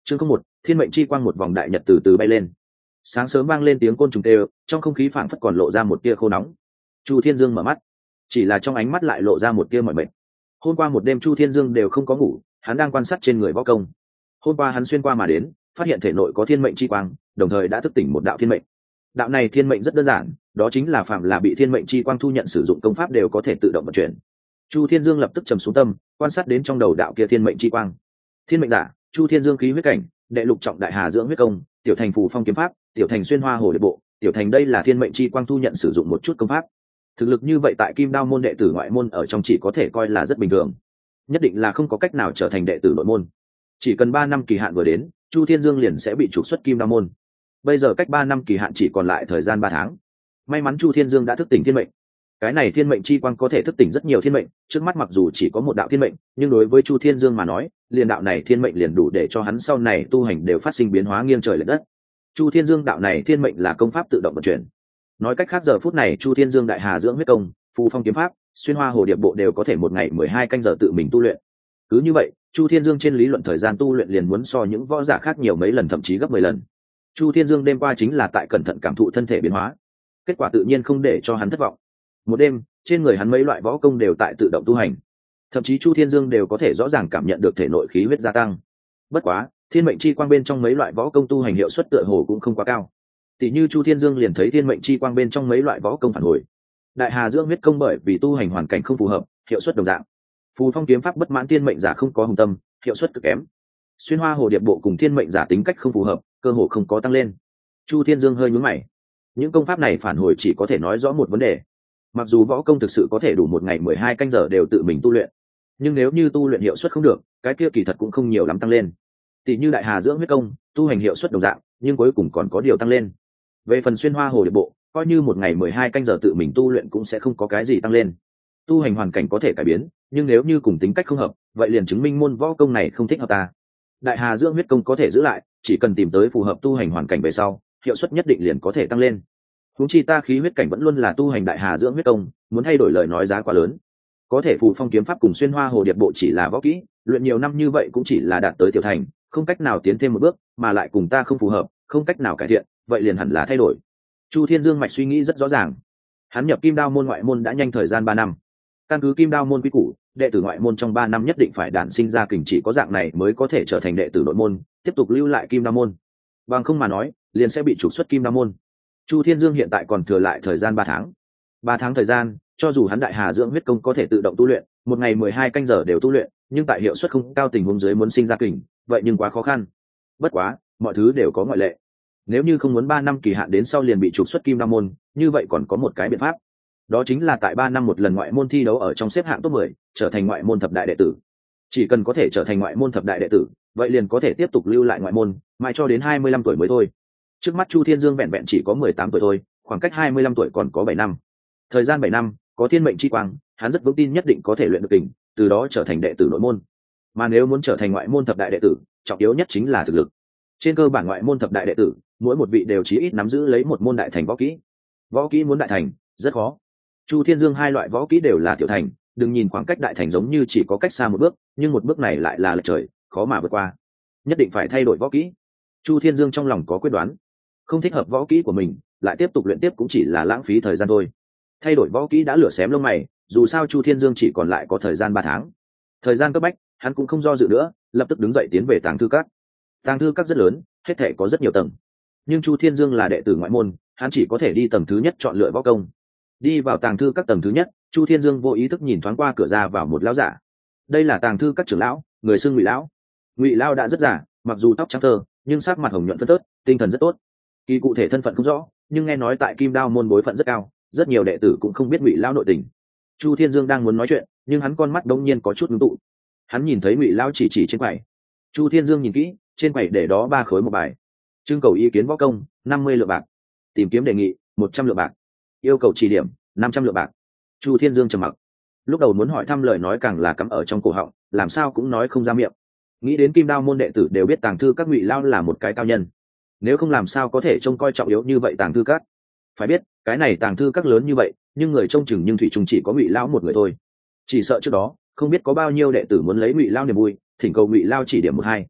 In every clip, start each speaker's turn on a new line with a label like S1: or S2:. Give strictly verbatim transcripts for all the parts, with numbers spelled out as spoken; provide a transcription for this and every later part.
S1: chương không một, thiên mệnh chi quang, một vòng đại nhật từ từ bay lên. Sáng sớm vang lên tiếng côn trùng tê, trong không khí phảng phất còn lộ ra một tia khô nóng. Chu Thiên Dương mở mắt, chỉ là trong ánh mắt lại lộ ra một tia mỏi mệt. Hôm qua một đêm Chu Thiên Dương đều không có ngủ, hắn đang quan sát trên người võ công. Hôm qua hắn xuyên qua mà đến, phát hiện thể nội có thiên mệnh chi quang, đồng thời đã thức tỉnh một đạo thiên mệnh. Đạo này thiên mệnh rất đơn giản, đó chính là phạm là bị thiên mệnh chi quang thu nhận sử dụng công pháp đều có thể tự động vận chuyển. Chu Thiên Dương lập tức trầm xuống tâm, quan sát đến trong đầu đạo kia thiên mệnh chi quang. Thiên mệnh giả, Chu Thiên Dương khí huyết cảnh, đệ lục trọng đại hà dưỡng huyết công, tiểu thành phù phong kiếm pháp, tiểu thành xuyên hoa hồ điệp bộ, tiểu thành đây là thiên mệnh chi quang thu nhận sử dụng một chút công pháp. Thực lực như vậy tại Kim Đao môn đệ tử ngoại môn ở trong chỉ có thể coi là rất bình thường, nhất định là không có cách nào trở thành đệ tử nội môn. Chỉ cần ba năm kỳ hạn vừa đến, Chu Thiên Dương liền sẽ bị trục xuất Kim Đao môn. Bây giờ cách ba năm kỳ hạn chỉ còn lại thời gian ba tháng. May mắn Chu Thiên Dương đã thức tỉnh thiên mệnh. Cái này thiên mệnh chi quang có thể thức tỉnh rất nhiều thiên mệnh, trước mắt mặc dù chỉ có một đạo thiên mệnh, nhưng đối với Chu Thiên Dương mà nói, liền đạo này thiên mệnh liền đủ để cho hắn sau này tu hành đều phát sinh biến hóa nghiêng trời lệch đất. Chu Thiên Dương đạo này thiên mệnh là công pháp tự động vận chuyển. Nói cách khác giờ phút này Chu Thiên Dương đại hà dưỡng huyết công, phù phong kiếm pháp, xuyên hoa hồ điệp bộ đều có thể một ngày mười hai canh giờ tự mình tu luyện. Cứ như vậy, Chu Thiên Dương trên lý luận thời gian tu luyện liền muốn so những võ giả khác nhiều mấy lần, thậm chí gấp mười lần. Chu Thiên Dương đêm qua chính là tại cẩn thận cảm thụ thân thể biến hóa, kết quả tự nhiên không để cho hắn thất vọng. Một đêm, trên người hắn mấy loại võ công đều tại tự động tu hành, thậm chí Chu Thiên Dương đều có thể rõ ràng cảm nhận được thể nội khí huyết gia tăng. Bất quá, thiên mệnh chi quang bên trong mấy loại võ công tu hành hiệu suất tựa hồ cũng không quá cao. Tỷ như Chu Thiên Dương liền thấy thiên mệnh chi quang bên trong mấy loại võ công phản hồi. Đại hà dưỡng huyết công bởi vì tu hành hoàn cảnh không phù hợp, hiệu suất đồng dạng. Phù phong kiếm pháp bất mãn thiên mệnh giả không có hùng tâm, hiệu suất cực kém. Xuyên hoa hồ điệp bộ cùng thiên mệnh giả tính cách không phù hợp, cơ hồ không có tăng lên. Chu Thiên Dương hơi nhướng mày. Những công pháp này phản hồi chỉ có thể nói rõ một vấn đề. Mặc dù võ công thực sự có thể đủ một ngày mười hai canh giờ đều tự mình tu luyện, nhưng nếu như tu luyện hiệu suất không được, cái kia kỳ thật cũng không nhiều lắm tăng lên. Tỷ như đại hà dưỡng huyết công, tu hành hiệu suất đồng dạng, nhưng cuối cùng còn có điều tăng lên. Về phần xuyên hoa hồ điệp bộ, coi như một ngày mười hai canh giờ tự mình tu luyện cũng sẽ không có cái gì tăng lên. Tu hành hoàn cảnh có thể cải biến, nhưng nếu như cùng tính cách không hợp, vậy liền chứng minh môn võ công này không thích hợp ta. Đại hà dưỡng huyết công có thể giữ lại, chỉ cần tìm tới phù hợp tu hành hoàn cảnh về sau, hiệu suất nhất định liền có thể tăng lên. Huống chi ta khí huyết cảnh vẫn luôn là tu hành đại hà dưỡng huyết công, muốn thay đổi lời nói giá quá lớn. Có thể phù phong kiếm pháp cùng xuyên hoa hồ điệp bộ chỉ là võ kỹ, luyện nhiều năm như vậy cũng chỉ là đạt tới tiểu thành, không cách nào tiến thêm một bước, mà lại cùng ta không phù hợp, không cách nào cải thiện, vậy liền hẳn là thay đổi. Chu Thiên Dương mạch suy nghĩ rất rõ ràng. Hắn nhập Kim Đao môn ngoại môn đã nhanh thời gian ba năm. Căn cứ Kim Đao môn quy củ, đệ tử ngoại môn trong ba năm nhất định phải đản sinh ra kình, chỉ có dạng này mới có thể trở thành đệ tử nội môn, tiếp tục lưu lại Kim Đao môn. Bằng không mà nói, liền sẽ bị trục xuất Kim Đao môn. Chu Thiên Dương hiện tại còn thừa lại thời gian ba tháng. Ba tháng thời gian, cho dù hắn đại hà dưỡng huyết công có thể tự động tu luyện, một ngày mười hai canh giờ đều tu luyện, nhưng tại hiệu suất không cao tình huống dưới muốn sinh ra kình, vậy nhưng quá khó khăn. Bất quá, mọi thứ đều có ngoại lệ. Nếu như không muốn ba năm kỳ hạn đến sau liền bị trục xuất Kim Đao môn, như vậy còn có một cái biện pháp. Đó chính là tại ba năm một lần ngoại môn thi đấu ở trong xếp hạng top mười, trở thành ngoại môn thập đại đệ tử. Chỉ cần có thể trở thành ngoại môn thập đại đệ tử, vậy liền có thể tiếp tục lưu lại ngoại môn, mãi cho đến hai mươi lăm tuổi mới thôi. Trước mắt Chu Thiên Dương vẹn vẹn chỉ có mười tám tuổi thôi, khoảng cách hai mươi lăm tuổi còn có bảy năm. Thời gian bảy năm, có thiên mệnh chi quang, hắn rất vững tin nhất định có thể luyện được kình, từ đó trở thành đệ tử nội môn. Mà nếu muốn trở thành ngoại môn thập đại đệ tử, trọng yếu nhất chính là thực lực. Trên cơ bản ngoại môn thập đại đệ tử, mỗi một vị đều chí ít nắm giữ lấy một môn đại thành võ kỹ. Võ kỹ muốn đại thành, rất khó. Chu Thiên Dương hai loại võ kỹ đều là tiểu thành, đừng nhìn khoảng cách đại thành giống như chỉ có cách xa một bước, nhưng một bước này lại là lệch trời, khó mà vượt qua. Nhất định phải thay đổi võ kỹ. Chu Thiên Dương trong lòng có quyết đoán, không thích hợp võ kỹ của mình, lại tiếp tục luyện tiếp cũng chỉ là lãng phí thời gian thôi. Thay đổi võ kỹ đã lửa xém lông mày, dù sao Chu Thiên Dương chỉ còn lại có thời gian ba tháng. Thời gian cấp bách, hắn cũng không do dự nữa, lập tức đứng dậy tiến về tàng thư các. Tàng thư các rất lớn, hết thể có rất nhiều tầng. Nhưng Chu Thiên Dương là đệ tử ngoại môn, hắn chỉ có thể đi tầng thứ nhất chọn lựa võ công. Đi vào tàng thư các tầng thứ nhất, Chu Thiên Dương vô ý thức nhìn thoáng qua cửa ra vào một lão giả. Đây là tàng thư các trưởng lão, người xưng Ngụy lão. Ngụy lão đã rất già, mặc dù tóc trắng thơ, nhưng sắc mặt hồng nhuận phấn phớt, tinh thần rất tốt. Kỳ cụ thể thân phận không rõ, nhưng nghe nói tại Kim Đao môn bối phận rất cao, rất nhiều đệ tử cũng không biết Ngụy lão nội tình. Chu Thiên Dương đang muốn nói chuyện, nhưng hắn con mắt đống nhiên có chút ngưng tụ. Hắn nhìn thấy Ngụy lão chỉ chỉ trên quầy. Chu Thiên Dương nhìn kỹ, trên quầy để đó ba khối một bài. Trưng cầu ý kiến võ công, năm mươi lượng bạc. Tìm kiếm đề nghị, một trăm lượng bạc. Yêu cầu chỉ điểm, năm trăm lượng bạc. Chu Thiên Dương trầm mặc. Lúc đầu muốn hỏi thăm lời nói càng là cắm ở trong cổ họng, làm sao cũng nói không ra miệng. Nghĩ đến Kim Đao môn đệ tử đều biết tàng thư các Ngụy lão là một cái cao nhân, nếu không làm sao có thể trông coi trọng yếu như vậy tàng thư các. Phải biết, cái này tàng thư các lớn như vậy, nhưng người trông chừng nhưng thủy chung chỉ có Ngụy lão một người thôi. Chỉ sợ trước đó, không biết có bao nhiêu đệ tử muốn lấy Ngụy lão niềm vui, thỉnh cầu Ngụy lão chỉ điểm một hai.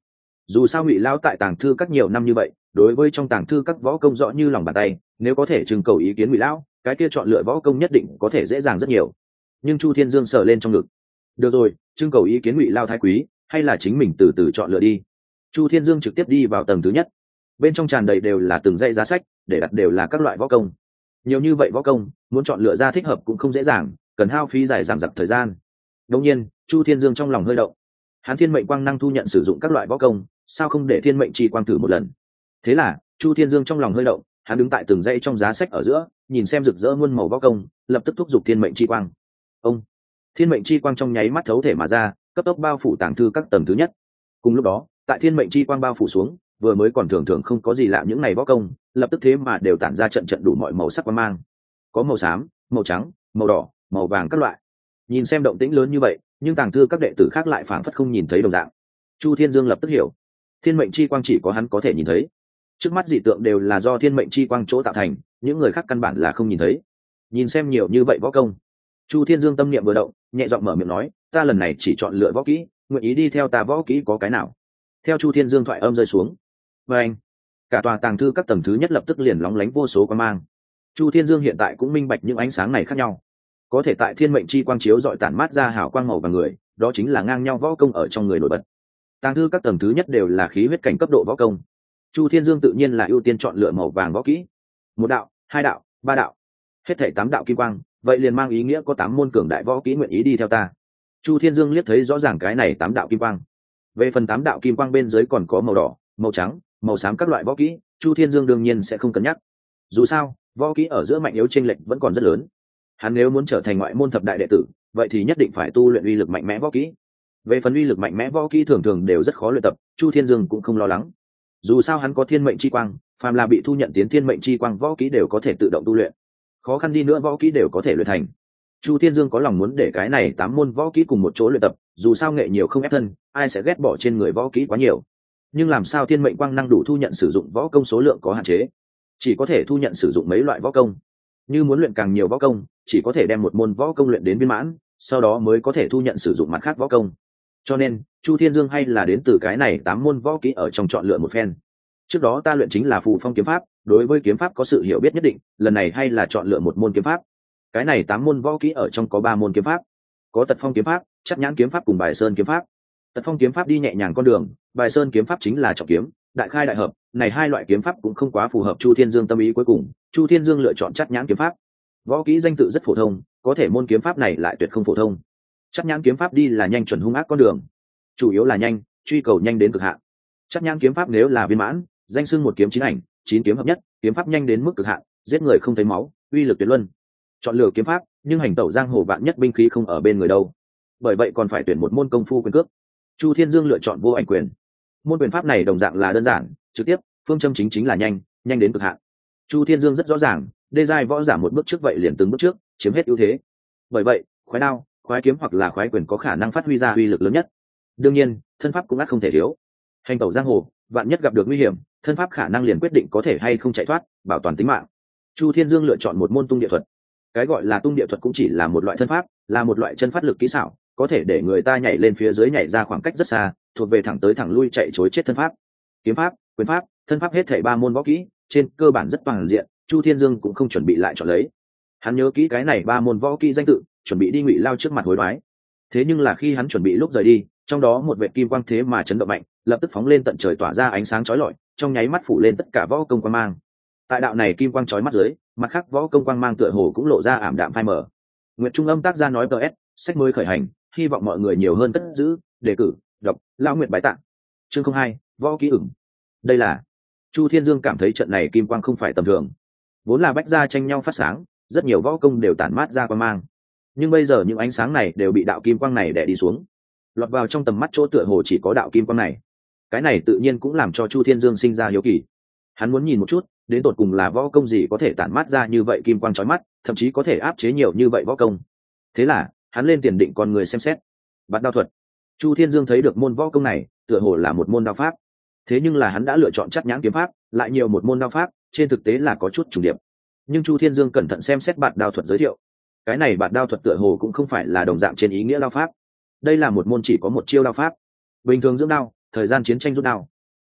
S1: dù sao ngụy lao tại tàng thư các nhiều năm như vậy, đối với trong tàng thư các võ công rõ như lòng bàn tay, nếu có thể trưng cầu ý kiến ngụy lão, cái kia chọn lựa võ công nhất định có thể dễ dàng rất nhiều. Nhưng Chu Thiên Dương sờ lên trong ngực. Được rồi, trưng cầu ý kiến ngụy lao thái quý, hay là chính mình từ từ chọn lựa đi. Chu Thiên Dương trực tiếp đi vào tầng thứ nhất. Bên trong tràn đầy đều là từng dãy giá sách, để đặt đều là các loại võ công. Nhiều như vậy võ công, muốn chọn lựa ra thích hợp cũng không dễ dàng, cần hao phí dài dằng dặc thời gian. Đương nhiên, Chu Thiên Dương trong lòng hơi động. Hắn thiên mệnh quang năng thu nhận sử dụng các loại võ công, sao không để thiên mệnh chi quang thử một lần. Thế là Chu Thiên Dương trong lòng hơi động, hắn đứng tại từng dãy trong giá sách ở giữa, nhìn xem rực rỡ muôn màu võ công, lập tức thúc giục thiên mệnh chi quang. Ông thiên mệnh chi quang trong nháy mắt thấu thể mà ra, cấp tốc bao phủ tàng thư các tầng thứ nhất. Cùng lúc đó, tại thiên mệnh chi quang bao phủ xuống, vừa mới còn thường thường không có gì lạ những ngày võ công, lập tức thế mà đều tản ra trận trận đủ mọi màu sắc quang mang, có màu xám, màu trắng, màu đỏ, màu vàng các loại. Nhìn xem động tĩnh lớn như vậy, nhưng tàng thư các đệ tử khác lại phảng phất không nhìn thấy đồng dạng. Chu Thiên Dương lập tức hiểu, thiên mệnh chi quang chỉ có hắn có thể nhìn thấy. Trước mắt dị tượng đều là do thiên mệnh chi quang chỗ tạo thành, những người khác căn bản là không nhìn thấy. Nhìn xem nhiều như vậy võ công, Chu Thiên Dương tâm niệm vừa động, nhẹ giọng mở miệng nói, ta lần này chỉ chọn lựa võ kỹ, nguyện ý đi theo ta võ kỹ có cái nào. Theo Chu Thiên Dương thoại âm rơi xuống, và anh cả tòa tàng thư các tầng thứ nhất lập tức liền lóng lánh vô số quang mang. Chu Thiên Dương hiện tại cũng minh bạch những ánh sáng này khác nhau, có thể tại thiên mệnh chi quang chiếu dọi tản mát ra hào quang màu vàng người, đó chính là ngang nhau võ công ở trong người nổi bật. Tàng thư các tầng thứ nhất đều là khí huyết cảnh cấp độ võ công, Chu Thiên Dương tự nhiên là ưu tiên chọn lựa màu vàng võ kỹ. Một đạo, hai đạo, ba đạo, hết thảy tám đạo kim quang, vậy liền mang ý nghĩa có tám môn cường đại võ kỹ nguyện ý đi theo ta. Chu Thiên Dương liếc thấy rõ ràng cái này tám đạo kim quang. Về phần tám đạo kim quang bên dưới còn có màu đỏ, màu trắng, màu xám các loại võ kỹ, Chu Thiên Dương đương nhiên sẽ không cân nhắc. Dù sao, võ kỹ ở giữa mạnh yếu chênh lệch vẫn còn rất lớn. Hắn nếu muốn trở thành ngoại môn thập đại đệ tử, vậy thì nhất định phải tu luyện uy lực mạnh mẽ võ kỹ. Về phần uy lực mạnh mẽ võ kỹ thường thường đều rất khó luyện tập, Chu Thiên Dương cũng không lo lắng. Dù sao hắn có thiên mệnh chi quang, phàm là bị thu nhận tiến thiên mệnh chi quang võ kỹ đều có thể tự động tu luyện. Khó khăn đi nữa võ kỹ đều có thể luyện thành. Chu Thiên Dương có lòng muốn để cái này tám môn võ kỹ cùng một chỗ luyện tập, dù sao nghệ nhiều không ép thân, ai sẽ ghét bỏ trên người võ kỹ quá nhiều. Nhưng làm sao thiên mệnh quang năng đủ thu nhận sử dụng võ công số lượng có hạn chế, chỉ có thể thu nhận sử dụng mấy loại võ công. Như muốn luyện càng nhiều võ công, chỉ có thể đem một môn võ công luyện đến viên mãn, sau đó mới có thể thu nhận sử dụng mặt khác võ công. Cho nên Chu Thiên Dương hay là đến từ cái này tám môn võ kỹ ở trong chọn lựa một phen. Trước đó ta luyện chính là phù phong kiếm pháp, đối với kiếm pháp có sự hiểu biết nhất định, lần này hay là chọn lựa một môn kiếm pháp. Cái này tám môn võ kỹ ở trong có ba môn kiếm pháp, có tật phong kiếm pháp, chắc nhãn kiếm pháp cùng bài sơn kiếm pháp. Tật phong kiếm pháp đi nhẹ nhàng con đường, bài sơn kiếm pháp chính là trọng kiếm, đại khai đại hợp, này hai loại kiếm pháp cũng không quá phù hợp Chu Thiên Dương tâm ý, cuối cùng Chu Thiên Dương lựa chọn chắc nhãn kiếm pháp. Võ kỹ danh tự rất phổ thông, có thể môn kiếm pháp này lại tuyệt không phổ thông. Chắc nhãn kiếm pháp đi là nhanh chuẩn hung ác con đường, chủ yếu là nhanh, truy cầu nhanh đến cực hạn. Chắc nhãn kiếm pháp nếu là viên mãn, danh xưng một kiếm chín ảnh, chín kiếm hợp nhất, kiếm pháp nhanh đến mức cực hạn, giết người không thấy máu, uy lực tuyệt luân. Chọn lựa kiếm pháp, nhưng hành tẩu giang hồ vạn nhất binh khí không ở bên người đâu, bởi vậy còn phải tuyển một môn công phu quyền cước. Chu Thiên Dương lựa chọn vô ảnh quyền. Môn quyền pháp này đồng dạng là đơn giản, trực tiếp, phương châm chính chính là nhanh, nhanh đến cực hạn. Chu Thiên Dương rất rõ ràng, đê giai võ giả một bước trước vậy liền từng bước trước, chiếm hết ưu thế. Bởi vậy, khoái đao, khoái kiếm hoặc là khoái quyền có khả năng phát huy ra uy lực lớn nhất. Đương nhiên, thân pháp cũng ắt không thể thiếu. Hành tẩu giang hồ, vạn nhất gặp được nguy hiểm, thân pháp khả năng liền quyết định có thể hay không chạy thoát, bảo toàn tính mạng. Chu Thiên Dương lựa chọn một môn tung địa thuật. Cái gọi là tung địa thuật cũng chỉ là một loại thân pháp, là một loại chân phát lực kỹ xảo, có thể để người ta nhảy lên phía dưới nhảy ra khoảng cách rất xa, thuộc về thẳng tới thẳng lui chạy chối chết thân pháp. Kiếm pháp, quyền pháp, thân pháp hết thảy ba môn võ kỹ, trên cơ bản rất toàn diện, Chu Thiên Dương cũng không chuẩn bị lại chọn lấy. Hắn nhớ kỹ cái này ba môn võ kỹ danh tự, chuẩn bị đi Ngụy Lao trước mặt hối đoái. Thế nhưng là khi hắn chuẩn bị lúc rời đi, trong đó một vệt kim quang thế mà chấn động mạnh, lập tức phóng lên tận trời tỏa ra ánh sáng chói lọi, trong nháy mắt phủ lên tất cả võ công quang mang. Tại đạo này kim quang chói mắt dưới, mặt khác võ công quang mang tựa hồ cũng lộ ra ảm đạm phai mờ. Nguyệt Trung Âm tác gia nói ps, sách mới khởi hành, hy vọng mọi người nhiều hơn cất giữ, đề cử, đọc, Lão Nguyệt bái tạng. Chương không hai, võ kỹ ửng. Đây là Chu Thiên Dương cảm thấy trận này kim quang không phải tầm thường. Vốn là bách gia tranh nhau phát sáng, rất nhiều võ công đều tản mát ra quang mang. Nhưng bây giờ những ánh sáng này đều bị đạo kim quang này đè đi xuống, lọt vào trong tầm mắt chỗ tựa hồ chỉ có đạo kim quang này. Cái này tự nhiên cũng làm cho Chu Thiên Dương sinh ra hiếu kỳ. Hắn muốn nhìn một chút, đến tột cùng là võ công gì có thể tản mát ra như vậy kim quang chói mắt, thậm chí có thể áp chế nhiều như vậy võ công. Thế là, hắn lên tiền định con người xem xét. Bạt đao thuật. Chu Thiên Dương thấy được môn võ công này, tựa hồ là một môn đao pháp. Thế nhưng là hắn đã lựa chọn chắc nhãn kiếm pháp, lại nhiều một môn đao pháp, trên thực tế là có chút trùng điệp. Nhưng Chu Thiên Dương cẩn thận xem xét bạt đao thuật giới thiệu. Cái này bạt đao thuật tựa hồ cũng không phải là đồng dạng trên ý nghĩa đao pháp. Đây là một môn chỉ có một chiêu đao pháp. Bình thường dưỡng đao, thời gian chiến tranh rút đao,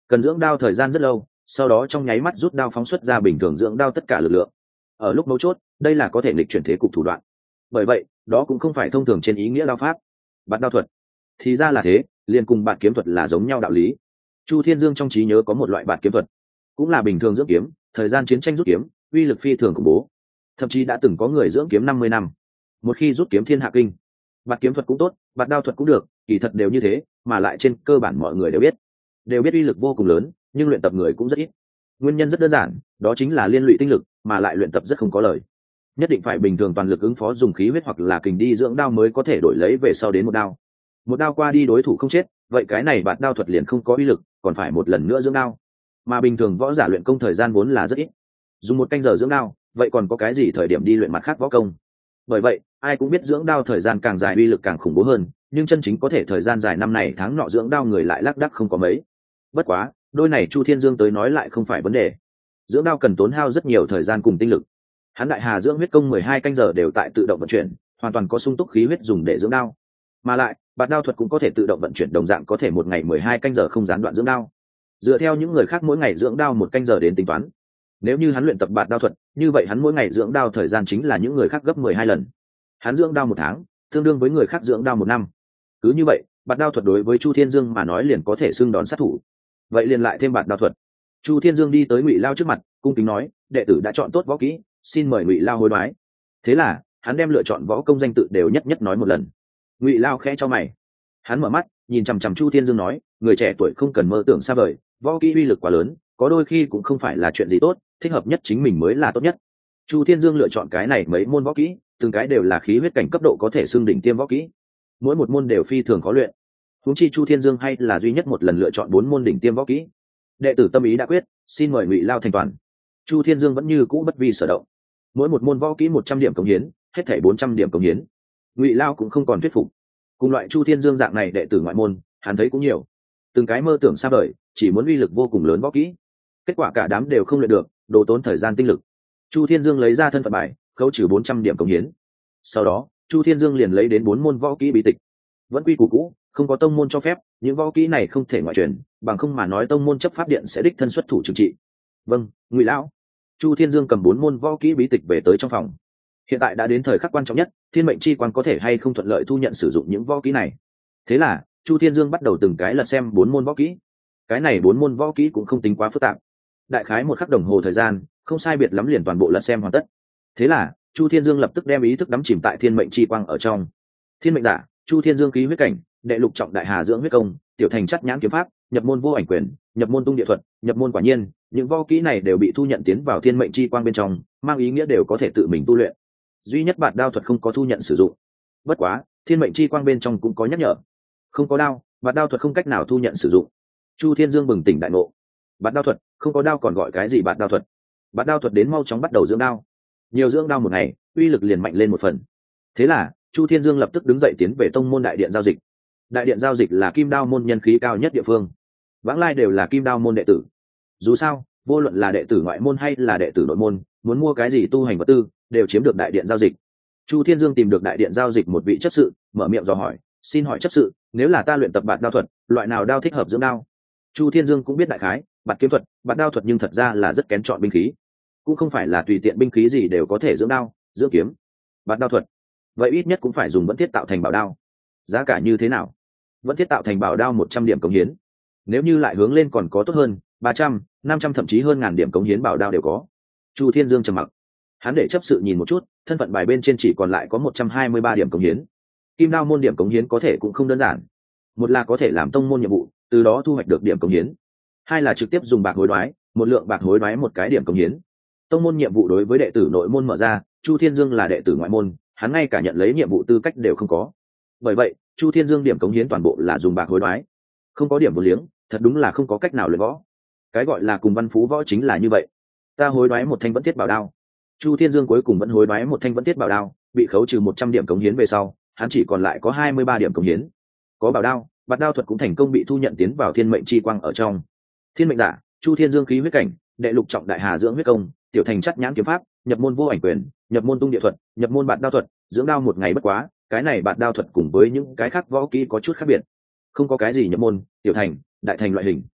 S1: cần dưỡng đao thời gian rất lâu, sau đó trong nháy mắt rút đao phóng xuất ra bình thường dưỡng đao tất cả lực lượng. Ở lúc mấu chốt, đây là có thể nghịch chuyển thế cục thủ đoạn. Bởi vậy, đó cũng không phải thông thường trên ý nghĩa đao pháp. Bạt đao thuật thì ra là thế, liền cùng bạt kiếm thuật là giống nhau đạo lý. Chu Thiên Dương trong trí nhớ có một loại bạt kiếm thuật, cũng là bình thường dưỡng kiếm, thời gian chiến tranh rút kiếm, uy lực phi thường khủng bố. Thậm chí đã từng có người dưỡng kiếm năm mươi năm, một khi rút kiếm thiên hạ kinh. Bạt kiếm thuật cũng tốt, bạt đao thuật cũng được, kỳ thật đều như thế, mà lại trên cơ bản mọi người đều biết, đều biết uy lực vô cùng lớn, nhưng luyện tập người cũng rất ít. Nguyên nhân rất đơn giản, đó chính là liên lụy tinh lực, mà lại luyện tập rất không có lời. Nhất định phải bình thường toàn lực ứng phó dùng khí huyết hoặc là kình đi dưỡng đao mới có thể đổi lấy về sau đến một đao. Một đao qua đi đối thủ không chết, vậy cái này bạt đao thuật liền không có uy lực, còn phải một lần nữa dưỡng đao. Mà bình thường võ giả luyện công thời gian vốn là rất ít, dùng một canh giờ dưỡng đao, vậy còn có cái gì thời điểm đi luyện mặt khác võ công. Bởi vậy ai cũng biết dưỡng đao thời gian càng dài uy lực càng khủng bố hơn, nhưng chân chính có thể thời gian dài năm này tháng nọ dưỡng đao người lại lác đác không có mấy. Bất quá đôi này Chu Thiên Dương tới nói lại không phải vấn đề. Dưỡng đao cần tốn hao rất nhiều thời gian cùng tinh lực. Hắn đại hà dưỡng huyết công mười hai canh giờ đều tại tự động vận chuyển, hoàn toàn có sung túc khí huyết dùng để dưỡng đao. Mà lại bạt đao thuật cũng có thể tự động vận chuyển, đồng dạng có thể một ngày mười hai canh giờ không gián đoạn dưỡng đao. Dựa theo những người khác mỗi ngày dưỡng đao một canh giờ đến tính toán, nếu như hắn luyện tập bạt đao thuật, như vậy hắn mỗi ngày dưỡng đao thời gian chính là những người khác gấp mười hai lần. Hắn dưỡng đao một tháng tương đương với người khác dưỡng đao một năm. Cứ như vậy bạt đao thuật đối với Chu Thiên Dương mà nói liền có thể xưng đón sát thủ. Vậy liền lại thêm bạt đao thuật. Chu Thiên Dương đi tới Ngụy Lao trước mặt, cung kính nói, đệ tử đã chọn tốt võ kỹ, xin mời Ngụy Lao hối đoái. Thế là hắn đem lựa chọn võ công danh tự đều nhất nhất nói một lần. Ngụy Lao khẽ cho mày, hắn mở mắt nhìn chằm chằm Chu Thiên Dương nói, người trẻ tuổi không cần mơ tưởng xa vời, võ kỹ uy lực quá lớn, có đôi khi cũng không phải là chuyện gì tốt, thích hợp nhất chính mình mới là tốt nhất. Chu Thiên Dương lựa chọn cái này mấy môn võ kỹ, từng cái đều là khí huyết cảnh cấp độ có thể xưng đỉnh tiêm võ kỹ, mỗi một môn đều phi thường khó luyện. Huống chi Chu Thiên Dương hay là duy nhất một lần lựa chọn bốn môn đỉnh tiêm võ kỹ. Đệ tử tâm ý đã quyết, xin mời Ngụy Lao thành toàn. Chu Thiên Dương vẫn như cũ bất vi sở động, mỗi một môn võ kỹ một trăm điểm cống hiến, hết thảy bốn trăm điểm cống hiến. Ngụy Lao cũng không còn thuyết phục. Cùng loại Chu Thiên Dương dạng này đệ tử ngoại môn, hắn thấy cũng nhiều, từng cái mơ tưởng xa vời, chỉ muốn uy lực vô cùng lớn võ kỹ, kết quả cả đám đều không luyện được, đồ tốn thời gian tinh lực. Chu Thiên Dương lấy ra thân phận bài, khấu trừ bốn trăm điểm cống hiến. Sau đó Chu Thiên Dương liền lấy đến bốn môn võ kỹ bí tịch. Vẫn quy củ cũ, không có tông môn cho phép, những võ kỹ này không thể ngoại truyền, bằng không mà nói tông môn chấp pháp điện sẽ đích thân xuất thủ trừng trị. Vâng, Ngụy Lão. Chu Thiên Dương cầm bốn môn võ kỹ bí tịch về tới trong phòng. Hiện tại đã đến thời khắc quan trọng nhất, thiên mệnh chi quan có thể hay không thuận lợi thu nhận sử dụng những võ kỹ này. Thế là Chu Thiên Dương bắt đầu từng cái lật xem bốn môn võ kỹ. Cái này bốn môn võ kỹ cũng không tính quá phức tạp, đại khái một khắc đồng hồ thời gian, không sai biệt lắm liền toàn bộ lật xem hoàn tất. Thế là Chu Thiên Dương lập tức đem ý thức đắm chìm tại thiên mệnh chi quang ở trong. Thiên mệnh giả, Chu Thiên Dương khí huyết cảnh, đệ lục trọng đại hà dưỡng huyết công, tiểu thành chất nhãn kiếm pháp, nhập môn vô ảnh quyền, nhập môn tung địa thuật, nhập môn quả nhiên, những võ kỹ này đều bị thu nhận tiến vào thiên mệnh chi quang bên trong, mang ý nghĩa đều có thể tự mình tu luyện. Duy nhất bạt đao thuật không có thu nhận sử dụng. Bất quá thiên mệnh chi quang bên trong cũng có nhắc nhở, không có đao, bạt đao thuật không cách nào thu nhận sử dụng. Chu Thiên Dương bừng tỉnh đại ngộ, bạt đao thuật không có đao còn gọi cái gì bạt đao thuật? Bạt đao thuật đến mau chóng bắt đầu dưỡng đao, nhiều dưỡng đao một ngày, uy lực liền mạnh lên một phần. Thế là Chu Thiên Dương lập tức đứng dậy tiến về tông môn đại điện giao dịch. Đại điện giao dịch là kim đao môn nhân khí cao nhất địa phương, vãng lai đều là kim đao môn đệ tử. Dù sao vô luận là đệ tử ngoại môn hay là đệ tử nội môn, muốn mua cái gì tu hành vật tư đều chiếm được đại điện giao dịch. Chu Thiên Dương tìm được đại điện giao dịch một vị chấp sự, mở miệng dò hỏi, xin hỏi chấp sự, nếu là ta luyện tập bạt đao thuật, loại nào đao thích hợp dưỡng đao? Chu Thiên Dương cũng biết đại khái bạt kiếm thuật, bạt đao thuật, nhưng thật ra là rất kén chọn binh khí, cũng không phải là tùy tiện binh khí gì đều có thể dưỡng đao dưỡng kiếm. Bạt đao thuật vậy ít nhất cũng phải dùng vẫn thiết tạo thành bảo đao. Giá cả như thế nào? Vẫn thiết tạo thành bảo đao một trăm điểm cống hiến, nếu như lại hướng lên còn có tốt hơn, ba trăm, năm trăm thậm chí hơn ngàn điểm cống hiến bảo đao đều có. Chu Thiên Dương trầm mặc, hắn để chấp sự nhìn một chút, thân phận bài bên trên chỉ còn lại có một trăm hai mươi ba điểm cống hiến. Kim đao môn điểm cống hiến có thể cũng không đơn giản, một là có thể làm tông môn nhiệm vụ, từ đó thu hoạch được điểm cống hiến, hai là trực tiếp dùng bạc hối đoái, một lượng bạc hối đoái một cái điểm cống hiến. Tông môn nhiệm vụ đối với đệ tử nội môn mở ra, Chu Thiên Dương là đệ tử ngoại môn, hắn ngay cả nhận lấy nhiệm vụ tư cách đều không có. Bởi vậy Chu Thiên Dương điểm cống hiến toàn bộ là dùng bạc hối đoái, không có điểm vô liếng, thật đúng là không có cách nào luyện võ. Cái gọi là cùng văn phú võ chính là như vậy. Ta hối đoái một thanh vẫn thiết bảo đao. Chu Thiên Dương cuối cùng vẫn hối đoái một thanh vẫn thiết bảo đao, bị khấu trừ một trăm điểm cống hiến về sau, hắn chỉ còn lại có hai mươi ba điểm cống hiến. Có bảo đao, bạt đao thuật cũng thành công bị thu nhận tiến vào thiên mệnh chi quang ở trong. Thiên mệnh giả, Chu Thiên Dương khí huyết cảnh, đệ lục trọng đại hà dưỡng huyết công, tiểu thành chất nhãn kiếm pháp, nhập môn vô ảnh quyền, nhập môn tung địa thuật, nhập môn bạt đao thuật, dưỡng đao một ngày bất quá. Cái này bạt đao thuật cùng với những cái khác võ kỹ có chút khác biệt, không có cái gì nhập môn, tiểu thành, đại thành loại hình.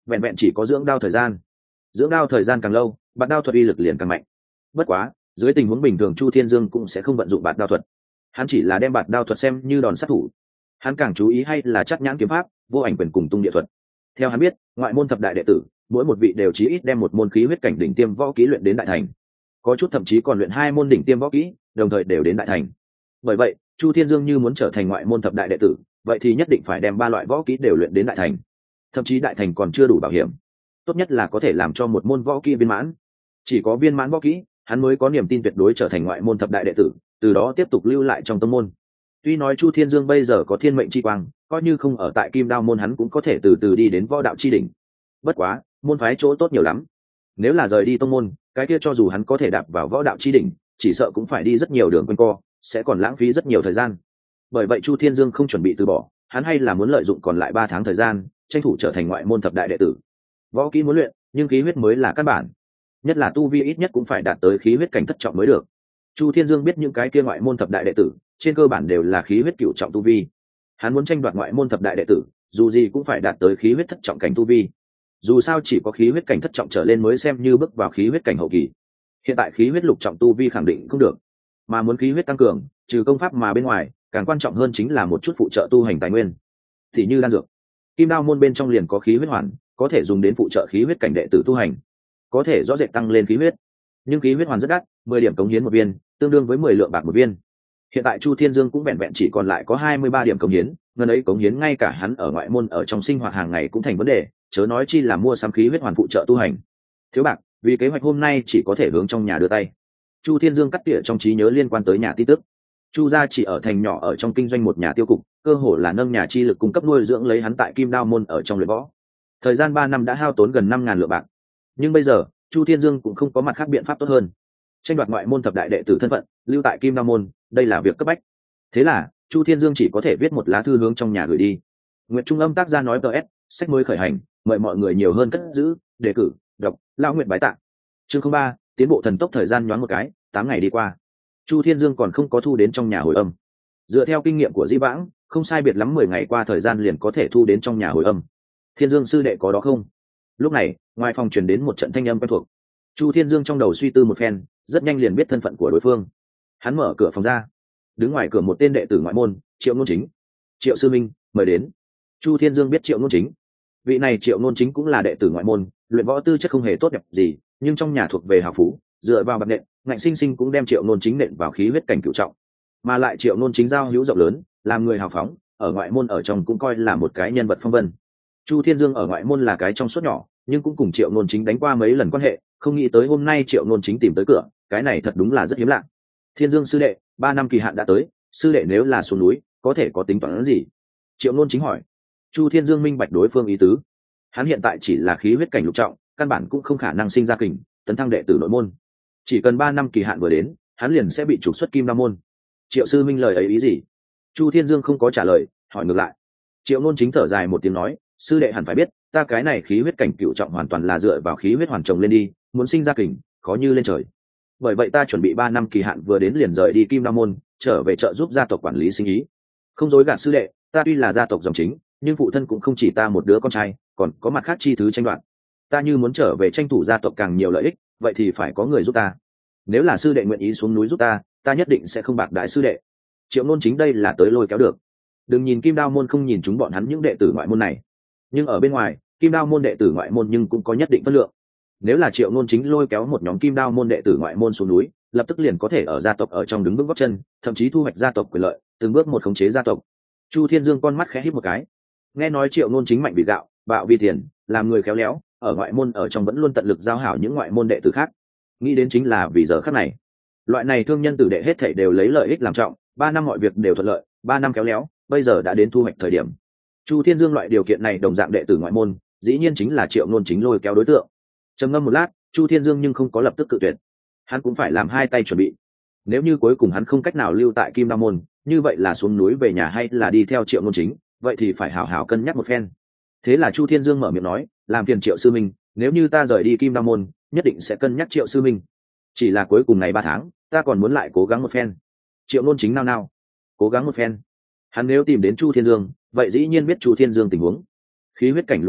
S1: vẹn vẹn chỉ có dưỡng đao thời gian. Dưỡng đao thời gian càng lâu, bạt đao thuật uy lực liền càng mạnh. Bất quá, dưới tình huống bình thường Chu Thiên Dương cũng sẽ không vận dụng bạt đao thuật. Hắn chỉ là đem bạt đao thuật xem như đòn sát thủ. Hắn càng chú ý hay là chắc nhãn kiếm pháp, vô ảnh quyền cùng tung địa thuật. Theo hắn biết, ngoại môn thập đại đệ tử, mỗi một vị đều chí ít đem một môn khí huyết cảnh đỉnh tiêm võ kỹ luyện đến đại thành. Có chút thậm chí còn luyện hai môn đỉnh tiêm võ kỹ, đồng thời đều đến đại thành. Bởi vậy, Chu Thiên Dương như muốn trở thành ngoại môn thập đại đệ tử, vậy thì nhất định phải đem ba loại võ kỹ đều luyện đến đại thành. Thậm chí đại thành còn chưa đủ bảo hiểm, tốt nhất là có thể làm cho một môn võ kỹ viên mãn. Chỉ có viên mãn võ kỹ, hắn mới có niềm tin tuyệt đối trở thành ngoại môn thập đại đệ tử, từ đó tiếp tục lưu lại trong tông môn. Tuy nói Chu Thiên Dương bây giờ có thiên mệnh chi quang, coi như không ở tại Kim Đao môn hắn cũng có thể từ từ đi đến võ đạo chi đỉnh. Bất quá, môn phái chỗ tốt nhiều lắm. Nếu là rời đi tông môn, cái kia cho dù hắn có thể đạp vào võ đạo chi đỉnh, chỉ sợ cũng phải đi rất nhiều đường quanh co, sẽ còn lãng phí rất nhiều thời gian. Bởi vậy Chu Thiên Dương không chuẩn bị từ bỏ, hắn hay là muốn lợi dụng còn lại ba tháng thời gian, tranh thủ trở thành ngoại môn thập đại đệ tử. Võ kỹ muốn luyện, nhưng khí huyết mới là căn bản. Nhất là tu vi ít nhất cũng phải đạt tới khí huyết cảnh thất trọng mới được. Chu Thiên Dương biết những cái kia ngoại môn thập đại đệ tử, trên cơ bản đều là khí huyết cửu trọng tu vi. Hắn muốn tranh đoạt ngoại môn thập đại đệ tử, dù gì cũng phải đạt tới khí huyết thất trọng cảnh tu vi. Dù sao chỉ có khí huyết cảnh thất trọng trở lên mới xem như bước vào khí huyết cảnh hậu kỳ. Hiện tại khí huyết lục trọng tu vi khẳng định không được, mà muốn khí huyết tăng cường, trừ công pháp mà bên ngoài, càng quan trọng hơn chính là một chút phụ trợ tu hành tài nguyên. Thì như đan dược. Kim Đao môn bên trong liền có khí huyết hoàn, có thể dùng đến phụ trợ khí huyết cảnh đệ tử tu hành, có thể rõ rệt tăng lên khí huyết. Nhưng khí huyết hoàn rất đắt, mười điểm cống hiến một viên, tương đương với mười lượng bạc một viên. Hiện tại Chu Thiên Dương cũng vẹn vẹn chỉ còn lại có hai mươi ba điểm cống hiến, ngân ấy cống hiến ngay cả hắn ở ngoại môn ở trong sinh hoạt hàng ngày cũng thành vấn đề, chớ nói chi là mua sắm khí huyết hoàn phụ trợ tu hành. Thiếu bạc, vì kế hoạch hôm nay chỉ có thể hướng trong nhà đưa tay. Chu Thiên Dương cắt tỉa trong trí nhớ liên quan tới nhà tin tức. Chu gia chỉ ở thành nhỏ ở trong kinh doanh một nhà tiêu cục, cơ hồ là nâng nhà chi lực cung cấp nuôi dưỡng lấy hắn tại Kim Đao môn ở trong luyện võ. Thời gian ba năm đã hao tốn gần năm ngàn lượng bạc. Nhưng bây giờ, Chu Thiên Dương cũng không có mặt khác biện pháp tốt hơn. Tranh đoạt ngoại môn thập đại đệ tử thân phận, lưu tại Kim Đao môn, đây là việc cấp bách. Thế là, Chu Thiên Dương chỉ có thể viết một lá thư hướng trong nhà gửi đi. Nguyệt Trung Âm tác gia nói tê ét, sách mới khởi hành, mời mọi người nhiều hơn cất giữ, đề cử, đọc, lão Nguyệt bái tạ. Chương không ba, tiến bộ thần tốc thời gian nhoáng một cái, tám ngày đi qua. Chu Thiên Dương còn không có thu đến trong nhà hồi âm. Dựa theo kinh nghiệm của Di Vãng, không sai biệt lắm mười ngày qua thời gian liền có thể thu đến trong nhà hồi âm. Thiên Dương sư đệ có đó không? Lúc này, ngoài phòng truyền đến một trận thanh âm quen thuộc. Chu Thiên Dương trong đầu suy tư một phen, rất nhanh liền biết thân phận của đối phương. Hắn mở cửa phòng ra, đứng ngoài cửa một tên đệ tử ngoại môn, Triệu Nôn Chính. Triệu sư minh, mời đến. Chu Thiên Dương biết Triệu Nôn Chính. Vị này Triệu Nôn Chính cũng là đệ tử ngoại môn, luyện võ tư chất không hề tốt đẹp gì, nhưng trong nhà thuộc về hào phú, dựa vào bạc nện, ngạnh sinh sinh cũng đem Triệu Nôn Chính nện vào khí huyết cảnh cửu trọng. Mà lại Triệu Nôn Chính giao hữu rộng lớn, làm người hào phóng, ở ngoại môn ở trong cũng coi là một cái nhân vật phong vân. Chu Thiên Dương ở ngoại môn là cái trong suốt nhỏ, nhưng cũng cùng Triệu Nôn Chính đánh qua mấy lần quan hệ, không nghĩ tới hôm nay Triệu Nôn Chính tìm tới cửa, cái này thật đúng là rất hiếm lạ. Thiên Dương sư đệ, ba năm kỳ hạn đã tới, sư đệ nếu là xuống núi, có thể có tính toán gì? Triệu Nôn Chính hỏi. Chu Thiên Dương minh bạch đối phương ý tứ. Hắn hiện tại chỉ là khí huyết cảnh lục trọng, căn bản cũng không khả năng sinh ra kình, tấn thăng đệ tử nội môn. Chỉ cần ba năm kỳ hạn vừa đến, hắn liền sẽ bị trục xuất Kim Đao môn. Triệu sư minh lời ấy ý gì? Chu Thiên Dương không có trả lời, hỏi ngược lại. Triệu Nôn Chính thở dài một tiếng nói, sư đệ hẳn phải biết, ta cái này khí huyết cảnh cửu trọng hoàn toàn là dựa vào khí huyết hoàn trồng lên đi, muốn sinh ra kình, khó như lên trời. Bởi vậy ta chuẩn bị ba năm kỳ hạn vừa đến liền rời đi Kim Đao môn, trở về trợ giúp gia tộc quản lý sinh ý. Không dối gạt sư đệ, ta tuy là gia tộc dòng chính, nhưng phụ thân cũng không chỉ ta một đứa con trai, còn có mặt khác chi thứ tranh đoạt. Ta như muốn trở về tranh thủ gia tộc càng nhiều lợi ích, vậy thì phải có người giúp ta. Nếu là sư đệ nguyện ý xuống núi giúp ta, ta nhất định sẽ không bạc đãi sư đệ. Triệu Nôn Chính đây là tới lôi kéo được. Đừng nhìn Kim Đao môn không nhìn chúng bọn hắn những đệ tử ngoại môn này, nhưng ở bên ngoài, Kim Đao môn đệ tử ngoại môn nhưng cũng có nhất định phân lượng. Nếu là Triệu Nôn Chính lôi kéo một nhóm Kim Đao môn đệ tử ngoại môn xuống núi, lập tức liền có thể ở gia tộc ở trong đứng bước gót chân, thậm chí thu hoạch gia tộc quyền lợi, từng bước một khống chế gia tộc. Chu Thiên Dương con mắt khẽ híp một cái. Nghe nói Triệu Nôn Chính mạnh vì gạo, bạo vì tiền, làm người khéo léo, ở ngoại môn ở trong vẫn luôn tận lực giao hảo những ngoại môn đệ tử khác. Nghĩ đến chính là vì giờ khắc này, loại này thương nhân tử đệ hết thảy đều lấy lợi ích làm trọng, ba năm mọi việc đều thuận lợi, ba năm khéo léo, bây giờ đã đến thu hoạch thời điểm. Chu Thiên Dương loại điều kiện này đồng dạng đệ tử ngoại môn, dĩ nhiên chính là Triệu Nôn Chính lôi kéo đối tượng. Trầm ngâm một lát, Chu Thiên Dương nhưng không có lập tức cự tuyệt. Hắn cũng phải làm hai tay chuẩn bị. Nếu như cuối cùng hắn không cách nào lưu tại Kim Đao môn, như vậy là xuống núi về nhà hay là đi theo Triệu Nôn Chính, vậy thì phải hảo hảo cân nhắc một phen. Thế là Chu Thiên Dương mở miệng nói, làm phiền Triệu sư minh, nếu như ta rời đi Kim Đao môn, nhất định sẽ cân nhắc Triệu sư minh. Chỉ là cuối cùng này ba tháng, ta còn muốn lại cố gắng một phen. Triệu Nôn Chính nao nao, cố gắng một phen. Hắn nếu tìm đến Chu Thiên Dương, vậy dĩ nhiên biết Chu Thiên Dương tình huống. Khí huyết cảnh lục trọng,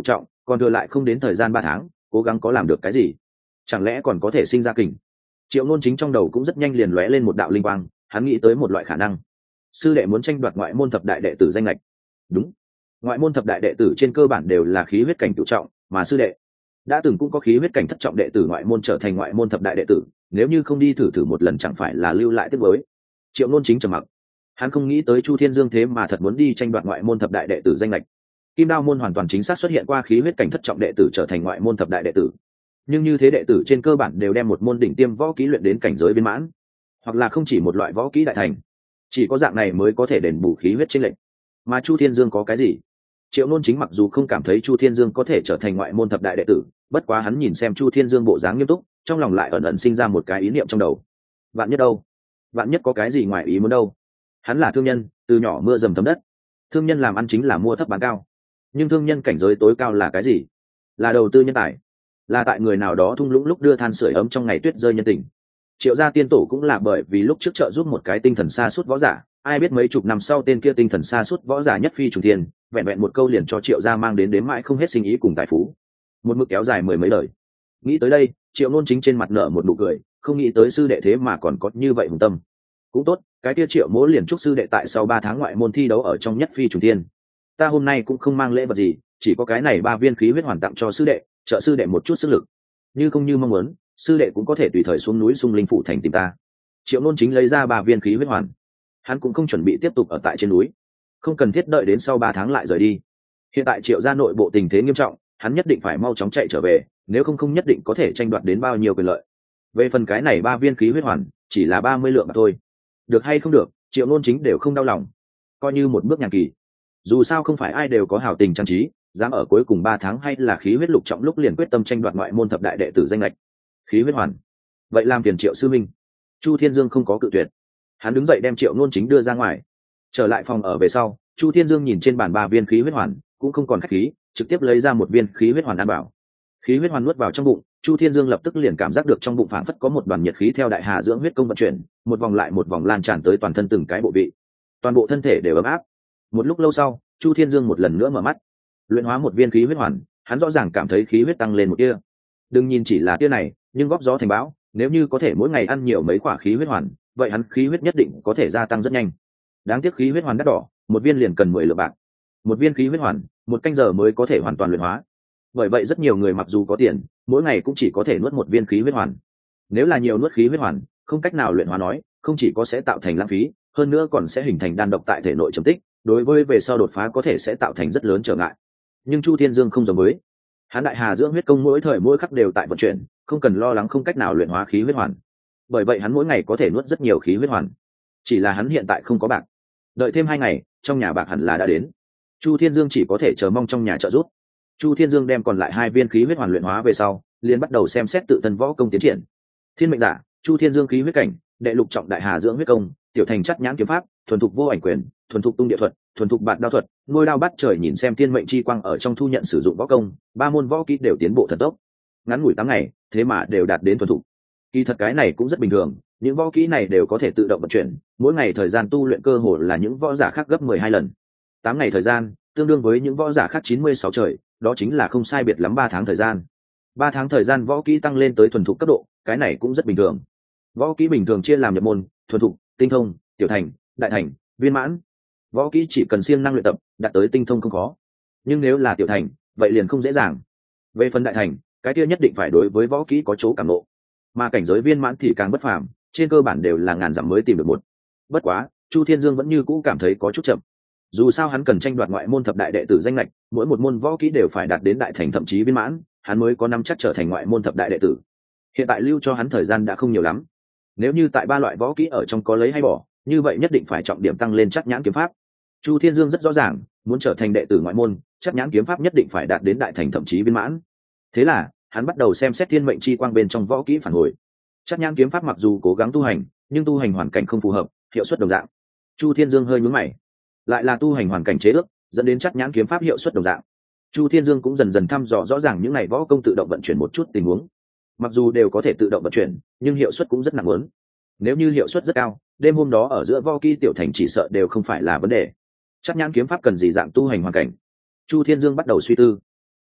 S1: còn thừa lại không đến thời gian ba tháng, cố gắng có làm được cái gì? Chẳng lẽ còn có thể sinh ra kình? Triệu Nôn Chính trong đầu cũng rất nhanh liền lóe lên một đạo linh quang, hắn nghĩ tới một loại khả năng. Sư đệ muốn tranh đoạt ngoại môn thập đại đệ tử danh lệch. Đúng, ngoại môn thập đại đệ tử trên cơ bản đều là khí huyết cảnh cửu trọng, mà sư đệ đã từng cũng có khí huyết cảnh thất trọng đệ tử ngoại môn trở thành ngoại môn thập đại đệ tử, nếu như không đi thử thử một lần chẳng phải là lưu lại tiếc nuối. Triệu Nôn Chính trầm mặc, hắn không nghĩ tới Chu Thiên Dương thế mà thật muốn đi tranh đoạt ngoại môn thập đại đệ tử danh lệch. Kim Đao môn hoàn toàn chính xác xuất hiện qua khí huyết cảnh thất trọng đệ tử trở thành ngoại môn thập đại đệ tử, nhưng như thế đệ tử trên cơ bản đều đem một môn đỉnh tiêm võ kỹ luyện đến cảnh giới viên mãn, hoặc là không chỉ một loại võ kỹ đại thành, chỉ có dạng này mới có thể đền bù khí huyết chênh lệch. Mà Chu Thiên Dương có cái gì? Triệu Nôn Chính mặc dù không cảm thấy Chu Thiên Dương có thể trở thành ngoại môn thập đại đệ tử, bất quá hắn nhìn xem Chu Thiên Dương bộ dáng nghiêm túc, trong lòng lại ẩn ẩn sinh ra một cái ý niệm trong đầu. Vạn nhất đâu? Vạn nhất có cái gì ngoài ý muốn đâu? Hắn là thương nhân, từ nhỏ mưa dầm thấm đất, thương nhân làm ăn chính là mua thấp bán cao, nhưng thương nhân cảnh giới tối cao là cái gì? Là đầu tư nhân tài, là tại người nào đó thung lũng lúc đưa than sưởi ấm trong ngày tuyết rơi nhân tình. Triệu gia tiên tổ cũng là bởi vì lúc trước trợ giúp một cái tinh thần xa suốt võ giả, ai biết mấy chục năm sau tên kia tinh thần xa suốt võ giả nhất phi trùng thiên, vẹn vẹn một câu liền cho Triệu gia mang đến đếm mãi không hết sinh ý cùng tài phú, một mực kéo dài mười mấy đời. Nghĩ tới đây, Triệu Nôn Chính trên mặt nở một nụ cười, không nghĩ tới sư đệ thế mà còn có như vậy hùng tâm. Cũng tốt, cái kia Triệu Mỗ liền chúc sư đệ tại sau ba tháng ngoại môn thi đấu ở trong nhất phi trùng thiên. Ta hôm nay cũng không mang lễ vật gì, chỉ có cái này ba viên khí huyết hoàn tặng cho sư đệ, trợ sư đệ một chút sức lực. Như không như mong muốn, sư đệ cũng có thể tùy thời xuống núi Xung Linh phủ thành tìm ta. Triệu Nôn Chính lấy ra ba viên khí huyết hoàn, hắn cũng không chuẩn bị tiếp tục ở tại trên núi, không cần thiết đợi đến sau ba tháng lại rời đi. Hiện tại Triệu gia nội bộ tình thế nghiêm trọng, hắn nhất định phải mau chóng chạy trở về, nếu không không nhất định có thể tranh đoạt đến bao nhiêu quyền lợi. Về phần cái này ba viên khí huyết hoàn, chỉ là ba mươi lượng mà thôi, được hay không được, Triệu Nôn Chính đều không đau lòng, coi như một bước nhàn kỳ. Dù sao không phải ai đều có hảo tình trang trí, dám ở cuối cùng ba tháng hay là khí huyết lục trọng lúc liền quyết tâm tranh đoạt ngoại môn thập đại đệ tử danh lệch. Khí huyết hoàn, vậy làm phiền Triệu sư minh. Chu Thiên Dương không có cự tuyệt, hắn đứng dậy đem Triệu Nôn Chính đưa ra ngoài. Trở lại phòng ở về sau, Chu Thiên Dương nhìn trên bàn ba viên khí huyết hoàn, cũng không còn khách khí, trực tiếp lấy ra một viên khí huyết hoàn ăn bảo. Khí huyết hoàn nuốt vào trong bụng, Chu Thiên Dương lập tức liền cảm giác được trong bụng phảng phất có một đoàn nhiệt khí theo đại hà dưỡng huyết công vận chuyển, một vòng lại một vòng lan tràn tới toàn thân từng cái bộ vị, toàn bộ thân thể đều ấm áp. Một lúc lâu sau, Chu Thiên Dương một lần nữa mở mắt, luyện hóa một viên khí huyết hoàn, hắn rõ ràng cảm thấy khí huyết tăng lên một tia. Đừng nhìn chỉ là tia này, nhưng góp gió thành bão, nếu như có thể mỗi ngày ăn nhiều mấy quả khí huyết hoàn, vậy hắn khí huyết nhất định có thể gia tăng rất nhanh. Đáng tiếc khí huyết hoàn đắt đỏ, một viên liền cần mười lượng bạc. Một viên khí huyết hoàn, một canh giờ mới có thể hoàn toàn luyện hóa. Bởi vậy rất nhiều người mặc dù có tiền, mỗi ngày cũng chỉ có thể nuốt một viên khí huyết hoàn. Nếu là nhiều nuốt khí huyết hoàn, không cách nào luyện hóa nói, không chỉ có sẽ tạo thành lãng phí, hơn nữa còn sẽ hình thành đan độc tại thể nội trầm tích, đối với về sau đột phá có thể sẽ tạo thành rất lớn trở ngại. Nhưng Chu Thiên Dương không giống với, hắn đại hà dưỡng huyết công mỗi thời mỗi khắc đều tại vận chuyển, không cần lo lắng không cách nào luyện hóa khí huyết hoàn. Bởi vậy hắn mỗi ngày có thể nuốt rất nhiều khí huyết hoàn. Chỉ là hắn hiện tại không có bạc, đợi thêm hai ngày, trong nhà bạc hẳn là đã đến. Chu Thiên Dương chỉ có thể chờ mong trong nhà trợ giúp. Chu Thiên Dương đem còn lại hai viên khí huyết hoàn luyện hóa về sau, liền bắt đầu xem xét tự thân võ công tiến triển. Thiên mệnh giả, Chu Thiên Dương khí huyết cảnh, đệ lục trọng đại hà dưỡng huyết công, tiểu thành chất nhãn kiếm pháp, thuần thục vô ảnh quyền, thuần thục tung địa thuật, thuần thục bạt đao thuật, ngôi đao bắt trời nhìn xem thiên mệnh chi quang ở trong thu nhận sử dụng võ công, ba môn võ kỹ đều tiến bộ thần tốc. Ngắn ngủi tám ngày, thế mà đều đạt đến thuần thục. Kỳ thật cái này cũng rất bình thường, những võ kỹ này đều có thể tự động vận chuyển, mỗi ngày thời gian tu luyện cơ hồ là những võ giả khác gấp mười hai lần. Tám ngày thời gian, tương đương với những võ giả khác chín mươi sáu trời, đó chính là không sai biệt lắm ba tháng thời gian. Ba tháng thời gian võ kỹ tăng lên tới thuần thục cấp độ, cái này cũng rất bình thường. Võ kỹ bình thường chia làm nhập môn, thuần thục, tinh thông, tiểu thành, đại thành, viên mãn. Võ kỹ chỉ cần siêng năng luyện tập, đạt tới tinh thông không khó. Nhưng nếu là tiểu thành, vậy liền không dễ dàng. Về phần đại thành, cái kia nhất định phải đối với võ kỹ có chỗ cảm ngộ. Mà cảnh giới viên mãn thì càng bất phàm, trên cơ bản đều là ngàn dặm mới tìm được một. Bất quá, Chu Thiên Dương vẫn như cũ cảm thấy có chút chậm. Dù sao hắn cần tranh đoạt ngoại môn thập đại đệ tử danh lệch, mỗi một môn võ kỹ đều phải đạt đến đại thành thậm chí viên mãn, hắn mới có năm chắc trở thành ngoại môn thập đại đệ tử. Hiện tại lưu cho hắn thời gian đã không nhiều lắm. Nếu như tại ba loại võ kỹ ở trong có lấy hay bỏ, như vậy nhất định phải trọng điểm tăng lên chắc nhãn kiếm pháp. Chu Thiên Dương rất rõ ràng, muốn trở thành đệ tử ngoại môn, chắc nhãn kiếm pháp nhất định phải đạt đến đại thành thậm chí viên mãn. Thế là, hắn bắt đầu xem xét thiên mệnh chi quang bên trong võ kỹ phản hồi. Chắc nhãn kiếm pháp mặc dù cố gắng tu hành, nhưng tu hành hoàn cảnh không phù hợp, hiệu suất đồng dạng. Chu Thiên Dương hơi nhướng mày, lại là tu hành hoàn cảnh chế ước, dẫn đến chắc nhãn kiếm pháp hiệu suất đồng dạng. Chu Thiên Dương cũng dần dần thăm dò rõ ràng những này võ công tự động vận chuyển một chút tình huống. Mặc dù đều có thể tự động vận chuyển, nhưng hiệu suất cũng rất nặng lớn. Nếu như hiệu suất rất cao, đêm hôm đó ở giữa võ kỹ tiểu thành chỉ sợ đều không phải là vấn đề. Chắc nhãn kiếm pháp cần gì dạng tu hành hoàn cảnh? Chu Thiên Dương bắt đầu suy tư.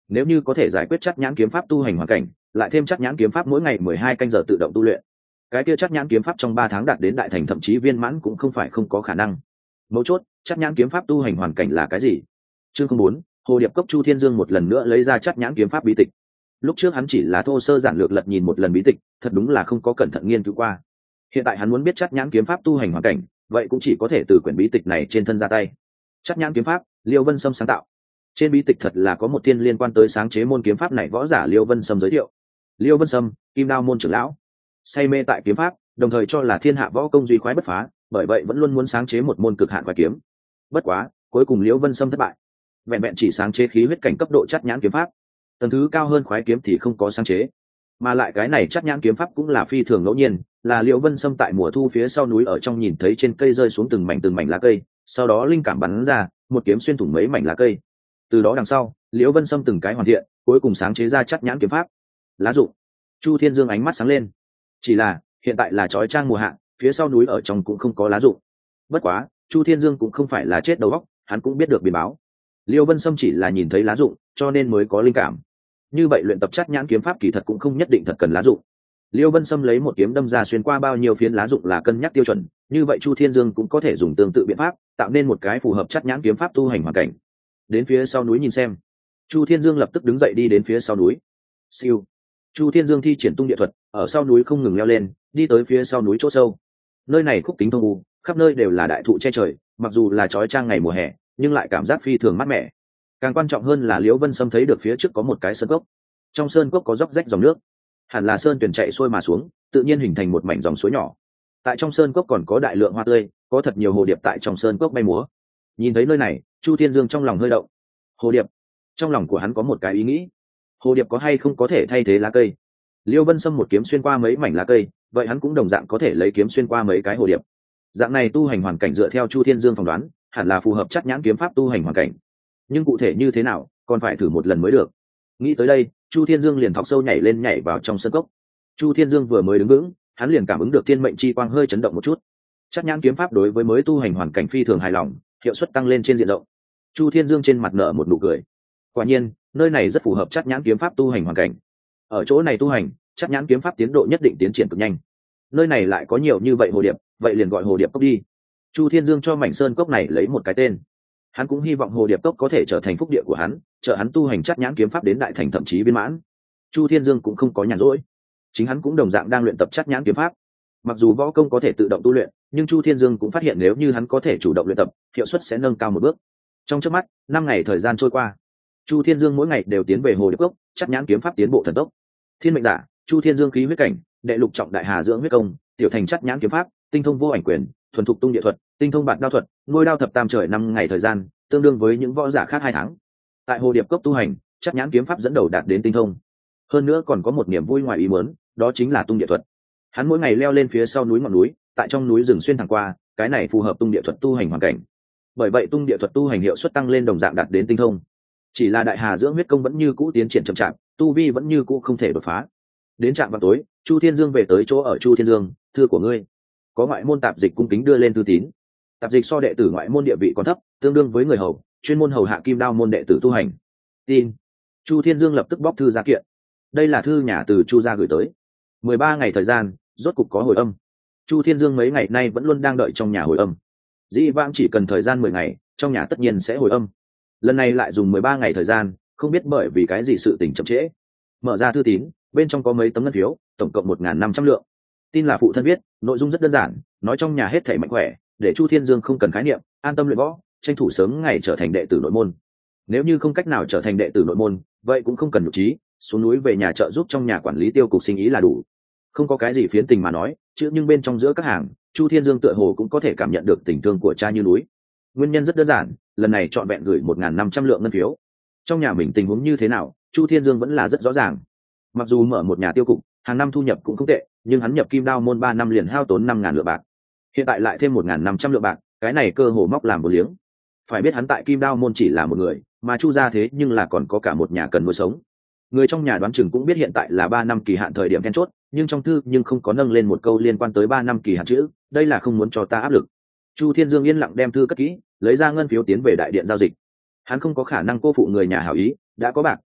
S1: nếu như có thể giải quyết chắc nhãn kiếm pháp tu hành hoàn cảnh, lại thêm chắc nhãn kiếm pháp mỗi ngày mười hai canh giờ tự động tu luyện, cái kia chắc nhãn kiếm pháp trong ba tháng đạt đến đại thành thậm chí viên mãn cũng không phải không có khả năng. Mấu chốt, chắc nhãn kiếm pháp tu hành hoàn cảnh là cái gì? Chương không bốn, Hồ Điệp Cốc. Chu Thiên Dương một lần nữa lấy ra chắc nhãn kiếm pháp bí tịch. Lúc trước hắn chỉ là thô sơ giản lược lật nhìn một lần bí tịch, thật đúng là không có cẩn thận nghiên cứu qua. Hiện tại hắn muốn biết chắc nhãn kiếm pháp tu hành hoàn cảnh, vậy cũng chỉ có thể từ quyển bí tịch này trên thân ra tay. Chắc nhãn kiếm pháp, Liêu Vân Sâm sáng tạo. Trên bí tịch thật là có một thiên liên quan tới sáng chế môn kiếm pháp này võ giả Liêu Vân Sâm giới thiệu. Liêu Vân Sâm, Kim Đao môn trưởng lão, say mê tại kiếm pháp, đồng thời cho là thiên hạ võ công duy khoái bất phá, bởi vậy vẫn luôn muốn sáng chế một môn cực hạn khoái kiếm. Bất quá, cuối cùng Liêu Vân Sâm thất bại. Vẹn vẹn chỉ sáng chế khí huyết cảnh cấp độ chắc nhãn kiếm pháp, tầng thứ cao hơn khoái kiếm thì không có sáng chế. Mà lại cái này chắc nhãn kiếm pháp cũng là phi thường ngẫu nhiên, là Liêu Vân Sâm tại mùa thu phía sau núi ở trong nhìn thấy trên cây rơi xuống từng mảnh từng mảnh lá cây, sau đó linh cảm bắn ra, một kiếm xuyên thủng mấy mảnh lá cây. Từ đó đằng sau, Liễu Vân Sâm từng cái hoàn thiện, cuối cùng sáng chế ra chắc nhãn kiếm pháp. Lá dụng. Chu Thiên Dương ánh mắt sáng lên. Chỉ là, hiện tại là chói chang mùa hạ, phía sau núi ở trong cũng không có lá dụng. Bất quá, Chu Thiên Dương cũng không phải là chết đầu óc, hắn cũng biết được biến báo. Liễu Vân Sâm chỉ là nhìn thấy lá dụng, cho nên mới có linh cảm. Như vậy luyện tập chắc nhãn kiếm pháp kỳ thật cũng không nhất định thật cần lá dụng. Liễu Vân Sâm lấy một kiếm đâm ra xuyên qua bao nhiêu phiến lá dụng là cân nhắc tiêu chuẩn, như vậy Chu Thiên Dương cũng có thể dùng tương tự biện pháp, tạo nên một cái phù hợp chắc nhãn kiếm pháp tu hành hoàn cảnh. Đến phía sau núi nhìn xem. Chu Thiên Dương lập tức đứng dậy đi đến phía sau núi. Siêu. Chu Thiên Dương thi triển tung địa thuật, ở sau núi không ngừng leo lên, đi tới phía sau núi chỗ sâu. Nơi này khúc kính thông u, khắp nơi đều là đại thụ che trời, mặc dù là chói chang ngày mùa hè, nhưng lại cảm giác phi thường mát mẻ. Càng quan trọng hơn là Liễu Vân Sâm thấy được phía trước có một cái sơn cốc. Trong sơn cốc có róc rách dòng nước, hẳn là sơn tuyển chạy xuôi mà xuống, tự nhiên hình thành một mảnh dòng suối nhỏ. Tại trong sơn cốc còn có đại lượng hoa tươi, có thật nhiều hồ điệp tại trong sơn cốc bay múa. Nhìn thấy nơi này, Chu Thiên Dương trong lòng hơi động. Hồ điệp, trong lòng của hắn có một cái ý nghĩ. Hồ điệp có hay không có thể thay thế lá cây? Liêu Vân Sâm một kiếm xuyên qua mấy mảnh lá cây, vậy hắn cũng đồng dạng có thể lấy kiếm xuyên qua mấy cái hồ điệp. Dạng này tu hành hoàn cảnh dựa theo Chu Thiên Dương phỏng đoán, hẳn là phù hợp chắc nhãn kiếm pháp tu hành hoàn cảnh. Nhưng cụ thể như thế nào, còn phải thử một lần mới được. Nghĩ tới đây, Chu Thiên Dương liền thọc sâu nhảy lên nhảy vào trong sân cốc. Chu Thiên Dương vừa mới đứng vững, hắn liền cảm ứng được thiên mệnh chi quang hơi chấn động một chút. Chắc nhãn kiếm pháp đối với mới tu hành hoàn cảnh phi thường hài lòng, hiệu suất tăng lên trên diện rộng. Chu Thiên Dương trên mặt nở một nụ cười. Quả nhiên, nơi này rất phù hợp chắc nhãn kiếm pháp tu hành hoàn cảnh. Ở chỗ này tu hành, chắc nhãn kiếm pháp tiến độ nhất định tiến triển cực nhanh. Nơi này lại có nhiều như vậy hồ điệp, vậy liền gọi hồ điệp cốc đi. Chu Thiên Dương cho mảnh sơn cốc này lấy một cái tên. Hắn cũng hy vọng hồ điệp cốc có thể trở thành phúc địa của hắn, trợ hắn tu hành chắc nhãn kiếm pháp đến đại thành thậm chí viên mãn. Chu Thiên Dương cũng không có nhàn rỗi, chính hắn cũng đồng dạng đang luyện tập chắc nhãn kiếm pháp. Mặc dù võ công có thể tự động tu luyện, nhưng Chu Thiên Dương cũng phát hiện nếu như hắn có thể chủ động luyện tập, hiệu suất sẽ nâng cao một bước. Trong chớp mắt, năm ngày thời gian trôi qua, Chu Thiên Dương mỗi ngày đều tiến về hồ điệp cốc, chắc nhãn kiếm pháp tiến bộ thần tốc. Thiên mệnh giả, Chu Thiên Dương khí huyết cảnh, đệ lục trọng đại hà dưỡng huyết công, tiểu thành chắc nhãn kiếm pháp, tinh thông vô ảnh quyền, thuần thục tung địa thuật, tinh thông bạt đao thuật, ngôi đao thập tam trời năm ngày thời gian, tương đương với những võ giả khác hai tháng. Tại hồ điệp cốc tu hành, chắc nhãn kiếm pháp dẫn đầu đạt đến tinh thông. Hơn nữa còn có một niềm vui ngoài ý muốn, đó chính là tung địa thuật. Hắn mỗi ngày leo lên phía sau núi ngọn núi, tại trong núi rừng xuyên thẳng qua, cái này phù hợp tung địa thuật tu hành hoàn cảnh. Bởi vậy tung địa thuật tu hành hiệu suất tăng lên đồng dạng đạt đến tinh thông. Chỉ là đại hà dưỡng huyết công vẫn như cũ tiến triển chậm chạp, tu vi vẫn như cũ không thể đột phá. Đến trạm vào tối, Chu Thiên Dương về tới chỗ ở Chu Thiên Dương, thư của ngươi. Có ngoại môn tạp dịch cung kính đưa lên thư tín. Tạp dịch so đệ tử ngoại môn địa vị còn thấp, tương đương với người hầu, chuyên môn hầu hạ kim đao môn đệ tử tu hành. Tin. Chu Thiên Dương lập tức bóc thư ra kiện. Đây là thư nhà từ Chu gia gửi tới. Mười ba ngày thời gian, rốt cục có hồi âm. Chu Thiên Dương mấy ngày nay vẫn luôn đang đợi trong nhà hồi âm. Dĩ vãng chỉ cần thời gian mười ngày, trong nhà tất nhiên sẽ hồi âm. Lần này lại dùng mười ba ngày thời gian, không biết bởi vì cái gì sự tình chậm trễ. Mở ra thư tín, bên trong có mấy tấm ngân phiếu, tổng cộng một nghìn năm trăm lượng. Tin là phụ thân viết, nội dung rất đơn giản, nói trong nhà hết thảy mạnh khỏe, để Chu Thiên Dương không cần khái niệm, an tâm luyện võ, tranh thủ sớm ngày trở thành đệ tử nội môn. Nếu như không cách nào trở thành đệ tử nội môn, vậy cũng không cần nhục trí, xuống núi về nhà trợ giúp trong nhà quản lý tiêu cục sinh ý là đủ. Không có cái gì phiến tình mà nói, chứ nhưng bên trong giữa các hàng, Chu Thiên Dương tựa hồ cũng có thể cảm nhận được tình thương của cha như núi. Nguyên nhân rất đơn giản, lần này chọn vẹn gửi một nghìn năm trăm lượng ngân phiếu. Trong nhà mình tình huống như thế nào, Chu Thiên Dương vẫn là rất rõ ràng. Mặc dù mở một nhà tiêu cục, hàng năm thu nhập cũng không tệ, nhưng hắn nhập kim đao môn ba năm liền hao tốn năm ngàn lượng bạc. Hiện tại lại thêm một nghìn năm trăm lượng bạc, cái này cơ hồ móc làm một liếng. Phải biết hắn tại kim đao môn chỉ là một người, mà Chu gia thế nhưng là còn có cả một nhà cần nuôi sống. Người trong nhà đoán chừng cũng biết hiện tại là ba năm kỳ hạn thời điểm then chốt, nhưng trong thư nhưng không có nâng lên một câu liên quan tới ba năm kỳ hạn chữ, đây là không muốn cho ta áp lực. Chu Thiên Dương yên lặng đem thư cất kỹ, lấy ra ngân phiếu tiến về đại điện giao dịch. Hắn không có khả năng cô phụ người nhà hảo ý, đã có bạc,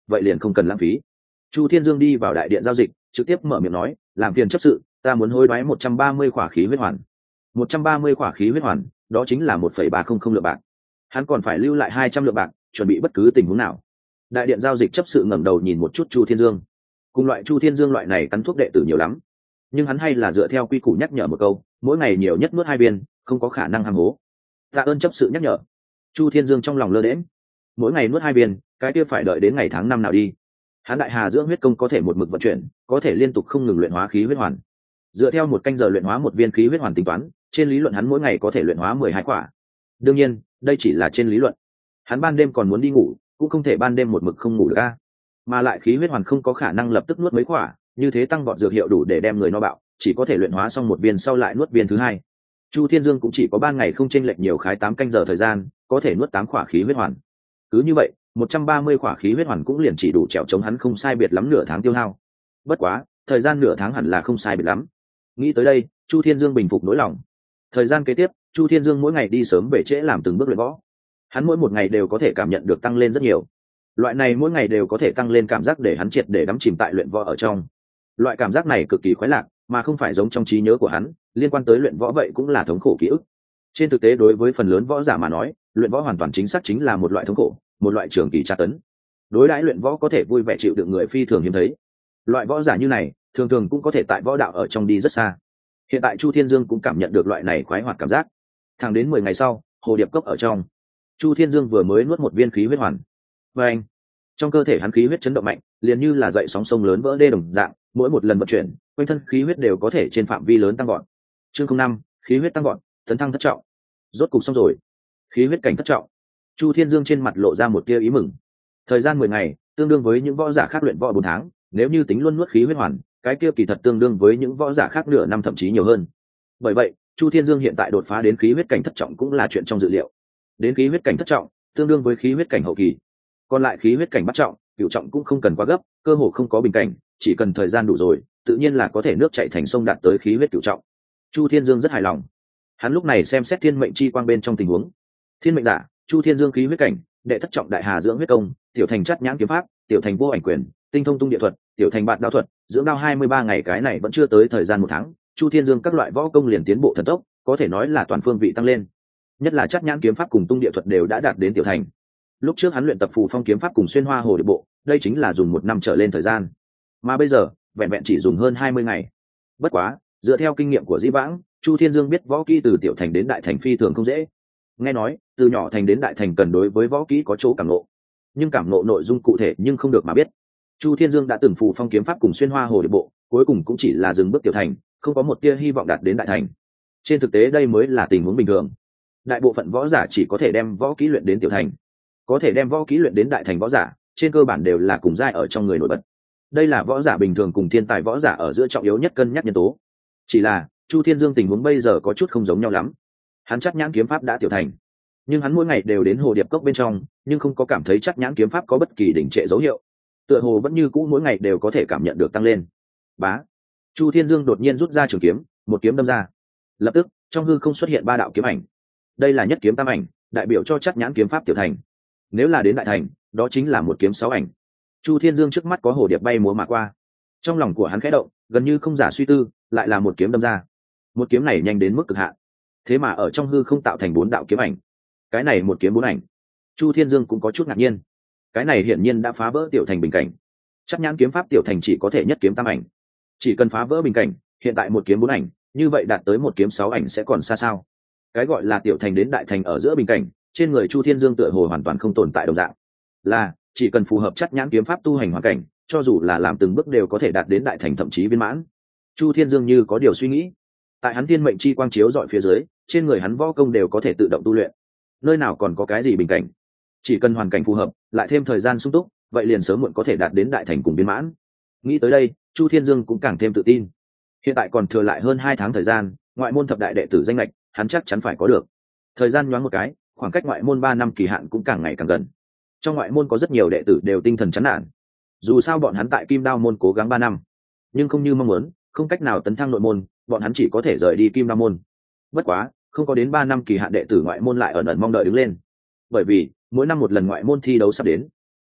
S1: vậy liền không cần lãng phí. Chu Thiên Dương đi vào đại điện giao dịch, trực tiếp mở miệng nói, làm phiền chấp sự, ta muốn hối đoái một trăm ba mươi khỏa khí huyết hoàn. một trăm ba mươi khỏa khí huyết hoàn, đó chính là một phẩy ba không không lượng bạc. Hắn còn phải lưu lại hai trăm lượng bạc, chuẩn bị bất cứ tình huống nào. Đại điện giao dịch chấp sự ngẩng đầu nhìn một chút Chu Thiên Dương. Cùng loại Chu Thiên Dương loại này cắn thuốc đệ tử nhiều lắm, nhưng hắn hay là dựa theo quy củ nhắc nhở một câu, mỗi ngày nhiều nhất nuốt hai viên, không có khả năng ham hố. Tạ ơn chấp sự nhắc nhở. Chu Thiên Dương trong lòng lơ đễnh, mỗi ngày nuốt hai viên, cái kia phải đợi đến ngày tháng năm nào đi. Hắn đại hà dưỡng huyết công có thể một mực vận chuyển, có thể liên tục không ngừng luyện hóa khí huyết hoàn. Dựa theo một canh giờ luyện hóa một viên khí huyết hoàn tính toán, trên lý luận hắn mỗi ngày có thể luyện hóa mười hai quả. Đương nhiên, đây chỉ là trên lý luận. Hắn ban đêm còn muốn đi ngủ, cũng không thể ban đêm một mực không ngủ được a. Mà lại khí huyết hoàn không có khả năng lập tức nuốt mấy quả, như thế tăng vọt dược hiệu đủ để đem người no bạo, chỉ có thể luyện hóa xong một viên sau lại nuốt viên thứ hai. Chu Thiên Dương cũng chỉ có ban ngày không chênh lệch nhiều khái tám canh giờ thời gian, có thể nuốt tám quả khí huyết hoàn. Cứ như vậy, một trăm ba mươi quả khí huyết hoàn cũng liền chỉ đủ trèo chống hắn không sai biệt lắm nửa tháng tiêu hao. Bất quá, thời gian nửa tháng hẳn là không sai biệt lắm. Nghĩ tới đây, Chu Thiên Dương bình phục nỗi lòng. Thời gian kế tiếp, Chu Thiên Dương mỗi ngày đi sớm về trễ làm từng bước luyện võ. Hắn mỗi một ngày đều có thể cảm nhận được tăng lên rất nhiều. Loại này mỗi ngày đều có thể tăng lên cảm giác để hắn triệt để đắm chìm tại luyện võ ở trong. Loại cảm giác này cực kỳ khoái lạc, mà không phải giống trong trí nhớ của hắn, liên quan tới luyện võ vậy cũng là thống khổ ký ức. Trên thực tế đối với phần lớn võ giả mà nói, luyện võ hoàn toàn chính xác chính là một loại thống khổ, một loại trường kỳ tra tấn. Đối đãi luyện võ có thể vui vẻ chịu đựng người phi thường hiếm thấy. Loại võ giả như này, thường thường cũng có thể tại võ đạo ở trong đi rất xa. Hiện tại Chu Thiên Dương cũng cảm nhận được loại này khoái hoạt cảm giác. Thẳng đến mười ngày sau, hồ điệp cốc ở trong, Chu Thiên Dương vừa mới nuốt một viên khí huyết hoàn. Và anh, trong cơ thể hắn khí huyết chấn động mạnh, liền như là dậy sóng sông lớn vỡ đê đồng dạng, mỗi một lần vận chuyển, quanh thân khí huyết đều có thể trên phạm vi lớn tăng vọt. Chương không năm, khí huyết tăng vọt, tấn thăng thất trọng. Rốt cục xong rồi. Khí huyết cảnh thất trọng. Chu Thiên Dương trên mặt lộ ra một tia ý mừng. Thời gian mười ngày, tương đương với những võ giả khác luyện võ bốn tháng, nếu như tính luôn nuốt khí huyết hoàn, cái kia kỳ thật tương đương với những võ giả khác nửa năm thậm chí nhiều hơn. Bởi vậy, Chu Thiên Dương hiện tại đột phá đến khí huyết cảnh thất trọng cũng là chuyện trong dự liệu. Đến khí huyết cảnh thất trọng, tương đương với khí huyết cảnh hậu kỳ. Còn lại khí huyết cảnh bắt trọng, cửu trọng cũng không cần quá gấp, cơ hồ không có bình cảnh, chỉ cần thời gian đủ rồi, tự nhiên là có thể nước chảy thành sông đạt tới khí huyết cửu trọng. Chu Thiên Dương rất hài lòng. Hắn lúc này xem xét thiên mệnh chi quang bên trong tình huống. Thiên mệnh giả, Chu Thiên Dương khí huyết cảnh, đệ thất trọng đại hà dưỡng huyết công, tiểu thành chất nhãn kiếm pháp, tiểu thành vô ảnh quyền, tinh thông tung địa thuật, tiểu thành bạn đao thuật, dưỡng đao hai mươi ba ngày, cái này vẫn chưa tới thời gian một tháng, Chu Thiên Dương các loại võ công liền tiến bộ thần tốc, có thể nói là toàn phương vị tăng lên. Nhất là chất nhãn kiếm pháp cùng tung địa thuật đều đã đạt đến tiểu thành. Lúc trước hắn luyện tập phù phong kiếm pháp cùng xuyên hoa hồ điệp bộ, đây chính là dùng một năm trở lên thời gian, mà bây giờ vẹn vẹn chỉ dùng hơn hai mươi ngày. Bất quá, dựa theo kinh nghiệm của Dĩ Vãng, Chu Thiên Dương biết võ kỹ từ tiểu thành đến đại thành phi thường không dễ. Nghe nói, từ nhỏ thành đến đại thành cần đối với võ kỹ có chỗ cảm ngộ, nhưng cảm ngộ nội dung cụ thể nhưng không được mà biết. Chu Thiên Dương đã từng phù phong kiếm pháp cùng xuyên hoa hồ điệp bộ, cuối cùng cũng chỉ là dừng bước tiểu thành, không có một tia hy vọng đạt đến đại thành. Trên thực tế đây mới là tình huống bình thường. Đại bộ phận võ giả chỉ có thể đem võ kỹ luyện đến tiểu thành, có thể đem võ kỹ luyện đến đại thành võ giả, trên cơ bản đều là cùng giai ở trong người nổi bật. Đây là võ giả bình thường cùng thiên tài võ giả ở giữa trọng yếu nhất cân nhắc nhân tố. Chỉ là Chu Thiên Dương tình huống bây giờ có chút không giống nhau lắm. Hắn chắc nhãn kiếm pháp đã tiểu thành, nhưng hắn mỗi ngày đều đến hồ điệp cốc bên trong, nhưng không có cảm thấy chắc nhãn kiếm pháp có bất kỳ đỉnh trệ dấu hiệu. Tựa hồ vẫn như cũ mỗi ngày đều có thể cảm nhận được tăng lên. Bá, Chu Thiên Dương đột nhiên rút ra trường kiếm, một kiếm đâm ra. Lập tức, trong hư không xuất hiện ba đạo kiếm ảnh. Đây là nhất kiếm tam ảnh, đại biểu cho chắc nhãn kiếm pháp tiểu thành. Nếu là đến đại thành, đó chính là một kiếm sáu ảnh. Chu Thiên Dương trước mắt có hồ điệp bay múa mà qua. Trong lòng của hắn khẽ động, gần như không giả suy tư, lại là một kiếm đâm ra. Một kiếm này nhanh đến mức cực hạn, thế mà ở trong hư không tạo thành bốn đạo kiếm ảnh. Cái này một kiếm bốn ảnh. Chu Thiên Dương cũng có chút ngạc nhiên. Cái này hiển nhiên đã phá vỡ tiểu thành bình cảnh. Chắc nhãn kiếm pháp tiểu thành chỉ có thể nhất kiếm tam ảnh. Chỉ cần phá vỡ bình cảnh, hiện tại một kiếm bốn ảnh, như vậy đạt tới một kiếm sáu ảnh sẽ còn xa sao? Cái gọi là tiểu thành đến đại thành ở giữa bình cảnh, trên người Chu Thiên Dương tựa hồ hoàn toàn không tồn tại đồng dạng. Là, chỉ cần phù hợp chắc nhãn kiếm pháp tu hành hoàn cảnh, cho dù là làm từng bước đều có thể đạt đến đại thành thậm chí viên mãn. Chu Thiên Dương như có điều suy nghĩ. Tại hắn thiên mệnh chi quang chiếu dọi phía dưới, trên người hắn võ công đều có thể tự động tu luyện. Nơi nào còn có cái gì bình cảnh? Chỉ cần hoàn cảnh phù hợp, lại thêm thời gian sung túc, vậy liền sớm muộn có thể đạt đến đại thành cùng viên mãn. Nghĩ tới đây, Chu Thiên Dương cũng càng thêm tự tin. Hiện tại còn thừa lại hơn hai tháng thời gian, ngoại môn thập đại đệ tử danh lệch, hắn chắc chắn phải có được. Thời gian nhoáng một cái, khoảng cách ngoại môn ba năm kỳ hạn cũng càng ngày càng gần. Trong ngoại môn có rất nhiều đệ tử đều tinh thần chán nản. Dù sao bọn hắn tại Kim Đao môn cố gắng ba năm, nhưng không như mong muốn, không cách nào tấn thăng nội môn, bọn hắn chỉ có thể rời đi Kim Đao môn. Bất quá, không có đến ba năm kỳ hạn đệ tử ngoại môn lại ẩn ẩn mong đợi đứng lên. Bởi vì, mỗi năm một lần ngoại môn thi đấu sắp đến.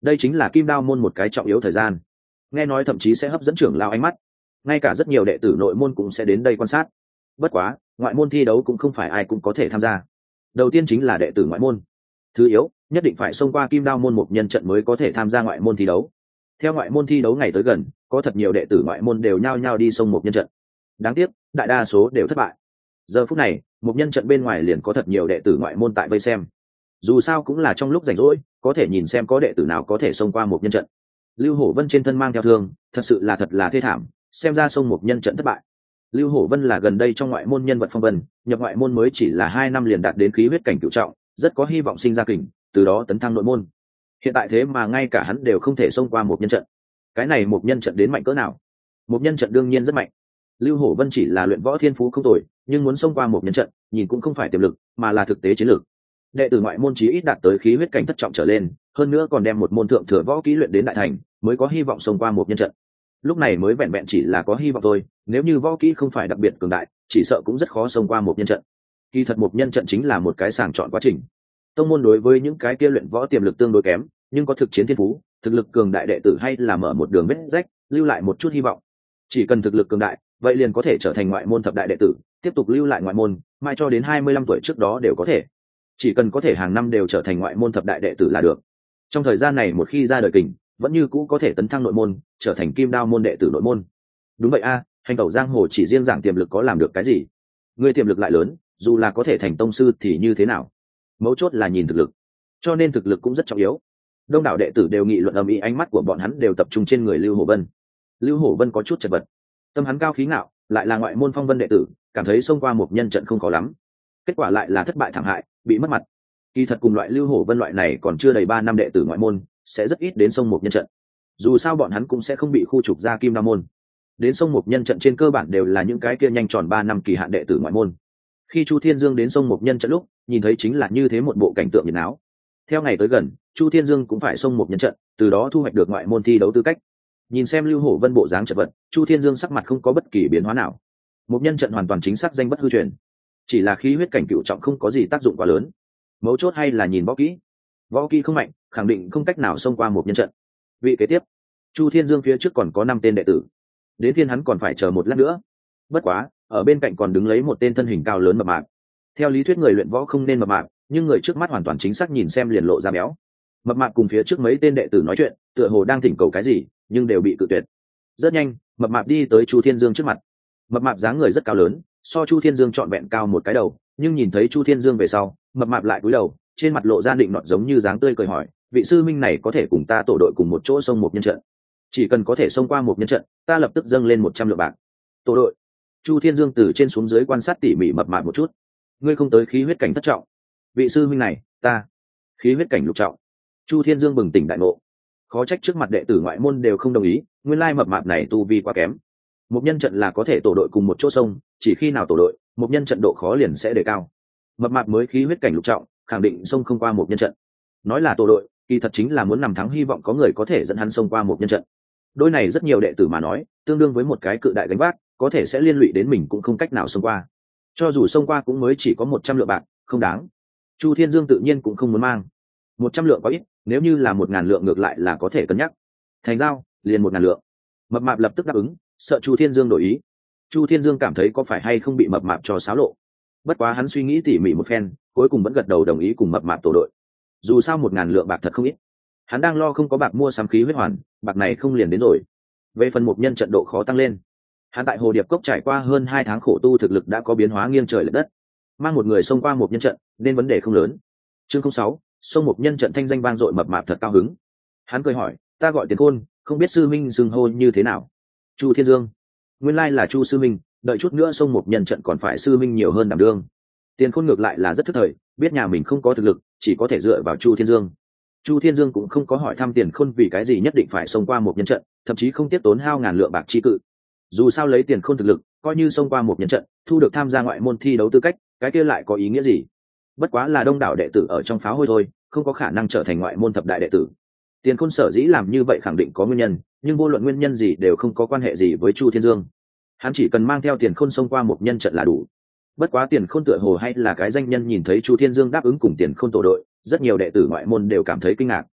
S1: đây chính là kim đao môn một cái trọng yếu thời gian, nghe nói thậm chí sẽ hấp dẫn trưởng lao ánh mắt, ngay cả rất nhiều đệ tử nội môn cũng sẽ đến đây quan sát. Bất quá ngoại môn thi đấu cũng không phải ai cũng có thể tham gia. Đầu tiên chính là đệ tử ngoại môn, thứ yếu nhất định phải xông qua kim đao môn một nhân trận mới có thể tham gia ngoại môn thi đấu. Theo ngoại môn thi đấu ngày tới gần, có thật nhiều đệ tử ngoại môn đều nhao nhao đi xông một nhân trận. Đáng tiếc đại đa số đều thất bại. Giờ phút này một nhân trận bên ngoài liền có thật nhiều đệ tử ngoại môn tại vây xem, dù sao cũng là trong lúc rảnh rỗi, có thể nhìn xem có đệ tử nào có thể xông qua một nhân trận. Lưu Hổ Vân trên thân mang theo thương, thật sự là thật là thê thảm, xem ra xông một nhân trận thất bại. Lưu Hổ Vân là gần đây trong ngoại môn nhân vật phong vân, nhập ngoại môn mới chỉ là hai năm liền đạt đến khí huyết cảnh cửu trọng, rất có hy vọng sinh ra kình, từ đó tấn thăng nội môn. Hiện tại thế mà ngay cả hắn đều không thể xông qua một nhân trận. Cái này một nhân trận đến mạnh cỡ nào? Một nhân trận đương nhiên rất mạnh. Lưu Hổ Vân chỉ là luyện võ thiên phú không tồi, nhưng muốn xông qua một nhân trận, nhìn cũng không phải tiềm lực, mà là thực tế chiến lược. Đệ tử ngoại môn chí ít đạt tới khí huyết cảnh thất trọng trở lên, hơn nữa còn đem một môn thượng thừa võ kỹ luyện đến đại thành, mới có hy vọng xông qua một nhân trận. Lúc này mới vẹn vẹn chỉ là có hy vọng thôi, nếu như võ kỹ không phải đặc biệt cường đại, chỉ sợ cũng rất khó xông qua một nhân trận. Kỳ thật một nhân trận chính là một cái sàng chọn quá trình. Tông môn đối với những cái kia luyện võ tiềm lực tương đối kém, nhưng có thực chiến thiên phú, thực lực cường đại đệ tử hay là mở một đường vết rách, lưu lại một chút hy vọng. Chỉ cần thực lực cường đại, vậy liền có thể trở thành ngoại môn thập đại đệ tử, tiếp tục lưu lại ngoại môn, mai cho đến hai mươi lăm tuổi trước đó đều có thể. Chỉ cần có thể hàng năm đều trở thành ngoại môn thập đại đệ tử là được. Trong thời gian này một khi ra đời kình, vẫn như cũ có thể tấn thăng nội môn, trở thành kim đao môn đệ tử nội môn. Đúng vậy a, hành tẩu giang hồ chỉ riêng giảng tiềm lực có làm được cái gì? Người tiềm lực lại lớn, dù là có thể thành tông sư thì như thế nào? Mấu chốt là nhìn thực lực, cho nên thực lực cũng rất trọng yếu. Đông đảo đệ tử đều nghị luận ầm ĩ, ánh mắt của bọn hắn đều tập trung trên người Lưu Hổ Vân. Lưu Hổ Vân có chút chật vật, tâm hắn cao khí ngạo, lại là ngoại môn phong vân đệ tử, cảm thấy xông qua một nhân trận không khó lắm. Kết quả lại là thất bại thảm hại, bị mất mặt. Kỳ thật cùng loại Lưu Hổ Vân loại này còn chưa đầy ba năm đệ tử ngoại môn, sẽ rất ít đến sông một nhân trận. Dù sao bọn hắn cũng sẽ không bị khu trục ra kim đao môn. Đến sông một nhân trận trên cơ bản đều là những cái kia nhanh tròn ba năm kỳ hạn đệ tử ngoại môn. Khi Chu Thiên Dương đến sông một nhân trận lúc, nhìn thấy chính là như thế một bộ cảnh tượng nhiệt náo. Theo ngày tới gần, Chu Thiên Dương cũng phải sông một nhân trận, từ đó thu hoạch được ngoại môn thi đấu tư cách. Nhìn xem Lưu Hổ Vân bộ dáng chật vật, Chu Thiên Dương sắc mặt không có bất kỳ biến hóa nào. Một nhân trận hoàn toàn chính xác danh bất hư truyền, chỉ là khí huyết cảnh cựu trọng không có gì tác dụng quá lớn. Mấu chốt hay là nhìn võ kỹ, võ kỹ không mạnh, khẳng định không cách nào xông qua một nhân trận. Vị kế tiếp, Chu Thiên Dương phía trước còn có năm tên đệ tử, đến thiên hắn còn phải chờ một lát nữa. Bất quá, ở bên cạnh còn đứng lấy một tên thân hình cao lớn mập mạp. Theo lý thuyết người luyện võ không nên mập mạp, nhưng người trước mắt hoàn toàn chính xác nhìn xem liền lộ ra béo. Mập mạp cùng phía trước mấy tên đệ tử nói chuyện, tựa hồ đang thỉnh cầu cái gì, nhưng đều bị cự tuyệt. Rất nhanh, mập mạp đi tới Chu Thiên Dương trước mặt. Mập mạp dáng người rất cao lớn, so Chu Thiên Dương trọn vẹn cao một cái đầu, nhưng nhìn thấy Chu Thiên Dương về sau, mập mạp lại cúi đầu, trên mặt lộ ra định nọt giống như dáng tươi cười hỏi, vị sư minh này có thể cùng ta tổ đội cùng một chỗ xông một nhân trận? Chỉ cần có thể xông qua một nhân trận, ta lập tức dâng lên một trăm lượng bạc. Tổ đội? Chu Thiên Dương từ trên xuống dưới quan sát tỉ mỉ mập mạp một chút. Ngươi không tới khí huyết cảnh thất trọng? Vị sư minh này, ta khí huyết cảnh lục trọng. Chu Thiên Dương bừng tỉnh đại ngộ, khó trách trước mặt đệ tử ngoại môn đều không đồng ý, nguyên lai mập mạp này tu vi quá kém. Một nhân trận là có thể tổ đội cùng một chỗ sông, chỉ khi nào tổ đội, một nhân trận độ khó liền sẽ đề cao. Mập mạp mới khí huyết cảnh lục trọng, khẳng định xông không qua một nhân trận. Nói là tổ đội, kỳ thật chính là muốn nằm thắng hy vọng có người có thể dẫn hắn xông qua một nhân trận. Đôi này rất nhiều đệ tử mà nói, tương đương với một cái cự đại gánh vác, có thể sẽ liên lụy đến mình cũng không cách nào xông qua. Cho dù xông qua cũng mới chỉ có một trăm lượng bạc, không đáng. Chu Thiên Dương tự nhiên cũng không muốn mang. Một trăm lượng có ít, nếu như là một ngàn lượng ngược lại là có thể cân nhắc. Thành giao, liền một ngàn lượng. Mập mạp lập tức đáp ứng, sợ Chu Thiên Dương đổi ý. Chu Thiên Dương cảm thấy có phải hay không bị mập mạp cho xáo lộ. Bất quá hắn suy nghĩ tỉ mỉ một phen, cuối cùng vẫn gật đầu đồng ý cùng mập mạp tổ đội. Dù sao một ngàn lượng bạc thật không ít, hắn đang lo không có bạc mua sắm khí huyết hoàn, bạc này không liền đến rồi. Về phần một nhân trận độ khó tăng lên, hắn tại Hồ Điệp Cốc trải qua hơn hai tháng khổ tu, thực lực đã có biến hóa nghiêng trời lệch đất, mang một người xông qua một nhân trận nên vấn đề không lớn. Chương không sáu, xông một nhân trận thanh danh vang dội, mập mạp thật cao hứng. Hắn cười hỏi, ta gọi Tiền Khôn, không biết sư minh xưng hô như thế nào? Chu Thiên Dương. Nguyên lai là Chu sư minh, đợi chút nữa xông một nhân trận còn phải sư minh nhiều hơn đảm đương. Tiền Khôn ngược lại là rất thức thời, biết nhà mình không có thực lực, chỉ có thể dựa vào Chu Thiên Dương. Chu Thiên Dương cũng không có hỏi thăm Tiền Khôn vì cái gì nhất định phải xông qua một nhân trận, thậm chí không tiếc tốn hao ngàn lượng bạc chi cự. Dù sao lấy Tiền Khôn thực lực, coi như xông qua một nhân trận, thu được tham gia ngoại môn thi đấu tư cách, cái kia lại có ý nghĩa gì? Bất quá là đông đảo đệ tử ở trong pháo hôi thôi, không có khả năng trở thành ngoại môn thập đại đệ tử. Tiền Khôn sở dĩ làm như vậy khẳng định có nguyên nhân, nhưng vô luận nguyên nhân gì đều không có quan hệ gì với Chu Thiên Dương. Hắn chỉ cần mang theo Tiền Khôn xông qua một nhân trận là đủ. Bất quá Tiền Khôn tựa hồ hay là cái danh nhân, nhìn thấy Chu Thiên Dương đáp ứng cùng Tiền Khôn tổ đội, rất nhiều đệ tử ngoại môn đều cảm thấy kinh ngạc.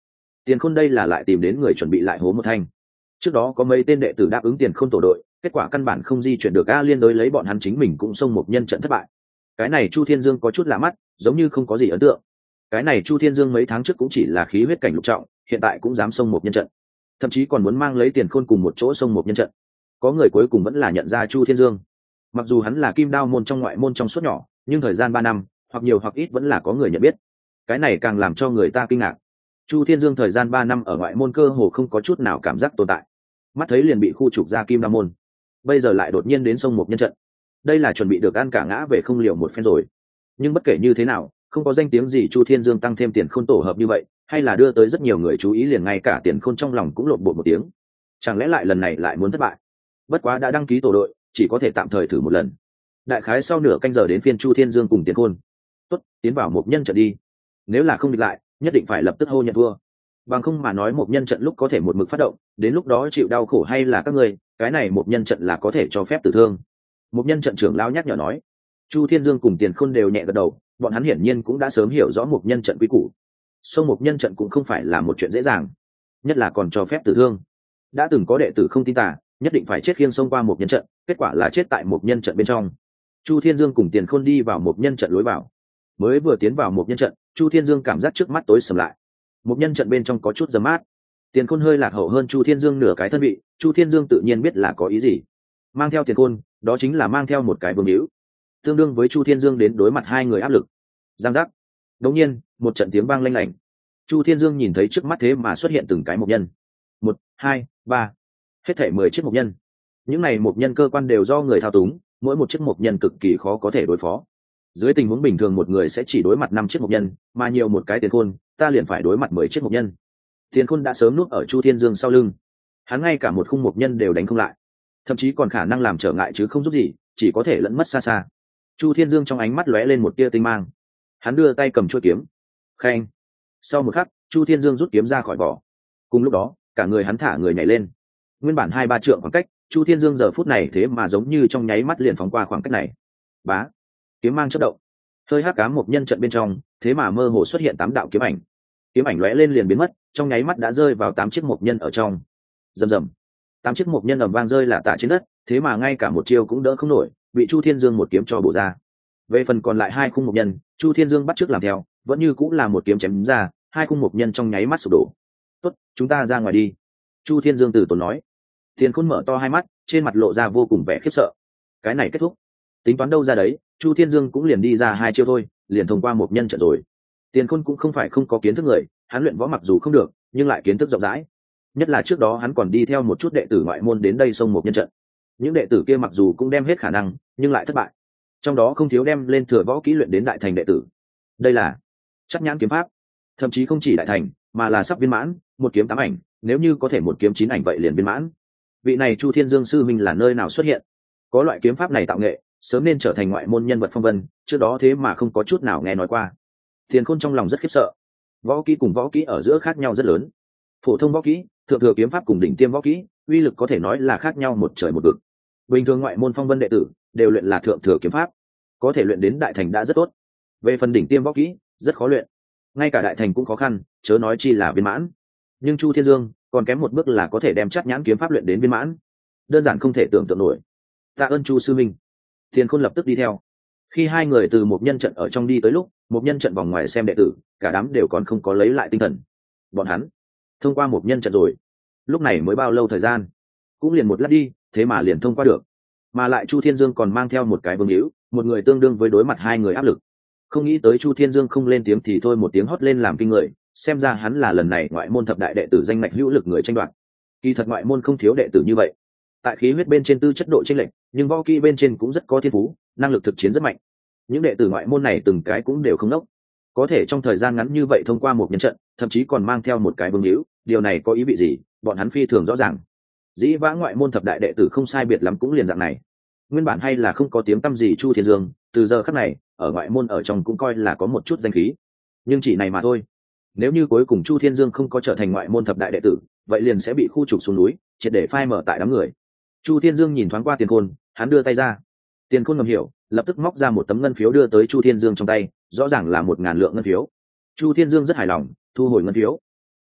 S1: Tiền Khôn đây là lại tìm đến người chuẩn bị lại hố một thanh. Trước đó có mấy tên đệ tử đáp ứng Tiền Khôn tổ đội, kết quả căn bản không di chuyển được, a liên đối lấy bọn hắn chính mình cũng xông một nhân trận thất bại. Cái này Chu Thiên Dương có chút lạ mắt, giống như không có gì ấn tượng. Cái này Chu Thiên Dương mấy tháng trước cũng chỉ là khí huyết cảnh lục trọng, hiện tại cũng dám xông một nhân trận, thậm chí còn muốn mang lấy Tiền Khôn cùng một chỗ xông một nhân trận. Có người cuối cùng vẫn là nhận ra Chu Thiên Dương. Mặc dù hắn là Kim Đao môn trong ngoại môn trong suốt nhỏ, nhưng thời gian ba năm, hoặc nhiều hoặc ít vẫn là có người nhận biết. Cái này càng làm cho người ta kinh ngạc. Chu Thiên Dương thời gian ba năm ở ngoại môn cơ hồ không có chút nào cảm giác tồn tại, mắt thấy liền bị khu trục ra Kim Đao môn, bây giờ lại đột nhiên đến sông một nhân trận. Đây là chuẩn bị được ăn cả ngã về không liều một phen rồi. Nhưng bất kể như thế nào, không có danh tiếng gì Chu Thiên Dương tăng thêm Tiền Khôn tổ hợp như vậy, hay là đưa tới rất nhiều người chú ý, liền ngay cả Tiền Khôn trong lòng cũng lộn bột một tiếng. Chẳng lẽ lại lần này lại muốn thất bại? Bất quá đã đăng ký tổ đội, chỉ có thể tạm thời thử một lần. Đại khái sau nửa canh giờ đến phiên Chu Thiên Dương cùng Tiền Khôn. Tốt, tiến vào một nhân trận đi. Nếu là không địch lại, nhất định phải lập tức hô nhận thua. Bằng không mà nói một nhân trận lúc có thể một mực phát động, đến lúc đó chịu đau khổ hay là các ngươi, cái này một nhân trận là có thể cho phép tử thương. Một nhân trận trưởng lão nhắc nhở nói. Chu Thiên Dương cùng Tiền Khôn đều nhẹ gật đầu, bọn hắn hiển nhiên cũng đã sớm hiểu rõ một nhân trận quy củ. Xông một nhân trận cũng không phải là một chuyện dễ dàng, nhất là còn cho phép tử thương. Đã từng có đệ tử không tin tà, nhất định phải chết khiêng xông qua một nhân trận, kết quả là chết tại một nhân trận bên trong. Chu Thiên Dương cùng Tiền Khôn đi vào một nhân trận lối vào. Mới vừa tiến vào một nhân trận, Chu Thiên Dương cảm giác trước mắt tối sầm lại. Một nhân trận bên trong có chút giấm mát. Tiền Khôn hơi lạc hậu hơn Chu Thiên Dương nửa cái thân vị, Chu Thiên Dương tự nhiên biết là có ý gì. Mang theo Tiền Khôn, đó chính là mang theo một cái vương hữu, tương đương với Chu Thiên Dương đến đối mặt hai người áp lực. Giang giác. Đột nhiên, một trận tiếng vang lanh lảnh. Chu Thiên Dương nhìn thấy trước mắt thế mà xuất hiện từng cái mộc nhân. Một, hai, ba, hết thảy mười chiếc mộc nhân. Những này mộc nhân cơ quan đều do người thao túng, mỗi một chiếc mộc nhân cực kỳ khó có thể đối phó. Dưới tình huống bình thường một người sẽ chỉ đối mặt năm chiếc mộc nhân, mà nhiều một cái Tiền Khôn, ta liền phải đối mặt mười chiếc mộc nhân. Tiền Khôn đã sớm núp ở Chu Thiên Dương sau lưng, hắn ngay cả một khung mộc nhân đều đánh không lại, thậm chí còn khả năng làm trở ngại chứ không giúp gì, chỉ có thể lẫn mất xa xa. Chu Thiên Dương trong ánh mắt lóe lên một tia tinh mang, hắn đưa tay cầm chuôi kiếm. Khen. Sau một khắc, Chu Thiên Dương rút kiếm ra khỏi vỏ. Cùng lúc đó, cả người hắn thả người nhảy lên. Nguyên bản hai ba trượng khoảng cách, Chu Thiên Dương giờ phút này thế mà giống như trong nháy mắt liền phóng qua khoảng cách này. Bá, kiếm mang chớp động. Hơi hắc ám một nhân trận bên trong, thế mà mơ hồ xuất hiện tám đạo kiếm ảnh. Kiếm ảnh lóe lên liền biến mất, trong nháy mắt đã rơi vào tám chiếc mộc nhân ở trong. Rầm rầm. Tám chiếc mộc nhân ầm vang rơi lả tả trên đất, thế mà ngay cả một chiêu cũng đỡ không nổi, bị Chu Thiên Dương một kiếm cho bổ ra. Về phần còn lại hai khung mộc nhân, Chu Thiên Dương bắt chước làm theo, vẫn như cũng là một kiếm chém ra, hai khung mộc nhân trong nháy mắt sụp đổ. "Tốt, chúng ta ra ngoài đi." Chu Thiên Dương từ tốn nói. Tiền Khôn mở to hai mắt, trên mặt lộ ra vô cùng vẻ khiếp sợ. Cái này kết thúc. Tính toán đâu ra đấy, Chu Thiên Dương cũng liền đi ra hai chiêu thôi, liền thông qua một nhân trận rồi. Tiền Khôn cũng không phải không có kiến thức người, hắn luyện võ mặc dù không được, nhưng lại kiến thức rộng rãi. Nhất là trước đó hắn còn đi theo một chút đệ tử ngoại môn đến đây xông một nhân trận. Những đệ tử kia mặc dù cũng đem hết khả năng, nhưng lại thất bại. Trong đó không thiếu đem lên thừa võ kỹ luyện đến đại thành đệ tử. Đây là Chắc Nhãn kiếm pháp, thậm chí không chỉ đại thành, mà là sắp viên mãn, một kiếm tám ảnh, nếu như có thể một kiếm chín ảnh vậy liền viên mãn. Vị này Chu Thiên Dương sư minh là nơi nào xuất hiện? Có loại kiếm pháp này tạo nghệ, sớm nên trở thành ngoại môn nhân vật phong vân, trước đó thế mà không có chút nào nghe nói qua. Tiền Khôn trong lòng rất khiếp sợ. Võ kỹ cùng võ kỹ ở giữa khác nhau rất lớn. Phổ thông võ kỹ, thượng thừa kiếm pháp cùng đỉnh tiêm võ kỹ, uy lực có thể nói là khác nhau một trời một vực. Bình thường ngoại môn phong vân đệ tử đều luyện là thượng thừa kiếm pháp, có thể luyện đến đại thành đã rất tốt. Về phần đỉnh tiêm võ kỹ, rất khó luyện, ngay cả đại thành cũng khó khăn, chớ nói chi là viên mãn. Nhưng Chu Thiên Dương còn kém một bước là có thể đem Chắc Nhãn kiếm pháp luyện đến viên mãn, đơn giản không thể tưởng tượng nổi. Tạ ơn Chu sư minh. Tiền Khôn lập tức đi theo. Khi hai người từ một nhân trận ở trong đi tới lúc, một nhân trận vòng ngoài xem đệ tử, cả đám đều còn không có lấy lại tinh thần. Bọn hắn thông qua một nhân trận rồi. Lúc này mới bao lâu thời gian, cũng liền một lát đi, thế mà liền thông qua được. Mà lại Chu Thiên Dương còn mang theo một cái vương hữu, một người tương đương với đối mặt hai người áp lực. Không nghĩ tới Chu Thiên Dương không lên tiếng thì thôi một tiếng hót lên làm kinh người, xem ra hắn là lần này ngoại môn thập đại đệ tử danh ngạch hữu lực người tranh đoạt. Kỳ thật ngoại môn không thiếu đệ tử như vậy, tại khí huyết bên trên tư chất độ chênh lệch, nhưng võ kỹ bên trên cũng rất có thiên phú, năng lực thực chiến rất mạnh. Những đệ tử ngoại môn này từng cái cũng đều không đốc, có thể trong thời gian ngắn như vậy thông qua một nhân trận, thậm chí còn mang theo một cái vương hữu, điều này có ý vị gì, bọn hắn phi thường rõ ràng. Dĩ vãng ngoại môn thập đại đệ tử không sai biệt lắm cũng liền dạng này. Nguyên bản hay là không có tiếng tăm gì Chu Thiên Dương, từ giờ khắc này ở ngoại môn ở trong cũng coi là có một chút danh khí, nhưng chỉ này mà thôi. Nếu như cuối cùng Chu Thiên Dương không có trở thành ngoại môn thập đại đệ tử, vậy liền sẽ bị khu trục xuống núi, triệt để phai mở tại đám người. Chu Thiên Dương nhìn thoáng qua Tiền Khôn, hắn đưa tay ra. Tiền Khôn ngầm hiểu, lập tức móc ra một tấm ngân phiếu đưa tới Chu Thiên Dương trong tay, rõ ràng là một ngàn lượng ngân phiếu. Chu Thiên Dương rất hài lòng, thu hồi ngân phiếu.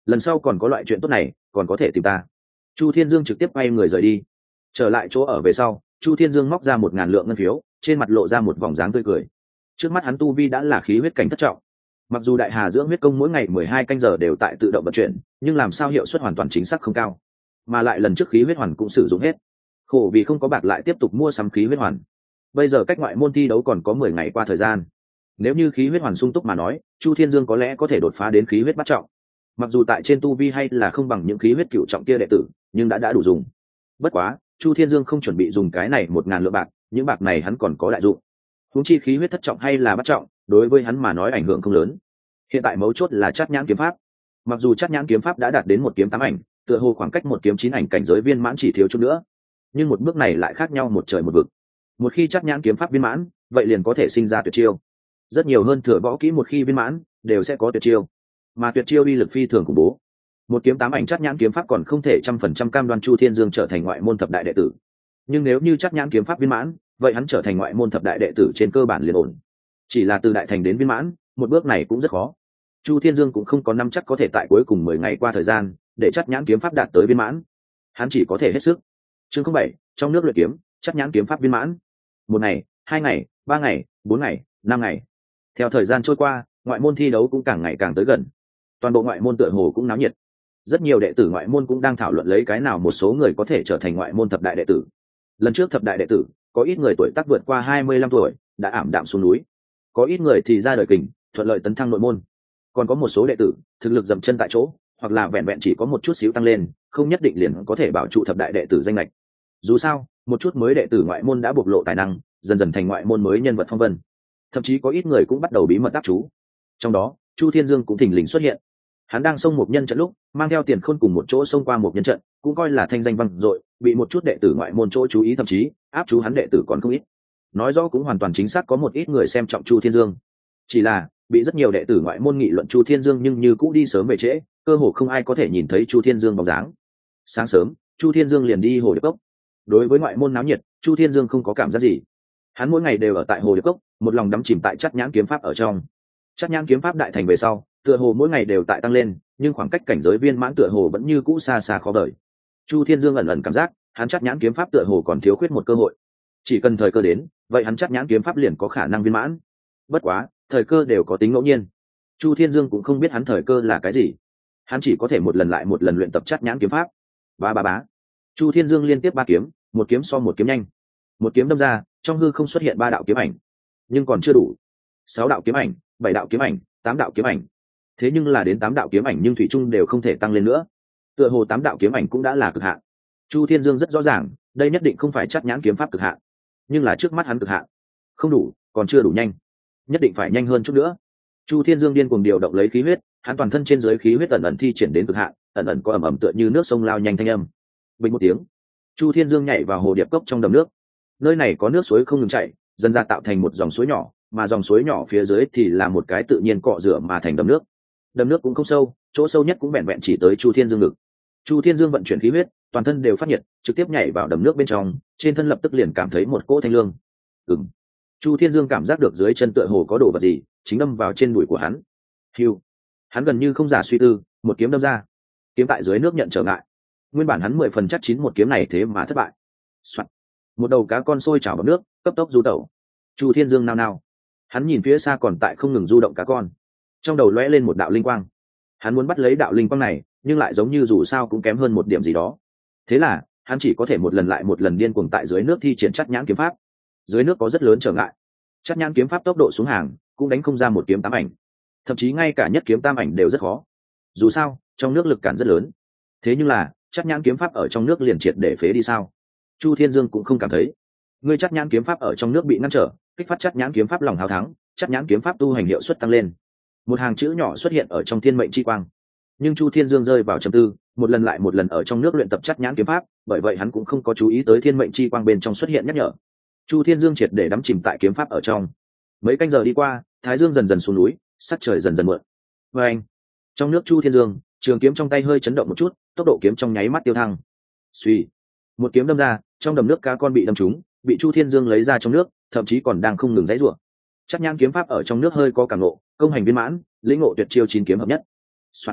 S1: lần sau còn có loại chuyện tốt này còn có thể tìm ta. Chu Thiên Dương trực tiếp quay người rời đi. Trở lại chỗ ở về sau, Chu Thiên Dương móc ra một ngàn lượng ngân phiếu, trên mặt lộ ra một vòng dáng tươi cười. Trước mắt hắn tu vi đã là khí huyết cảnh thất trọng. Mặc dù đại hà dưỡng huyết công mỗi ngày mười hai canh giờ đều tại tự động vận chuyển, nhưng làm sao hiệu suất hoàn toàn chính xác không cao, mà lại lần trước khí huyết hoàn cũng sử dụng hết, khổ vì không có bạc lại tiếp tục mua sắm khí huyết hoàn. Bây giờ cách ngoại môn thi đấu còn có mười ngày qua thời gian, nếu như khí huyết hoàn sung túc mà nói, Chu Thiên Dương có lẽ có thể đột phá đến khí huyết bát trọng. Mặc dù tại trên tu vi hay là không bằng những khí huyết cửu trọng kia đệ tử, nhưng đã đã đủ dùng. Bất quá Chu Thiên Dương không chuẩn bị dùng cái này một ngàn lượng bạc, những bạc này hắn còn có đại dụng. Huống chi khí huyết thất trọng hay là bát trọng, đối với hắn mà nói ảnh hưởng không lớn. Hiện tại mấu chốt là Chát Nhãn kiếm pháp. Mặc dù Chát Nhãn kiếm pháp đã đạt đến một kiếm tám ảnh, tựa hồ khoảng cách một kiếm chín ảnh cảnh giới viên mãn chỉ thiếu chút nữa, nhưng một bước này lại khác nhau một trời một vực. Một khi Chát Nhãn kiếm pháp viên mãn, vậy liền có thể sinh ra tuyệt chiêu. Rất nhiều hơn thừa võ kỹ một khi viên mãn đều sẽ có tuyệt chiêu, mà tuyệt chiêu uy lực phi thường khủng bố. Một kiếm tám ảnh Chát Nhãn kiếm pháp còn không thể trăm phần trăm cam đoan Chu Thiên Dương trở thành ngoại môn thập đại đệ tử, nhưng nếu như Chát Nhãn kiếm pháp viên mãn, vậy hắn trở thành ngoại môn thập đại đệ tử trên cơ bản liền ổn. Chỉ là từ đại thành đến viên mãn, một bước này cũng rất khó. Chu Thiên Dương cũng không có nắm chắc có thể tại cuối cùng mười ngày qua thời gian để Chát Nhãn kiếm pháp đạt tới viên mãn, hắn chỉ có thể hết sức. Chương không bảy, trong nước luyện kiếm, Chát Nhãn kiếm pháp viên mãn. Một ngày, hai ngày, ba ngày, bốn ngày, năm ngày. Theo thời gian trôi qua, ngoại môn thi đấu cũng càng ngày càng tới gần. Toàn bộ ngoại môn tựa hồ cũng náo nhiệt. Rất nhiều đệ tử ngoại môn cũng đang thảo luận lấy cái nào một số người có thể trở thành ngoại môn thập đại đệ tử. Lần trước thập đại đệ tử, có ít người tuổi tác vượt qua hai mươi lăm tuổi, đã ảm đạm xuống núi. Có ít người thì ra đời kình, thuận lợi tấn thăng nội môn. Còn có một số đệ tử, thực lực dậm chân tại chỗ, hoặc là vẹn vẹn chỉ có một chút xíu tăng lên, không nhất định liền có thể bảo trụ thập đại đệ tử danh lệch. Dù sao, một chút mới đệ tử ngoại môn đã bộc lộ tài năng, dần dần thành ngoại môn mới nhân vật phong vân. Thậm chí có ít người cũng bắt đầu bí mật đáp chú. Trong đó, Chu Thiên Dương cũng thình lình xuất hiện. Hắn đang xông một nhân trận lúc, mang theo Tiền Khôn cùng một chỗ xông qua một nhân trận, cũng coi là thanh danh vang dội, bị một chút đệ tử ngoại môn chỗ chú ý, thậm chí áp chú hắn đệ tử còn không ít. Nói rõ cũng hoàn toàn chính xác có một ít người xem trọng Chu Thiên Dương. Chỉ là bị rất nhiều đệ tử ngoại môn nghị luận Chu Thiên Dương, nhưng như cũ đi sớm về trễ, cơ hồ không ai có thể nhìn thấy Chu Thiên Dương bóng dáng. Sáng sớm, Chu Thiên Dương liền đi hồ điệp cốc. Đối với ngoại môn náo nhiệt, Chu Thiên Dương không có cảm giác gì. Hắn mỗi ngày đều ở tại hồ điệp cốc, một lòng đắm chìm tại Chát Nhãn kiếm pháp ở trong. Chát Nhãn kiếm pháp đại thành về sau, tựa hồ mỗi ngày đều tại tăng lên, nhưng khoảng cách cảnh giới viên mãn tựa hồ vẫn như cũ xa xa khó vời. Chu Thiên Dương ẩn ẩn cảm giác, hắn Chát Nhãn kiếm pháp tựa hồ còn thiếu khuyết một cơ hội. Chỉ cần thời cơ đến, vậy hắn Chát Nhãn kiếm pháp liền có khả năng viên mãn. Bất quá, thời cơ đều có tính ngẫu nhiên. Chu Thiên Dương cũng không biết hắn thời cơ là cái gì. Hắn chỉ có thể một lần lại một lần luyện tập Chát Nhãn kiếm pháp. Ba ba bá. Chu Thiên Dương liên tiếp ba kiếm, một kiếm so một kiếm nhanh. Một kiếm đâm ra, trong hư không xuất hiện ba đạo kiếm ảnh. Nhưng còn chưa đủ. Sáu đạo kiếm ảnh, bảy đạo kiếm ảnh, tám đạo kiếm ảnh. Thế nhưng là đến tám đạo kiếm ảnh nhưng thủy chung đều không thể tăng lên nữa. Tựa hồ tám đạo kiếm ảnh cũng đã là cực hạn. Chu Thiên Dương rất rõ ràng, đây nhất định không phải Chát Nhãn kiếm pháp cực hạn, nhưng là trước mắt hắn cực hạn. Không đủ, còn chưa đủ nhanh, nhất định phải nhanh hơn chút nữa. Chu Thiên Dương điên cuồng điều động lấy khí huyết, hắn toàn thân trên dưới khí huyết ẩn ẩn thi triển đến cực hạn, ẩn ẩn có ầm ầm tựa như nước sông lao nhanh thanh âm. Bình một tiếng, Chu Thiên Dương nhảy vào hồ điệp cốc trong đầm nước. Nơi này có nước suối không ngừng chảy, dần ra tạo thành một dòng suối nhỏ, mà dòng suối nhỏ phía dưới thì là một cái tự nhiên cọ rửa mà thành đầm nước. Đầm nước cũng không sâu, chỗ sâu nhất cũng vẹn vẹn chỉ tới Chu Thiên Dương ngực. Chu Thiên Dương vận chuyển khí huyết, toàn thân đều phát nhiệt, trực tiếp nhảy vào đầm nước bên trong, trên thân lập tức liền cảm thấy một cỗ thanh lương. Ừm. Chu Thiên Dương cảm giác được dưới chân tựa hồ có đồ vật gì chính đâm vào trên đùi của hắn. Hưu. Hắn gần như không giả suy tư, một kiếm đâm ra. Kiếm tại dưới nước nhận trở ngại. Nguyên bản hắn mười phần chắc chín một kiếm này thế mà thất bại. Soạn. Một đầu cá con sôi trào vào nước, cấp tốc du tẩu. Chu Thiên Dương nao nao. Hắn nhìn phía xa còn tại không ngừng du động cá con, trong đầu lóe lên một đạo linh quang. Hắn muốn bắt lấy đạo linh quang này, nhưng lại giống như dù sao cũng kém hơn một điểm gì đó. Thế là hắn chỉ có thể một lần lại một lần điên cuồng tại dưới nước thi triển Chát Nhãn kiếm pháp. Dưới nước có rất lớn trở ngại, Chát Nhãn kiếm pháp tốc độ xuống hàng, cũng đánh không ra một kiếm tám ảnh, thậm chí ngay cả nhất kiếm tam ảnh đều rất khó. Dù sao trong nước lực cản rất lớn. Thế nhưng là Chát Nhãn kiếm pháp ở trong nước liền triệt để phế đi sao? Chu Thiên Dương cũng không cảm thấy. Ngươi Chát Nhãn kiếm pháp ở trong nước bị ngăn trở, kích phát Chát Nhãn kiếm pháp lòng hào thắng, Chát Nhãn kiếm pháp tu hành hiệu suất tăng lên. Một hàng chữ nhỏ xuất hiện ở trong thiên mệnh chi quang. Nhưng Chu Thiên Dương rơi vào trầm tư, một lần lại một lần ở trong nước luyện tập Chát Nhãn kiếm pháp, bởi vậy hắn cũng không có chú ý tới thiên mệnh chi quang bên trong xuất hiện nhắc nhở. Chu Thiên Dương triệt để đắm chìm tại kiếm pháp ở trong. Mấy canh giờ đi qua, thái dương dần dần xuống núi, sắc trời dần dần muộn. Và anh, trong nước Chu Thiên Dương, trường kiếm trong tay hơi chấn động một chút, tốc độ kiếm trong nháy mắt tiêu thăng. Suy, một kiếm đâm ra, trong đầm nước cá con bị đâm trúng, bị Chu Thiên Dương lấy ra trong nước, thậm chí còn đang không ngừng giãy giụa. Chát Nhãn kiếm pháp ở trong nước hơi có cảm ngộ, công hành viên mãn, lĩnh ngộ tuyệt chiêu chín kiếm hợp nhất. Soạn.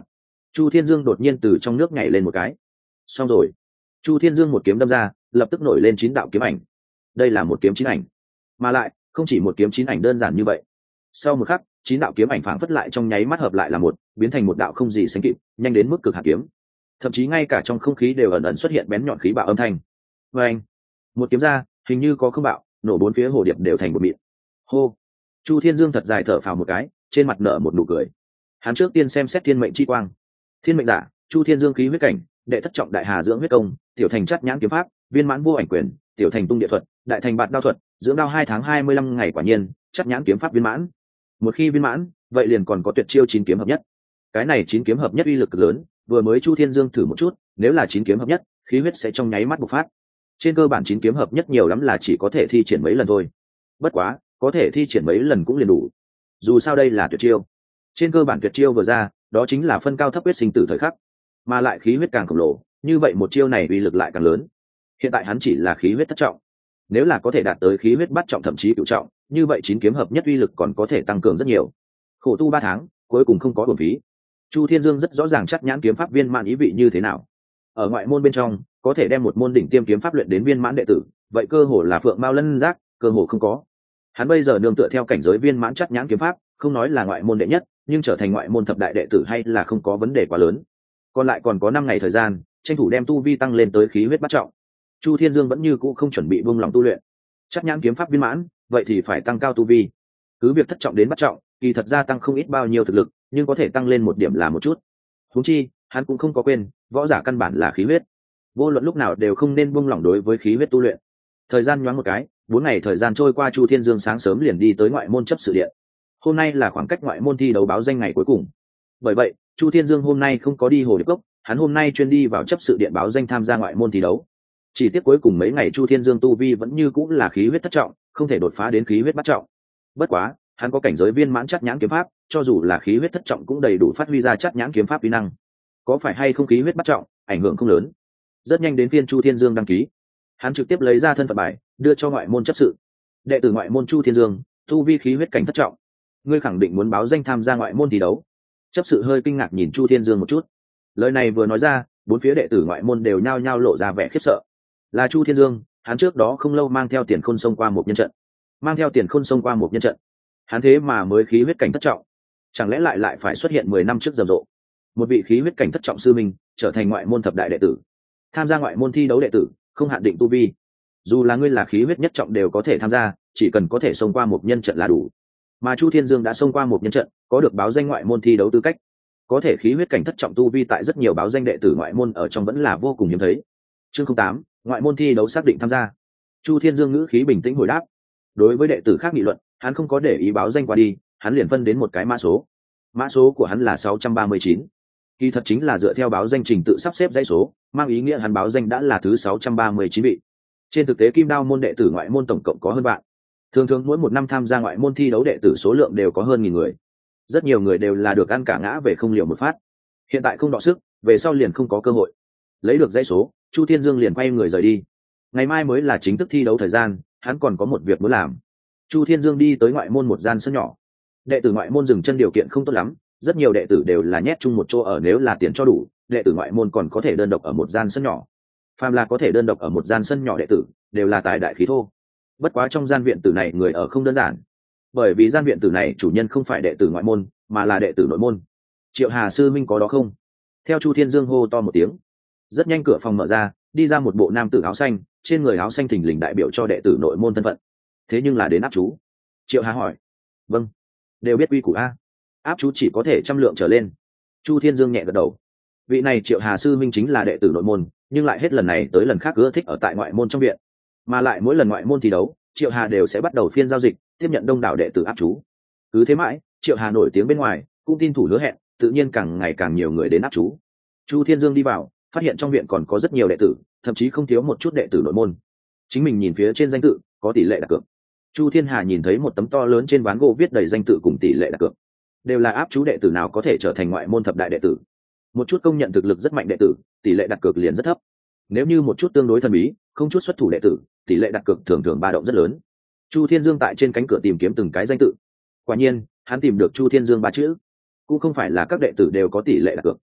S1: Chu Thiên Dương đột nhiên từ trong nước nhảy lên một cái. Xong rồi. Chu Thiên Dương một kiếm đâm ra, lập tức nổi lên chín đạo kiếm ảnh. Đây là một kiếm chín ảnh, mà lại không chỉ một kiếm chín ảnh đơn giản như vậy. Sau một khắc, chín đạo kiếm ảnh phảng phất lại trong nháy mắt hợp lại là một, biến thành một đạo không gì sánh kịp, nhanh đến mức cực hạn kiếm. Thậm chí ngay cả trong không khí đều ẩn ẩn xuất hiện bén nhọn khí bạo âm thanh. Và anh, một kiếm ra, hình như có không bạo, nổ bốn phía hồ điệp đều thành một mịn. Hô. Chu Thiên Dương thật dài thở phào một cái, trên mặt nở một nụ cười. Hắn trước tiên xem xét thiên mệnh chi quang. Thiên mệnh giả, Chu Thiên Dương khí huyết cảnh, đệ thất trọng đại hà dưỡng huyết công, tiểu thành chất nhãn kiếm pháp, viên mãn vô ảnh quyền, tiểu thành tung địa thuật, đại thành bạt đao thuật, dưỡng đao hai tháng hai mươi lăm ngày, quả nhiên chất nhãn kiếm pháp viên mãn. Một khi viên mãn, vậy liền còn có tuyệt chiêu chín kiếm hợp nhất. Cái này chín kiếm hợp nhất uy lực cực lớn, vừa mới Chu Thiên Dương thử một chút, nếu là chín kiếm hợp nhất, khí huyết sẽ trong nháy mắt bộc phát. Trên cơ bản chín kiếm hợp nhất nhiều lắm là chỉ có thể thi triển mấy lần thôi. Bất quá, có thể thi triển mấy lần cũng liền đủ. Dù sao đây là tuyệt chiêu. Trên cơ bản tuyệt chiêu vừa ra, đó chính là phân cao thấp huyết sinh tử thời khắc, mà lại khí huyết càng khổng lồ, như vậy một chiêu này uy lực lại càng lớn. Hiện tại hắn chỉ là khí huyết thất trọng, nếu là có thể đạt tới khí huyết bát trọng thậm chí cửu trọng, như vậy chín kiếm hợp nhất uy lực còn có thể tăng cường rất nhiều. Khổ tu ba tháng, cuối cùng không có uổng phí. Chu Thiên Dương rất rõ ràng chắc nhãn kiếm pháp viên mãn ý vị như thế nào. Ở ngoại môn bên trong, có thể đem một môn đỉnh tiêm kiếm pháp luyện đến viên mãn đệ tử, vậy cơ hồ là phượng mao lân giác, cơ hồ không có. Hắn bây giờ nương tựa theo cảnh giới viên mãn chắc nhãn kiếm pháp, không nói là ngoại môn đệ nhất, nhưng trở thành ngoại môn thập đại đệ tử hay là không có vấn đề quá lớn. Còn lại còn có năm ngày thời gian, tranh thủ đem tu vi tăng lên tới khí huyết bát trọng. Chu Thiên Dương vẫn như cũ không chuẩn bị buông lòng tu luyện. Chắc nhãn kiếm pháp viên mãn, vậy thì phải tăng cao tu vi. Cứ việc thất trọng đến bát trọng, kỳ thật gia tăng không ít bao nhiêu thực lực, nhưng có thể tăng lên một điểm là một chút. Huống chi, hắn cũng không có quên, võ giả căn bản là khí huyết. Vô luận lúc nào đều không nên buông lỏng đối với khí huyết tu luyện. Thời gian nhoáng một cái, bốn ngày thời gian trôi qua, Chu Thiên Dương sáng sớm liền đi tới ngoại môn chấp sự điện. Hôm nay là khoảng cách ngoại môn thi đấu báo danh ngày cuối cùng. Bởi vậy, Chu Thiên Dương hôm nay không có đi hồ điệp cốc, hắn hôm nay chuyên đi vào chấp sự điện báo danh tham gia ngoại môn thi đấu. Chỉ tiếc cuối cùng mấy ngày Chu Thiên Dương tu vi vẫn như cũng là khí huyết thất trọng, không thể đột phá đến khí huyết bát trọng. Bất quá, hắn có cảnh giới viên mãn chắc nhãn kiếm pháp, cho dù là khí huyết thất trọng cũng đầy đủ phát huy ra chắc nhãn kiếm pháp uy năng. Có phải hay không khí huyết bát trọng, ảnh hưởng không lớn. Rất nhanh đến phiên Chu Thiên Dương đăng ký. Hắn trực tiếp lấy ra thân phận bài, đưa cho ngoại môn chấp sự. Đệ tử ngoại môn Chu Thiên Dương, tu vi khí huyết cảnh thất trọng. Ngươi khẳng định muốn báo danh tham gia ngoại môn thi đấu. Chấp sự hơi kinh ngạc nhìn Chu Thiên Dương một chút. Lời này vừa nói ra, bốn phía đệ tử ngoại môn đều nhao nhao lộ ra vẻ khiếp sợ. Là Chu Thiên Dương, hắn trước đó không lâu mang theo tiền khôn xông qua một nhân trận. Mang theo tiền khôn xông qua một nhân trận. Hắn thế mà mới khí huyết cảnh thất trọng. Chẳng lẽ lại lại phải xuất hiện mười năm trước rầm rộ. Một vị khí huyết cảnh thất trọng sư minh, trở thành ngoại môn thập đại đệ tử. Tham gia ngoại môn thi đấu đệ tử, không hạn định tu vi. Dù là ngươi là khí huyết nhất trọng đều có thể tham gia, chỉ cần có thể xông qua một nhân trận là đủ. Mà Chu Thiên Dương đã xông qua một nhân trận, có được báo danh ngoại môn thi đấu tư cách. Có thể khí huyết cảnh thất trọng tu vi tại rất nhiều báo danh đệ tử ngoại môn ở trong vẫn là vô cùng hiếm thấy. Chương không tám, ngoại môn thi đấu xác định tham gia. Chu Thiên Dương ngữ khí bình tĩnh hồi đáp. Đối với đệ tử khác nghị luận, hắn không có để ý báo danh qua đi, hắn liền phân đến một cái mã số. Mã số của hắn là sáu trăm ba mươi chín. Kỳ thật chính là dựa theo báo danh trình tự sắp xếp dãy số, mang ý nghĩa hắn báo danh đã là thứ sáu trăm ba mươi chín vị. Trên thực tế Kim Đao môn đệ tử ngoại môn tổng cộng có hơn vạn. Thường thường mỗi một năm tham gia ngoại môn thi đấu đệ tử số lượng đều có hơn nghìn người. Rất nhiều người đều là được ăn cả ngã về không liều một phát. Hiện tại không đọ sức, về sau liền không có cơ hội. Lấy được dãy số, Chu Thiên Dương liền quay người rời đi. Ngày mai mới là chính thức thi đấu thời gian, hắn còn có một việc muốn làm. Chu Thiên Dương đi tới ngoại môn một gian sân nhỏ. Đệ tử ngoại môn dừng chân điều kiện không tốt lắm, rất nhiều đệ tử đều là nhét chung một chỗ ở, nếu là tiền cho đủ, đệ tử ngoại môn còn có thể đơn độc ở một gian sân nhỏ. Phàm là có thể đơn độc ở một gian sân nhỏ đệ tử, đều là tài đại khí thô. Bất quá trong gian viện tử này người ở không đơn giản, bởi vì gian viện tử này chủ nhân không phải đệ tử ngoại môn, mà là đệ tử nội môn. Triệu Hà sư minh có đó không? Theo Chu Thiên Dương hô to một tiếng, rất nhanh cửa phòng mở ra, đi ra một bộ nam tử áo xanh, trên người áo xanh thình lình đại biểu cho đệ tử nội môn thân phận. Thế nhưng là đến áp chú. Triệu Hà hỏi. Vâng, đều biết quy củ a. Áp chú chỉ có thể trăm lượng trở lên. Chu Thiên Dương nhẹ gật đầu. Vị này Triệu Hà sư minh chính là đệ tử nội môn, nhưng lại hết lần này tới lần khác ưa thích ở tại ngoại môn trong viện, mà lại mỗi lần ngoại môn thi đấu, Triệu Hà đều sẽ bắt đầu phiên giao dịch, tiếp nhận đông đảo đệ tử áp chú. Cứ thế mãi, Triệu Hà nổi tiếng bên ngoài, cũng tin thủ hứa hẹn, tự nhiên càng ngày càng nhiều người đến áp chú. Chu Thiên Dương đi vào, phát hiện trong viện còn có rất nhiều đệ tử, thậm chí không thiếu một chút đệ tử nội môn. Chính mình nhìn phía trên danh tự, có tỷ lệ đặt cược. Chu Thiên Hà nhìn thấy một tấm to lớn trên ván gỗ viết đầy danh tự cùng tỷ lệ đặt cược. Đều là áp chú đệ tử nào có thể trở thành ngoại môn thập đại đệ tử. Một chút công nhận thực lực rất mạnh đệ tử, tỷ lệ đặt cược liền rất thấp. Nếu như một chút tương đối thần bí, không chút xuất thủ đệ tử, tỷ lệ đặt cược thường thường ba động rất lớn. Chu Thiên Dương tại trên cánh cửa tìm kiếm từng cái danh tự. Quả nhiên, hắn tìm được Chu Thiên Dương ba chữ. Cũng không phải là các đệ tử đều có tỷ lệ đặt cược,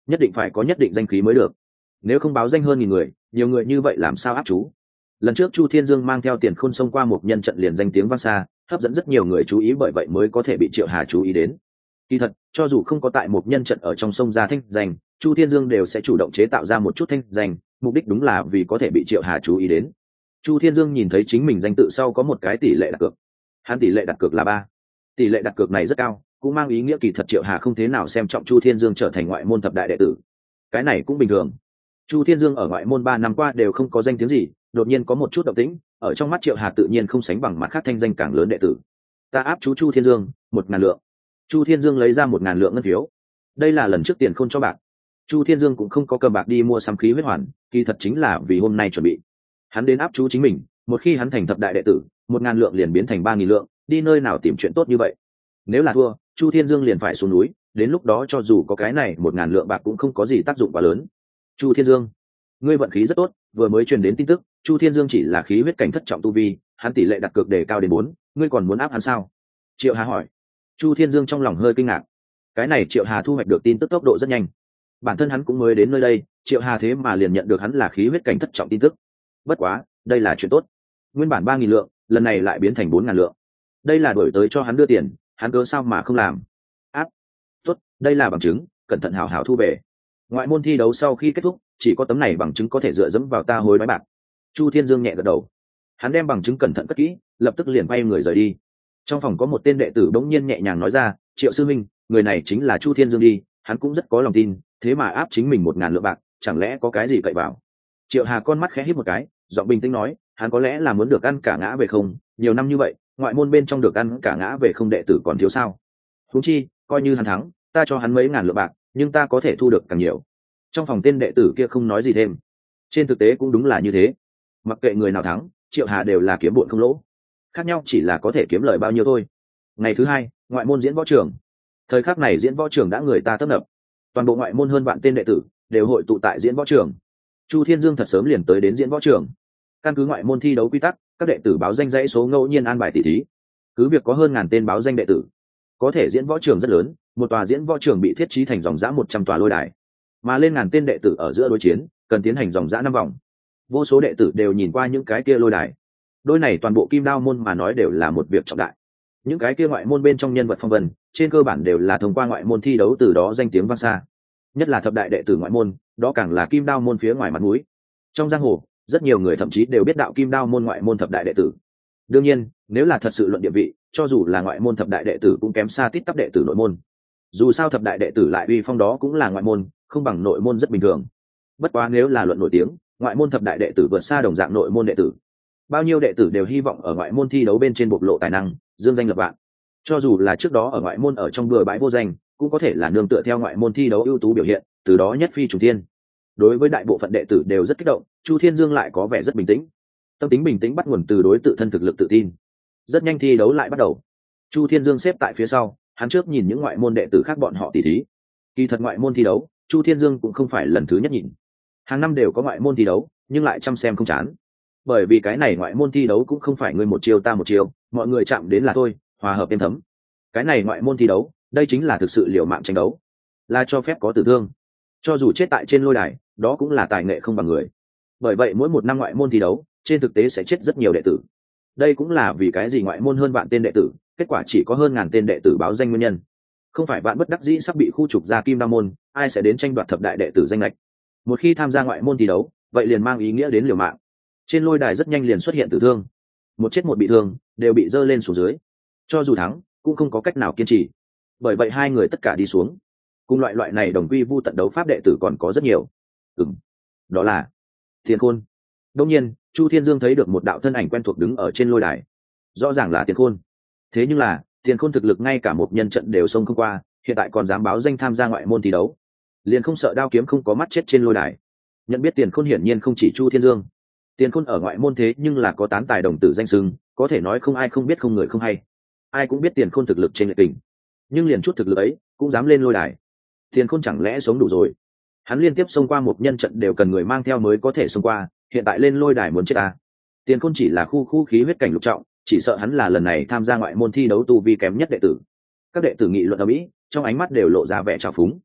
S1: nhất định phải có nhất định danh khí mới được, nếu không báo danh hơn nghìn người, nhiều người như vậy làm sao áp chú. Lần trước Chu Thiên Dương mang theo Tiền Khôn xông qua một nhân trận liền danh tiếng vang xa, hấp dẫn rất nhiều người chú ý, bởi vậy mới có thể bị Triệu Hà chú ý đến. Kỳ thật, cho dù không có tại một nhân trận ở trong sông ra thanh danh, Chu Thiên Dương đều sẽ chủ động chế tạo ra một chút thanh danh, mục đích đúng là vì có thể bị Triệu Hà chú ý đến. Chu Thiên Dương nhìn thấy chính mình danh tự sau có một cái tỷ lệ đặt cược, hắn tỷ lệ đặt cược là ba. Tỷ lệ đặt cược này rất cao, cũng mang ý nghĩa kỳ thật Triệu Hà không thế nào xem trọng Chu Thiên Dương trở thành ngoại môn thập đại đệ tử. Cái này cũng bình thường. Chu Thiên Dương ở ngoại môn ba năm qua đều không có danh tiếng gì, đột nhiên có một chút động tĩnh, ở trong mắt Triệu Hà tự nhiên không sánh bằng mặt khác thanh danh càng lớn đệ tử. Ta áp chú Chu Thiên Dương một ngàn lượng. Chu Thiên Dương lấy ra một ngàn lượng ngân phiếu. Đây là lần trước Tiền Khôn cho bạc. Chu Thiên Dương cũng không có cầm bạc đi mua sắm khí huyết hoàn, kỳ thật chính là vì hôm nay chuẩn bị. Hắn đến áp chú chính mình, một khi hắn thành thập đại đệ tử, một ngàn lượng liền biến thành ba nghìn lượng, đi nơi nào tìm chuyện tốt như vậy. Nếu là thua, Chu Thiên Dương liền phải xuống núi, đến lúc đó cho dù có cái này một ngàn lượng bạc cũng không có gì tác dụng quá lớn. Chu Thiên Dương, ngươi vận khí rất tốt, vừa mới truyền đến tin tức, Chu Thiên Dương chỉ là khí huyết cảnh thất trọng tu vi, hắn tỷ lệ đặt cược đề cao đến bốn, ngươi còn muốn áp hắn sao? Triệu Hà hỏi. Chu Thiên Dương trong lòng hơi kinh ngạc. Cái này Triệu Hà thu hoạch được tin tức tốc độ rất nhanh. Bản thân hắn cũng mới đến nơi đây, Triệu Hà thế mà liền nhận được hắn là khí huyết cảnh thất trọng tin tức. Bất quá, đây là chuyện tốt. Nguyên bản ba nghìn lượng, lần này lại biến thành bốn ngàn lượng. Đây là đổi tới cho hắn đưa tiền, hắn cớ sao mà không làm? Áp. Tốt, đây là bằng chứng, cẩn thận hảo hảo thu về. Ngoại môn thi đấu sau khi kết thúc, chỉ có tấm này bằng chứng có thể dựa dẫm vào ta hối đoái bạc. Chu Thiên Dương nhẹ gật đầu. Hắn đem bằng chứng cẩn thận cất kỹ, lập tức liền bay người rời đi. Trong phòng có một tên đệ tử bỗng nhiên nhẹ nhàng nói ra, Triệu sư minh, người này chính là Chu Thiên Dương đi, hắn cũng rất có lòng tin, thế mà áp chính mình một ngàn lượng bạc, chẳng lẽ có cái gì cậy vào? Triệu Hà con mắt khẽ híp một cái, giọng bình tĩnh nói, hắn có lẽ là muốn được ăn cả ngã về không, nhiều năm như vậy, ngoại môn bên trong được ăn cả ngã về không đệ tử còn thiếu sao? Huống chi, coi như hắn thắng, ta cho hắn mấy ngàn lượng bạc, nhưng ta có thể thu được càng nhiều. Trong phòng tên đệ tử kia không nói gì thêm. Trên thực tế cũng đúng là như thế, mặc kệ người nào thắng, Triệu Hà đều là kiếm bộn không lỗ, khác nhau chỉ là có thể kiếm lời bao nhiêu thôi. Ngày thứ hai, ngoại môn diễn võ trường. Thời khắc này diễn võ trường đã người ta tấp nập, toàn bộ ngoại môn hơn vạn tên đệ tử đều hội tụ tại diễn võ trường. Chu Thiên Dương thật sớm liền tới đến diễn võ trường. Căn cứ ngoại môn thi đấu quy tắc, các đệ tử báo danh dãy số ngẫu nhiên an bài tỷ thí. Cứ việc có hơn ngàn tên báo danh đệ tử, có thể diễn võ trường rất lớn, một tòa diễn võ trường bị thiết trí thành dòng dã một trăm tòa lôi đài, mà lên ngàn tên đệ tử ở giữa đối chiến, cần tiến hành dòng dã năm vòng. Vô số đệ tử đều nhìn qua những cái kia lôi đài. Đôi này toàn bộ Kim Đao môn mà nói đều là một việc trọng đại. Những cái kia ngoại môn bên trong nhân vật phong vân, trên cơ bản đều là thông qua ngoại môn thi đấu từ đó danh tiếng vang xa. Nhất là thập đại đệ tử ngoại môn, đó càng là Kim Đao môn phía ngoài mặt mũi. Trong giang hồ, rất nhiều người thậm chí đều biết đạo Kim Đao môn ngoại môn thập đại đệ tử. Đương nhiên, nếu là thật sự luận địa vị, cho dù là ngoại môn thập đại đệ tử cũng kém xa tít tắp đệ tử nội môn. Dù sao thập đại đệ tử lại uy phong đó cũng là ngoại môn, không bằng nội môn rất bình thường. Bất quá nếu là luận nổi tiếng, ngoại môn thập đại đệ tử vượt xa đồng dạng nội môn đệ tử. Bao nhiêu đệ tử đều hy vọng ở ngoại môn thi đấu bên trên bộc lộ tài năng, dương danh lập vạn. Cho dù là trước đó ở ngoại môn ở trong bừa bãi vô danh, cũng có thể là nương tựa theo ngoại môn thi đấu ưu tú biểu hiện, từ đó nhất phi trùng thiên. Đối với đại bộ phận đệ tử đều rất kích động, Chu Thiên Dương lại có vẻ rất bình tĩnh. Tâm tính bình tĩnh bắt nguồn từ đối tự thân thực lực tự tin. Rất nhanh thi đấu lại bắt đầu. Chu Thiên Dương xếp tại phía sau, hắn trước nhìn những ngoại môn đệ tử khác bọn họ tỉ thí. Kỳ thật ngoại môn thi đấu, Chu Thiên Dương cũng không phải lần thứ nhất nhìn. Hàng năm đều có ngoại môn thi đấu, nhưng lại chăm xem không chán. Bởi vì cái này ngoại môn thi đấu cũng không phải ngươi một chiêu ta một chiêu, mọi người chạm đến là thôi, hòa hợp êm thấm. Cái này ngoại môn thi đấu, đây chính là thực sự liều mạng tranh đấu, là cho phép có tử thương. Cho dù chết tại trên lôi đài, đó cũng là tài nghệ không bằng người. Bởi vậy mỗi một năm ngoại môn thi đấu, trên thực tế sẽ chết rất nhiều đệ tử. Đây cũng là vì cái gì ngoại môn hơn vạn tên đệ tử, kết quả chỉ có hơn ngàn tên đệ tử báo danh nguyên nhân. Không phải bạn bất đắc dĩ sắp bị khu trục ra Kim Đao môn, ai sẽ đến tranh đoạt thập đại đệ tử danh lệch. Một khi tham gia ngoại môn thi đấu, vậy liền mang ý nghĩa đến liều mạng. Trên lôi đài rất nhanh liền xuất hiện tử thương, một chết một bị thương, đều bị dơ lên xuống dưới. Cho dù thắng, cũng không có cách nào kiên trì. Bởi vậy hai người tất cả đi xuống. Cùng loại loại này đồng quy vu tận đấu pháp đệ tử còn có rất nhiều. Ừm, đó là Tiền Khôn. Đương nhiên, Chu Thiên Dương thấy được một đạo thân ảnh quen thuộc đứng ở trên lôi đài. Rõ ràng là Tiền Khôn. Thế nhưng là, Tiền Khôn thực lực ngay cả một nhân trận đều xông không qua, hiện tại còn dám báo danh tham gia ngoại môn thi đấu, liền không sợ đao kiếm không có mắt chết trên lôi đài. Nhận biết Tiền Khôn hiển nhiên không chỉ Chu Thiên Dương. Tiền Khôn ở ngoại môn thế nhưng là có tán tài đồng tử danh xưng, có thể nói không ai không biết không người không hay. Ai cũng biết Tiền Khôn thực lực trên lệch kình, nhưng liền chút thực lực ấy cũng dám lên lôi đài. Tiền Khôn chẳng lẽ sống đủ rồi? Hắn liên tiếp xông qua một nhân trận đều cần người mang theo mới có thể xông qua, hiện tại lên lôi đài muốn chết à? Tiền Khôn chỉ là khu khu khí huyết cảnh lục trọng, chỉ sợ hắn là lần này tham gia ngoại môn thi đấu tu vi kém nhất đệ tử. Các đệ tử nghị luận ở mỹ, trong ánh mắt đều lộ ra vẻ trào phúng.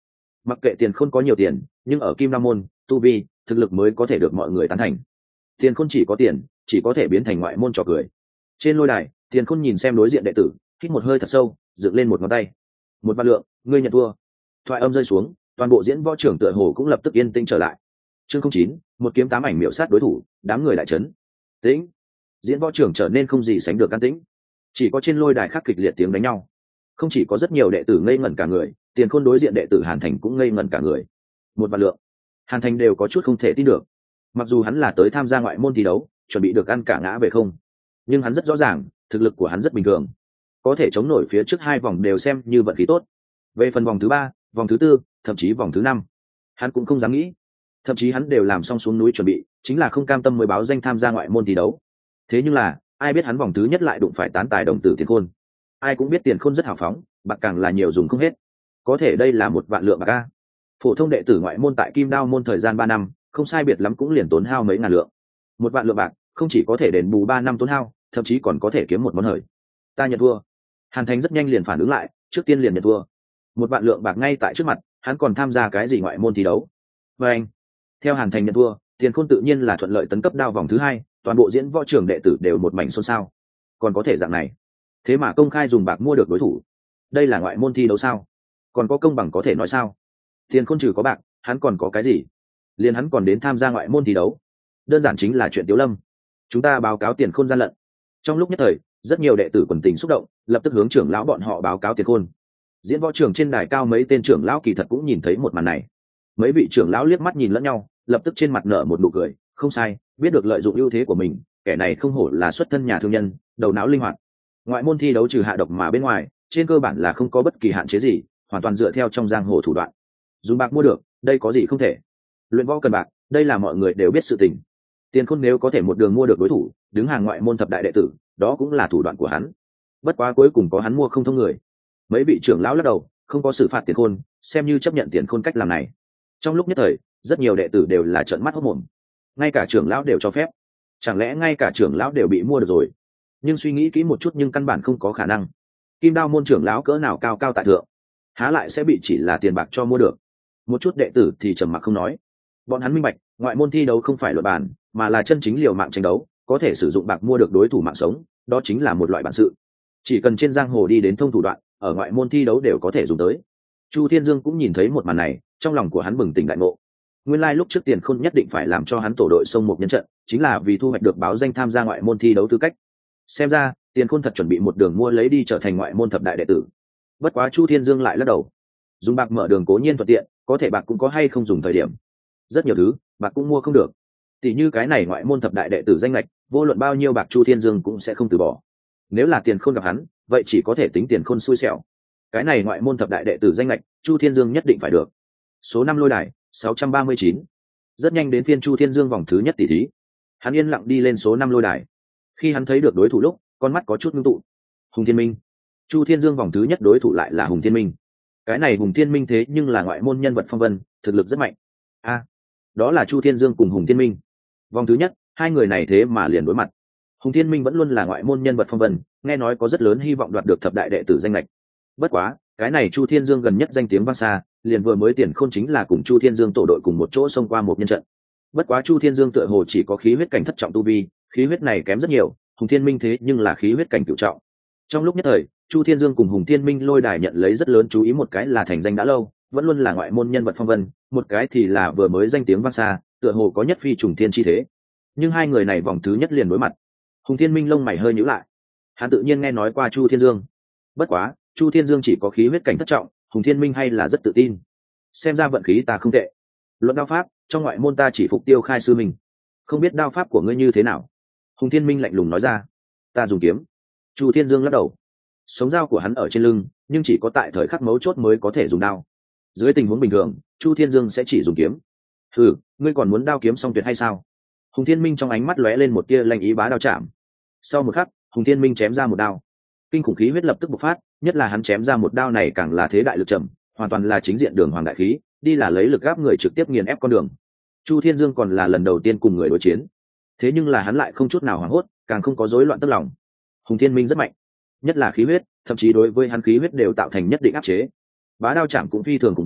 S1: mặc kệ tiền khôn có nhiều tiền, nhưng ở kim đao môn tu vi thực lực mới có thể được mọi người tán thành. Tiền khôn chỉ có tiền chỉ có thể biến thành ngoại môn trò cười. Trên lôi đài, tiền khôn nhìn xem đối diện đệ tử, hít một hơi thật sâu, dựng lên một ngón tay. Một vạn lượng, ngươi nhận thua. Thoại âm rơi xuống, toàn bộ diễn võ trưởng tựa hồ cũng lập tức yên tĩnh trở lại. Chương không chín, một kiếm tám ảnh miểu sát đối thủ, đám người lại chấn. Tĩnh. Diễn võ trưởng trở nên không gì sánh được an tĩnh. Chỉ có trên lôi đài khác kịch liệt tiếng đánh nhau. Không chỉ có rất nhiều đệ tử ngây ngẩn cả người, tiền khôn đối diện đệ tử Hàn Thành cũng ngây ngẩn cả người. Một vạn lượng. Hàn Thành đều có chút không thể tin được. Mặc dù hắn là tới tham gia ngoại môn thi đấu, chuẩn bị được ăn cả ngã về không, nhưng hắn rất rõ ràng, thực lực của hắn rất bình thường, có thể chống nổi phía trước hai vòng đều xem như vận khí tốt. Về phần vòng thứ ba, vòng thứ tư, thậm chí vòng thứ năm, hắn cũng không dám nghĩ. Thậm chí hắn đều làm xong xuống núi chuẩn bị, chính là không cam tâm mới báo danh tham gia ngoại môn thi đấu. Thế nhưng là, ai biết hắn vòng thứ nhất lại đụng phải tán tài đồng tử Tiền Khôn. Ai cũng biết Tiền Khôn rất hào phóng, bạc càng là nhiều dùng không hết. Có thể đây là một vạn lượng bạc a. Phổ thông đệ tử ngoại môn tại Kim Đao môn thời gian ba năm, không sai biệt lắm cũng liền tốn hao mấy ngàn lượng. Một vạn lượng bạc, không chỉ có thể đền bù ba năm tốn hao, thậm chí còn có thể kiếm một món hời. Ta nhận thua. Hàn Thành rất nhanh liền phản ứng lại, trước tiên liền nhận thua. Một vạn lượng bạc ngay tại trước mặt, hắn còn tham gia cái gì ngoại môn thi đấu? Và anh, theo Hàn Thành nhận thua, Tiền Khôn tự nhiên là thuận lợi tấn cấp đao vòng thứ hai, toàn bộ diễn võ trường đệ tử đều một mảnh xôn xao. Còn có thể dạng này, thế mà công khai dùng bạc mua được đối thủ, đây là ngoại môn thi đấu sao? Còn có công bằng có thể nói sao? Tiền Khôn trừ có bạc, hắn còn có cái gì? Liền hắn còn đến tham gia ngoại môn thi đấu, đơn giản chính là chuyện Tiếu Lâm. Chúng ta báo cáo Tiền Khôn gian lận. Trong lúc nhất thời, rất nhiều đệ tử quần tình xúc động, lập tức hướng trưởng lão bọn họ báo cáo Tiền Khôn. Diễn võ trường trên đài cao mấy tên trưởng lão kỳ thật cũng nhìn thấy một màn này. Mấy vị trưởng lão liếc mắt nhìn lẫn nhau, lập tức trên mặt nở một nụ cười, không sai, biết được lợi dụng ưu thế của mình, kẻ này không hổ là xuất thân nhà thương nhân, đầu não linh hoạt. Ngoại môn thi đấu trừ hạ độc mà bên ngoài, trên cơ bản là không có bất kỳ hạn chế gì, hoàn toàn dựa theo trong giang hồ thủ đoạn. Dùng bạc mua được, đây có gì không thể. Luyện võ cần bạc, đây là mọi người đều biết sự tình. Tiền Khôn nếu có thể một đường mua được đối thủ, đứng hàng ngoại môn thập đại đệ tử, đó cũng là thủ đoạn của hắn. Bất quá cuối cùng có hắn mua không thông người. Mấy vị trưởng lão lắc đầu, không có xử phạt Tiền Khôn, xem như chấp nhận Tiền Khôn cách làm này. Trong lúc nhất thời, rất nhiều đệ tử đều là trợn mắt hốt mồm. Ngay cả trưởng lão đều cho phép, chẳng lẽ ngay cả trưởng lão đều bị mua được rồi? Nhưng suy nghĩ kỹ một chút nhưng căn bản không có khả năng. Kim Đao môn trưởng lão cỡ nào cao cao tại thượng, há lại sẽ bị chỉ là tiền bạc cho mua được? Một chút đệ tử thì trầm mặc không nói. Bọn hắn minh bạch, ngoại môn thi đấu không phải luật bản, mà là chân chính liều mạng tranh đấu, có thể sử dụng bạc mua được đối thủ mạng sống, đó chính là một loại bản sự. Chỉ cần trên giang hồ đi đến thông thủ đoạn, ở ngoại môn thi đấu đều có thể dùng tới. Chu Thiên Dương cũng nhìn thấy một màn này, trong lòng của hắn bừng tỉnh đại ngộ. Nguyên lai like lúc trước Tiền Khôn nhất định phải làm cho hắn tổ đội sông một nhân trận, chính là vì thu hoạch được báo danh tham gia ngoại môn thi đấu tư cách. Xem ra, Tiền Khôn thật chuẩn bị một đường mua lấy đi trở thành ngoại môn thập đại đệ tử. Bất quá Chu Thiên Dương lại lắc đầu. Dùng bạc mở đường cố nhiên thuận tiện, có thể bạc cũng có hay không dùng thời điểm. Rất nhiều thứ, bạc cũng mua không được. Tỷ như cái này ngoại môn thập đại đệ tử danh lệch, vô luận bao nhiêu bạc Chu Thiên Dương cũng sẽ không từ bỏ. Nếu là Tiền Khôn gặp hắn, vậy chỉ có thể tính Tiền Khôn xui xẻo. Cái này ngoại môn thập đại đệ tử danh lệch, Chu Thiên Dương nhất định phải được. Số năm lôi đài, sáu trăm ba mươi chín. Rất nhanh đến phiên Chu Thiên Dương vòng thứ nhất tỷ thí. Hắn yên lặng đi lên số năm lôi đài. Khi hắn thấy được đối thủ lúc, con mắt có chút ngưng tụ. Hùng Thiên Minh. Chu Thiên Dương vòng thứ nhất đối thủ lại là Hùng Thiên Minh. Cái này Hùng Thiên Minh thế nhưng là ngoại môn nhân vật phong vân, thực lực rất mạnh. A, à, đó là Chu Thiên Dương cùng Hùng Thiên Minh. Vòng thứ nhất, hai người này thế mà liền đối mặt. Hùng Thiên Minh vẫn luôn là ngoại môn nhân vật phong vân, nghe nói có rất lớn hy vọng đoạt được thập đại đệ tử danh lệch. Bất quá, cái này Chu Thiên Dương gần nhất danh tiếng vang xa, liền vừa mới Tiền Khôn chính là cùng Chu Thiên Dương tổ đội cùng một chỗ xông qua một nhân trận. Bất quá Chu Thiên Dương tựa hồ chỉ có khí huyết cảnh thất trọng tu vi, khí huyết này kém rất nhiều, Hùng Thiên Minh thế nhưng là khí huyết cảnh cửu trọng. Trong lúc nhất thời, Chu Thiên Dương cùng Hùng Thiên Minh lôi đài nhận lấy rất lớn chú ý, một cái là thành danh đã lâu, vẫn luôn là ngoại môn nhân vật phong vân, một cái thì là vừa mới danh tiếng vang xa, tựa hồ có nhất phi trùng thiên chi thế. Nhưng hai người này vòng thứ nhất liền đối mặt. Hùng Thiên Minh lông mày hơi nhíu lại. Hắn tự nhiên nghe nói qua Chu Thiên Dương. Bất quá, Chu Thiên Dương chỉ có khí huyết cảnh thất trọng, Hùng Thiên Minh hay là rất tự tin. Xem ra vận khí ta không tệ. Luận đao pháp, trong ngoại môn ta chỉ phục Tiêu Khai sư mình. Không biết đao pháp của ngươi như thế nào? Hùng Thiên Minh lạnh lùng nói ra. Ta dùng kiếm. Chu Thiên Dương lắc đầu. Sống dao của hắn ở trên lưng, nhưng chỉ có tại thời khắc mấu chốt mới có thể dùng đao. Dưới tình huống bình thường, Chu Thiên Dương sẽ chỉ dùng kiếm. Hừ, ngươi còn muốn đao kiếm song tuyệt hay sao? Hùng Thiên Minh trong ánh mắt lóe lên một tia lanh ý bá đao chạm. Sau một khắc, Hùng Thiên Minh chém ra một đao. Kinh khủng khí huyết lập tức bộc phát, nhất là hắn chém ra một đao này càng là thế đại lực trầm, hoàn toàn là chính diện đường hoàng đại khí, đi là lấy lực gáp người trực tiếp nghiền ép con đường. Chu Thiên Dương còn là lần đầu tiên cùng người đối chiến, thế nhưng là hắn lại không chút nào hoảng hốt, càng không có rối loạn tâm lòng. Hùng Thiên Minh rất mạnh, nhất là khí huyết, thậm chí đối với hắn khí huyết đều tạo thành nhất định áp chế. Bá đao chạm cũng phi thường khủng bố,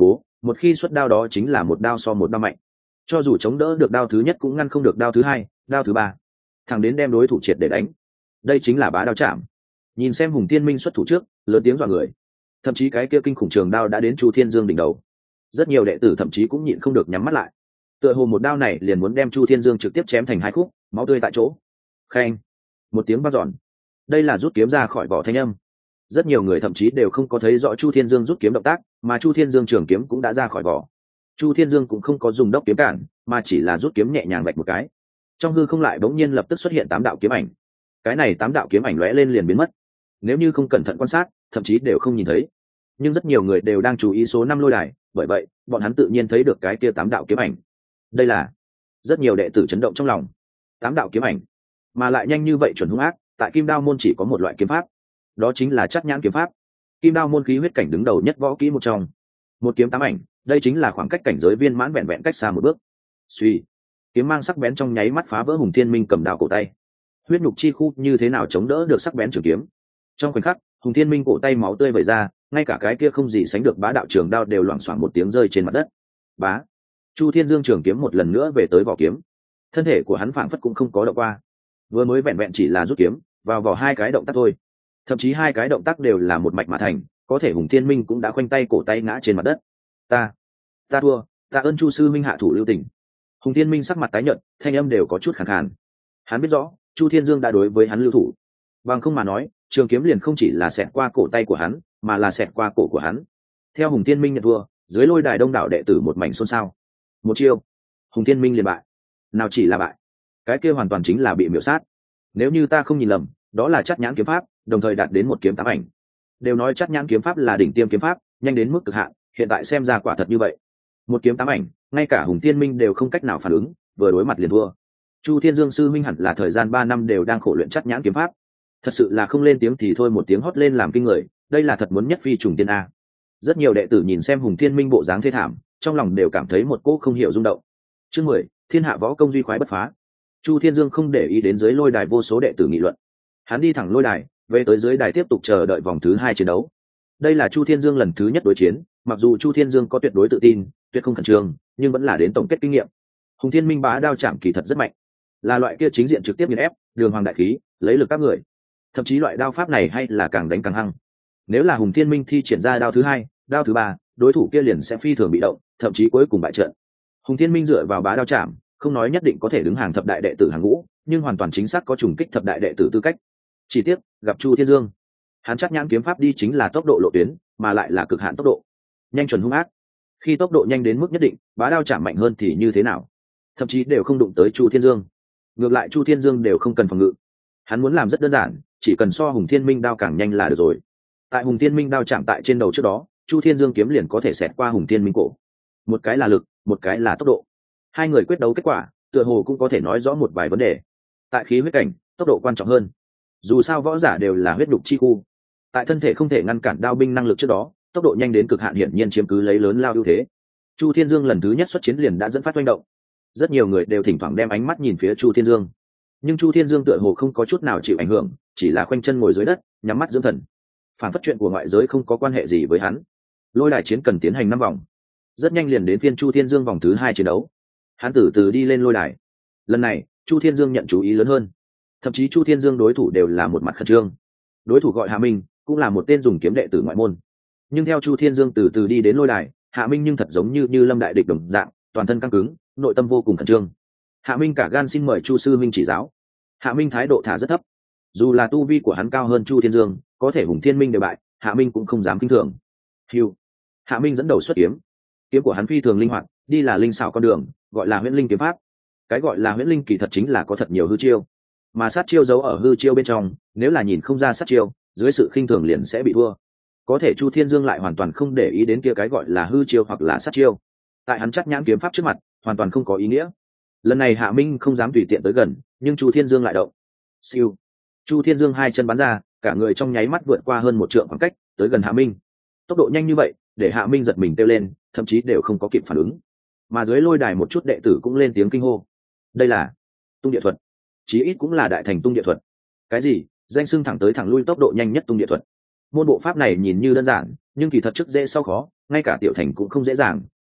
S1: một khi xuất đao đó chính là một đao so một đao mạnh, cho dù chống đỡ được đao thứ nhất cũng ngăn không được đao thứ hai, đao thứ ba, thẳng đến đem đối thủ triệt để đánh. Đây chính là bá đao chạm. Nhìn xem Hùng Thiên Minh xuất thủ trước, lớn tiếng dọa người, thậm chí cái kia kinh khủng trường đao đã đến Chu Thiên Dương đỉnh đầu. Rất nhiều đệ tử thậm chí cũng nhịn không được nhắm mắt lại, tựa hồ một đao này liền muốn đem Chu Thiên Dương trực tiếp chém thành hai khúc, máu tươi tại chỗ. Khen một tiếng vang dọn, đây là rút kiếm ra khỏi vỏ thanh âm. Rất nhiều người thậm chí đều không có thấy rõ Chu Thiên Dương rút kiếm động tác, mà Chu Thiên Dương trường kiếm cũng đã ra khỏi vỏ. Chu Thiên Dương cũng không có dùng đốc kiếm cản, mà chỉ là rút kiếm nhẹ nhàng vạch một cái, trong hư không lại bỗng nhiên lập tức xuất hiện tám đạo kiếm ảnh. Cái này tám đạo kiếm ảnh lóe lên liền biến mất, nếu như không cẩn thận quan sát thậm chí đều không nhìn thấy. Nhưng rất nhiều người đều đang chú ý số năm lôi đài, bởi vậy bọn hắn tự nhiên thấy được cái kia tám đạo kiếm ảnh. Đây là rất nhiều đệ tử chấn động trong lòng. Tám đạo kiếm ảnh mà lại nhanh như vậy, chuẩn hung ác. Tại Kim Đao môn chỉ có một loại kiếm pháp, đó chính là Chát Nhãn kiếm pháp. Kim Đao môn khí huyết cảnh đứng đầu nhất võ kỹ một trong, một kiếm tám ảnh, đây chính là khoảng cách cảnh giới viên mãn vẹn vẹn cách xa một bước. Suy, kiếm mang sắc bén trong nháy mắt phá vỡ Hùng Thiên Minh cầm đao cổ tay. Huyết nhục chi khu như thế nào chống đỡ được sắc bén trường kiếm? Trong khoảnh khắc, Hùng Thiên Minh cổ tay máu tươi vẩy ra, ngay cả cái kia không gì sánh được bá đạo trường đao đều loảng xoảng một tiếng rơi trên mặt đất. Bá, Chu Thiên Dương trường kiếm một lần nữa về tới vỏ kiếm, thân thể của hắn phảng phất cũng không có động qua, vừa mới vẹn vẹn chỉ là rút kiếm vào vỏ hai cái động tác thôi, thậm chí hai cái động tác đều là một mạch mà thành, có thể Hùng Thiên Minh cũng đã khoanh tay cổ tay ngã trên mặt đất. Ta, ta thua, tạ ơn Chu sư minh hạ thủ lưu tình. Hùng Thiên Minh sắc mặt tái nhợt, thanh âm đều có chút khàn khàn. Hắn biết rõ Chu Thiên Dương đã đối với hắn lưu thủ, bằng không mà nói trường kiếm liền không chỉ là xẹt qua cổ tay của hắn, mà là xẹt qua cổ của hắn. Theo Hùng Thiên Minh nhận thua, dưới lôi đài đông đảo đệ tử một mảnh xôn xao. Một chiêu, Hùng Thiên Minh liền bại. Nào chỉ là bại, cái kia hoàn toàn chính là bị miểu sát. Nếu như ta không nhìn lầm, đó là Chát Nhãn kiếm pháp, đồng thời đạt đến một kiếm tám ảnh. Đều nói Chát Nhãn kiếm pháp là đỉnh tiêm kiếm pháp, nhanh đến mức cực hạn, hiện tại xem ra quả thật như vậy. Một kiếm tám ảnh, ngay cả Hùng Thiên Minh đều không cách nào phản ứng, vừa đối mặt liền thua. Chu Thiên Dương sư minh hẳn là thời gian ba năm đều đang khổ luyện Chát Nhãn kiếm pháp, thật sự là không lên tiếng thì thôi một tiếng hót lên làm kinh người, đây là thật muốn nhất phi trùng tiên a. Rất nhiều đệ tử nhìn xem Hùng Thiên Minh bộ dáng thê thảm, trong lòng đều cảm thấy một cỗ không hiểu rung động. Chương mười, thiên hạ võ công duy khoái bất phá. Chu Thiên Dương không để ý đến dưới lôi đài vô số đệ tử nghị luận, hắn đi thẳng lôi đài, về tới dưới đài tiếp tục chờ đợi vòng thứ hai chiến đấu. Đây là Chu Thiên Dương lần thứ nhất đối chiến, mặc dù Chu Thiên Dương có tuyệt đối tự tin, tuyệt không khẩn trương, nhưng vẫn là đến tổng kết kinh nghiệm. Hùng Thiên Minh bá đao chạm kỳ thật rất mạnh, là loại kia chính diện trực tiếp nghiền ép, đường hoàng đại khí, lấy lực các người. Thậm chí loại đao pháp này hay là càng đánh càng hăng. Nếu là Hùng Thiên Minh thi triển ra đao thứ hai, đao thứ ba, đối thủ kia liền sẽ phi thường bị động, thậm chí cuối cùng bại trận. Hùng Thiên Minh dựa vào bá đao chạm, không nói nhất định có thể đứng hàng thập đại đệ tử hàng ngũ, nhưng hoàn toàn chính xác có trùng kích thập đại đệ tử tư cách. Chỉ tiếc gặp Chu Thiên Dương, hắn Chát Nhãn kiếm pháp đi chính là tốc độ lộ tuyến, mà lại là cực hạn tốc độ, nhanh chuẩn hung ác. Khi tốc độ nhanh đến mức nhất định, bá đao chạm mạnh hơn thì như thế nào? Thậm chí đều không đụng tới Chu Thiên Dương. Ngược lại Chu Thiên Dương đều không cần phòng ngự, hắn muốn làm rất đơn giản, chỉ cần so Hùng Thiên Minh đao càng nhanh là được rồi. Tại Hùng Thiên Minh đao chạm tại trên đầu trước đó, Chu Thiên Dương kiếm liền có thể xẹt qua Hùng Thiên Minh cổ. Một cái là lực, một cái là tốc độ. Hai người quyết đấu kết quả, tựa hồ cũng có thể nói rõ một vài vấn đề. Tại khí huyết cảnh, tốc độ quan trọng hơn. Dù sao võ giả đều là huyết đục chi khu, tại thân thể không thể ngăn cản đao binh năng lực trước đó, tốc độ nhanh đến cực hạn hiển nhiên chiếm cứ lấy lớn lao ưu thế. Chu Thiên Dương lần thứ nhất xuất chiến liền đã dẫn phát hoành động, rất nhiều người đều thỉnh thoảng đem ánh mắt nhìn phía Chu Thiên Dương, nhưng Chu Thiên Dương tựa hồ không có chút nào chịu ảnh hưởng, chỉ là khoanh chân ngồi dưới đất, nhắm mắt dưỡng thần, phản phất chuyện của ngoại giới không có quan hệ gì với hắn. Lôi đài chiến cần tiến hành năm vòng, rất nhanh liền đến phiên Chu Thiên Dương vòng thứ hai chiến đấu. Hắn từ từ đi lên lôi đài, lần này Chu Thiên Dương nhận chú ý lớn hơn, thậm chí Chu Thiên Dương đối thủ đều là một mặt khẩn trương. Đối thủ gọi Hạ Minh, cũng là một tên dùng kiếm đệ tử ngoại môn, nhưng theo Chu Thiên Dương từ từ đi đến lôi đài, Hạ Minh nhưng thật giống như như lâm đại địch đồng dạng, toàn thân căng cứng, nội tâm vô cùng khẩn trương. Hạ Minh cả gan xin mời Chu sư minh chỉ giáo. Hạ Minh thái độ thả rất thấp, dù là tu vi của hắn cao hơn Chu Thiên Dương, có thể Hùng Thiên Minh đều bại, Hạ Minh cũng không dám kinh thường. Hiu, Hạ Minh dẫn đầu xuất kiếm, kiếm của hắn phi thường linh hoạt, đi là linh xảo con đường, gọi là huyễn linh kiếm pháp. Cái gọi là huyễn linh kỳ thật chính là có thật nhiều hư chiêu, mà sát chiêu giấu ở hư chiêu bên trong, nếu là nhìn không ra sát chiêu, dưới sự khinh thường liền sẽ bị thua. Có thể Chu Thiên Dương lại hoàn toàn không để ý đến kia cái gọi là hư chiêu hoặc là sát chiêu, tại hắn Chát Nhãn kiếm pháp trước mặt, hoàn toàn không có ý nghĩa. Lần này Hạ Minh không dám tùy tiện tới gần, nhưng Chu Thiên Dương lại động. Siêu, Chu Thiên Dương hai chân bắn ra, cả người trong nháy mắt vượt qua hơn một trượng khoảng cách, tới gần Hạ Minh. Tốc độ nhanh như vậy, để Hạ Minh giật mình kêu lên, thậm chí đều không có kịp phản ứng. Mà dưới lôi đài một chút đệ tử cũng lên tiếng kinh hô. Đây là tung địa thuật, chí ít cũng là đại thành tung địa thuật. Cái gì? Danh xưng thẳng tới thẳng lui tốc độ nhanh nhất tung địa thuật. Môn bộ pháp này nhìn như đơn giản, nhưng kỳ thật trước dễ sau khó, ngay cả tiểu thành cũng không dễ dàng,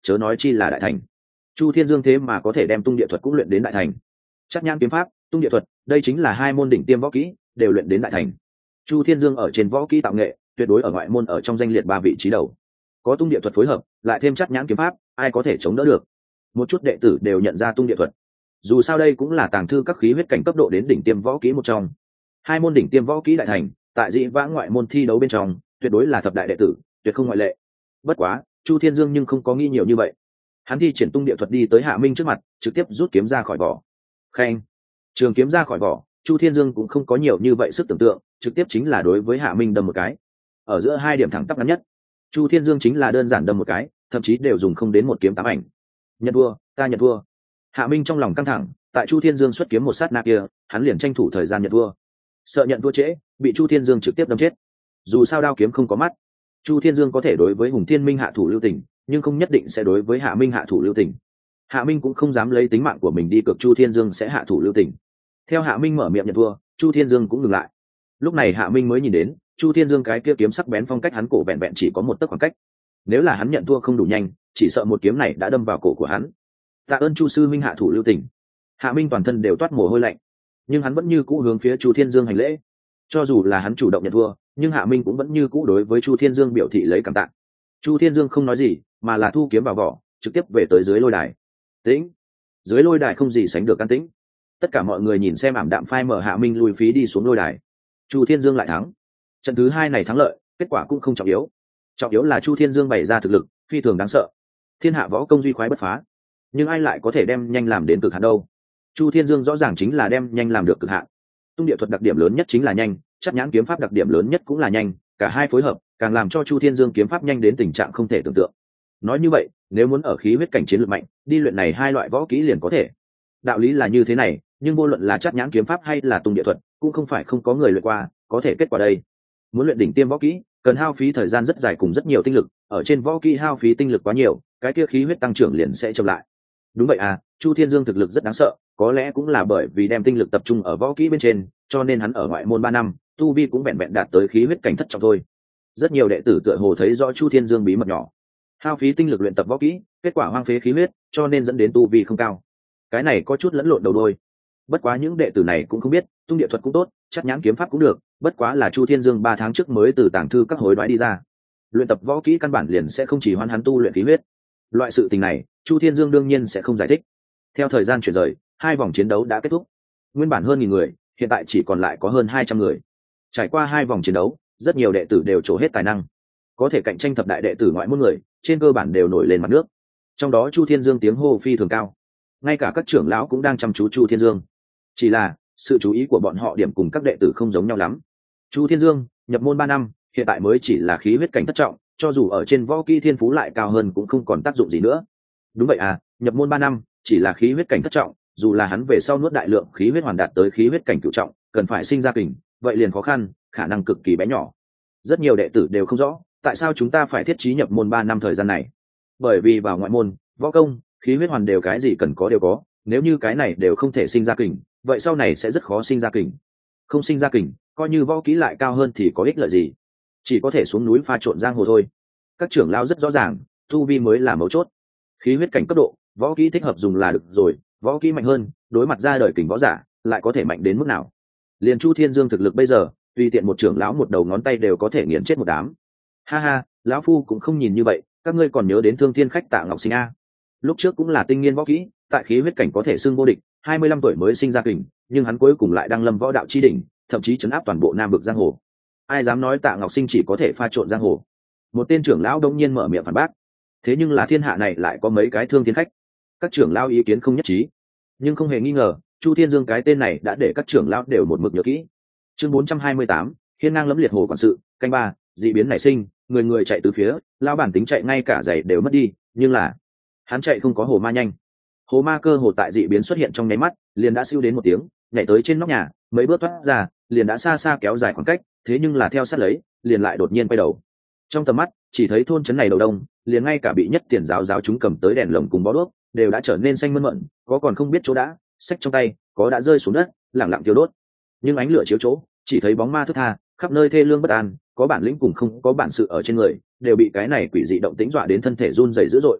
S1: chớ nói chi là đại thành. Chu Thiên Dương thế mà có thể đem tung địa thuật cũng luyện đến đại thành. Chắc nhãn kiếm pháp, tung địa thuật, đây chính là hai môn đỉnh tiêm võ kỹ, đều luyện đến đại thành. Chu Thiên Dương ở trên võ kỹ tạo nghệ, tuyệt đối ở ngoại môn ở trong danh liệt ba vị trí đầu. Có tung địa thuật phối hợp, lại thêm chắc nhãn kiếm pháp, ai có thể chống đỡ được? Một chút đệ tử đều nhận ra tung địa thuật. Dù sao đây cũng là tàng thư các khí huyết cảnh cấp độ đến đỉnh tiêm võ kỹ một trong. Hai môn đỉnh tiêm võ kỹ đại thành, tại dị vãng ngoại môn thi đấu bên trong, tuyệt đối là thập đại đệ tử, tuyệt không ngoại lệ. Bất quá, Chu Thiên Dương nhưng không có nghĩ nhiều như vậy. Hắn thi triển tung địa thuật đi tới Hạ Minh trước mặt, trực tiếp rút kiếm ra khỏi vỏ. Khen, trường kiếm ra khỏi vỏ, Chu Thiên Dương cũng không có nhiều như vậy sức tưởng tượng, trực tiếp chính là đối với Hạ Minh đâm một cái. Ở giữa hai điểm thẳng tắp ngắn nhất, Chu Thiên Dương chính là đơn giản đâm một cái, thậm chí đều dùng không đến một kiếm tám ảnh. Nhận thua, ta nhận thua. Hạ Minh trong lòng căng thẳng, tại Chu Thiên Dương xuất kiếm một sát na kia, hắn liền tranh thủ thời gian nhận thua. Sợ nhận thua trễ, bị Chu Thiên Dương trực tiếp đâm chết. Dù sao đao kiếm không có mắt, Chu Thiên Dương có thể đối với Hùng Thiên Minh hạ thủ lưu tình, nhưng không nhất định sẽ đối với Hạ Minh hạ thủ lưu tình. Hạ Minh cũng không dám lấy tính mạng của mình đi cược Chu Thiên Dương sẽ hạ thủ lưu tình. Theo Hạ Minh mở miệng nhận thua, Chu Thiên Dương cũng ngừng lại. Lúc này Hạ Minh mới nhìn đến, Chu Thiên Dương cái kia kiếm sắc bén phong cách hắn cổ vẹn vẹn chỉ có một tấc khoảng cách. Nếu là hắn nhận thua không đủ nhanh, chỉ sợ một kiếm này đã đâm vào cổ của hắn. Tạ ơn Chu sư minh hạ thủ lưu tình. Hạ Minh toàn thân đều toát mồ hôi lạnh, nhưng hắn vẫn như cũ hướng phía Chu Thiên Dương hành lễ. Cho dù là hắn chủ động nhận thua, nhưng Hạ Minh cũng vẫn như cũ đối với Chu Thiên Dương biểu thị lấy cảm tạ. Chu Thiên Dương không nói gì, mà là thu kiếm vào vỏ, trực tiếp về tới dưới lôi đài. Tĩnh. Dưới lôi đài không gì sánh được an tĩnh. Tất cả mọi người nhìn xem ảm đạm phai mở Hạ Minh lùi phí đi xuống lôi đài. Chu Thiên Dương lại thắng. Trận thứ hai này thắng lợi, kết quả cũng không trọng yếu. Trọng yếu là Chu Thiên Dương bày ra thực lực phi thường đáng sợ. Thiên hạ võ công duy khoái bất phá, nhưng ai lại có thể đem nhanh làm đến cực hạn đâu? Chu Thiên Dương rõ ràng chính là đem nhanh làm được cực hạn. Tung địa thuật đặc điểm lớn nhất chính là nhanh, chắc nhãn kiếm pháp đặc điểm lớn nhất cũng là nhanh, cả hai phối hợp càng làm cho Chu Thiên Dương kiếm pháp nhanh đến tình trạng không thể tưởng tượng. Nói như vậy, nếu muốn ở khí huyết cảnh chiến lược mạnh, đi luyện này hai loại võ kỹ liền có thể. Đạo lý là như thế này, nhưng vô luận là chắc nhãn kiếm pháp hay là tung địa thuật, cũng không phải không có người luyện qua, có thể kết quả đây. Muốn luyện đỉnh tiêm võ kỹ, cần hao phí thời gian rất dài cùng rất nhiều tinh lực, ở trên võ kỹ hao phí tinh lực quá nhiều, cái kia khí huyết tăng trưởng liền sẽ chậm lại. Đúng vậy à, Chu Thiên Dương thực lực rất đáng sợ, có lẽ cũng là bởi vì đem tinh lực tập trung ở võ kỹ bên trên, cho nên hắn ở ngoại môn ba năm, tu vi cũng vẹn vẹn đạt tới khí huyết cảnh thất trọng thôi. Rất nhiều đệ tử tựa hồ thấy rõ Chu Thiên Dương bí mật nhỏ, hao phí tinh lực luyện tập võ kỹ, kết quả hoang phế khí huyết, cho nên dẫn đến tu vi không cao. Cái này có chút lẫn lộn đầu đôi. Bất quá những đệ tử này cũng không biết, tung địa thuật cũng tốt, chắc nhãn kiếm pháp cũng được, bất quá là Chu Thiên Dương ba tháng trước mới từ tàng thư các hối đoái đi ra. Luyện tập võ kỹ căn bản liền sẽ không chỉ hoan hắn tu luyện khí huyết. Loại sự tình này, Chu Thiên Dương đương nhiên sẽ không giải thích. Theo thời gian chuyển rời, hai vòng chiến đấu đã kết thúc. Nguyên bản hơn nghìn người, hiện tại chỉ còn lại có hơn hai trăm người. Trải qua hai vòng chiến đấu, rất nhiều đệ tử đều trổ hết tài năng. Có thể cạnh tranh thập đại đệ tử ngoại môn người, trên cơ bản đều nổi lên mặt nước. Trong đó Chu Thiên Dương tiếng hô phi thường cao. Ngay cả các trưởng lão cũng đang chăm chú Chu Thiên Dương. Chỉ là, sự chú ý của bọn họ điểm cùng các đệ tử không giống nhau lắm. Chu Thiên Dương, nhập môn ba năm, hiện tại mới chỉ là khí huyết cảnh thất trọng, cho dù ở trên võ kỹ thiên phú lại cao hơn cũng không còn tác dụng gì nữa. Đúng vậy à, nhập môn ba năm, chỉ là khí huyết cảnh thất trọng, dù là hắn về sau nuốt đại lượng khí huyết hoàn đạt tới khí huyết cảnh cửu trọng, cần phải sinh ra kình, vậy liền khó khăn, khả năng cực kỳ bé nhỏ. Rất nhiều đệ tử đều không rõ, tại sao chúng ta phải thiết trí nhập môn ba năm thời gian này? Bởi vì vào ngoại môn, võ công, khí huyết hoàn đều cái gì cần có đều có, nếu như cái này đều không thể sinh ra kình, vậy sau này sẽ rất khó sinh ra kình. Không sinh ra kình, coi như võ kỹ lại cao hơn thì có ích lợi gì? Chỉ có thể xuống núi pha trộn giang hồ thôi. Các trưởng lão rất rõ ràng, tu vi mới là mấu chốt. Khí huyết cảnh cấp độ, võ kỹ thích hợp dùng là được rồi, võ kỹ mạnh hơn, đối mặt ra đời kình võ giả, lại có thể mạnh đến mức nào? Liền Chu Thiên Dương thực lực bây giờ, tùy tiện một trưởng lão một đầu ngón tay đều có thể nghiền chết một đám. Ha ha, lão phu cũng không nhìn như vậy, các ngươi còn nhớ đến Thương Thiên khách Tạ Ngọc Sinh a? Lúc trước cũng là tinh nghiên võ kỹ, tại khí huyết cảnh có thể xưng vô địch, hai mươi lăm tuổi mới sinh ra kình, nhưng hắn cuối cùng lại đăng lâm võ đạo chi đỉnh, thậm chí chấn áp toàn bộ Nam vực giang hồ. Ai dám nói Tạ Ngọc Sinh chỉ có thể pha trộn giang hồ? Một tên trưởng lão đông nhiên mở miệng phản bác. Thế nhưng là thiên hạ này lại có mấy cái Thương Thiên khách? Các trưởng lão ý kiến không nhất trí, nhưng không hề nghi ngờ, Chu Thiên Dương cái tên này đã để các trưởng lão đều một mực nhớ kỹ. Chương bốn trăm hai mươi tám, hiên ngang lẫm liệt hồ quản sự, canh ba, dị biến nảy sinh, người người chạy từ phía, lão bản tính chạy ngay cả giày đều mất đi, nhưng là hắn chạy không có hồ ma nhanh. Hồ ma cơ hồ tại dị biến xuất hiện trong nháy mắt, liền đã siêu đến một tiếng, nhảy tới trên nóc nhà, mấy bước thoát ra, liền đã xa xa kéo dài khoảng cách, thế nhưng là theo sát lấy, liền lại đột nhiên quay đầu. Trong tầm mắt, chỉ thấy thôn trấn này đầu đông, liền ngay cả bị nhất tiền giáo giáo chúng cầm tới đèn lồng cùng bó đuốc, đều đã trở nên xanh mơn mởn, có còn không biết chỗ đã, xách trong tay, có đã rơi xuống đất, lẳng lặng tiêu đốt. Nhưng ánh lửa chiếu chỗ, chỉ thấy bóng ma thướt tha, khắp nơi thê lương bất an, có bản lĩnh cùng không có bản sự ở trên người, đều bị cái này quỷ dị động tĩnh dọa đến thân thể run rẩy dữ dội.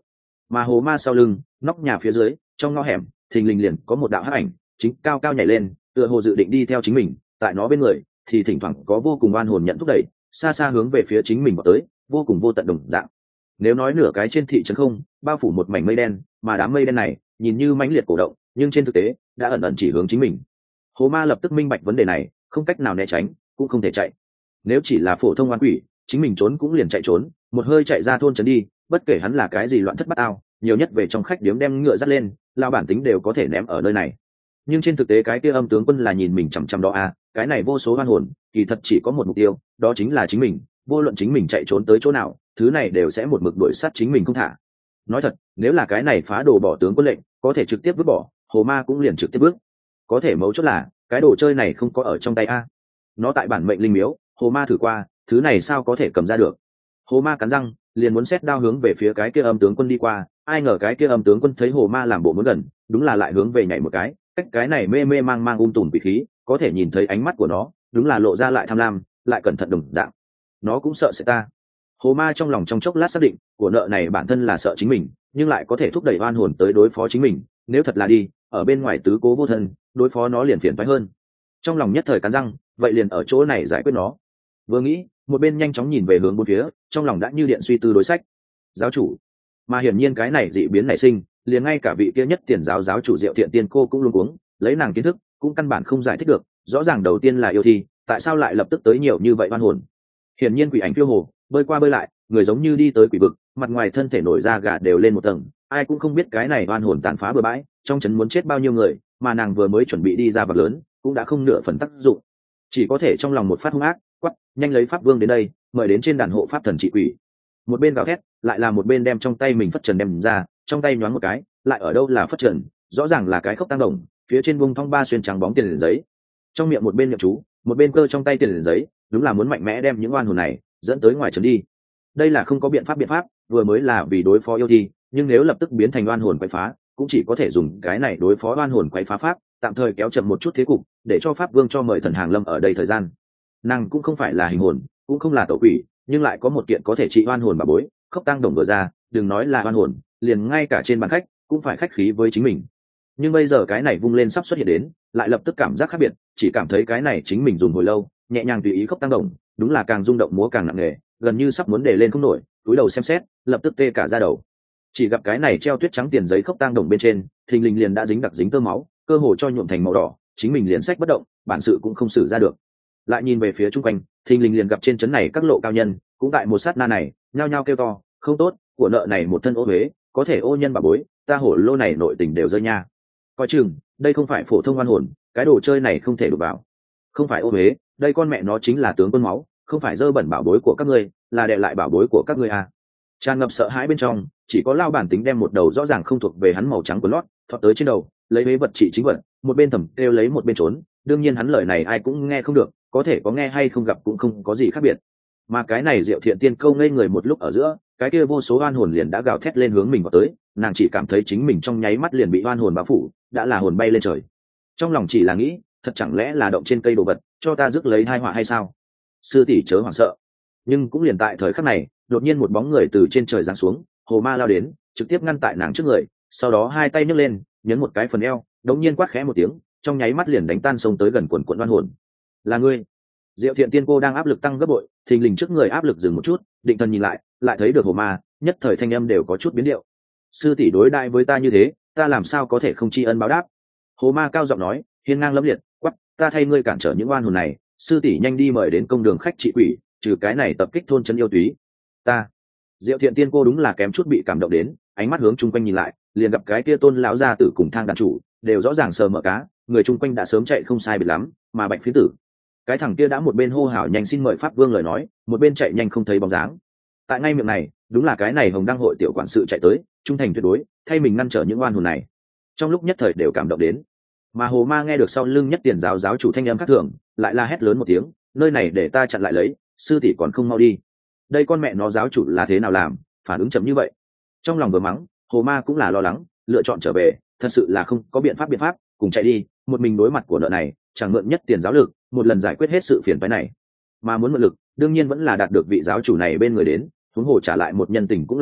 S1: Mà hồ ma sau lưng, nóc nhà phía dưới, trong ngõ hẻm thình lình liền có một đạo hắc ảnh chính cao cao nhảy lên, tựa hồ dự định đi theo chính mình. Tại nó bên người thì thỉnh thoảng có vô cùng oan hồn nhận thúc đẩy, xa xa hướng về phía chính mình vào tới, vô cùng vô tận đồng dạng. Nếu nói nửa cái trên thị trấn không bao phủ một mảnh mây đen, mà đám mây đen này nhìn như mãnh liệt cổ động, nhưng trên thực tế đã ẩn ẩn chỉ hướng chính mình. Hồ ma lập tức minh bạch vấn đề này, không cách nào né tránh, cũng không thể chạy. Nếu chỉ là phổ thông oan quỷ, chính mình trốn cũng liền chạy trốn, một hơi chạy ra thôn trấn đi, bất kể hắn là cái gì loạn thất bát ao, nhiều nhất về trong khách điếm đem ngựa dắt lên, lao bản tính đều có thể ném ở nơi này. Nhưng trên thực tế cái kia âm tướng quân là nhìn mình chằm chằm đó à, cái này vô số oan hồn, kỳ thật chỉ có một mục tiêu, đó chính là chính mình, vô luận chính mình chạy trốn tới chỗ nào, thứ này đều sẽ một mực đuổi sát chính mình không thả. Nói thật, nếu là cái này phá đồ bỏ tướng quân lệnh, có thể trực tiếp vứt bỏ, hồ ma cũng liền trực tiếp bước. Có thể mấu chốt là, cái đồ chơi này không có ở trong tay a. Nó tại bản mệnh linh miếu, hồ ma thử qua, thứ này sao có thể cầm ra được. Hồ ma cắn răng, liền muốn xét đao hướng về phía cái kia âm tướng quân đi qua, ai ngờ cái kia âm tướng quân thấy hồ ma làm bộ muốn gần, đúng là lại hướng về nhảy một cái, cách cái này mê mê mang mang um tùm bị khí, có thể nhìn thấy ánh mắt của nó, đúng là lộ ra lại tham lam, lại cẩn thận đồng dạng. Nó cũng sợ sẽ ta. Hồ ma trong lòng trong chốc lát xác định, của nợ này bản thân là sợ chính mình, nhưng lại có thể thúc đẩy oan hồn tới đối phó chính mình, nếu thật là đi, ở bên ngoài tứ cố vô thân, đối phó nó liền phiền toái hơn. Trong lòng nhất thời cắn răng, vậy liền ở chỗ này giải quyết nó. Vừa nghĩ, một bên nhanh chóng nhìn về hướng bốn phía, trong lòng đã như điện suy tư đối sách. Giáo chủ, mà hiển nhiên cái này dị biến nảy sinh, liền ngay cả vị kia nhất tiền giáo giáo chủ Diệu Thiện Tiên cô cũng luống cuống, lấy nàng kiến thức, cũng căn bản không giải thích được, rõ ràng đầu tiên là yêu thi, tại sao lại lập tức tới nhiều như vậy oan hồn. Hiển nhiên quỷ ảnh phiêu hồ, bơi qua bơi lại, người giống như đi tới quỷ vực, mặt ngoài thân thể nổi ra gà đều lên một tầng, ai cũng không biết cái này oan hồn tàn phá bừa bãi, trong trấn muốn chết bao nhiêu người, mà nàng vừa mới chuẩn bị đi ra vật lớn, cũng đã không nửa phần tác dụng, chỉ có thể trong lòng một phát hung ác, quắc, nhanh lấy pháp vương đến đây, mời đến trên đàn hộ pháp thần trị quỷ. Một bên gào thét, lại là một bên đem trong tay mình phất trần đem ra, trong tay nhoáng một cái, lại ở đâu là phất trần, rõ ràng là cái khốc tăng đồng, phía trên bung thong ba xuyên trắng bóng tiền liền giấy, trong miệng một bên niệm chú, một bên cơ trong tay tiền liền giấy, đúng là muốn mạnh mẽ đem những oan hồn này dẫn tới ngoài trấn đi. Đây là không có biện pháp biện pháp, vừa mới là vì đối phó yêu thi, nhưng nếu lập tức biến thành oan hồn quấy phá, cũng chỉ có thể dùng cái này đối phó oan hồn quấy phá pháp, tạm thời kéo chậm một chút thế cục, để cho pháp vương cho mời thần hàng lâm ở đây thời gian. Nàng cũng không phải là hình hồn, cũng không là tổ quỷ, nhưng lại có một kiện có thể trị oan hồn bà bối, khốc tăng đồng vừa ra, đừng nói là oan hồn, liền ngay cả trên bàn khách cũng phải khách khí với chính mình. Nhưng bây giờ cái này vung lên sắp xuất hiện đến, lại lập tức cảm giác khác biệt, chỉ cảm thấy cái này chính mình dùng hồi lâu, nhẹ nhàng tùy ý khốc tăng đồng, đúng là càng rung động múa càng nặng nề, gần như sắp muốn để lên không nổi, túi đầu xem xét, lập tức tê cả da đầu. Chỉ gặp cái này treo tuyết trắng tiền giấy khốc tang đồng bên trên, thình lình liền đã dính đặc dính tơ máu, cơ hồ cho nhuộm thành màu đỏ, chính mình liền sách bất động, bản sự cũng không xử ra được. Lại nhìn về phía chung quanh, thình lình liền gặp trên trấn này các lộ cao nhân, cũng tại một sát na này, nhao nhao kêu to, không tốt, của nợ này một thân ô huế, có thể ô nhân bà bối, ta hổ lô này nội tình đều rơi nha. Coi chừng, đây không phải phổ thông oan hồn, cái đồ chơi này không thể đụng vào. Không phải ô huế, đây con mẹ nó chính là tướng quân máu, không phải dơ bẩn bảo bối của các ngươi, là đè lại bảo bối của các ngươi à. Tràn ngập sợ hãi bên trong, chỉ có lao bản tính đem một đầu rõ ràng không thuộc về hắn màu trắng của lót thọt tới trên đầu, lấy huế vật trị chính vật, một bên thầm kêu lấy một bên trốn. Đương nhiên hắn lời này ai cũng nghe không được, có thể có nghe hay không gặp cũng không có gì khác biệt. Mà cái này Diệu Thiện Tiên câu ngây người một lúc ở giữa, cái kia vô số oan hồn liền đã gào thét lên hướng mình vào tới, nàng chỉ cảm thấy chính mình trong nháy mắt liền bị oan hồn bao phủ, đã là hồn bay lên trời. Trong lòng chỉ là nghĩ, thật chẳng lẽ là động trên cây đồ vật, cho ta rước lấy hai họa hay sao? Sư tỷ chớ hoảng sợ. Nhưng cũng liền tại thời khắc này, đột nhiên một bóng người từ trên trời giáng xuống, hồ ma lao đến, trực tiếp ngăn tại nàng trước người, sau đó hai tay nhấc lên, nhấn một cái phần eo, đống nhiên quát khẽ một tiếng, trong nháy mắt liền đánh tan sông tới gần quần quần oan hồn. Là ngươi? Diệu Thiện Tiên cô đang áp lực tăng gấp bội, thình lình trước người áp lực dừng một chút, định thần nhìn lại, lại thấy được hồ ma, nhất thời thanh âm đều có chút biến điệu. Sư tỷ đối đãi với ta như thế, ta làm sao có thể không tri ân báo đáp? Hồ ma cao giọng nói, hiên ngang lẫm liệt, quát, ta thay ngươi cản trở những oan hồn này, sư tỷ nhanh đi mời đến công đường khách trị quỷ, trừ cái này tập kích thôn chân yêu túy. Ta. Diệu Thiện Tiên cô đúng là kém chút bị cảm động đến, ánh mắt hướng chung quanh nhìn lại, liền gặp cái kia tôn lão gia tử cùng thang đàn chủ đều rõ ràng sờ mở cá, người chung quanh đã sớm chạy không sai biệt lắm, mà Bạch Phiến Tử, cái thằng kia đã một bên hô hào nhanh xin mời pháp vương lời nói, một bên chạy nhanh không thấy bóng dáng. Tại ngay miệng này, đúng là cái này Hồng Đăng hội tiểu quản sự chạy tới, trung thành tuyệt đối, thay mình ngăn trở những oan hồn này. Trong lúc nhất thời đều cảm động đến. Mà hồ ma nghe được sau lưng nhất tiền giáo giáo chủ thanh âm khác thường, lại la hét lớn một tiếng, nơi này để ta chặn lại lấy, sư tỷ còn không mau đi. Đây con mẹ nó giáo chủ là thế nào làm, phản ứng chậm như vậy. Trong lòng vừa mắng, hồ ma cũng là lo lắng, lựa chọn trở về, thật sự là không có biện pháp biện pháp, cùng chạy đi, một mình đối mặt của nợ này, chẳng mượn nhất tiền giáo lực, một lần giải quyết hết sự phiền phức này. Mà muốn mượn lực, đương nhiên vẫn là đạt được vị giáo chủ này bên người đến, huống hồ trả lại một nhân tình cũng là tốt,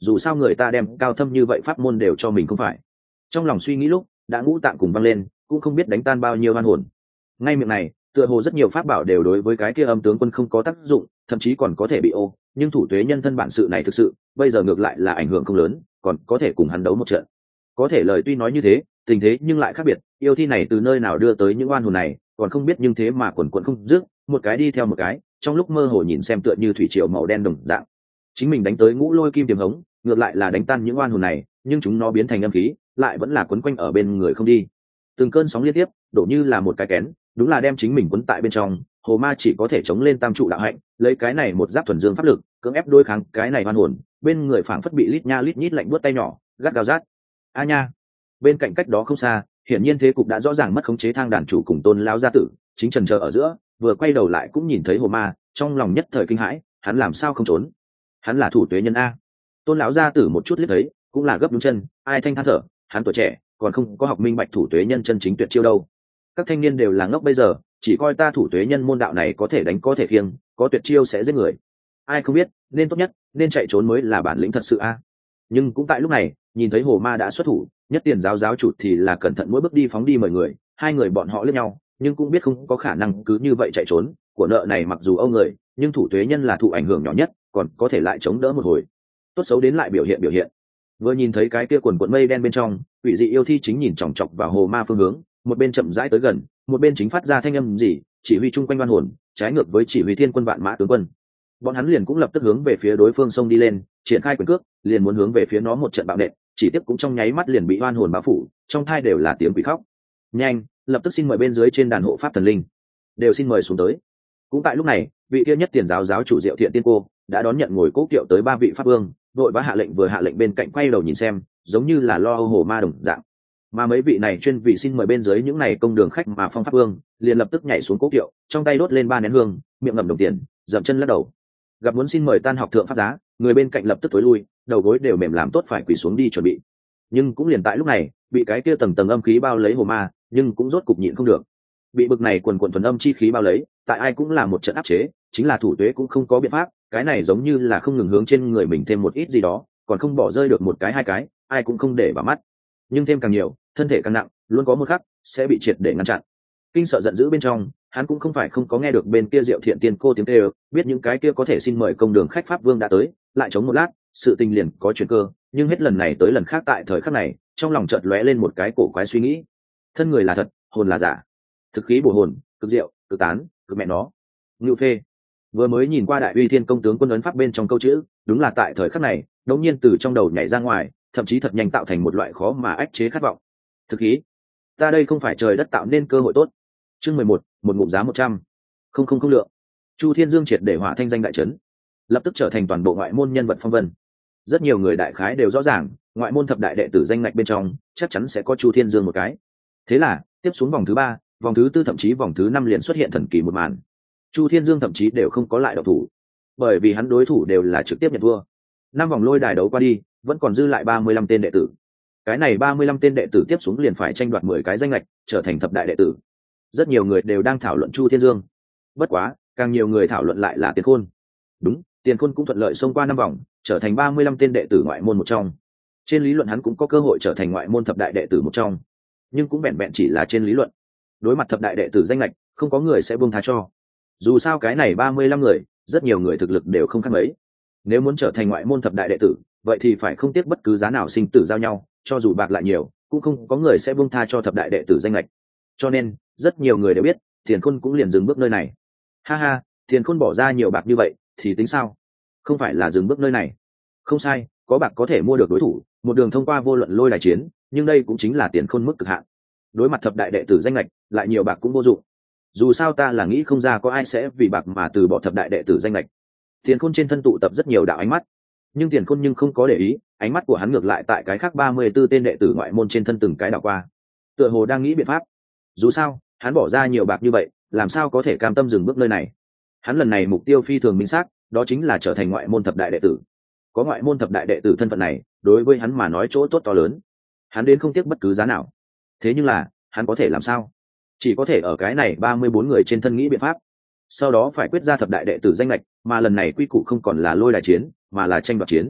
S1: dù sao người ta đem cao thâm như vậy pháp môn đều cho mình không phải. Trong lòng suy nghĩ lúc đã ngũ tạng cùng văng lên, cũng không biết đánh tan bao nhiêu oan hồn. Ngay miệng này tựa hồ rất nhiều pháp bảo đều đối với cái kia âm tướng quân không có tác dụng, thậm chí còn có thể bị ô, nhưng thủ tuế nhân thân bản sự này thực sự bây giờ ngược lại là ảnh hưởng không lớn, còn có thể cùng hắn đấu một trận. Có thể lời tuy nói như thế, tình thế nhưng lại khác biệt, yêu thi này từ nơi nào đưa tới những oan hồn này còn không biết, nhưng thế mà quần quần không dứt, một cái đi theo một cái, trong lúc mơ hồ nhìn xem tựa như thủy triều màu đen đồng dạng. Chính mình đánh tới ngũ lôi kim tiềm hống, ngược lại là đánh tan những oan hồn này, nhưng chúng nó biến thành âm khí, lại vẫn là quấn quanh ở bên người không đi. Từng cơn sóng liên tiếp đổ như là một cái kén, đúng là đem chính mình quấn tại bên trong. Hồ ma chỉ có thể chống lên tam trụ đạo hạnh, lấy cái này một giáp thuần dương pháp lực cưỡng ép đối kháng cái này oan hồn, bên người phảng phất bị lít nha lít nhít lạnh buốt tay nhỏ gắt gao rát. A nha, bên cạnh cách đó không xa, hiển nhiên thế cục đã rõ ràng mất khống chế, thang đàn chủ cùng tôn lão gia tử chính trần chờ ở giữa, vừa quay đầu lại cũng nhìn thấy hồ ma, trong lòng nhất thời kinh hãi, hắn làm sao không trốn? Hắn là thủ tuế nhân a. Tôn lão gia tử một chút liếc thấy, cũng là gấp đúng chân, ai thanh than thở, hắn tuổi trẻ còn không có học minh bạch thủ tuế nhân chân chính tuyệt chiêu đâu. Các thanh niên đều là ngốc bây giờ, chỉ coi ta thủ tuế nhân môn đạo này có thể đánh có thể khiêng, có tuyệt chiêu sẽ giết người. Ai không biết, nên tốt nhất nên chạy trốn mới là bản lĩnh thật sự a. Nhưng cũng tại lúc này, nhìn thấy hồ ma đã xuất thủ, nhất tiền giáo giáo chủ thì là cẩn thận mỗi bước đi phóng đi mời người, hai người bọn họ liếc nhau, nhưng cũng biết không có khả năng cứ như vậy chạy trốn, của nợ này mặc dù âu người, nhưng thủ tuế nhân là thụ ảnh hưởng nhỏ nhất, còn có thể lại chống đỡ một hồi. Tốt xấu đến lại biểu hiện biểu hiện. Vừa nhìn thấy cái kia quần cuộn mây đen bên trong, quỷ dị yêu thi chính nhìn chòng chọc vào hồ ma phương hướng, một bên chậm rãi tới gần, một bên chính phát ra thanh âm gì, chỉ huy chung quanh oan hồn, trái ngược với chỉ huy thiên quân vạn mã tướng quân. Bọn hắn liền cũng lập tức hướng về phía đối phương xông đi lên, triển khai quyền cước, liền muốn hướng về phía nó một trận bạo nện, chỉ tiếp cũng trong nháy mắt liền bị oan hồn bao phủ, trong thai đều là tiếng quỷ khóc. Nhanh, lập tức xin mời bên dưới trên đàn hộ pháp thần linh, đều xin mời xuống tới. Cũng tại lúc này, vị kia nhất tiền giáo giáo chủ Diệu Thiện Tiên cô đã đón nhận ngồi cố kiệu tới ba vị pháp vương, vội vã hạ lệnh, vừa hạ lệnh bên cạnh quay đầu nhìn xem, giống như là lo âu hồ ma đồng dạng. Mà mấy vị này chuyên vị xin mời bên dưới những này công đường khách mà phong pháp vương, liền lập tức nhảy xuống cố kiệu, trong tay đốt lên ba nén hương, miệng ngậm đồng tiền, dậm chân lắc đầu. Gặp muốn xin mời tan học thượng pháp giá, người bên cạnh lập tức tối lui, đầu gối đều mềm làm tốt phải quỳ xuống đi chuẩn bị. Nhưng cũng liền tại lúc này, bị cái kia tầng tầng âm khí bao lấy hồ ma, nhưng cũng rốt cục nhịn không được. Bị bực này quần quần thuần âm chi khí bao lấy, tại ai cũng là một trận áp chế, chính là thủ tuế cũng không có biện pháp, cái này giống như là không ngừng hướng trên người mình thêm một ít gì đó, còn không bỏ rơi được một cái hai cái, ai cũng không để vào mắt. Nhưng thêm càng nhiều, thân thể càng nặng, luôn có một khắc sẽ bị triệt để ngăn chặn. Kinh sợ giận dữ bên trong, hắn cũng không phải không có nghe được bên kia Diệu Thiện Tiên cô tiếng kêu, biết những cái kia có thể xin mời công đường khách pháp vương đã tới, lại chống một lát, sự tình liền có chuyển cơ, nhưng hết lần này tới lần khác, tại thời khắc này, trong lòng chợt lóe lên một cái cổ quái suy nghĩ. Thân người là thật, hồn là giả. Thực khí bổ hồn, cực diệu, cực tán, cực mẹ nó. Ngưu phê. Vừa mới nhìn qua Đại Uy Thiên công tướng quân ấn pháp bên trong câu chữ, đúng là tại thời khắc này, đột nhiên từ trong đầu nhảy ra ngoài, thậm chí thật nhanh tạo thành một loại khó mà ách chế khát vọng. Thực khí. Ta đây không phải trời đất tạo nên cơ hội tốt. Chương mười một, một ngụm giá một trăm. Không không không lượng. Chu Thiên Dương triệt để hỏa thanh danh đại trấn, lập tức trở thành toàn bộ ngoại môn nhân vật phong vân. Rất nhiều người đại khái đều rõ ràng, ngoại môn thập đại đệ tử danh ngạch bên trong chắc chắn sẽ có Chu Thiên Dương một cái. Thế là tiếp xuống vòng thứ ba, vòng thứ tư, thậm chí vòng thứ năm liền xuất hiện thần kỳ một màn. Chu Thiên Dương thậm chí đều không có lại độc thủ, bởi vì hắn đối thủ đều là trực tiếp nhận thua. Năm vòng lôi đài đấu qua đi, vẫn còn dư lại ba mươi lăm tên đệ tử. Cái này ba mươi lăm tên đệ tử tiếp xuống liền phải tranh đoạt mười cái danh ngạch, trở thành thập đại đệ tử. Rất nhiều người đều đang thảo luận Chu Thiên Dương. Bất quá, càng nhiều người thảo luận lại là Tiền Khôn. Đúng, Tiền Khôn cũng thuận lợi xông qua năm vòng, trở thành ba mươi lăm tên đệ tử ngoại môn một trong. Trên lý luận hắn cũng có cơ hội trở thành ngoại môn thập đại đệ tử một trong, nhưng cũng vẹn vẹn chỉ là trên lý luận. Đối mặt thập đại đệ tử danh lệch, không có người sẽ buông tha cho. Dù sao cái này ba mươi lăm người, rất nhiều người thực lực đều không khác mấy. Nếu muốn trở thành ngoại môn thập đại đệ tử, vậy thì phải không tiếc bất cứ giá nào sinh tử giao nhau, cho dù bạc lại nhiều, cũng không có người sẽ buông tha cho thập đại đệ tử danh lệch. Cho nên, rất nhiều người đều biết, Tiền Khôn cũng liền dừng bước nơi này. Ha ha, Tiền Khôn bỏ ra nhiều bạc như vậy, thì tính sao? Không phải là dừng bước nơi này. Không sai, có bạc có thể mua được đối thủ, một đường thông qua vô luận lôi đài chiến, nhưng đây cũng chính là Tiền Khôn mức cực hạn. Đối mặt thập đại đệ tử danh lệch, lại nhiều bạc cũng vô dụng. Dù sao ta là nghĩ không ra có ai sẽ vì bạc mà từ bỏ thập đại đệ tử danh lệch. Tiền Khôn trên thân tụ tập rất nhiều đạo ánh mắt, nhưng Tiền Khôn nhưng không có để ý, ánh mắt của hắn ngược lại tại cái khác ba mươi tư tên đệ tử ngoại môn trên thân từng cái đảo qua, tựa hồ đang nghĩ biện pháp. Dù sao, hắn bỏ ra nhiều bạc như vậy, làm sao có thể cam tâm dừng bước nơi này. Hắn lần này mục tiêu phi thường minh xác, đó chính là trở thành ngoại môn thập đại đệ tử. Có ngoại môn thập đại đệ tử thân phận này, đối với hắn mà nói chỗ tốt to lớn. Hắn đến không tiếc bất cứ giá nào. Thế nhưng là, hắn có thể làm sao? Chỉ có thể ở cái này ba mươi bốn người trên thân nghĩ biện pháp. Sau đó phải quyết ra thập đại đệ tử danh lệch, mà lần này quy củ không còn là lôi đài chiến, mà là tranh đoạt chiến.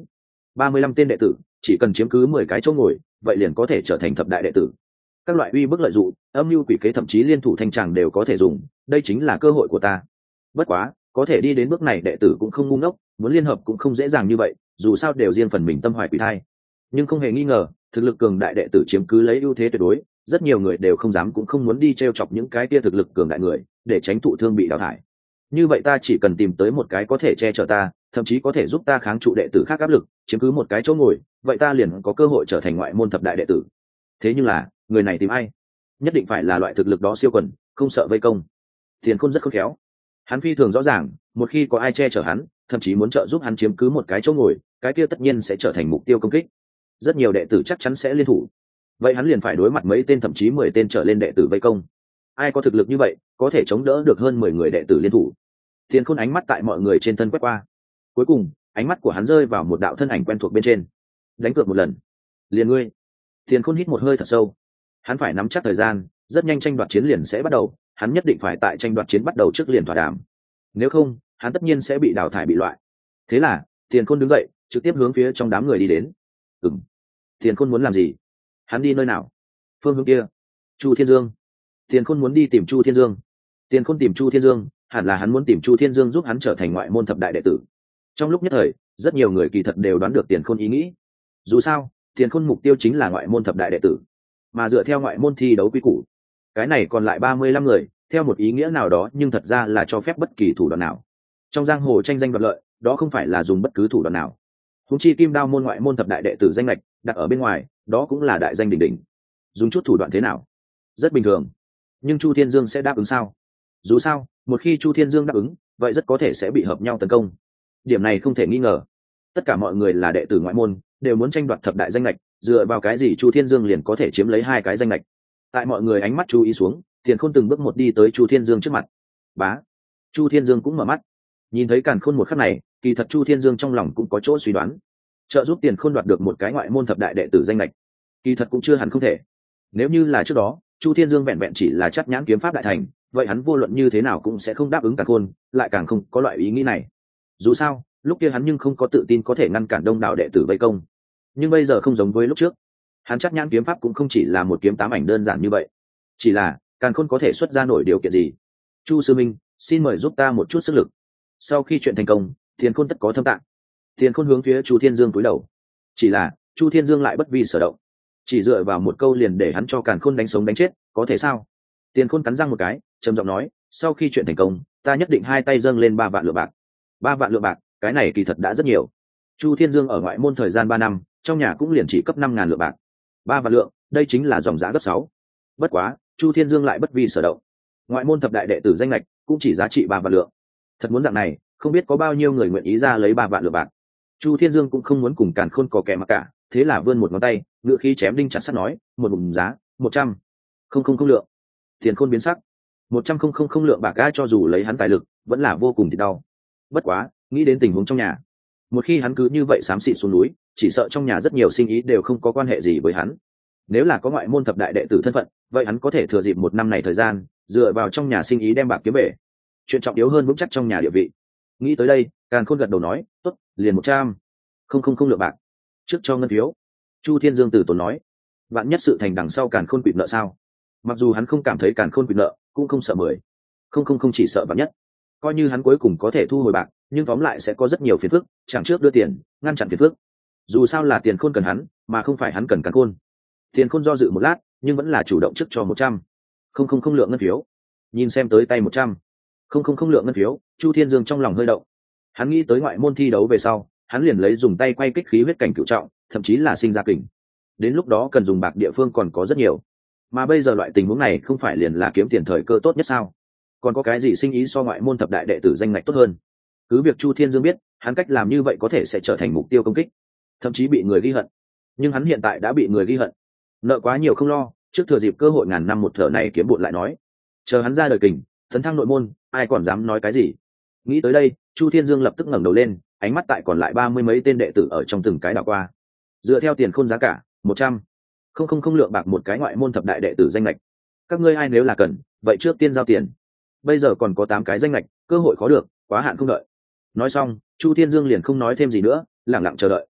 S1: ba mươi lăm tên đệ tử chỉ cần chiếm cứ mười cái chỗ ngồi, vậy liền có thể trở thành thập đại đệ tử. Các loại uy bức lợi dụng, âm mưu quỷ kế, thậm chí liên thủ thanh tràng đều có thể dùng, đây chính là cơ hội của ta. Bất quá có thể đi đến bước này đệ tử cũng không ngu ngốc, muốn liên hợp cũng không dễ dàng như vậy, dù sao đều riêng phần mình tâm hoài quỷ thai. Nhưng không hề nghi ngờ, thực lực cường đại đệ tử chiếm cứ lấy ưu thế tuyệt đối, rất nhiều người đều không dám cũng không muốn đi t r e o chọc những cái kia thực lực cường đại người, để tránh thụ thương bị đào thải. Như vậy ta chỉ cần tìm tới một cái có thể che chở ta, thậm chí có thể giúp ta kháng trụ đệ tử khác áp lực, chiếm cứ một cái chỗ ngồi, vậy ta liền có cơ hội trở thành ngoại môn thập đại đệ tử. Thế nhưng là người này tìm ai? Nhất định phải là loại thực lực đó siêu quần, không sợ vây công. Tiền Khôn rất khôn khéo, hắn phi thường rõ ràng, một khi có ai che chở hắn, thậm chí muốn trợ giúp hắn chiếm cứ một cái chỗ ngồi, cái kia tất nhiên sẽ trở thành mục tiêu công kích. Rất nhiều đệ tử chắc chắn sẽ liên thủ, vậy hắn liền phải đối mặt mấy tên thậm chí mười tên trở lên đệ tử vây công. Ai có thực lực như vậy, có thể chống đỡ được hơn mười người đệ tử liên thủ? Tiền Khôn ánh mắt tại mọi người trên thân quét qua, cuối cùng ánh mắt của hắn rơi vào một đạo thân ảnh quen thuộc bên trên. Đánh cược một lần, liền ngươi. Tiền Khôn hít một hơi thật sâu, hắn phải nắm chắc thời gian, rất nhanh tranh đoạt chiến liền sẽ bắt đầu, hắn nhất định phải tại tranh đoạt chiến bắt đầu trước liền thỏa đàm, nếu không hắn tất nhiên sẽ bị đào thải bị loại. Thế là Tiền Khôn đứng dậy, trực tiếp hướng phía trong đám người đi đến. Ừm, Tiền Khôn muốn làm gì? Hắn đi nơi nào? Phương hướng kia. Chu Thiên Dương. Tiền Khôn muốn đi tìm Chu Thiên Dương. Tiền Khôn tìm Chu Thiên Dương, hẳn là hắn muốn tìm Chu Thiên Dương giúp hắn trở thành ngoại môn thập đại đệ tử. Trong lúc nhất thời, rất nhiều người kỳ thật đều đoán được Tiền Khôn ý nghĩ. Dù sao, Tiền Khôn mục tiêu chính là ngoại môn thập đại đệ tử, mà dựa theo ngoại môn thi đấu quy củ, cái này còn lại ba mươi lăm người, theo một ý nghĩa nào đó nhưng thật ra là cho phép bất kỳ thủ đoạn nào. Trong giang hồ tranh danh đoạt lợi, đó không phải là dùng bất cứ thủ đoạn nào. Huống chi Kim Đao môn ngoại môn thập đại đệ tử danh lệch đặt ở bên ngoài, đó cũng là đại danh đỉnh đỉnh. Dùng chút thủ đoạn thế nào? Rất bình thường. Nhưng Chu Thiên Dương sẽ đáp ứng sao? Dù sao, một khi Chu Thiên Dương đáp ứng, vậy rất có thể sẽ bị hợp nhau tấn công. Điểm này không thể nghi ngờ. Tất cả mọi người là đệ tử ngoại môn, đều muốn tranh đoạt thập đại danh lệch, dựa vào cái gì Chu Thiên Dương liền có thể chiếm lấy hai cái danh lệch? Tại mọi người ánh mắt chú ý xuống, Tiền Khôn từng bước một đi tới Chu Thiên Dương trước mặt. Bá. Chu Thiên Dương cũng mở mắt. Nhìn thấy Càn Khôn một khắc này, kỳ thật Chu Thiên Dương trong lòng cũng có chỗ suy đoán. Trợ giúp Tiền Khôn đoạt được một cái ngoại môn thập đại đệ tử danh lệch, kỳ thật cũng chưa hẳn không thể. Nếu như là trước đó, Chu Thiên Dương vẹn vẹn chỉ là chắc nhãn kiếm pháp đại thành, vậy hắn vô luận như thế nào cũng sẽ không đáp ứng Càn Khôn, lại càng không có loại ý nghĩ này. Dù sao, lúc kia hắn nhưng không có tự tin có thể ngăn cản đông đảo đệ tử vây công. Nhưng bây giờ không giống với lúc trước, hắn chắc nhãn kiếm pháp cũng không chỉ là một kiếm tám ảnh đơn giản như vậy. Chỉ là Càn Khôn có thể xuất ra nổi điều kiện gì? Chu sư minh, xin mời giúp ta một chút sức lực. Sau khi chuyện thành công, Tiền Khôn tất có thâm tạng. Tiền Khôn hướng phía Chu Thiên Dương cúi đầu. Chỉ là Chu Thiên Dương lại bất vi sở động, chỉ dựa vào một câu liền để hắn cho Càn Khôn đánh sống đánh chết, có thể sao? Tiền Khôn cắn răng một cái, trầm giọng nói, sau khi chuyện thành công, ta nhất định hai tay dâng lên ba vạn lượng bạc. Ba vạn lượng bạc, cái này kỳ thật đã rất nhiều. Chu Thiên Dương ở ngoại môn thời gian ba năm, trong nhà cũng liền chỉ cấp năm ngàn lượng bạc. Ba vạn lượng, đây chính là dòng giá gấp sáu. Bất quá, Chu Thiên Dương lại bất vi sở động. Ngoại môn thập đại đệ tử danh lệch cũng chỉ giá trị ba vạn lượng. Thật muốn dạng này, không biết có bao nhiêu người nguyện ý ra lấy ba vạn lượng bạc. Chu Thiên Dương cũng không muốn cùng Càn Khôn có kẻ mặc cả, thế là vươn một ngón tay, ngựa khí chém đinh chặt sắt nói, một bụng giá, một trăm, không không không lượng. Tiền Khôn biến sắc, một trăm không không không lượng bạc ga cho dù lấy hắn tài lực, vẫn là vô cùng thì đau. Bất quá, nghĩ đến tình huống trong nhà, một khi hắn cứ như vậy xám xịt xuống núi, chỉ sợ trong nhà rất nhiều sinh ý đều không có quan hệ gì với hắn. Nếu là có ngoại môn thập đại đệ tử thân phận, vậy hắn có thể thừa dịp một năm này thời gian, dựa vào trong nhà sinh ý đem bạc kiếm về. Chuyện trọng yếu hơn vững chắc trong nhà địa vị. Nghĩ tới đây, Càn Khôn gật đầu nói, tốt, liền một trăm, không không không lượng bạc, trước cho ngân phiếu. Chu Thiên Dương từ tốn nói, vạn nhất sự thành đằng sau Càn Khôn quỵt nợ sao? Mặc dù hắn không cảm thấy Càn Khôn quỵt nợ, cũng không sợ mười, không không không chỉ sợ vạn nhất. Coi như hắn cuối cùng có thể thu hồi bạc, nhưng tóm lại sẽ có rất nhiều phiền phức, chẳng trước đưa tiền, ngăn chặn phiền phức. Dù sao là Tiền Khôn cần hắn, mà không phải hắn cần Càn Khôn. Tiền Khôn do dự một lát, nhưng vẫn là chủ động trước cho một trăm, không không không lượng ngân phiếu. Nhìn xem tới tay một trăm, không không không lượng ngân phiếu, Chu Thiên Dương trong lòng hơi động. Hắn nghĩ tới ngoại môn thi đấu về sau, hắn liền lấy dùng tay quay kích khí huyết cảnh cửu trọng, thậm chí là sinh ra kình. Đến lúc đó cần dùng bạc địa phương còn có rất nhiều. Mà bây giờ loại tình huống này không phải liền là kiếm tiền thời cơ tốt nhất sao? Còn có cái gì sinh ý so ngoại môn thập đại đệ tử danh ngạch tốt hơn? Cứ việc Chu Thiên Dương biết, hắn cách làm như vậy có thể sẽ trở thành mục tiêu công kích, thậm chí bị người ghi hận. Nhưng hắn hiện tại đã bị người ghi hận, nợ quá nhiều không lo, trước thừa dịp cơ hội ngàn năm một thở này kiếm bộn lại nói. Chờ hắn ra đời kình, tấn thăng nội môn, ai còn dám nói cái gì? Nghĩ tới đây, Chu Thiên Dương lập tức ngẩng đầu lên, ánh mắt tại còn lại ba mươi mấy tên đệ tử ở trong từng cái đảo qua. Dựa theo Tiền Khôn giá cả, một trăm, không không không lượng bạc một cái ngoại môn thập đại đệ tử danh lệch. Các ngươi ai nếu là cần, vậy trước tiên giao tiền. Bây giờ còn có tám cái danh lệch, cơ hội khó được, quá hạn không đợi. Nói xong, Chu Thiên Dương liền không nói thêm gì nữa, lặng lặng chờ đợi.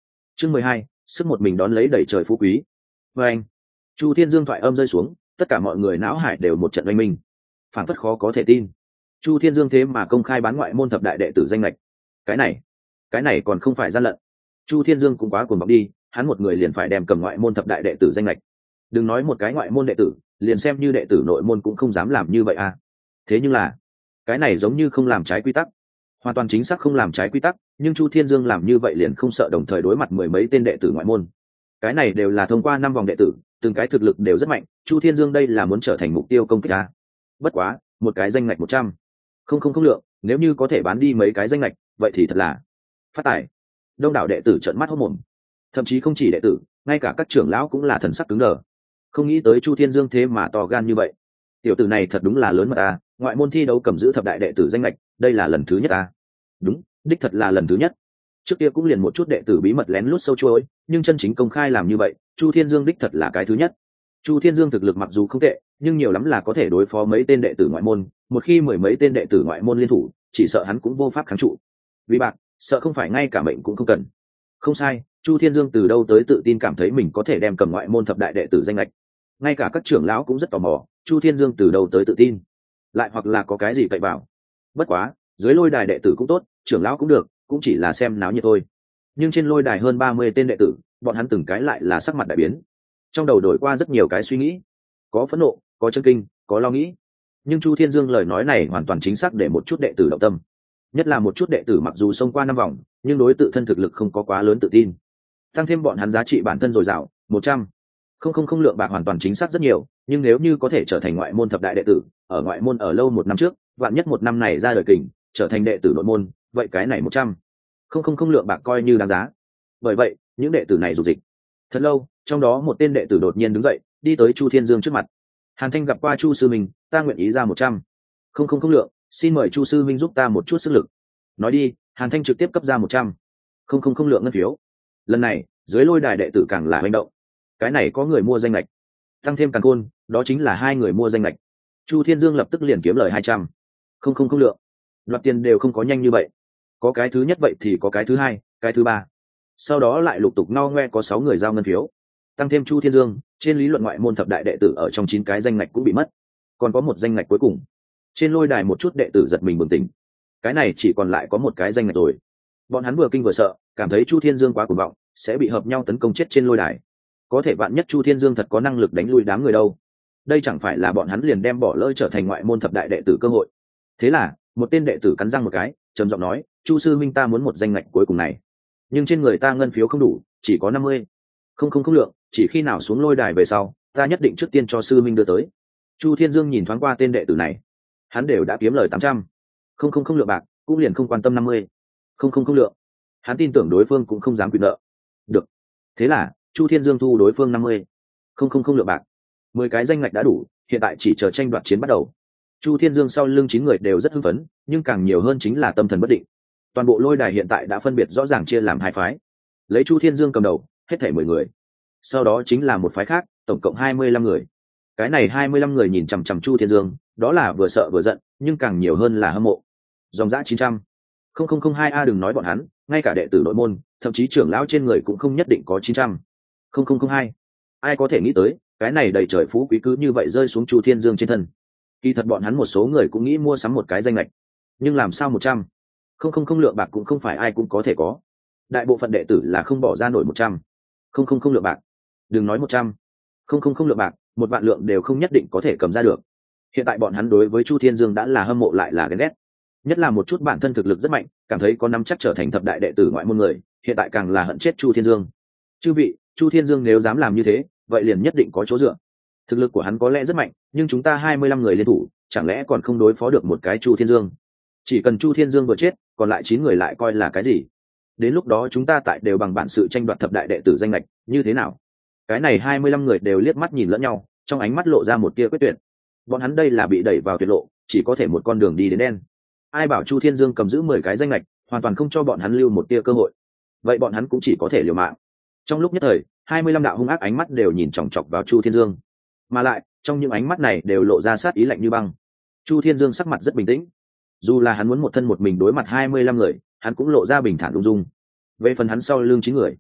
S1: chương mười hai, sức một mình đón lấy đẩy trời phú quý. Và anh, Chu Thiên Dương thoại âm rơi xuống, tất cả mọi người não hải đều một trận oanh minh, phảng phất khó có thể tin. Chu Thiên Dương thế mà công khai bán ngoại môn thập đại đệ tử danh lệch, cái này cái này còn không phải gian lận. Chu Thiên Dương cũng quá cuồng vọng đi, hắn một người liền phải đem cầm ngoại môn thập đại đệ tử danh lệch. Đừng nói một cái ngoại môn đệ tử, liền xem như đệ tử nội môn cũng không dám làm như vậy à. Thế nhưng là cái này giống như không làm trái quy tắc, hoàn toàn chính xác không làm trái quy tắc, nhưng Chu Thiên Dương làm như vậy liền không sợ đồng thời đối mặt mười mấy tên đệ tử ngoại môn. Cái này đều là thông qua năm vòng đệ tử, từng cái thực lực đều rất mạnh, Chu Thiên Dương đây là muốn trở thành mục tiêu công kích à. Bất quá một cái danh ngạch một trăm không không không lượng, nếu như có thể bán đi mấy cái danh ngạch vậy thì thật là phát tài. Đông đảo đệ tử trợn mắt hốt mồm, thậm chí không chỉ đệ tử, ngay cả các trưởng lão cũng là thần sắc cứng đờ, không nghĩ tới Chu Thiên Dương thế mà to gan như vậy. Tiểu tử này thật đúng là lớn mật à, ngoại môn thi đấu cầm giữ thập đại đệ tử danh lệch, đây là lần thứ nhất à. Đúng, đích thật là lần thứ nhất. Trước kia cũng liền một chút đệ tử bí mật lén lút sâu chuỗi, nhưng chân chính công khai làm như vậy, Chu Thiên Dương đích thật là cái thứ nhất. Chu Thiên Dương thực lực mặc dù không tệ, nhưng nhiều lắm là có thể đối phó mấy tên đệ tử ngoại môn, một khi mười mấy tên đệ tử ngoại môn liên thủ, chỉ sợ hắn cũng vô pháp kháng trụ. Vì bạc, sợ không phải ngay cả mệnh cũng không cần. Không sai, Chu Thiên Dương từ đâu tới tự tin cảm thấy mình có thể đem cầm ngoại môn thập đại đệ tử danh lệch. Ngay cả các trưởng lão cũng rất tò mò, Chu Thiên Dương từ đâu tới tự tin, lại hoặc là có cái gì cậy vào. Bất quá, dưới lôi đài đệ tử cũng tốt, trưởng lão cũng được, cũng chỉ là xem náo nhiệt thôi. Nhưng trên lôi đài hơn ba mươi tên đệ tử, bọn hắn từng cái lại là sắc mặt đại biến, trong đầu đổi qua rất nhiều cái suy nghĩ, có phẫn nộ, có chân kinh, có lo nghĩ. Nhưng Chu Thiên Dương lời nói này hoàn toàn chính xác để một chút đệ tử động tâm, nhất là một chút đệ tử mặc dù xông qua năm vòng, nhưng đối tự thân thực lực không có quá lớn tự tin, tăng thêm bọn hắn giá trị bản thân dồi dào, một trăm không không không lượng bạc hoàn toàn chính xác rất nhiều, nhưng nếu như có thể trở thành ngoại môn thập đại đệ tử, ở ngoại môn ở lâu một năm trước, vạn nhất một năm này ra đời kình, trở thành đệ tử nội môn, vậy cái này một trăm không không không lượng bạc coi như đáng giá. Bởi vậy những đệ tử này dục dịch thật lâu, trong đó một tên đệ tử đột nhiên đứng dậy, đi tới Chu Thiên Dương trước mặt. Hàn Thanh gặp qua Chu sư minh, ta nguyện ý ra một trăm không không không lượng, xin mời Chu sư minh giúp ta một chút sức lực. Nói đi, Hàn Thanh trực tiếp cấp ra một trăm không không không lượng ngân phiếu. Lần này dưới lôi đài đệ tử càng là hành động, cái này có người mua danh lệch, tăng thêm càng khôn, đó chính là hai người mua danh lệch. Chu Thiên Dương lập tức liền kiếm lời hai trăm không không không lượng. Đoạt tiền đều không có nhanh như vậy, có cái thứ nhất vậy thì có cái thứ hai, cái thứ ba, sau đó lại lục tục no ngoe có sáu người giao ngân phiếu. Tăng thêm Chu Thiên Dương, trên lý luận ngoại môn thập đại đệ tử ở trong chín cái danh ngạch cũng bị mất, còn có một danh ngạch cuối cùng. Trên lôi đài một chút đệ tử giật mình bừng tỉnh, cái này chỉ còn lại có một cái danh ngạch rồi. Bọn hắn vừa kinh vừa sợ, cảm thấy Chu Thiên Dương quá cuồng vọng, sẽ bị hợp nhau tấn công chết trên lôi đài. Có thể vạn nhất Chu Thiên Dương thật có năng lực đánh lui đám người đâu, đây chẳng phải là bọn hắn liền đem bỏ lỡ trở thành ngoại môn thập đại đệ tử cơ hội. Thế là một tên đệ tử cắn răng một cái, trầm giọng nói, Chu sư minh, ta muốn một danh ngạch cuối cùng này, nhưng trên người ta ngân phiếu không đủ, chỉ có năm mươi không không không lượng, chỉ khi nào xuống lôi đài về sau, ta nhất định trước tiên cho sư minh đưa tới. Chu Thiên Dương nhìn thoáng qua tên đệ tử này, hắn đều đã kiếm lời tám trăm không không không lượng bạc, cũng liền không quan tâm năm mươi không không không lượng. Hắn tin tưởng đối phương cũng không dám quyền nợ. Được, thế là Chu Thiên Dương thu đối phương năm mươi không không không lượng bạc. Mười cái danh ngạch đã đủ, hiện tại chỉ chờ tranh đoạt chiến bắt đầu. Chu Thiên Dương sau lưng chín người đều rất hưng phấn, nhưng càng nhiều hơn chính là tâm thần bất định. Toàn bộ lôi đài hiện tại đã phân biệt rõ ràng chia làm hai phái, lấy Chu Thiên Dương cầm đầu, hết thảy mười người. Sau đó chính là một phái khác, tổng cộng hai mươi lăm người. Cái này hai mươi lăm người nhìn chằm chằm Chu Thiên Dương, đó là vừa sợ vừa giận, nhưng càng nhiều hơn là hâm mộ. Dòng dã chín trăm không không không hai a, đừng nói bọn hắn, ngay cả đệ tử nội môn, thậm chí trưởng lão trên người cũng không nhất định có chín trăm không không không hai. Ai có thể nghĩ tới, cái này đầy trời phú quý cứ như vậy rơi xuống Chu Thiên Dương trên thân. Kỳ thật bọn hắn một số người cũng nghĩ mua sắm một cái danh lệch, nhưng làm sao một trăm không không không lượng bạc cũng không phải ai cũng có thể có. Đại bộ phận đệ tử là không bỏ ra nổi một trăm không không không lượng bạc, đừng nói một trăm không không không lượng bạc, một vạn lượng đều không nhất định có thể cầm ra được. Hiện tại bọn hắn đối với Chu Thiên Dương đã là hâm mộ lại là ghen ghét, nhất là một chút bản thân thực lực rất mạnh, cảm thấy có nắm chắc trở thành thập đại đệ tử ngoại môn người, hiện tại càng là hận chết Chu Thiên Dương. Chư vị, Chu Thiên Dương nếu dám làm như thế, vậy liền nhất định có chỗ dựa. Thực lực của hắn có lẽ rất mạnh, nhưng chúng ta hai mươi lăm người liên thủ, chẳng lẽ còn không đối phó được một cái Chu Thiên Dương? Chỉ cần Chu Thiên Dương vừa chết, còn lại chín người lại coi là cái gì? Đến lúc đó chúng ta tại đều bằng bản sự tranh đoạt thập đại đệ tử danh lệch, như thế nào? Cái này hai mươi lăm người đều liếc mắt nhìn lẫn nhau, trong ánh mắt lộ ra một tia quyết tuyệt. Bọn hắn đây là bị đẩy vào tuyệt lộ, chỉ có thể một con đường đi đến đen. Ai bảo Chu Thiên Dương cầm giữ mười cái danh lệch, hoàn toàn không cho bọn hắn lưu một tia cơ hội. Vậy bọn hắn cũng chỉ có thể liều mạng. Trong lúc nhất thời, hai mươi lăm đạo hung ác ánh mắt đều nhìn chòng chọc vào Chu Thiên Dương, mà lại trong những ánh mắt này đều lộ ra sát ý lạnh như băng. Chu Thiên Dương sắc mặt rất bình tĩnh, dù là hắn muốn một thân một mình đối mặt hai mươi lăm người, hắn cũng lộ ra bình thản ung dung. Về phần hắn sau lưng chín người,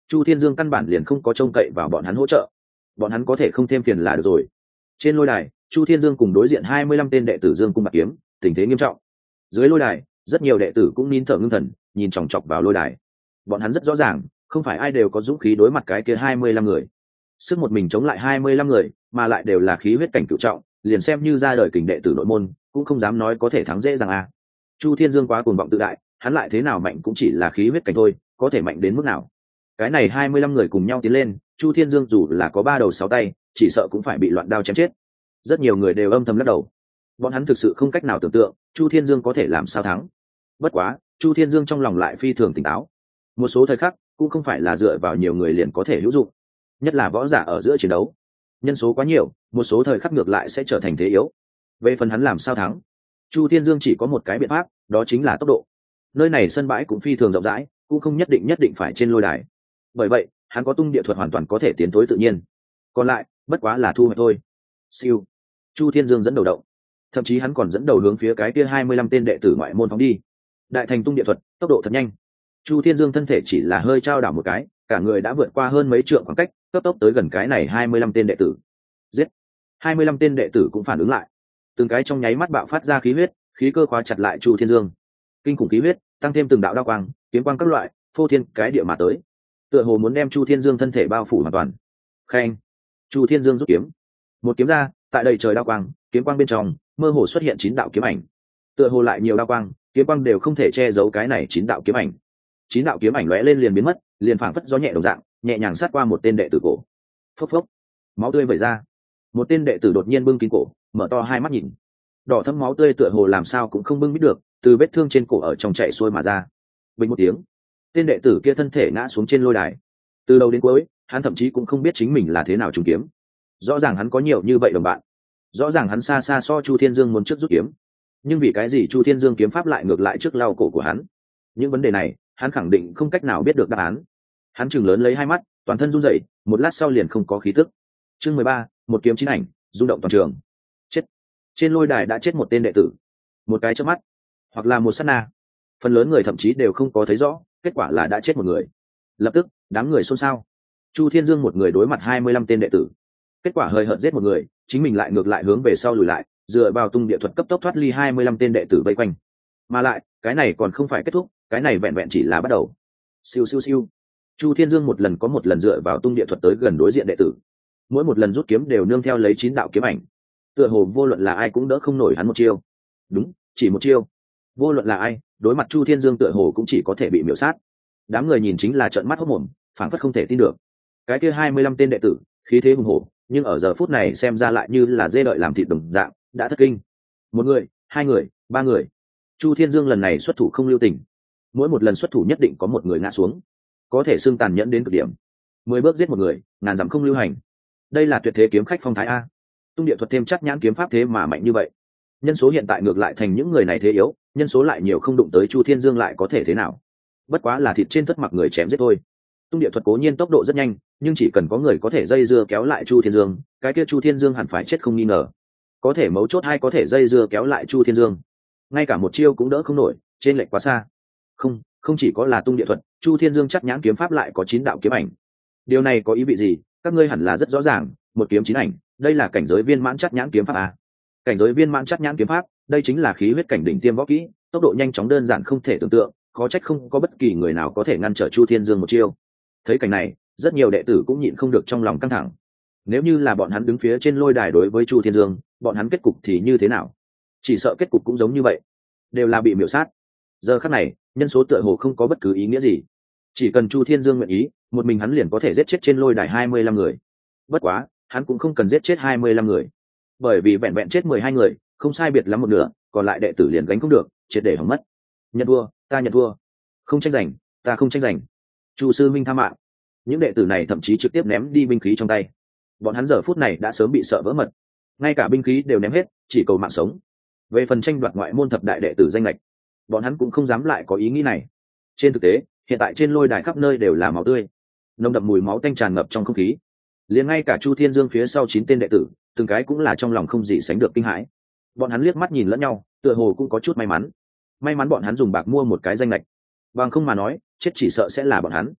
S1: Chu Thiên Dương căn bản liền không có trông cậy vào bọn hắn hỗ trợ, bọn hắn có thể không thêm phiền là được rồi. Trên lôi đài, Chu Thiên Dương cùng đối diện hai mươi lăm tên đệ tử Dương cung bạc kiếm, tình thế nghiêm trọng. Dưới lôi đài, rất nhiều đệ tử cũng nín thở ngưng thần, nhìn chòng chọc vào lôi đài. Bọn hắn rất rõ ràng, không phải ai đều có dũng khí đối mặt cái kia hai mươi lăm người. Sức một mình chống lại hai mươi lăm người, mà lại đều là khí huyết cảnh cửu trọng, liền xem như ra đời kình đệ tử nội môn, cũng không dám nói có thể thắng dễ dàng a. À. Chu Thiên Dương quá cuồng vọng tự đại, hắn lại thế nào mạnh cũng chỉ là khí huyết cảnh thôi, có thể mạnh đến mức nào? Cái này hai mươi lăm người cùng nhau tiến lên, Chu Thiên Dương dù là có ba đầu sáu tay, chỉ sợ cũng phải bị loạn đao chém chết. Rất nhiều người đều âm thầm lắc đầu. Bọn hắn thực sự không cách nào tưởng tượng, Chu Thiên Dương có thể làm sao thắng. Bất quá, Chu Thiên Dương trong lòng lại phi thường tỉnh táo. Một số thời khắc, cũng không phải là dựa vào nhiều người liền có thể hữu dụng. Nhất là võ giả ở giữa chiến đấu, nhân số quá nhiều, một số thời khắc ngược lại sẽ trở thành thế yếu. Về phần hắn làm sao thắng, Chu Thiên Dương chỉ có một cái biện pháp, đó chính là tốc độ. Nơi này sân bãi cũng phi thường rộng rãi, cũng không nhất định nhất định phải trên lôi đài. Bởi vậy, hắn có tung địa thuật hoàn toàn có thể tiến tối tự nhiên. Còn lại, bất quá là thu hoạch thôi. Siêu. Chu Thiên Dương dẫn đầu động, thậm chí hắn còn dẫn đầu hướng phía cái kia hai mươi lăm tên đệ tử ngoại môn phóng đi. Đại thành tung địa thuật, tốc độ thật nhanh. Chu Thiên Dương thân thể chỉ là hơi trao đảo một cái, cả người đã vượt qua hơn mấy trượng khoảng cách, cấp tốc tới gần cái này hai mươi lăm tên đệ tử. Giết. hai mươi lăm tên đệ tử cũng phản ứng lại. Từng cái trong nháy mắt bạo phát ra khí huyết, khí cơ khóa chặt lại Chu Thiên Dương. Kinh khủng khí huyết, tăng thêm từng đạo đao quang, kiếm quang các loại, phô thiên cái địa mà tới. Tựa hồ muốn đem Chu Thiên Dương thân thể bao phủ hoàn toàn. Khen. Chu Thiên Dương rút kiếm. Một kiếm ra, tại đầy trời đao quang, kiếm quang bên trong, mơ hồ xuất hiện chín đạo kiếm ảnh. Tựa hồ lại nhiều đao quang, kiếm quang đều không thể che giấu cái này chín đạo kiếm ảnh. Chín đạo kiếm ảnh lóe lên liền biến mất, liền phảng phất gió nhẹ đồng dạng, nhẹ nhàng sát qua một tên đệ tử cổ. Phốc phốc, máu tươi vẩy ra. Một tên đệ tử đột nhiên bưng kín cổ, mở to hai mắt nhìn. Đỏ thẫm máu tươi tựa hồ làm sao cũng không bưng biết được, từ vết thương trên cổ ở trong chảy xuôi mà ra. Bình một tiếng, tên đệ tử kia thân thể ngã xuống trên lôi đài. Từ đầu đến cuối, hắn thậm chí cũng không biết chính mình là thế nào trùng kiếm. Rõ ràng hắn có nhiều như vậy đồng bạn, rõ ràng hắn xa xa so Chu Thiên Dương muốn trước rút kiếm, nhưng vì cái gì Chu Thiên Dương kiếm pháp lại ngược lại trước lau cổ của hắn? Những vấn đề này, hắn khẳng định không cách nào biết được đáp án. Hắn chừng lớn lấy hai mắt, toàn thân run rẩy, một lát sau liền không có khí tức. Chương mười ba, một kiếm chín ảnh, rung động toàn trường. Chết. Trên lôi đài đã chết một tên đệ tử. Một cái chớp mắt, hoặc là một sát na. Phần lớn người thậm chí đều không có thấy rõ, kết quả là đã chết một người. Lập tức, đám người xôn xao. Chu Thiên Dương một người đối mặt hai mươi lăm tên đệ tử. Kết quả hơi hợt giết một người, chính mình lại ngược lại hướng về sau lùi lại, dựa vào tung địa thuật cấp tốc thoát ly hai mươi lăm tên đệ tử vây quanh. Mà lại, cái này còn không phải kết thúc, cái này vẹn vẹn chỉ là bắt đầu. Siêu siêu siêu. Chu Thiên Dương một lần có một lần dựa vào tung địa thuật tới gần đối diện đệ tử. Mỗi một lần rút kiếm đều nương theo lấy chín đạo kiếm ảnh. Tựa hồ vô luận là ai cũng đỡ không nổi hắn một chiêu. Đúng, chỉ một chiêu. Vô luận là ai, đối mặt Chu Thiên Dương tựa hồ cũng chỉ có thể bị miểu sát. Đám người nhìn chính là trợn mắt hốt mồm, phảng phất không thể tin được. Cái kia hai mươi lăm tên đệ tử, khí thế hùng hổ, nhưng ở giờ phút này xem ra lại như là dê đợi làm thịt đồng dạng, đã thất kinh. Một người, hai người, ba người. Chu Thiên Dương lần này xuất thủ không lưu tình. Mỗi một lần xuất thủ nhất định có một người ngã xuống, có thể xưng tàn nhẫn đến cực điểm. Mười bước giết một người, ngàn dặm không lưu hành. Đây là tuyệt thế kiếm khách phong thái a. Tung địa thuật thêm chắc nhãn kiếm pháp thế mà mạnh như vậy. Nhân số hiện tại ngược lại thành những người này thế yếu, nhân số lại nhiều không đụng tới Chu Thiên Dương lại có thể thế nào? Bất quá là thịt trên tất mặc người chém giết thôi. Tung địa thuật cố nhiên tốc độ rất nhanh, nhưng chỉ cần có người có thể dây dưa kéo lại Chu Thiên Dương, cái kia Chu Thiên Dương hẳn phải chết không nghi ngờ. Có thể mấu chốt hay có thể dây dưa kéo lại Chu Thiên Dương, ngay cả một chiêu cũng đỡ không nổi, trên lệch quá xa. Không, không chỉ có là tung địa thuật, Chu Thiên Dương chắc nhãn kiếm pháp lại có chín đạo kiếm ảnh. Điều này có ý vị gì? Các ngươi hẳn là rất rõ ràng, một kiếm chín ảnh, đây là cảnh giới viên mãn chắc nhãn kiếm pháp à? Cảnh giới viên mãn chắc nhãn kiếm pháp, đây chính là khí huyết cảnh đỉnh tiêm võ kỹ, tốc độ nhanh chóng đơn giản không thể tưởng tượng, khó trách không có bất kỳ người nào có thể ngăn trở Chu Thiên Dương một chiêu. Thấy cảnh này, rất nhiều đệ tử cũng nhịn không được trong lòng căng thẳng. Nếu như là bọn hắn đứng phía trên lôi đài đối với Chu Thiên Dương, bọn hắn kết cục thì như thế nào? Chỉ sợ kết cục cũng giống như vậy, đều là bị miểu sát. Giờ khắc này, nhân số tựa hồ không có bất cứ ý nghĩa gì. Chỉ cần Chu Thiên Dương nguyện ý, một mình hắn liền có thể giết chết trên lôi đài hai mươi lăm người. Bất quá, hắn cũng không cần giết chết hai mươi lăm người, bởi vì vẹn vẹn chết mười hai người, không sai biệt lắm một nửa, còn lại đệ tử liền gánh không được, triệt để hỏng mất. Nhận thua, ta nhận thua. Không tranh giành, ta không tranh giành. Chu sư minh tha mạng. Những đệ tử này thậm chí trực tiếp ném đi binh khí trong tay. Bọn hắn giờ phút này đã sớm bị sợ vỡ mật, ngay cả binh khí đều ném hết, chỉ cầu mạng sống. Về phần tranh đoạt ngoại môn thập đại đệ tử danh lệch, bọn hắn cũng không dám lại có ý nghĩ này. Trên thực tế, hiện tại trên lôi đài khắp nơi đều là máu tươi, nồng đậm mùi máu tanh tràn ngập trong không khí. Liền ngay cả Chu Thiên Dương phía sau chín tên đệ tử, từng cái cũng là trong lòng không gì sánh được kinh hãi. Bọn hắn liếc mắt nhìn lẫn nhau, tựa hồ cũng có chút may mắn. May mắn bọn hắn dùng bạc mua một cái danh lệch, bằng không mà nói, chết chỉ sợ sẽ là bọn hắn.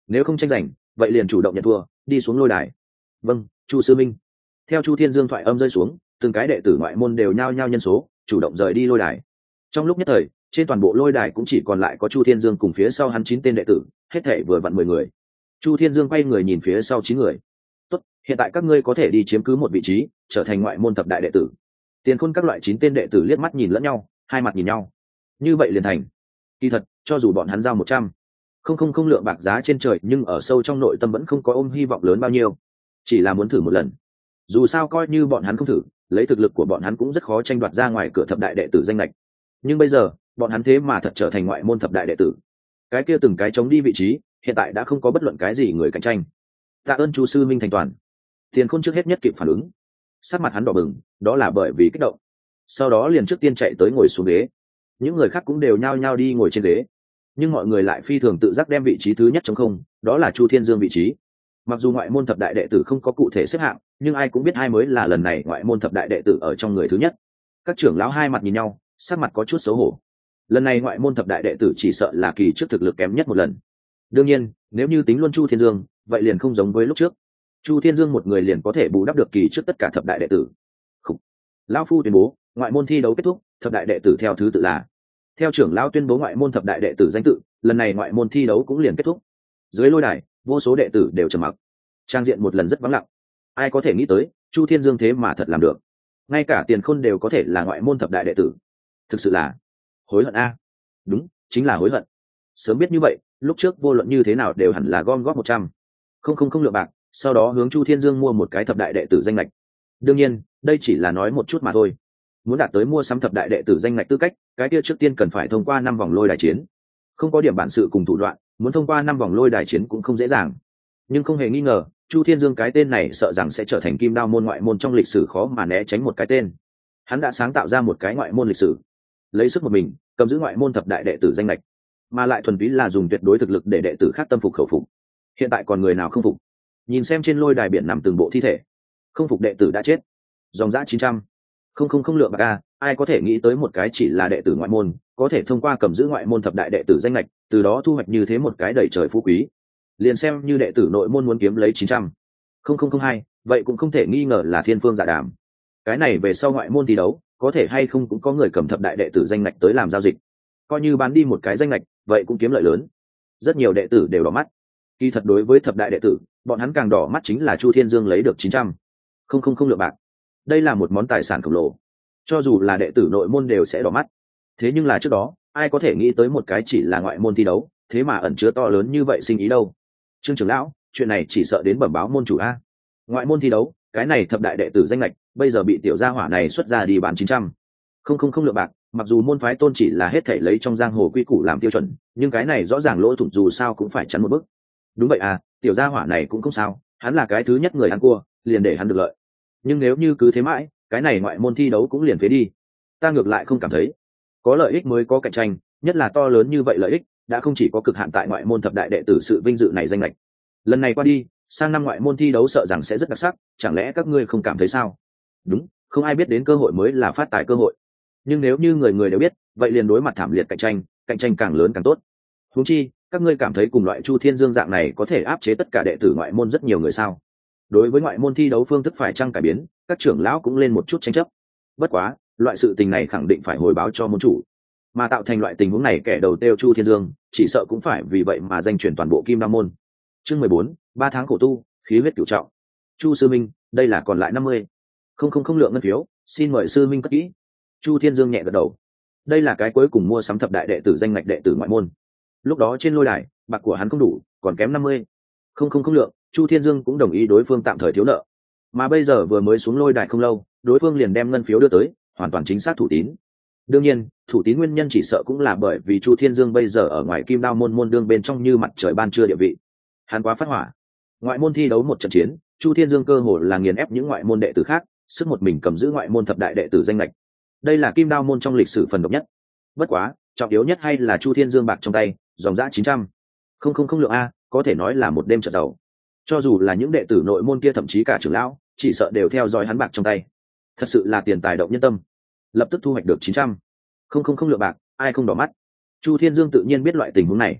S1: nếu không tranh giành vậy liền chủ động nhận thua, đi xuống lôi đài. Vâng, Chu sư minh. Theo Chu Thiên Dương thoại âm rơi xuống, từng cái đệ tử ngoại môn đều nhao nhao nhân số chủ động rời đi lôi đài. Trong lúc nhất thời, trên toàn bộ lôi đài cũng chỉ còn lại có Chu Thiên Dương cùng phía sau hắn chín tên đệ tử, hết thảy vừa vặn mười người. Chu Thiên Dương quay người nhìn phía sau chín người. Tốt, hiện tại các ngươi có thể đi chiếm cứ một vị trí, trở thành ngoại môn thập đại đệ tử. Tiền Khôn các loại chín tên đệ tử liếc mắt nhìn lẫn nhau, hai mặt nhìn nhau. Như vậy liền thành. Kỳ thật, cho dù bọn hắn giao một trăm, không không không lượng bạc giá trên trời, nhưng ở sâu trong nội tâm vẫn không có ôm hy vọng lớn bao nhiêu, chỉ là muốn thử một lần. Dù sao coi như bọn hắn không thử, lấy thực lực của bọn hắn cũng rất khó tranh đoạt ra ngoài cửa thập đại đệ tử danh lệch. Nhưng bây giờ, bọn hắn thế mà thật trở thành ngoại môn thập đại đệ tử. Cái kia từng cái chống đi vị trí, hiện tại đã không có bất luận cái gì người cạnh tranh. Tạ ơn Chu sư minh thành toàn. Tiền Khôn trước hết nhất kịp phản ứng, sắc mặt hắn đỏ bừng, đó là bởi vì kích động. Sau đó liền trước tiên chạy tới ngồi xuống ghế. Những người khác cũng đều nhao nhao đi ngồi trên ghế, nhưng mọi người lại phi thường tự giác đem vị trí thứ nhất trống không, đó là Chu Thiên Dương vị trí. Mặc dù ngoại môn thập đại đệ tử không có cụ thể xếp hạng, nhưng ai cũng biết ai mới là lần này ngoại môn thập đại đệ tử ở trong người thứ nhất. Các trưởng lão hai mặt nhìn nhau, sắc mặt có chút xấu hổ. Lần này ngoại môn thập đại đệ tử chỉ sợ là kỳ trước thực lực kém nhất một lần. Đương nhiên, nếu như tính luôn Chu Thiên Dương, vậy liền không giống với lúc trước. Chu Thiên Dương một người liền có thể bù đắp được kỳ trước tất cả thập đại đệ tử. Khủ. Lão phu tuyên bố, ngoại môn thi đấu kết thúc, thập đại đệ tử theo thứ tự là. Theo trưởng lão tuyên bố ngoại môn thập đại đệ tử danh tự, lần này ngoại môn thi đấu cũng liền kết thúc. Dưới lôi đài, vô số đệ tử đều trầm mặc. Trang diện một lần rất vắng lặng. Ai có thể nghĩ tới, Chu Thiên Dương thế mà thật làm được. Ngay cả Tiền Khôn đều có thể là ngoại môn thập đại đệ tử. Thực sự là hối hận a. Đúng, chính là hối hận. Sớm biết như vậy, lúc trước vô luận như thế nào đều hẳn là gom góp một trăm, không không không lượng bạc, sau đó hướng Chu Thiên Dương mua một cái thập đại đệ tử danh lệch. Đương nhiên, đây chỉ là nói một chút mà thôi. Muốn đạt tới mua sắm thập đại đệ tử danh ngạch tư cách, cái kia trước tiên cần phải thông qua năm vòng lôi đài chiến. Không có điểm bản sự cùng thủ đoạn, muốn thông qua năm vòng lôi đài chiến cũng không dễ dàng. Nhưng không hề nghi ngờ, Chu Thiên Dương cái tên này sợ rằng sẽ trở thành kim đao môn ngoại môn trong lịch sử khó mà né tránh một cái tên. Hắn đã sáng tạo ra một cái ngoại môn lịch sử, lấy sức một mình cầm giữ ngoại môn thập đại đệ tử danh lệch, mà lại thuần túy là dùng tuyệt đối thực lực để đệ tử khác tâm phục khẩu phục. Hiện tại còn người nào không phục? Nhìn xem trên lôi đài biển nằm từng bộ thi thể, không phục đệ tử đã chết. Dòng dã chín trăm, không không không lượng bạc a, ai có thể nghĩ tới một cái chỉ là đệ tử ngoại môn, có thể thông qua cầm giữ ngoại môn thập đại đệ tử danh lệch, từ đó thu hoạch như thế một cái đầy trời phú quý. Liền xem như đệ tử nội môn muốn kiếm lấy chín trăm, không không không hai, vậy cũng không thể nghi ngờ là thiên phương dạ đàm. Cái này về sau ngoại môn thi đấu, có thể hay không cũng có người cầm thập đại đệ tử danh lệch tới làm giao dịch. Coi như bán đi một cái danh lệch, vậy cũng kiếm lợi lớn. Rất nhiều đệ tử đều đỏ mắt. Kỳ thật đối với thập đại đệ tử, bọn hắn càng đỏ mắt chính là Chu Thiên Dương lấy được chín trăm, không không không lượng bạc. Đây là một món tài sản khổng lồ, cho dù là đệ tử nội môn đều sẽ đỏ mắt. Thế nhưng là trước đó, ai có thể nghĩ tới một cái chỉ là ngoại môn thi đấu, thế mà ẩn chứa to lớn như vậy sinh ý đâu. Trương trưởng lão, chuyện này chỉ sợ đến bẩm báo môn chủ a. Ngoại môn thi đấu, cái này thập đại đệ tử danh lệch, bây giờ bị tiểu gia hỏa này xuất ra đi bán chín trăm, không không không lượng bạc. Mặc dù môn phái tôn chỉ là hết thảy lấy trong giang hồ quy củ làm tiêu chuẩn, nhưng cái này rõ ràng lỗ thủng, dù sao cũng phải chắn một bước. Đúng vậy à, tiểu gia hỏa này cũng không sao, hắn là cái thứ nhất người ăn cua, liền để hắn được lợi. Nhưng nếu như cứ thế mãi, cái này ngoại môn thi đấu cũng liền phế đi. Ta ngược lại không cảm thấy, có lợi ích mới có cạnh tranh, nhất là to lớn như vậy lợi ích, đã không chỉ có cực hạn tại ngoại môn thập đại đệ tử sự vinh dự này danh lệch. Lần này qua đi, sang năm ngoại môn thi đấu sợ rằng sẽ rất đặc sắc, chẳng lẽ các ngươi không cảm thấy sao? Đúng, không ai biết đến cơ hội mới là phát tài cơ hội. Nhưng nếu như người người đều biết, vậy liền đối mặt thảm liệt cạnh tranh, cạnh tranh càng lớn càng tốt. Huống chi, các ngươi cảm thấy cùng loại Chu Thiên Dương dạng này có thể áp chế tất cả đệ tử ngoại môn rất nhiều người sao? Đối với ngoại môn thi đấu phương thức phải chăng cải biến, các trưởng lão cũng lên một chút tranh chấp. Bất quá, loại sự tình này khẳng định phải hồi báo cho môn chủ, mà tạo thành loại tình huống này kẻ đầu tiêu Chu Thiên Dương, chỉ sợ cũng phải vì vậy mà danh truyền toàn bộ Kim Đao môn. Chương mười bốn, ba tháng khổ tu, khí huyết cửu trọng. Chu sư minh, đây là còn lại năm mươi, không không không lượng ngân phiếu, xin mời sư minh cất kỹ. Chu Thiên Dương nhẹ gật đầu. Đây là cái cuối cùng mua sắm thập đại đệ tử danh ngạch đệ tử ngoại môn. Lúc đó trên lôi đài, bạc của hắn không đủ, còn kém năm mươi, không không không lượng, Chu Thiên Dương cũng đồng ý đối phương tạm thời thiếu nợ. Mà bây giờ vừa mới xuống lôi đài không lâu, đối phương liền đem ngân phiếu đưa tới, hoàn toàn chính xác thủ tín. Đương nhiên, thủ tín nguyên nhân chỉ sợ cũng là bởi vì Chu Thiên Dương bây giờ ở ngoài Kim Đao môn môn đương bên trong như mặt trời ban trưa địa vị. Hắn quá phát hỏa. Ngoại môn thi đấu một trận chiến, Chu Thiên Dương cơ hồ là nghiền ép những ngoại môn đệ tử khác, sức một mình cầm giữ ngoại môn thập đại đệ tử danh lệch. Đây là Kim Đao môn trong lịch sử phần độc nhất. Bất quá, trọng yếu nhất hay là Chu Thiên Dương bạc trong tay, dòng dã chín trăm, không không không lượng a, có thể nói là một đêm trận đầu. Cho dù là những đệ tử nội môn kia, thậm chí cả trưởng lão, chỉ sợ đều theo dõi hắn bạc trong tay. Thật sự là tiền tài động nhân tâm. Lập tức thu hoạch được chín trăm, không không không lượng bạc, ai không đỏ mắt. Chu Thiên Dương tự nhiên biết loại tình huống này.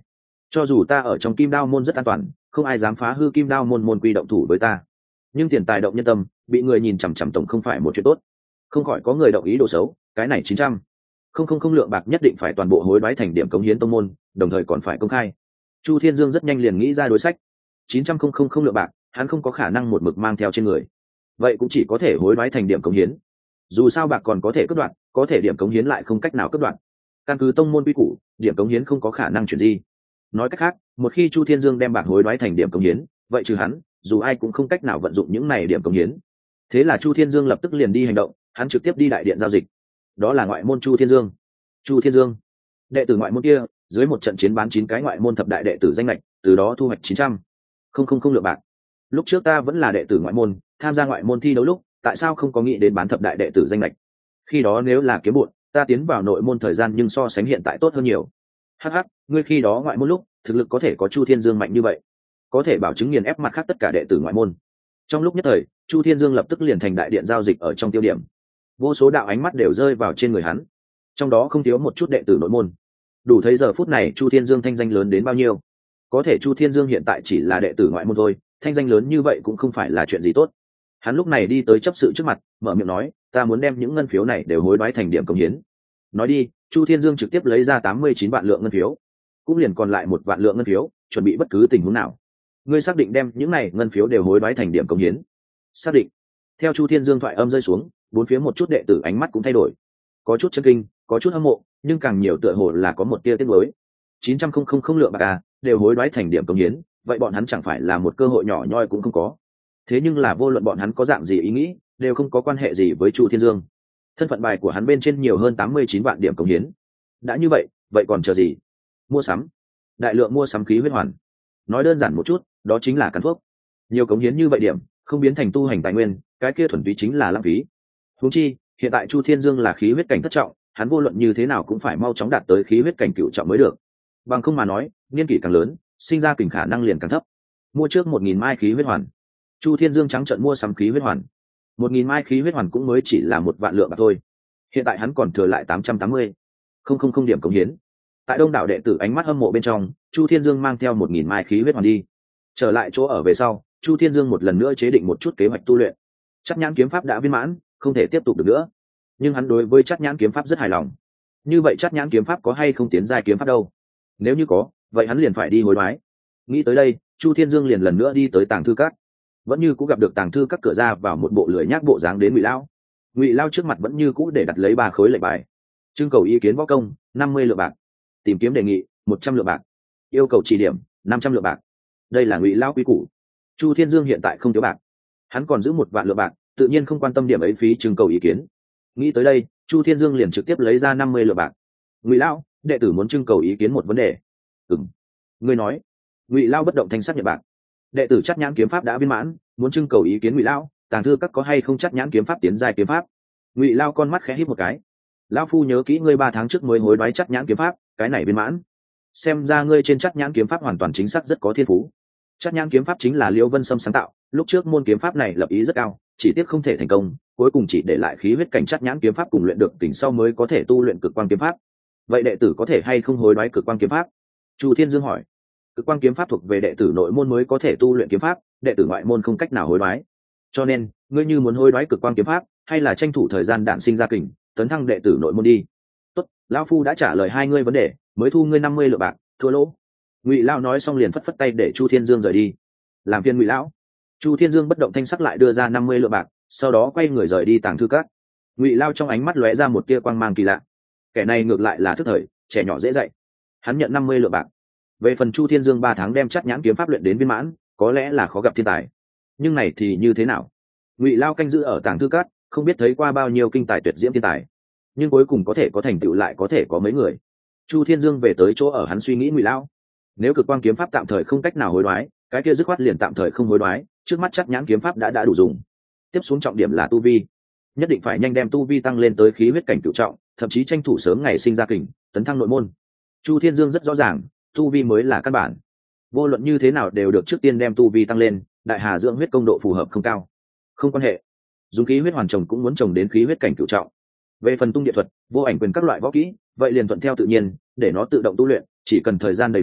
S1: cho dù ta ở trong kim đao môn rất an toàn, không ai dám phá hư kim đao môn môn quy động thủ với ta, nhưng tiền tài động nhân tâm, bị người nhìn chằm chằm tổng không phải một chuyện tốt. Không khỏi có người động ý đồ xấu, cái này chín trăm không không không lượng bạc nhất định phải toàn bộ hối đoái thành điểm cống hiến tông môn, đồng thời còn phải công khai. Chu Thiên Dương rất nhanh liền nghĩ ra đối sách. chín trăm không không không lượng bạc hắn không có khả năng một mực mang theo trên người, vậy cũng chỉ có thể hối đoái thành điểm cống hiến. Dù sao bạc còn có thể cất đoạn, có thể điểm cống hiến lại không cách nào cất đoạn. Căn cứ tông môn quy củ, điểm cống hiến không có khả năng chuyển di. Nói cách khác, một khi Chu Thiên Dương đem bạc hối đoái thành điểm cống hiến, vậy trừ hắn, dù ai cũng không cách nào vận dụng những này điểm cống hiến. Thế là Chu Thiên Dương lập tức liền đi hành động, hắn trực tiếp đi đại điện giao dịch. Đó là ngoại môn Chu Thiên Dương. Chu Thiên Dương, đệ tử ngoại môn kia, dưới một trận chiến bán chín cái ngoại môn thập đại đệ tử danh lệch, từ đó thu hoạch chín trăm không không không lượng bạc. Lúc trước ta vẫn là đệ tử ngoại môn, tham gia ngoại môn thi đấu lúc, tại sao không có nghĩ đến bán thập đại đệ tử danh lệch? Khi đó nếu là kiếm bụn, ta tiến vào nội môn thời gian nhưng so sánh hiện tại tốt hơn nhiều. Hắc hắc, ngươi khi đó ngoại môn lúc, thực lực có thể có Chu Thiên Dương mạnh như vậy, có thể bảo chứng nghiền ép mặt khác tất cả đệ tử ngoại môn. Trong lúc nhất thời, Chu Thiên Dương lập tức liền thành đại điện giao dịch ở trong tiêu điểm. Vô số đạo ánh mắt đều rơi vào trên người hắn, trong đó không thiếu một chút đệ tử nội môn. Đủ thấy giờ phút này Chu Thiên Dương thanh danh lớn đến bao nhiêu. Có thể Chu Thiên Dương hiện tại chỉ là đệ tử ngoại môn thôi, thanh danh lớn như vậy cũng không phải là chuyện gì tốt. Hắn lúc này đi tới chấp sự trước mặt, mở miệng nói, ta muốn đem những ngân phiếu này đều hối đoái thành điểm cống hiến. Nói đi, Chu Thiên Dương trực tiếp lấy ra tám mươi chín vạn lượng ngân phiếu, cũng liền còn lại một vạn lượng ngân phiếu, chuẩn bị bất cứ tình huống nào. Ngươi xác định đem những này ngân phiếu đều hối đoái thành điểm cống hiến? Xác định. Theo Chu Thiên Dương thoại âm rơi xuống, bốn phía một chút đệ tử ánh mắt cũng thay đổi, có chút chấn kinh, có chút hâm mộ, nhưng càng nhiều tựa hồ là có một tia tiếc nuối. chín trăm không không không lượng bạc à, đều hối đoái thành điểm cống hiến, vậy bọn hắn chẳng phải là một cơ hội nhỏ nhoi cũng không có. Thế nhưng là vô luận bọn hắn có dạng gì ý nghĩ, đều không có quan hệ gì với Chu Thiên Dương. Thân phận bài của hắn bên trên nhiều hơn tám mươi chín vạn điểm cống hiến. Đã như vậy, vậy còn chờ gì? Mua sắm. Đại lượng mua sắm khí huyết hoàn. Nói đơn giản một chút, đó chính là cắn thuốc. Nhiều cống hiến như vậy điểm, không biến thành tu hành tài nguyên, cái kia thuần túy chính là lãng phí. Huống chi, hiện tại Chu Thiên Dương là khí huyết cảnh thất trọng, hắn vô luận như thế nào cũng phải mau chóng đạt tới khí huyết cảnh cửu trọng mới được. Bằng không mà nói, niên kỷ càng lớn, sinh ra kình khả năng liền càng thấp. Mua trước một nghìn mai khí huyết hoàn. Chu Thiên Dương trắng trợn mua sắm khí huyết hoàn. Một nghìn mai khí huyết hoàn cũng mới chỉ là một vạn lượng mà thôi. Hiện tại hắn còn thừa lại tám trăm tám mươi không không không điểm cống hiến. Tại đông đảo đệ tử ánh mắt hâm mộ bên trong, Chu Thiên Dương mang theo một nghìn mai khí huyết hoàn đi. Trở lại chỗ ở về sau, Chu Thiên Dương một lần nữa chế định một chút kế hoạch tu luyện. Chắc nhãn kiếm pháp đã viên mãn, không thể tiếp tục được nữa. Nhưng hắn đối với chắc nhãn kiếm pháp rất hài lòng. Như vậy chắc nhãn kiếm pháp có hay không tiến giai kiếm pháp đâu? Nếu như có, vậy hắn liền phải đi hối đoái. Nghĩ tới đây, Chu Thiên Dương liền lần nữa đi tới tàng thư các. Vẫn như cũ gặp được tàng thư các cửa ra vào một bộ lười nhác bộ dáng đến Ngụy Lão. Ngụy Lão trước mặt vẫn như cũ để đặt lấy ba khối lệnh bài. Trưng cầu ý kiến võ công, năm mươi lượng bạc. Tìm kiếm đề nghị, một trăm lượng bạc. Yêu cầu chỉ điểm, năm trăm lượng bạc. Đây là Ngụy Lão quy củ. Chu Thiên Dương hiện tại không thiếu bạc, hắn còn giữ một vạn lượng bạc, tự nhiên không quan tâm điểm ấy phí trưng cầu ý kiến. Nghĩ tới đây, Chu Thiên Dương liền trực tiếp lấy ra năm mươi lượng bạc. Ngụy Lão, đệ tử muốn trưng cầu ý kiến một vấn đề. Ừm. Ngươi nói. Ngụy Lão bất động thanh sắc nhận bạc. Đệ tử chắc nhãn kiếm pháp đã viên mãn, muốn trưng cầu ý kiến Ngụy Lão, tàng thư các có hay không chắc nhãn kiếm pháp tiến giai kiếm pháp? Ngụy Lão con mắt khẽ híp một cái. Lão phu nhớ kỹ ngươi ba tháng trước mới hối đoái chắc nhãn kiếm pháp, cái này viên mãn. Xem ra ngươi trên chắc nhãn kiếm pháp hoàn toàn chính xác rất có thiên phú. Chắc nhãn kiếm pháp chính là Liễu Vân Sâm sáng tạo, lúc trước môn kiếm pháp này lập ý rất cao, chỉ tiếc không thể thành công, cuối cùng chỉ để lại khí huyết cảnh chắc nhãn kiếm pháp cùng luyện được tỉnh sau mới có thể tu luyện cực quang kiếm pháp. Vậy đệ tử có thể hay không hối đoái cực quang kiếm pháp? Chu Thiên Dương hỏi. Cực quang kiếm pháp thuộc về đệ tử nội môn mới có thể tu luyện kiếm pháp, đệ tử ngoại môn không cách nào hối đoái. Cho nên, ngươi như muốn hối đoái cực quang kiếm pháp, hay là tranh thủ thời gian đản sinh ra kình, tấn thăng đệ tử nội môn đi. Tốt, lão phu đã trả lời hai ngươi vấn đề, mới thu ngươi năm mươi lượng bạc, thua lỗ. Ngụy Lão nói xong liền phất phất tay để Chu Thiên Dương rời đi. Làm phiền Ngụy Lão. Chu Thiên Dương bất động thanh sắc lại đưa ra năm mươi lượng bạc, sau đó quay người rời đi tàng thư các. Ngụy Lão trong ánh mắt lóe ra một tia quang mang kỳ lạ. Kẻ này ngược lại là thức thời, trẻ nhỏ dễ dạy. Hắn nhận năm mươi lượng bạc. Về phần Chu Thiên Dương ba tháng đem chắc nhãn kiếm pháp luyện đến viên mãn, có lẽ là khó gặp thiên tài. Nhưng này thì như thế nào? Ngụy Lão canh giữ ở tàng thư các, không biết thấy qua bao nhiêu kinh tài tuyệt diễm thiên tài, nhưng cuối cùng có thể có thành tựu lại có thể có mấy người. Chu Thiên Dương về tới chỗ ở hắn suy nghĩ Ngụy Lão, nếu cực quang kiếm pháp tạm thời không cách nào hối đoái, cái kia dứt khoát liền tạm thời không hối đoái, trước mắt chắc nhãn kiếm pháp đã đã đủ dùng. Tiếp xuống trọng điểm là tu vi, nhất định phải nhanh đem tu vi tăng lên tới khí huyết cảnh cửu trọng, thậm chí tranh thủ sớm ngày sinh ra kình, tấn thăng nội môn. Chu Thiên Dương rất rõ ràng, tu vi mới là căn bản. Vô luận như thế nào đều được trước tiên đem tu vi tăng lên, đại hà dưỡng huyết công độ phù hợp không cao. Không quan hệ, dùng khí huyết hoàn trồng cũng muốn trồng đến khí huyết cảnh cửu trọng. Về phần tung địa thuật, vô ảnh quyền các loại võ kỹ, vậy liền thuận theo tự nhiên, để nó tự động tu luyện, chỉ cần thời gian đầy đủ,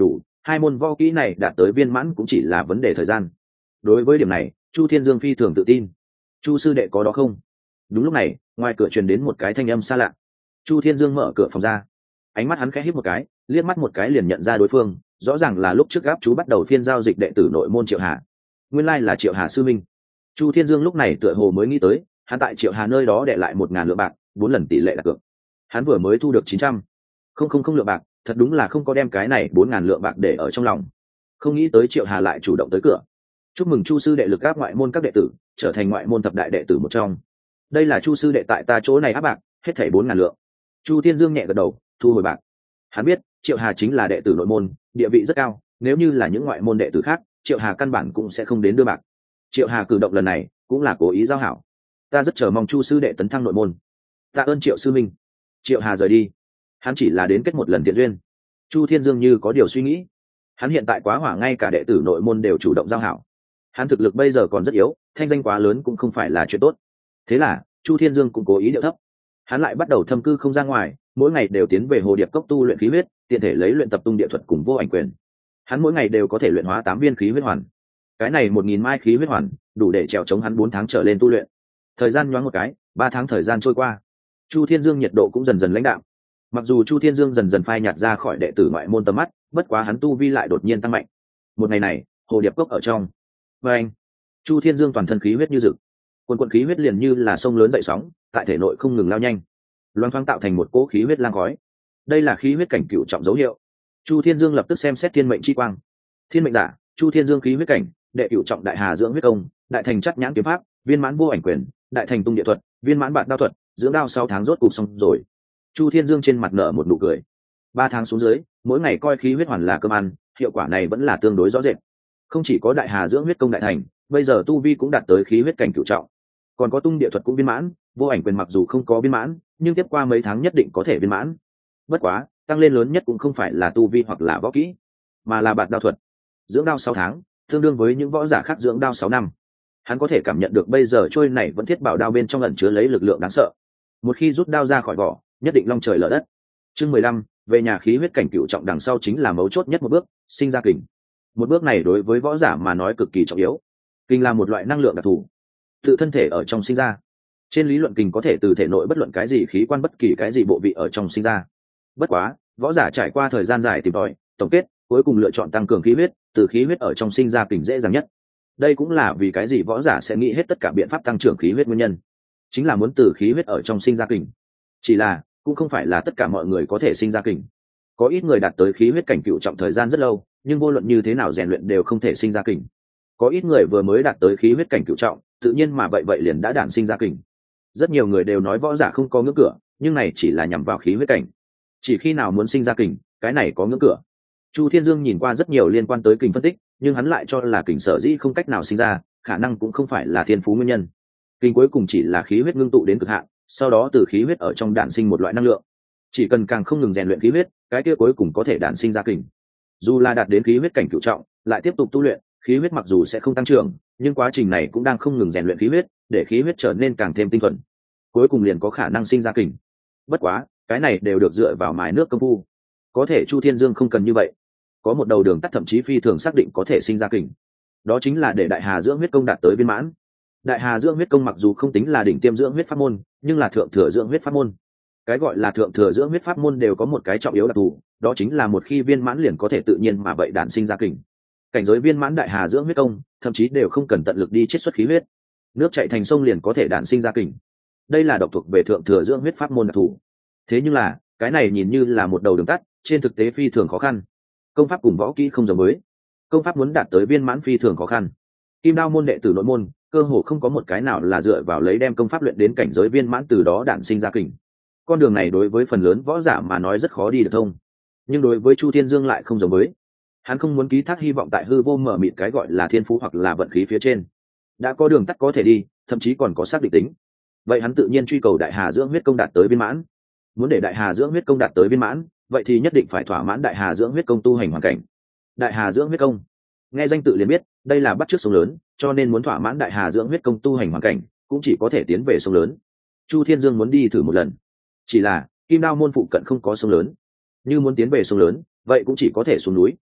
S1: hai môn võ kỹ này đạt tới viên mãn cũng chỉ là vấn đề thời gian. Đối với điểm này Chu Thiên Dương phi thường tự tin. Chu sư đệ có đó không? Đúng lúc này ngoài cửa truyền đến một cái thanh âm xa lạ. Chu Thiên Dương mở cửa phòng ra, ánh mắt hắn khẽ híp một cái, liếc mắt một cái liền nhận ra đối phương, rõ ràng là lúc trước gáp chú bắt đầu phiên giao dịch đệ tử nội môn Triệu Hà. Nguyên lai là Triệu Hà sư minh. Chu Thiên Dương lúc này tựa hồ mới nghĩ tới, hắn tại Triệu Hà nơi đó để lại một ngàn lượng bạc, bốn lần tỷ lệ đặt cược. Hắn vừa mới thu được chín trăm, không không không lượng bạc, thật đúng là không có đem cái này bốn ngàn lượng bạc để ở trong lòng. Không nghĩ tới Triệu Hà lại chủ động tới cửa. Chúc mừng Chu sư đệ lực áp ngoại môn các đệ tử, trở thành ngoại môn thập đại đệ tử một trong. Đây là Chu sư đệ tại ta chỗ này áp bạc, hết thảy bốn ngàn lượng. Chu Thiên Dương nhẹ gật đầu, thu hồi bạc. Hắn biết Triệu Hà chính là đệ tử nội môn, địa vị rất cao, nếu như là những ngoại môn đệ tử khác, Triệu Hà căn bản cũng sẽ không đến đưa bạc. Triệu Hà cử động lần này cũng là cố ý giao hảo. Ta rất chờ mong Chu sư đệ tấn thăng nội môn. Tạ ơn Triệu sư minh. Triệu Hà rời đi. Hắn chỉ là đến kết một lần thiện duyên. Chu Thiên Dương như có điều suy nghĩ. Hắn hiện tại quá hỏa, ngay cả đệ tử nội môn đều chủ động giao hảo. Hắn thực lực bây giờ còn rất yếu, thanh danh quá lớn cũng không phải là chuyện tốt. Thế là Chu Thiên Dương cũng cố ý điệu thấp. Hắn lại bắt đầu thâm cư không ra ngoài, mỗi ngày đều tiến về hồ điệp cốc tu luyện khí huyết, tiện thể lấy luyện tập tung địa thuật cùng vô ảnh quyền. Hắn mỗi ngày đều có thể luyện hóa tám viên khí huyết hoàn. Cái này một nghìn mai khí huyết hoàn đủ để trèo chống hắn bốn tháng trở lên tu luyện. Thời gian nhoáng một cái, ba tháng thời gian trôi qua, Chu Thiên Dương nhiệt độ cũng dần dần lãnh đạm. Mặc dù Chu Thiên Dương dần dần phai nhạt ra khỏi đệ tử ngoại môn tầm mắt, bất quá hắn tu vi lại đột nhiên tăng mạnh. Một ngày này, hồ điệp cốc ở trong, và anh, Chu Thiên Dương toàn thân khí huyết như rực, quần quần khí huyết liền như là sông lớn dậy sóng, tại thể nội không ngừng lao nhanh, loang thoáng tạo thành một cỗ khí huyết lang khói. Đây là khí huyết cảnh cựu trọng dấu hiệu. Chu Thiên Dương lập tức xem xét thiên mệnh chi quang. Thiên mệnh giả, Chu Thiên Dương khí huyết cảnh, đệ cựu trọng đại hà dưỡng huyết công, đại thành chắc nhãn kiếm pháp, viên mãn vô ảnh quyền, đại thành tung địa thuật, viên mãn bạt đao thuật, dưỡng đao sáu tháng rốt cục xong rồi. Chu Thiên Dương trên mặt nở một nụ cười. Ba tháng xuống dưới, mỗi ngày coi khí huyết hoàn là cơm ăn, hiệu quả này vẫn là tương đối rõ rệt. Không chỉ có đại hà dưỡng huyết công đại thành, bây giờ tu vi cũng đạt tới khí huyết cảnh cửu trọng, còn có tung địa thuật cũng viên mãn, vô ảnh quyền mặc dù không có viên mãn, nhưng tiếp qua mấy tháng nhất định có thể viên mãn. Bất quá, tăng lên lớn nhất cũng không phải là tu vi hoặc là võ kỹ, mà là bạt đao thuật. Dưỡng đao sáu tháng, tương đương với những võ giả khác dưỡng đao sáu năm. Hắn có thể cảm nhận được bây giờ trôi này vẫn thiết bảo đao bên trong ẩn chứa lấy lực lượng đáng sợ. Một khi rút đao ra khỏi vỏ, nhất định long trời lở đất. Chương mười lăm, về nhà khí huyết cảnh cửu trọng đằng sau chính là mấu chốt nhất một bước, sinh ra kình. Một bước này đối với võ giả mà nói cực kỳ trọng yếu. Kình là một loại năng lượng đặc thù, tự thân thể ở trong sinh ra. Trên lý luận kình có thể từ thể nội bất luận cái gì khí quan bất kỳ cái gì bộ vị ở trong sinh ra. Bất quá, võ giả trải qua thời gian dài tìm tòi, tổng kết, cuối cùng lựa chọn tăng cường khí huyết, từ khí huyết ở trong sinh ra kình dễ dàng nhất. Đây cũng là vì cái gì võ giả sẽ nghĩ hết tất cả biện pháp tăng trưởng khí huyết nguyên nhân, chính là muốn từ khí huyết ở trong sinh ra kình. Chỉ là, cũng không phải là tất cả mọi người có thể sinh ra kình. Có ít người đạt tới khí huyết cảnh cựu trọng thời gian rất lâu, nhưng vô luận như thế nào rèn luyện đều không thể sinh ra kình. Có ít người vừa mới đạt tới khí huyết cảnh cựu trọng, tự nhiên mà vậy vậy liền đã đản sinh ra kình. Rất nhiều người đều nói võ giả không có ngưỡng cửa, nhưng này chỉ là nhằm vào khí huyết cảnh. Chỉ khi nào muốn sinh ra kình, cái này có ngưỡng cửa. Chu Thiên Dương nhìn qua rất nhiều liên quan tới kình phân tích, nhưng hắn lại cho là kình sở dĩ không cách nào sinh ra, khả năng cũng không phải là thiên phú nguyên nhân. Kình cuối cùng chỉ là khí huyết ngưng tụ đến cực hạn, sau đó từ khí huyết ở trong đản sinh một loại năng lượng. Chỉ cần càng không ngừng rèn luyện khí huyết, cái kia cuối cùng có thể đản sinh ra kình. Dù là đạt đến khí huyết cảnh cửu trọng, lại tiếp tục tu luyện, khí huyết mặc dù sẽ không tăng trưởng, nhưng quá trình này cũng đang không ngừng rèn luyện khí huyết, để khí huyết trở nên càng thêm tinh thuần. Cuối cùng liền có khả năng sinh ra kình. Bất quá, cái này đều được dựa vào mài nước công phu. Có thể Chu Thiên Dương không cần như vậy. Có một đầu đường tắt thậm chí phi thường xác định có thể sinh ra kình. Đó chính là để đại hà dưỡng huyết công đạt tới viên mãn. Đại hà dưỡng huyết công mặc dù không tính là đỉnh tiêm dưỡng huyết pháp môn, nhưng là thượng thừa dưỡng huyết pháp môn. Cái gọi là thượng thừa dưỡng huyết pháp môn đều có một cái trọng yếu đặc thù, đó chính là một khi viên mãn liền có thể tự nhiên mà vậy đản sinh ra kình. Cảnh giới viên mãn đại hà dưỡng huyết công, thậm chí đều không cần tận lực đi chiết xuất khí huyết, nước chảy thành sông liền có thể đản sinh ra kình. Đây là độc thuộc về thượng thừa dưỡng huyết pháp môn đặc thù. Thế nhưng là, cái này nhìn như là một đầu đường tắt, trên thực tế phi thường khó khăn. Công pháp cùng võ kỹ không giống với. Công pháp muốn đạt tới viên mãn phi thường khó khăn. Kim Đao môn đệ tử nội môn, cơ hồ không có một cái nào là dựa vào lấy đem công pháp luyện đến cảnh giới viên mãn từ đó đản sinh ra kình. Con đường này đối với phần lớn võ giả mà nói rất khó đi được thông, nhưng đối với Chu Thiên Dương lại không giống với. Hắn không muốn ký thác hy vọng tại hư vô mở mịt cái gọi là thiên phú hoặc là vận khí phía trên. Đã có đường tắt có thể đi, thậm chí còn có xác định tính. Vậy hắn tự nhiên truy cầu đại hà dưỡng huyết công đạt tới viên mãn. Muốn để đại hà dưỡng huyết công đạt tới viên mãn, vậy thì nhất định phải thỏa mãn đại hà dưỡng huyết công tu hành hoàn cảnh. Đại hà dưỡng huyết công, nghe danh tự liền biết, đây là bắt chước sông lớn, cho nên muốn thỏa mãn đại hà dưỡng huyết công tu hành hoàn cảnh, cũng chỉ có thể tiến về sông lớn. Chu Thiên Dương muốn đi thử một lần. Chỉ là Kim Đao môn phụ cận không có sông lớn, như muốn tiến về sông lớn, vậy cũng chỉ có thể xuống núi,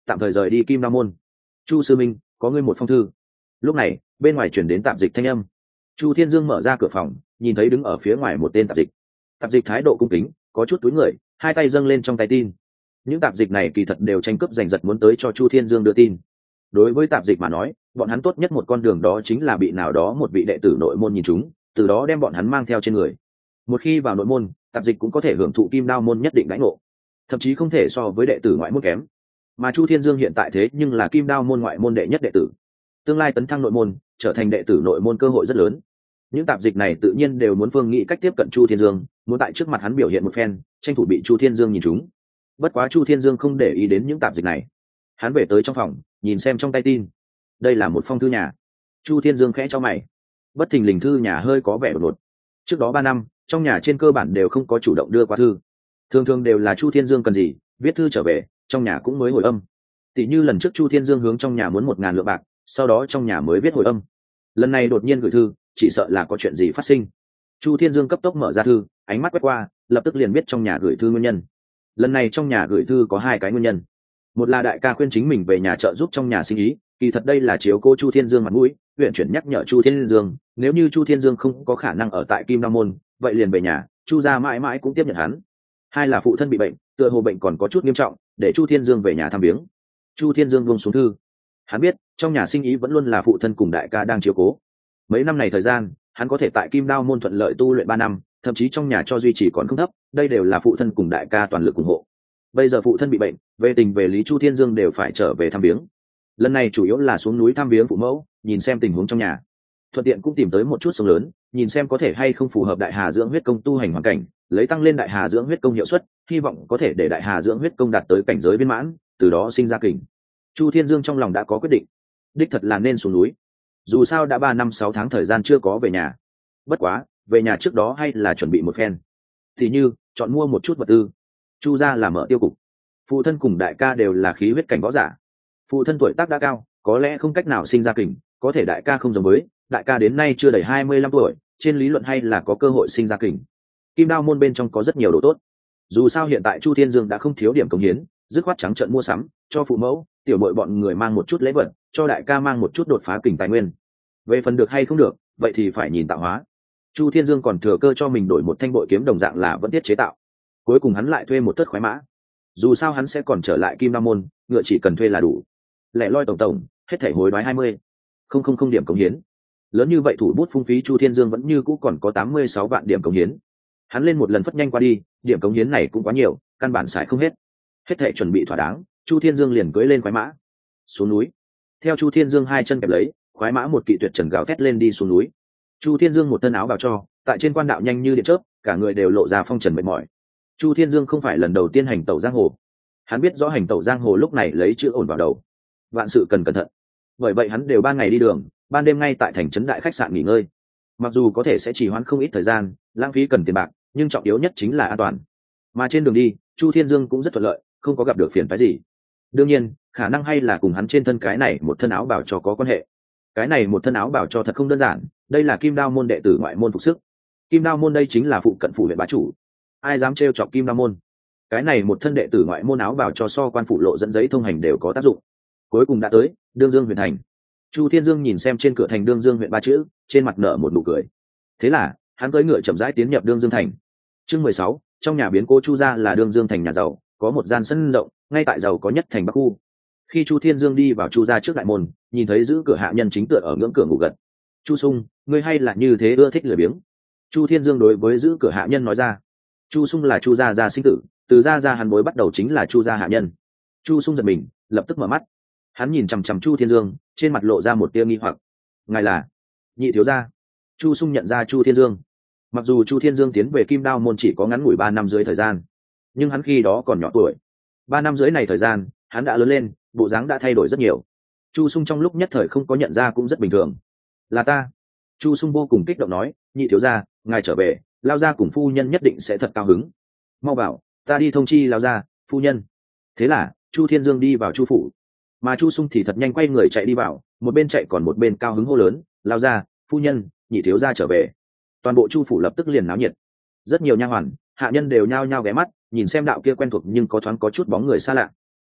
S1: tạm thời rời đi Kim Đao môn. Chu sư minh, có ngươi một phong thư. Lúc này bên ngoài chuyển đến tạp dịch thanh âm. Chu Thiên Dương mở ra cửa phòng, nhìn thấy đứng ở phía ngoài một tên tạp dịch. Tạp dịch thái độ cung kính, có chút túi người, hai tay dâng lên trong tay tin. Những tạp dịch này kỳ thật đều tranh cướp giành giật muốn tới cho Chu Thiên Dương đưa tin. Đối với tạp dịch mà nói, bọn hắn tốt nhất một con đường đó chính là bị nào đó một vị đệ tử nội môn nhìn chúng, từ đó đem bọn hắn mang theo trên người. Một khi vào nội môn, tạp dịch cũng có thể hưởng thụ Kim Đao môn nhất định đãi ngộ, thậm chí không thể so với đệ tử ngoại môn kém. Mà Chu Thiên Dương hiện tại thế nhưng là Kim Đao môn ngoại môn đệ nhất đệ tử, tương lai tấn thăng nội môn, trở thành đệ tử nội môn cơ hội rất lớn. Những tạp dịch này tự nhiên đều muốn phương nghĩ cách tiếp cận Chu Thiên Dương, muốn tại trước mặt hắn biểu hiện một phen, tranh thủ bị Chu Thiên Dương nhìn chúng. Bất quá Chu Thiên Dương không để ý đến những tạp dịch này, hắn về tới trong phòng, nhìn xem trong tay tin. Đây là một phong thư nhà. Chu Thiên Dương khẽ cho mày, bất thình lình thư nhà hơi có vẻ đột ngột. Trước đó ba năm, trong nhà trên cơ bản đều không có chủ động đưa qua thư, thường thường đều là Chu Thiên Dương cần gì, viết thư trở về, trong nhà cũng mới hồi âm. Tỷ như lần trước Chu Thiên Dương hướng trong nhà muốn một ngàn lượng bạc, sau đó trong nhà mới viết hồi âm. Lần này đột nhiên gửi thư, chỉ sợ là có chuyện gì phát sinh. Chu Thiên Dương cấp tốc mở ra thư, ánh mắt quét qua, lập tức liền biết trong nhà gửi thư nguyên nhân. Lần này trong nhà gửi thư có hai cái nguyên nhân. Một là đại ca khuyên chính mình về nhà trợ giúp trong nhà sinh ý, kỳ thật đây là chiếu cô Chu Thiên Dương mặt mũi, huyện chuyển nhắc nhở Chu Thiên Dương, nếu như Chu Thiên Dương không có khả năng ở tại Kim Đao môn, vậy liền về nhà, Chu gia mãi mãi cũng tiếp nhận hắn. Hai là phụ thân bị bệnh, tựa hồ bệnh còn có chút nghiêm trọng, để Chu Thiên Dương về nhà thăm viếng. Chu Thiên Dương buông xuống thư, hắn biết trong nhà sinh ý vẫn luôn là phụ thân cùng đại ca đang chiếu cố. Mấy năm này thời gian, hắn có thể tại Kim Đao môn thuận lợi tu luyện ba năm, thậm chí trong nhà cho duy trì còn không thấp, đây đều là phụ thân cùng đại ca toàn lực ủng hộ. Bây giờ phụ thân bị bệnh, về tình về lý Chu Thiên Dương đều phải trở về thăm viếng. Lần này chủ yếu là xuống núi thăm viếng phụ mẫu, nhìn xem tình huống trong nhà, thuận tiện cũng tìm tới một chút sông lớn, nhìn xem có thể hay không phù hợp đại hà dưỡng huyết công tu hành hoàn cảnh, lấy tăng lên đại hà dưỡng huyết công hiệu suất, hy vọng có thể để đại hà dưỡng huyết công đạt tới cảnh giới viên mãn, từ đó sinh ra kình. Chu Thiên Dương trong lòng đã có quyết định, đích thật là nên xuống núi. Dù sao đã ba năm sáu tháng thời gian chưa có về nhà, bất quá về nhà trước đó hay là chuẩn bị một phen, thì như chọn mua một chút vật tư. Chu gia là mở tiêu cục, phụ thân cùng đại ca đều là khí huyết cảnh võ giả. Phụ thân tuổi tác đã cao, có lẽ không cách nào sinh ra kình, có thể đại ca không giống với, đại ca đến nay chưa đầy hai mươi lăm tuổi, trên lý luận hay là có cơ hội sinh ra kình. Kim Đao môn bên trong có rất nhiều đồ tốt, dù sao hiện tại Chu Thiên Dương đã không thiếu điểm cống hiến, dứt khoát trắng trợn mua sắm, cho phụ mẫu tiểu bội bọn người mang một chút lễ vật, cho đại ca mang một chút đột phá kình tài nguyên. Về phần được hay không được, vậy thì phải nhìn tạo hóa. Chu Thiên Dương còn thừa cơ cho mình đổi một thanh bội kiếm đồng dạng là vẫn tiết chế tạo. Cuối cùng hắn lại thuê một thất khoái mã, dù sao hắn sẽ còn trở lại Kim Đao môn, ngựa chỉ cần thuê là đủ. Lẻ loi tổng tổng hết thảy hối đoái hai mươi không không không điểm cống hiến. Lớn như vậy thủ bút phung phí, Chu Thiên Dương vẫn như cũ còn có tám mươi sáu vạn điểm cống hiến. Hắn lên một lần phất nhanh qua đi, điểm cống hiến này cũng quá nhiều, căn bản xài không hết. Hết thảy chuẩn bị thỏa đáng, Chu Thiên Dương liền cưỡi lên khoái mã xuống núi. Theo Chu Thiên Dương hai chân kẹp lấy, khoái mã một kỵ tuyệt trần gào thét lên đi xuống núi. Chu Thiên Dương một thân áo bào cho, tại trên quan đạo nhanh như điện chớp, cả người đều lộ ra phong trần mệt mỏi. Chu Thiên Dương không phải lần đầu tiên hành tẩu giang hồ, hắn biết rõ hành tẩu giang hồ lúc này lấy chữ ổn vào đầu, vạn sự cần cẩn thận. Bởi vậy hắn đều ban ngày đi đường, ban đêm ngay tại thành trấn đại khách sạn nghỉ ngơi. Mặc dù có thể sẽ chỉ hoãn không ít thời gian, lãng phí cần tiền bạc, nhưng trọng yếu nhất chính là an toàn. Mà trên đường đi, Chu Thiên Dương cũng rất thuận lợi, không có gặp được phiền phức gì. Đương nhiên, khả năng hay là cùng hắn trên thân cái này một thân áo bào cho có quan hệ. Cái này một thân áo bào cho thật không đơn giản, đây là Kim Đao môn đệ tử ngoại môn phục sức. Kim Đao môn đây chính là phụ cận phủ huyện bá chủ, ai dám trêu chọc Kim Đao môn. Cái này một thân đệ tử ngoại môn áo bào cho so quan phủ lộ dẫn giấy thông hành đều có tác dụng. Cuối cùng đã tới Đương Dương huyện thành. Chu Thiên Dương nhìn xem trên cửa thành Đương Dương huyện ba chữ, trên mặt nở một nụ cười. Thế là hắn cưỡi ngựa chậm rãi tiến nhập Đương Dương thành. Chương mười sáu, trong nhà biến cố Chu gia là Đương Dương thành nhà giàu, có một gian sân rộng, ngay tại giàu có nhất thành Bắc khu. Khi Chu Thiên Dương đi vào Chu gia trước đại môn, nhìn thấy giữ cửa hạ nhân chính tựa ở ngưỡng cửa ngủ gật. Chu Sung, ngươi hay là như thế ưa thích lười biếng? Chu Thiên Dương đối với giữ cửa hạ nhân nói ra. Chu Sung là Chu gia gia sinh tử, từ gia gia hắn bối bắt đầu chính là Chu gia hạ nhân. Chu Sung giật mình, lập tức mở mắt. Hắn nhìn chằm chằm Chu Thiên Dương, trên mặt lộ ra một tia nghi hoặc. Ngài là Nhị thiếu gia? Chu Sung nhận ra Chu Thiên Dương. Mặc dù Chu Thiên Dương tiến về Kim Đao môn chỉ có ngắn ngủi ba năm dưới thời gian, nhưng hắn khi đó còn nhỏ tuổi. Ba năm dưới này thời gian, hắn đã lớn lên, bộ dáng đã thay đổi rất nhiều. Chu Sung trong lúc nhất thời không có nhận ra cũng rất bình thường. Là ta. Chu Sung vô cùng kích động nói, Nhị thiếu gia, ngài trở về, lao gia cùng phu nhân nhất định sẽ thật cao hứng. Mau bảo, ta đi thông chi lao gia, phu nhân. Thế là Chu Thiên Dương đi vào Chu phủ, mà Chu Sung thì thật nhanh quay người chạy đi vào, một bên chạy còn một bên cao hứng hô lớn, lao gia, phu nhân, Nhị thiếu gia trở về. Toàn bộ Chu phủ lập tức liền náo nhiệt, rất nhiều nha hoàn hạ nhân đều nhao nhao ghé mắt nhìn xem đạo kia quen thuộc nhưng có thoáng có chút bóng người xa lạ.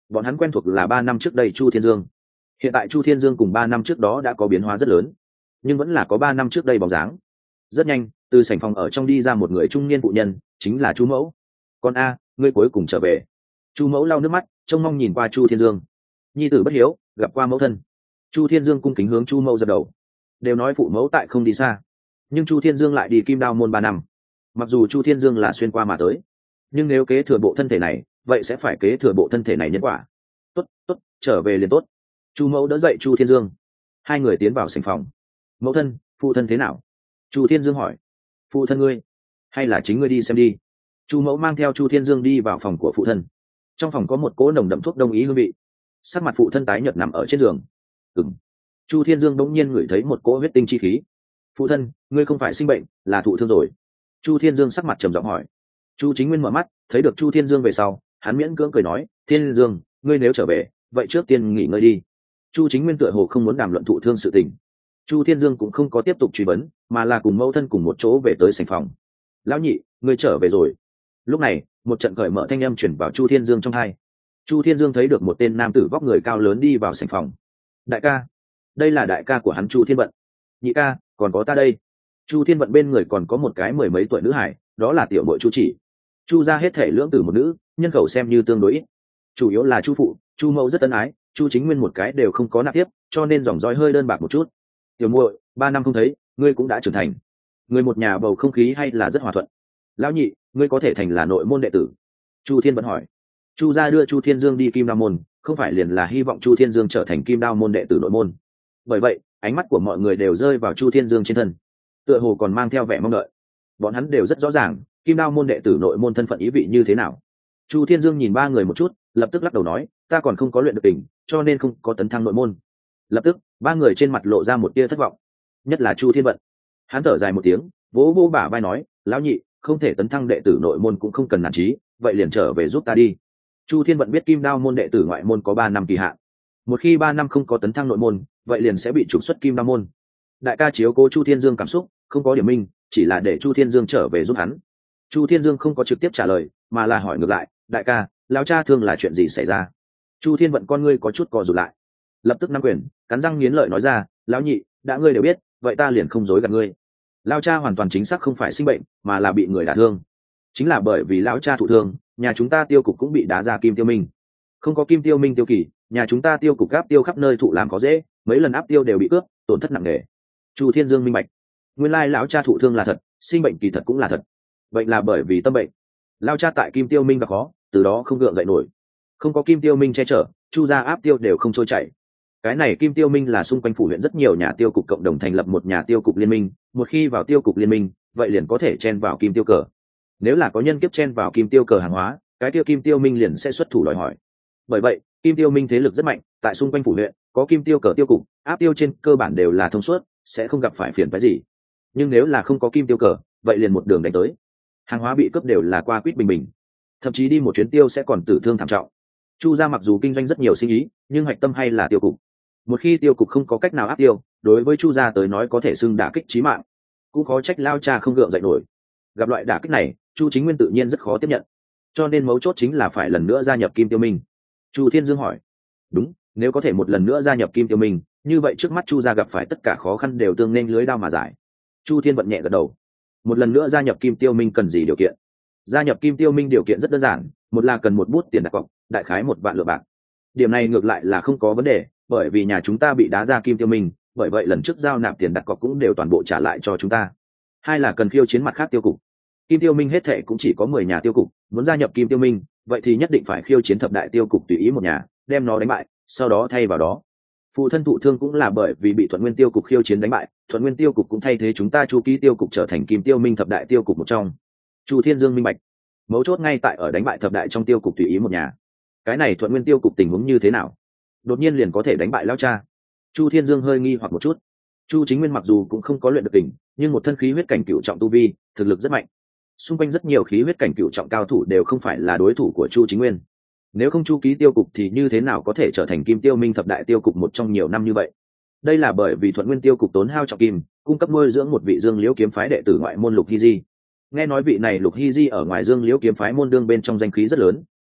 S1: bọn hắn quen thuộc là ba năm trước đây Chu Thiên Dương. Hiện tại Chu Thiên Dương cùng ba năm trước đó đã có biến hóa rất lớn, nhưng vẫn là có ba năm trước đây bóng dáng. Rất nhanh, từ sảnh phòng ở trong đi ra một người trung niên phụ nhân, chính là Chu Mẫu. Con a, ngươi cuối cùng trở về. Chu Mẫu lau nước mắt, trông mong nhìn qua Chu Thiên Dương. Nhi tử bất hiếu, gặp qua mẫu thân. Chu Thiên Dương cung kính hướng Chu Mẫu dập đầu. Đều nói phụ mẫu tại không đi xa, nhưng Chu Thiên Dương lại đi Kim Đao môn ba năm. Mặc dù Chu Thiên Dương là xuyên qua mà tới, nhưng nếu kế thừa bộ thân thể này, vậy sẽ phải kế thừa bộ thân thể này nhân quả. Tốt, tốt, trở về liền tốt. Chu Mẫu đỡ dậy Chu Thiên Dương. Hai người tiến vào sảnh phòng. Mẫu thân, phụ thân thế nào? Chu Thiên Dương hỏi. Phụ thân ngươi, hay là chính ngươi đi xem đi. Chu Mẫu mang theo Chu Thiên Dương đi vào phòng của phụ thân. Trong phòng có một cỗ nồng đậm thuốc đông y hương vị. Sắc mặt phụ thân tái nhợt nằm ở trên giường. Ừm. Chu Thiên Dương bỗng nhiên ngửi thấy một cỗ huyết tinh chi khí. Phụ thân, ngươi không phải sinh bệnh, là thụ thương rồi. Chu Thiên Dương sắc mặt trầm giọng hỏi. Chu Chính Nguyên mở mắt, thấy được Chu Thiên Dương về sau, hắn miễn cưỡng cười nói, Thiên Dương, ngươi nếu trở về, vậy trước tiên nghỉ ngơi đi. Chu Chính Nguyên tựa hồ không muốn đàm luận thụ thương sự tình. Chu Thiên Dương cũng không có tiếp tục truy vấn, mà là cùng mẫu thân cùng một chỗ về tới sảnh phòng. Lão nhị, ngươi trở về rồi. Lúc này, một trận cởi mở thanh âm chuyển vào Chu Thiên Dương trong tai. Chu Thiên Dương thấy được một tên nam tử vóc người cao lớn đi vào sảnh phòng. Đại ca, đây là đại ca của hắn Chu Thiên Vận. Nhị ca, còn có ta đây. Chu Thiên Vận bên người còn có một cái mười mấy tuổi nữ hải, đó là tiểu muội Chu Chỉ. Chu gia hết thể lưỡng tử một nữ, nhân khẩu xem như tương đối ít. Chủ yếu là Chu phụ, Chu mẫu rất ân ái, Chu Chính Nguyên một cái đều không có nạp tiếp, cho nên dòng dõi hơi đơn bạc một chút. Tiểu muội, ba năm không thấy, ngươi cũng đã trưởng thành. Người một nhà bầu không khí hay là rất hòa thuận. Lão nhị, ngươi có thể thành là nội môn đệ tử. Chu Thiên Vận hỏi. Chu gia đưa Chu Thiên Dương đi Kim Đao môn, không phải liền là hy vọng Chu Thiên Dương trở thành Kim Đao môn đệ tử nội môn. Bởi vậy, ánh mắt của mọi người đều rơi vào Chu Thiên Dương trên thân, tựa hồ còn mang theo vẻ mong đợi. Bọn hắn đều rất rõ ràng, Kim Đao môn đệ tử nội môn thân phận ý vị như thế nào. Chu Thiên Dương nhìn ba người một chút, lập tức lắc đầu nói, ta còn không có luyện được đỉnh, cho nên không có tấn thăng nội môn. Lập tức, ba người trên mặt lộ ra một tia thất vọng, nhất là Chu Thiên Vận. Hắn thở dài một tiếng, vỗ vỗ bả vai nói, lão nhị, không thể tấn thăng đệ tử nội môn cũng không cần nản chí, vậy liền trở về giúp ta đi. Chu Thiên Vận biết Kim Đao môn đệ tử ngoại môn có ba năm kỳ hạn, một khi ba năm không có tấn thăng nội môn, vậy liền sẽ bị trục xuất Kim Đao môn. Đại ca chiếu cố Chu Thiên Dương cảm xúc, không có điểm minh, chỉ là để Chu Thiên Dương trở về giúp hắn. Chu Thiên Dương không có trực tiếp trả lời, mà là hỏi ngược lại, đại ca, lão cha thương là chuyện gì xảy ra? Chu Thiên Vận con ngươi có chút co rụt lại, lập tức nắm quyền, cắn răng nghiến lợi nói ra, lão nhị, đã ngươi đều biết, vậy ta liền không dối gạt ngươi. Lão cha hoàn toàn chính xác không phải sinh bệnh, mà là bị người đả thương. Chính là bởi vì lão cha thụ thương, nhà chúng ta tiêu cục cũng bị đá ra Kim Tiêu Minh. Không có Kim Tiêu Minh tiêu kỳ, nhà chúng ta tiêu cục áp tiêu khắp nơi thụ làm có dễ, mấy lần áp tiêu đều bị cướp, tổn thất nặng nề. Chu Thiên Dương minh bạch, nguyên lai lão cha thụ thương là thật, sinh bệnh kỳ thật cũng là thật. Bệnh là bởi vì tâm bệnh. Lão cha tại Kim Tiêu Minh gặp khó, từ đó không gượng dậy nổi. Không có Kim Tiêu Minh che chở, Chu gia áp tiêu đều không trôi chảy. Cái này Kim Tiêu Minh là xung quanh phủ huyện rất nhiều nhà tiêu cục cộng đồng thành lập một nhà tiêu cục liên minh, một khi vào tiêu cục liên minh, vậy liền có thể chen vào Kim Tiêu cờ. Nếu là có nhân kiếp chen vào Kim Tiêu cờ hàng hóa, cái tiêu Kim Tiêu Minh liền sẽ xuất thủ đòi hỏi. Bởi vậy, Kim Tiêu Minh thế lực rất mạnh, tại xung quanh phủ huyện có Kim Tiêu cờ tiêu cục, áp tiêu trên cơ bản đều là thông suốt, sẽ không gặp phải phiền phức gì. Nhưng nếu là không có Kim Tiêu cờ, vậy liền một đường đánh tới. Hàng hóa bị cướp đều là qua quýt bình bình, thậm chí đi một chuyến tiêu sẽ còn tử thương thảm trọng. Chu gia mặc dù kinh doanh rất nhiều sinh ý, nhưng hạch tâm hay là tiêu cục. Một khi tiêu cục không có cách nào áp tiêu, đối với Chu gia tới nói có thể xưng đả kích chí mạng, cũng khó trách lao cha không gượng dậy nổi. Gặp loại đả kích này, Chu Chính Nguyên tự nhiên rất khó tiếp nhận, cho nên mấu chốt chính là phải lần nữa gia nhập Kim Tiêu Minh. Chu Thiên Dương hỏi. Đúng, nếu có thể một lần nữa gia nhập Kim Tiêu Minh, như vậy trước mắt Chu gia gặp phải tất cả khó khăn đều tương nên lưới đao mà giải. Chu Thiên Vận nhẹ gật đầu. Một lần nữa gia nhập Kim Tiêu Minh cần gì điều kiện? Gia nhập Kim Tiêu Minh điều kiện rất đơn giản, một là cần một bút tiền đặt cọc, đại khái một vạn lượng bạc. Điểm này ngược lại là không có vấn đề, bởi vì nhà chúng ta bị đá ra Kim Tiêu Minh, bởi vậy lần trước giao nạp tiền đặt cọc cũng đều toàn bộ trả lại cho chúng ta. Hai là cần khiêu chiến mặt khác tiêu cục. Kim Tiêu Minh hết thệ cũng chỉ có mười nhà tiêu cục, muốn gia nhập Kim Tiêu Minh, vậy thì nhất định phải khiêu chiến thập đại tiêu cục tùy ý một nhà, đem nó đánh bại, sau đó thay vào đó. Phụ thân thụ thương cũng là bởi vì bị Thuận Nguyên tiêu cục khiêu chiến đánh bại, Thuận Nguyên tiêu cục cũng thay thế chúng ta Chu Ký tiêu cục trở thành Kim Tiêu Minh thập đại tiêu cục một trong. Chu Thiên Dương minh bạch, mấu chốt ngay tại ở đánh bại thập đại trong tiêu cục tùy ý một nhà. Cái này Thuận Nguyên tiêu cục tình huống như thế nào? Đột nhiên liền có thể đánh bại lão cha. Chu Thiên Dương hơi nghi hoặc một chút. Chu Chính Nguyên mặc dù cũng không có luyện được tình, nhưng một thân khí huyết cảnh cửu trọng tu vi, thực lực rất mạnh. Xung quanh rất nhiều khí huyết cảnh cửu trọng cao thủ đều không phải là đối thủ của Chu Chính Nguyên. Nếu không Chu Ký tiêu cục thì như thế nào có thể trở thành Kim Tiêu Minh thập đại tiêu cục một trong nhiều năm như vậy? Đây là bởi vì Thuận Nguyên tiêu cục tốn hao trọng kim, cung cấp nuôi dưỡng một vị Dương Liễu kiếm phái đệ tử ngoại môn Lục Hy Di. Nghe nói vị này Lục Hy Di ở ngoài Dương Liễu kiếm phái môn đương bên trong danh khí rất lớn,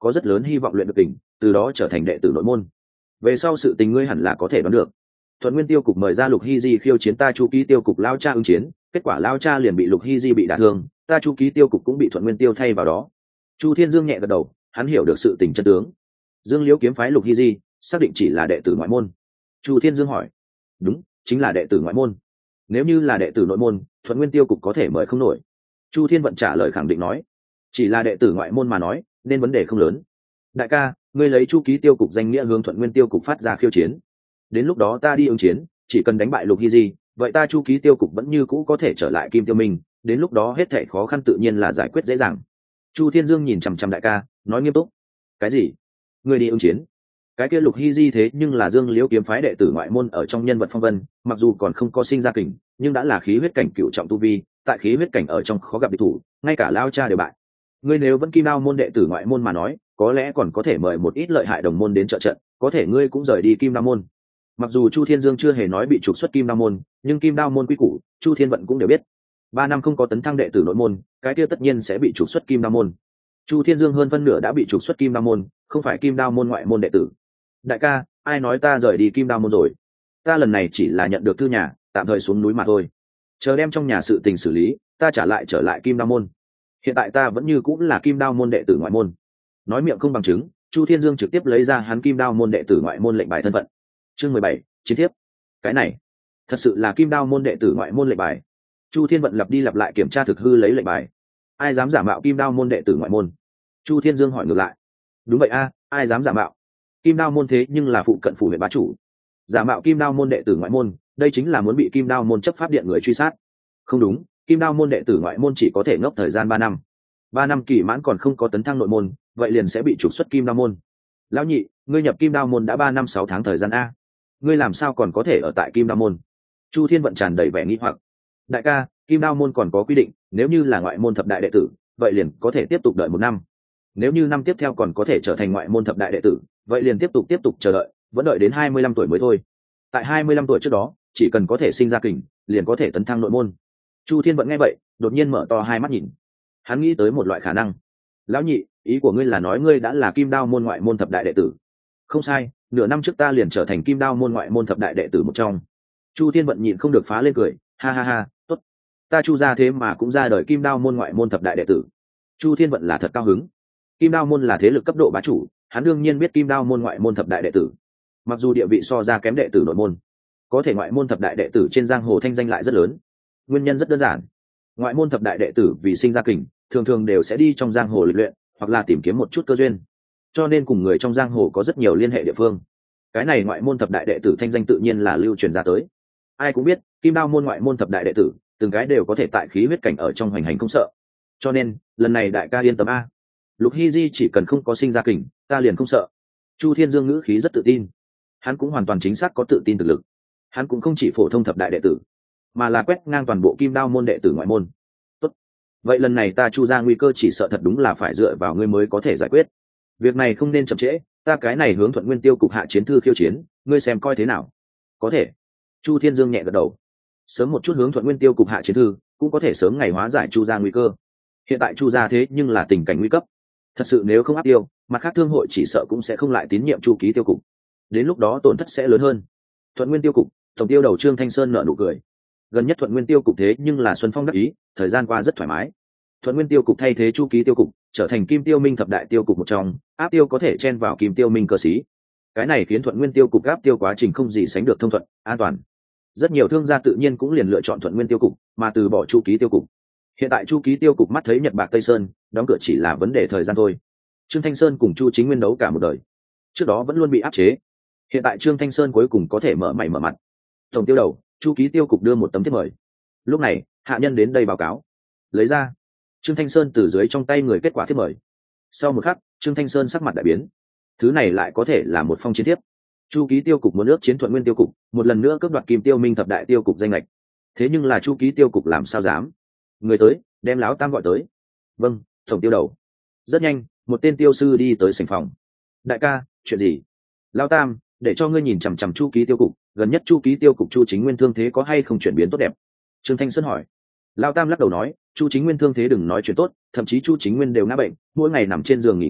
S1: có rất lớn hy vọng luyện được kình, từ đó trở thành đệ tử nội môn. Về sau sự tình ngươi hẳn là có thể đoán được. Thuận Nguyên Tiêu cục mời ra Lục Hy Di khiêu chiến ta Chu Ký Tiêu cục lao cha ứng chiến, kết quả lao cha liền bị Lục Hy Di bị đả thương, ta Chu Ký Tiêu cục cũng bị Thuận Nguyên Tiêu thay vào đó. Chu Thiên Dương nhẹ gật đầu, hắn hiểu được sự tình chân tướng. Dương Liễu kiếm phái Lục Hy Di xác định chỉ là đệ tử ngoại môn. Chu Thiên Dương hỏi, đúng, chính là đệ tử ngoại môn. Nếu như là đệ tử nội môn, Thuận Nguyên Tiêu cục có thể mời không nổi. Chu Thiên Vận trả lời khẳng định nói, chỉ là đệ tử ngoại môn mà nói, nên vấn đề không lớn. Đại ca, ngươi lấy Chu Ký Tiêu cục danh nghĩa hướng Thuận Nguyên Tiêu cục phát ra khiêu chiến. Đến lúc đó ta đi ứng chiến, chỉ cần đánh bại Lục Hy Di, vậy ta Chu Ký Tiêu cục vẫn như cũ có thể trở lại Kim Tiêu Minh, đến lúc đó hết thảy khó khăn tự nhiên là giải quyết dễ dàng. Chu Thiên Dương nhìn chằm chằm đại ca, nói nghiêm túc. Cái gì? Ngươi đi ứng chiến? Cái kia Lục Hy Di thế nhưng là Dương Liễu kiếm phái đệ tử ngoại môn ở trong nhân vật phong vân, mặc dù còn không có sinh ra kình, nhưng đã là khí huyết cảnh cựu trọng tu vi, tại khí huyết cảnh ở trong khó gặp địch thủ, ngay cả lao cha đều bại. Ngươi nếu vẫn Kim Đao môn đệ tử ngoại môn mà nói, có lẽ còn có thể mời một ít lợi hại đồng môn đến trợ trận, có thể ngươi cũng rời đi Kim Đao môn. Mặc dù Chu Thiên Dương chưa hề nói bị trục xuất Kim Đao môn, nhưng Kim Đao môn quy củ, Chu Thiên Vận cũng đều biết. Ba năm không có tấn thăng đệ tử nội môn, cái kia tất nhiên sẽ bị trục xuất Kim Đao môn. Chu Thiên Dương hơn phân nửa đã bị trục xuất Kim Đao môn, không phải Kim Đao môn ngoại môn đệ tử. Đại ca, ai nói ta rời đi Kim Đao môn rồi? Ta lần này chỉ là nhận được thư nhà, tạm thời xuống núi mà thôi. Chờ đem trong nhà sự tình xử lý, ta trả lại trở lại Kim Đao môn. Hiện tại ta vẫn như cũng là Kim Đao môn đệ tử ngoại môn. Nói miệng không bằng chứng, Chu Thiên Dương trực tiếp lấy ra hắn Kim Đao môn đệ tử ngoại môn lệnh bài thân phận. Chương mười bảy, chiến tiếp. Cái này, thật sự là Kim Đao môn đệ tử ngoại môn lệnh bài. Chu Thiên Vận lặp đi lặp lại kiểm tra thực hư lấy lệnh bài. Ai dám giả mạo Kim Đao môn đệ tử ngoại môn? Chu Thiên Dương hỏi ngược lại. Đúng vậy a, ai dám giả mạo? Kim Đao môn thế nhưng là phụ cận phủ huyện bá chủ. Giả mạo Kim Đao môn đệ tử ngoại môn, đây chính là muốn bị Kim Đao môn chấp pháp điện người truy sát. Không đúng, Kim Đao môn đệ tử ngoại môn chỉ có thể ngốc thời gian ba năm. Ba năm kỳ mãn còn không có tấn thăng nội môn, vậy liền sẽ bị trục xuất Kim Đao môn. Lão nhị, ngươi nhập Kim Đao môn đã ba năm sáu tháng thời gian a, ngươi làm sao còn có thể ở tại Kim Đao môn? Chu Thiên Vận tràn đầy vẻ nghi hoặc. Đại ca, Kim Đao môn còn có quy định, nếu như là ngoại môn thập đại đệ tử, vậy liền có thể tiếp tục đợi một năm. Nếu như năm tiếp theo còn có thể trở thành ngoại môn thập đại đệ tử, vậy liền tiếp tục tiếp tục chờ đợi, vẫn đợi đến hai mươi lăm tuổi mới thôi. Tại hai mươi lăm tuổi trước đó, chỉ cần có thể sinh ra kình, liền có thể tấn thăng nội môn. Chu Thiên Vận nghe vậy, đột nhiên mở to hai mắt nhìn. Hắn nghĩ tới một loại khả năng. Lão nhị, ý của ngươi là nói ngươi đã là Kim Đao môn ngoại môn thập đại đệ tử? Không sai, nửa năm trước ta liền trở thành Kim Đao môn ngoại môn thập đại đệ tử một trong. Chu Thiên Vận nhịn không được phá lên cười, ha ha ha, tốt. Ta Chu gia thế mà cũng ra đời Kim Đao môn ngoại môn thập đại đệ tử. Chu Thiên Vận là thật cao hứng. Kim Đao môn là thế lực cấp độ bá chủ, hắn đương nhiên biết Kim Đao môn ngoại môn thập đại đệ tử. Mặc dù địa vị so ra kém đệ tử nội môn, có thể ngoại môn thập đại đệ tử trên giang hồ thanh danh lại rất lớn. Nguyên nhân rất đơn giản, ngoại môn thập đại đệ tử vì sinh ra kình, thường thường đều sẽ đi trong giang hồ lịch luyện, hoặc là tìm kiếm một chút cơ duyên, cho nên cùng người trong giang hồ có rất nhiều liên hệ địa phương. Cái này ngoại môn thập đại đệ tử thanh danh tự nhiên là lưu truyền ra tới. Ai cũng biết, Kim Đao môn ngoại môn thập đại đệ tử, từng cái đều có thể tại khí huyết cảnh ở trong hoành hành không sợ. Cho nên, lần này đại ca yên tâm a. Lục Hy Di chỉ cần không có sinh ra kình, ta liền không sợ. Chu Thiên Dương ngữ khí rất tự tin. Hắn cũng hoàn toàn chính xác có tự tin thực lực. Hắn cũng không chỉ phổ thông thập đại đệ tử, mà là quét ngang toàn bộ Kim Đao môn đệ tử ngoại môn. Tốt. Vậy lần này ta Chu ra nguy cơ chỉ sợ thật đúng là phải dựa vào ngươi mới có thể giải quyết. Việc này không nên chậm trễ, ta cái này hướng Thuận Nguyên Tiêu cục hạ chiến thư khiêu chiến, ngươi xem coi thế nào. Có thể. Chu Thiên Dương nhẹ gật đầu. Sớm một chút hướng Thuận Nguyên Tiêu cục hạ chiến thư, cũng có thể sớm ngày hóa giải Chu ra nguy cơ. Hiện tại Chu ra thế nhưng là tình cảnh nguy cấp. Thật sự nếu không áp tiêu, mặt khác thương hội chỉ sợ cũng sẽ không lại tín nhiệm Chu Ký Tiêu cục. Đến lúc đó tổn thất sẽ lớn hơn. Thuận Nguyên Tiêu cục, tổng tiêu đầu Trương Thanh Sơn nở nụ cười. Gần nhất Thuận Nguyên Tiêu cục thế nhưng là Xuân Phong đắc ý, thời gian qua rất thoải mái. Thuận Nguyên Tiêu cục thay thế Chu Ký Tiêu cục, trở thành Kim Tiêu Minh thập đại tiêu cục một trong, áp tiêu có thể chen vào Kim Tiêu Minh cơ sĩ. Cái này khiến Thuận Nguyên Tiêu cục áp tiêu quá trình không gì sánh được thông thuận, an toàn. Rất nhiều thương gia tự nhiên cũng liền lựa chọn Thuận Nguyên Tiêu cục, mà từ bỏ Chu Ký Tiêu cục. Hiện tại Chu Ký Tiêu cục mắt thấy Nhật Bạc Tây Sơn, đóng cửa chỉ là vấn đề thời gian thôi. Trương Thanh Sơn cùng Chu Chính Nguyên đấu cả một đời, trước đó vẫn luôn bị áp chế. Hiện tại Trương Thanh Sơn cuối cùng có thể mở mày mở mặt. Tổng tiêu đầu, Chu Ký Tiêu cục đưa một tấm thiếp mời. Lúc này, hạ nhân đến đây báo cáo. Lấy ra. Trương Thanh Sơn từ dưới trong tay người kết quả thiếp mời. Sau một khắc, Trương Thanh Sơn sắc mặt đại biến. Thứ này lại có thể là một phong chiến thiếp. Chu Ký Tiêu cục muốn ước chiến Thuận Nguyên Tiêu cục, một lần nữa cướp đoạt Kim Tiêu Minh thập đại tiêu cục danh lệch. Thế nhưng là Chu Ký Tiêu cục làm sao dám? Người tới, đem Láo Tam gọi tới. Vâng, tổng tiêu đầu. Rất nhanh, một tên tiêu sư đi tới sảnh phòng. Đại ca, chuyện gì? Lão Tam, để cho ngươi nhìn chằm chằm Chu Ký Tiêu cục, gần nhất Chu Ký Tiêu cục Chu Chính Nguyên thương thế có hay không chuyển biến tốt đẹp? Trương Thanh Sơn hỏi. Lão Tam lắc đầu nói, Chu Chính Nguyên thương thế đừng nói chuyện tốt, thậm chí Chu Chính Nguyên đều ngã bệnh, mỗi ngày nằm trên giường nghỉ ngơi,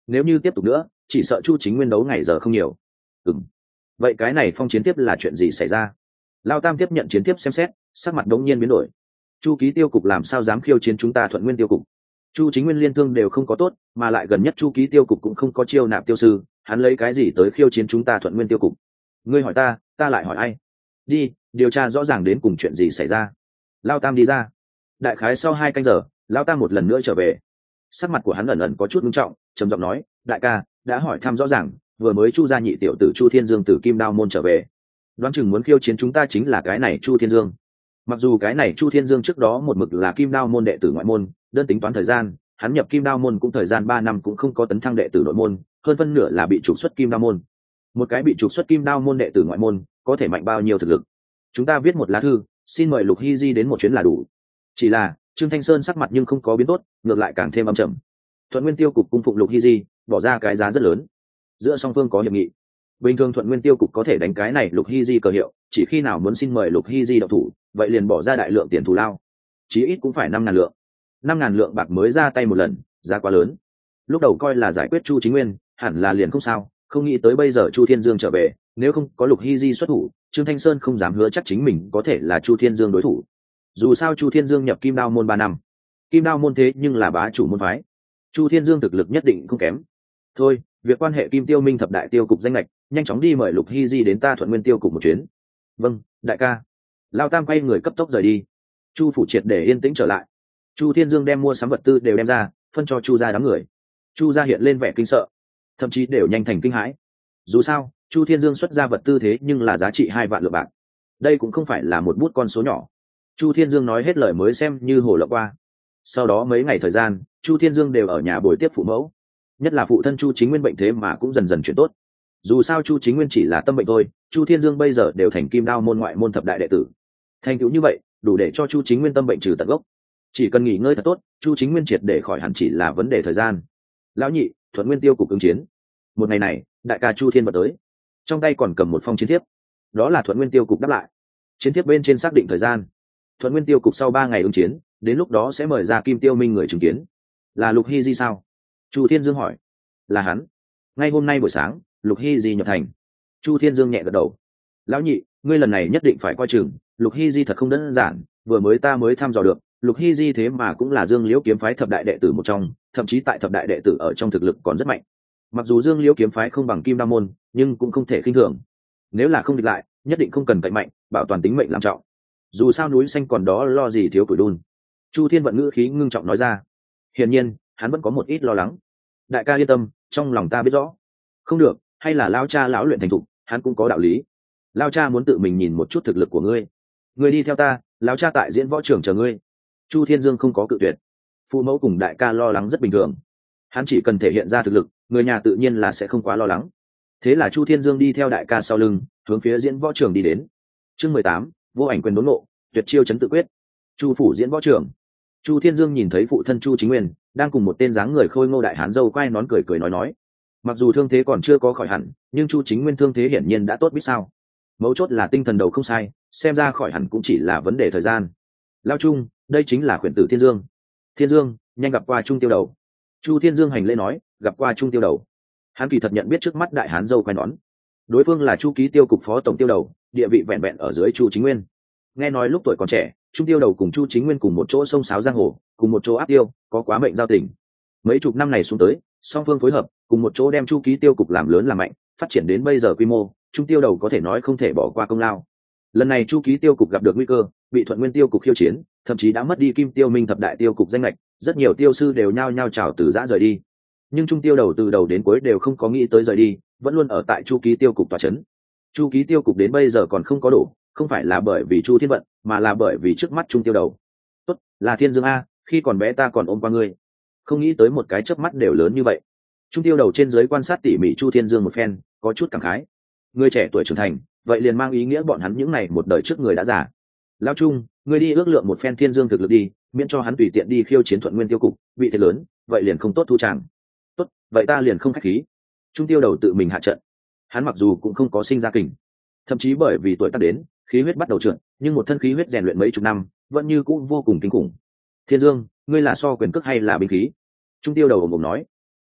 S1: nếu như tiếp tục nữa chỉ sợ chu chính nguyên đấu ngày giờ không nhiều. Ừm, vậy cái này phong chiến tiếp là chuyện gì xảy ra? Lao Tam tiếp nhận chiến tiếp xem xét, sắc mặt đống nhiên biến đổi. Chu ký tiêu cục làm sao dám khiêu chiến chúng ta Thuận Nguyên tiêu cục? Chu chính nguyên liên thương đều không có tốt, mà lại gần nhất chu ký tiêu cục cũng không có chiêu nạp tiêu sư, hắn lấy cái gì tới khiêu chiến chúng ta Thuận Nguyên tiêu cục? Ngươi hỏi ta, ta lại hỏi ai? Đi điều tra rõ ràng đến cùng chuyện gì xảy ra. Lao Tam đi ra. Đại khái sau hai canh giờ, Lao Tam một lần nữa trở về. Sắc mặt của hắn ẩn ẩn có chút nghiêm trọng, trầm giọng nói, đại ca đã hỏi thăm rõ ràng, vừa mới chu gia nhị tiểu tử chu thiên dương từ kim đao môn trở về, đoán chừng muốn khiêu chiến chúng ta chính là cái này chu thiên dương. Mặc dù cái này chu thiên dương trước đó một mực là kim đao môn đệ tử ngoại môn, đơn tính toán thời gian hắn nhập kim đao môn cũng thời gian ba năm cũng không có tấn thăng đệ tử nội môn, hơn phân nửa là bị trục xuất kim đao môn. Một cái bị trục xuất kim đao môn đệ tử ngoại môn có thể mạnh bao nhiêu thực lực? Chúng ta viết một lá thư xin mời Lục Hy Di đến một chuyến là đủ. Chỉ là Trương Thanh Sơn sắc mặt nhưng không có biến tốt, ngược lại càng thêm âm trầm. Thuận Nguyên tiêu cục cung phụng Lục Hy Di, bỏ ra cái giá rất lớn, giữa song phương có hiệp nghị. Bình thường Thuận Nguyên tiêu cục có thể đánh cái này Lục Hy Di cờ hiệu, chỉ khi nào muốn xin mời Lục Hy Di động thủ, vậy liền bỏ ra đại lượng tiền thù lao, chí ít cũng phải năm ngàn lượng. Năm ngàn lượng bạc mới ra tay một lần, giá quá lớn. Lúc đầu coi là giải quyết Chu Chính Nguyên, hẳn là liền không sao, không nghĩ tới bây giờ Chu Thiên Dương trở về, nếu không có Lục Hy Di xuất thủ, Trương Thanh Sơn không dám hứa chắc chính mình có thể là Chu Thiên Dương đối thủ. Dù sao Chu Thiên Dương nhập Kim Đao môn ba năm, Kim Đao môn thế nhưng là bá chủ môn phái, Chu Thiên Dương thực lực nhất định không kém. Thôi, việc quan hệ Kim Tiêu Minh thập đại tiêu cục danh lệch, nhanh chóng đi mời Lục Hy Di đến ta Thuận Nguyên tiêu cục một chuyến. Vâng, đại ca. Lao Tam quay người cấp tốc rời đi. Chu phủ triệt để yên tĩnh trở lại. Chu Thiên Dương đem mua sắm vật tư đều đem ra, phân cho Chu gia đám người. Chu gia hiện lên vẻ kinh sợ, thậm chí đều nhanh thành kinh hãi. Dù sao, Chu Thiên Dương xuất ra vật tư thế nhưng là giá trị hai vạn lượng bạc, đây cũng không phải là một bút con số nhỏ. Chu Thiên Dương nói hết lời mới xem như hồ lộ qua. Sau đó mấy ngày thời gian, Chu Thiên Dương đều ở nhà bồi tiếp phụ mẫu, nhất là phụ thân Chu Chính Nguyên bệnh thế mà cũng dần dần chuyển tốt. Dù sao Chu Chính Nguyên chỉ là tâm bệnh thôi, Chu Thiên Dương bây giờ đều thành Kim Đao môn ngoại môn thập đại đệ tử, thành tựu như vậy đủ để cho Chu Chính Nguyên tâm bệnh trừ tận gốc. Chỉ cần nghỉ ngơi thật tốt, Chu Chính Nguyên triệt để khỏi hẳn chỉ là vấn đề thời gian. Lão nhị, Thuận Nguyên tiêu cục ứng chiến. Một ngày này, đại ca Chu Thiên bật tới, trong tay còn cầm một phong chiến thiếp, đó là Thuận Nguyên tiêu cục đáp lại. Chiến thiếp bên trên xác định thời gian, Thuận Nguyên tiêu cục sau ba ngày ứng chiến, đến lúc đó sẽ mời ra Kim Tiêu Minh người chứng kiến. Là Lục Hy Di sao? Chu Thiên Dương hỏi. Là hắn. Ngay hôm nay buổi sáng, Lục Hy Di nhập thành. Chu Thiên Dương nhẹ gật đầu. Lão nhị, ngươi lần này nhất định phải coi chừng, Lục Hy Di thật không đơn giản, vừa mới ta mới thăm dò được, Lục Hy Di thế mà cũng là Dương Liễu kiếm phái thập đại đệ tử một trong, thậm chí tại thập đại đệ tử ở trong thực lực còn rất mạnh. Mặc dù Dương Liễu kiếm phái không bằng Kim Đao môn, nhưng cũng không thể khinh thường. Nếu là không địch lại, nhất định không cần cạnh mạnh, bảo toàn tính mệnh làm trọng. Dù sao núi xanh còn đó lo gì thiếu củi đun. Chu Thiên vận ngữ khí ngưng trọng nói ra. Hiển nhiên, hắn vẫn có một ít lo lắng. Đại ca yên tâm, trong lòng ta biết rõ. Không được, hay là lao cha lão luyện thành thục, hắn cũng có đạo lý. Lao cha muốn tự mình nhìn một chút thực lực của ngươi. Ngươi đi theo ta, lão cha tại diễn võ trường chờ ngươi. Chu Thiên Dương không có cự tuyệt. Phụ mẫu cùng đại ca lo lắng rất bình thường. Hắn chỉ cần thể hiện ra thực lực, người nhà tự nhiên là sẽ không quá lo lắng. Thế là Chu Thiên Dương đi theo đại ca sau lưng, hướng phía diễn võ trường đi đến. Chương mười tám, vô ảnh quyền đốn ngộ, tuyệt chiêu chấn tự quyết. Chu phủ diễn võ trường. Chu Thiên Dương nhìn thấy phụ thân Chu Chính Nguyên đang cùng một tên dáng người khôi ngô đại hán dâu quay nón cười cười nói nói. Mặc dù thương thế còn chưa có khỏi hẳn, nhưng Chu Chính Nguyên thương thế hiển nhiên đã tốt biết sao. Mấu chốt là tinh thần đầu không sai, xem ra khỏi hẳn cũng chỉ là vấn đề thời gian. Lao Trung, đây chính là khuyển tử Thiên Dương. Thiên Dương, nhanh gặp qua Trung tiêu đầu. Chu Thiên Dương hành lễ nói, gặp qua Trung tiêu đầu. Hắn kỳ thật nhận biết trước mắt đại hán dâu quay nón, đối phương là Chu ký tiêu cục phó tổng tiêu đầu, địa vị vẹn vẹn ở dưới Chu Chính Nguyên. Nghe nói lúc tuổi còn trẻ, Trung tiêu đầu cùng Chu Chính Nguyên cùng một chỗ sông sáo giang hồ, cùng một chỗ áp tiêu, có quá mệnh giao tình. Mấy chục năm này xuống tới, song phương phối hợp, cùng một chỗ đem Chu ký tiêu cục làm lớn làm mạnh, phát triển đến bây giờ quy mô, Trung tiêu đầu có thể nói không thể bỏ qua công lao. Lần này Chu ký tiêu cục gặp được nguy cơ, bị Thuận Nguyên tiêu cục khiêu chiến, thậm chí đã mất đi Kim Tiêu Minh thập đại tiêu cục danh lệch, rất nhiều tiêu sư đều nhao nhao chào từ giã rời đi. Nhưng Trung tiêu đầu từ đầu đến cuối đều không có nghĩ tới rời đi, vẫn luôn ở tại Chu ký tiêu cục tọa trấn. Chu ký tiêu cục đến bây giờ còn không có đủ, không phải là bởi vì Chu Thiên vận, mà là bởi vì trước mắt Trung tiêu đầu. Tốt, là Thiên Dương a, khi còn bé ta còn ôm qua ngươi, không nghĩ tới một cái chớp mắt đều lớn như vậy. Trung tiêu đầu trên dưới quan sát tỉ mỉ Chu Thiên Dương một phen, có chút cảm khái. Người trẻ tuổi trưởng thành, vậy liền mang ý nghĩa bọn hắn những này một đời trước người đã già. Lão Trung, ngươi đi ước lượng một phen Thiên Dương thực lực đi, miễn cho hắn tùy tiện đi khiêu chiến Thuận Nguyên tiêu cục, vị thế lớn, vậy liền không tốt thu tràng. Tốt, vậy ta liền không khách khí. Trung tiêu đầu tự mình hạ trận. Hắn mặc dù cũng không có sinh ra kình, thậm chí bởi vì tuổi tác đến, khí huyết bắt đầu trượt, nhưng một thân khí huyết rèn luyện mấy chục năm, vẫn như cũng vô cùng kinh khủng. Thiên Dương, ngươi là so quyền cước hay là binh khí? Trung tiêu đầu ồm ồm nói.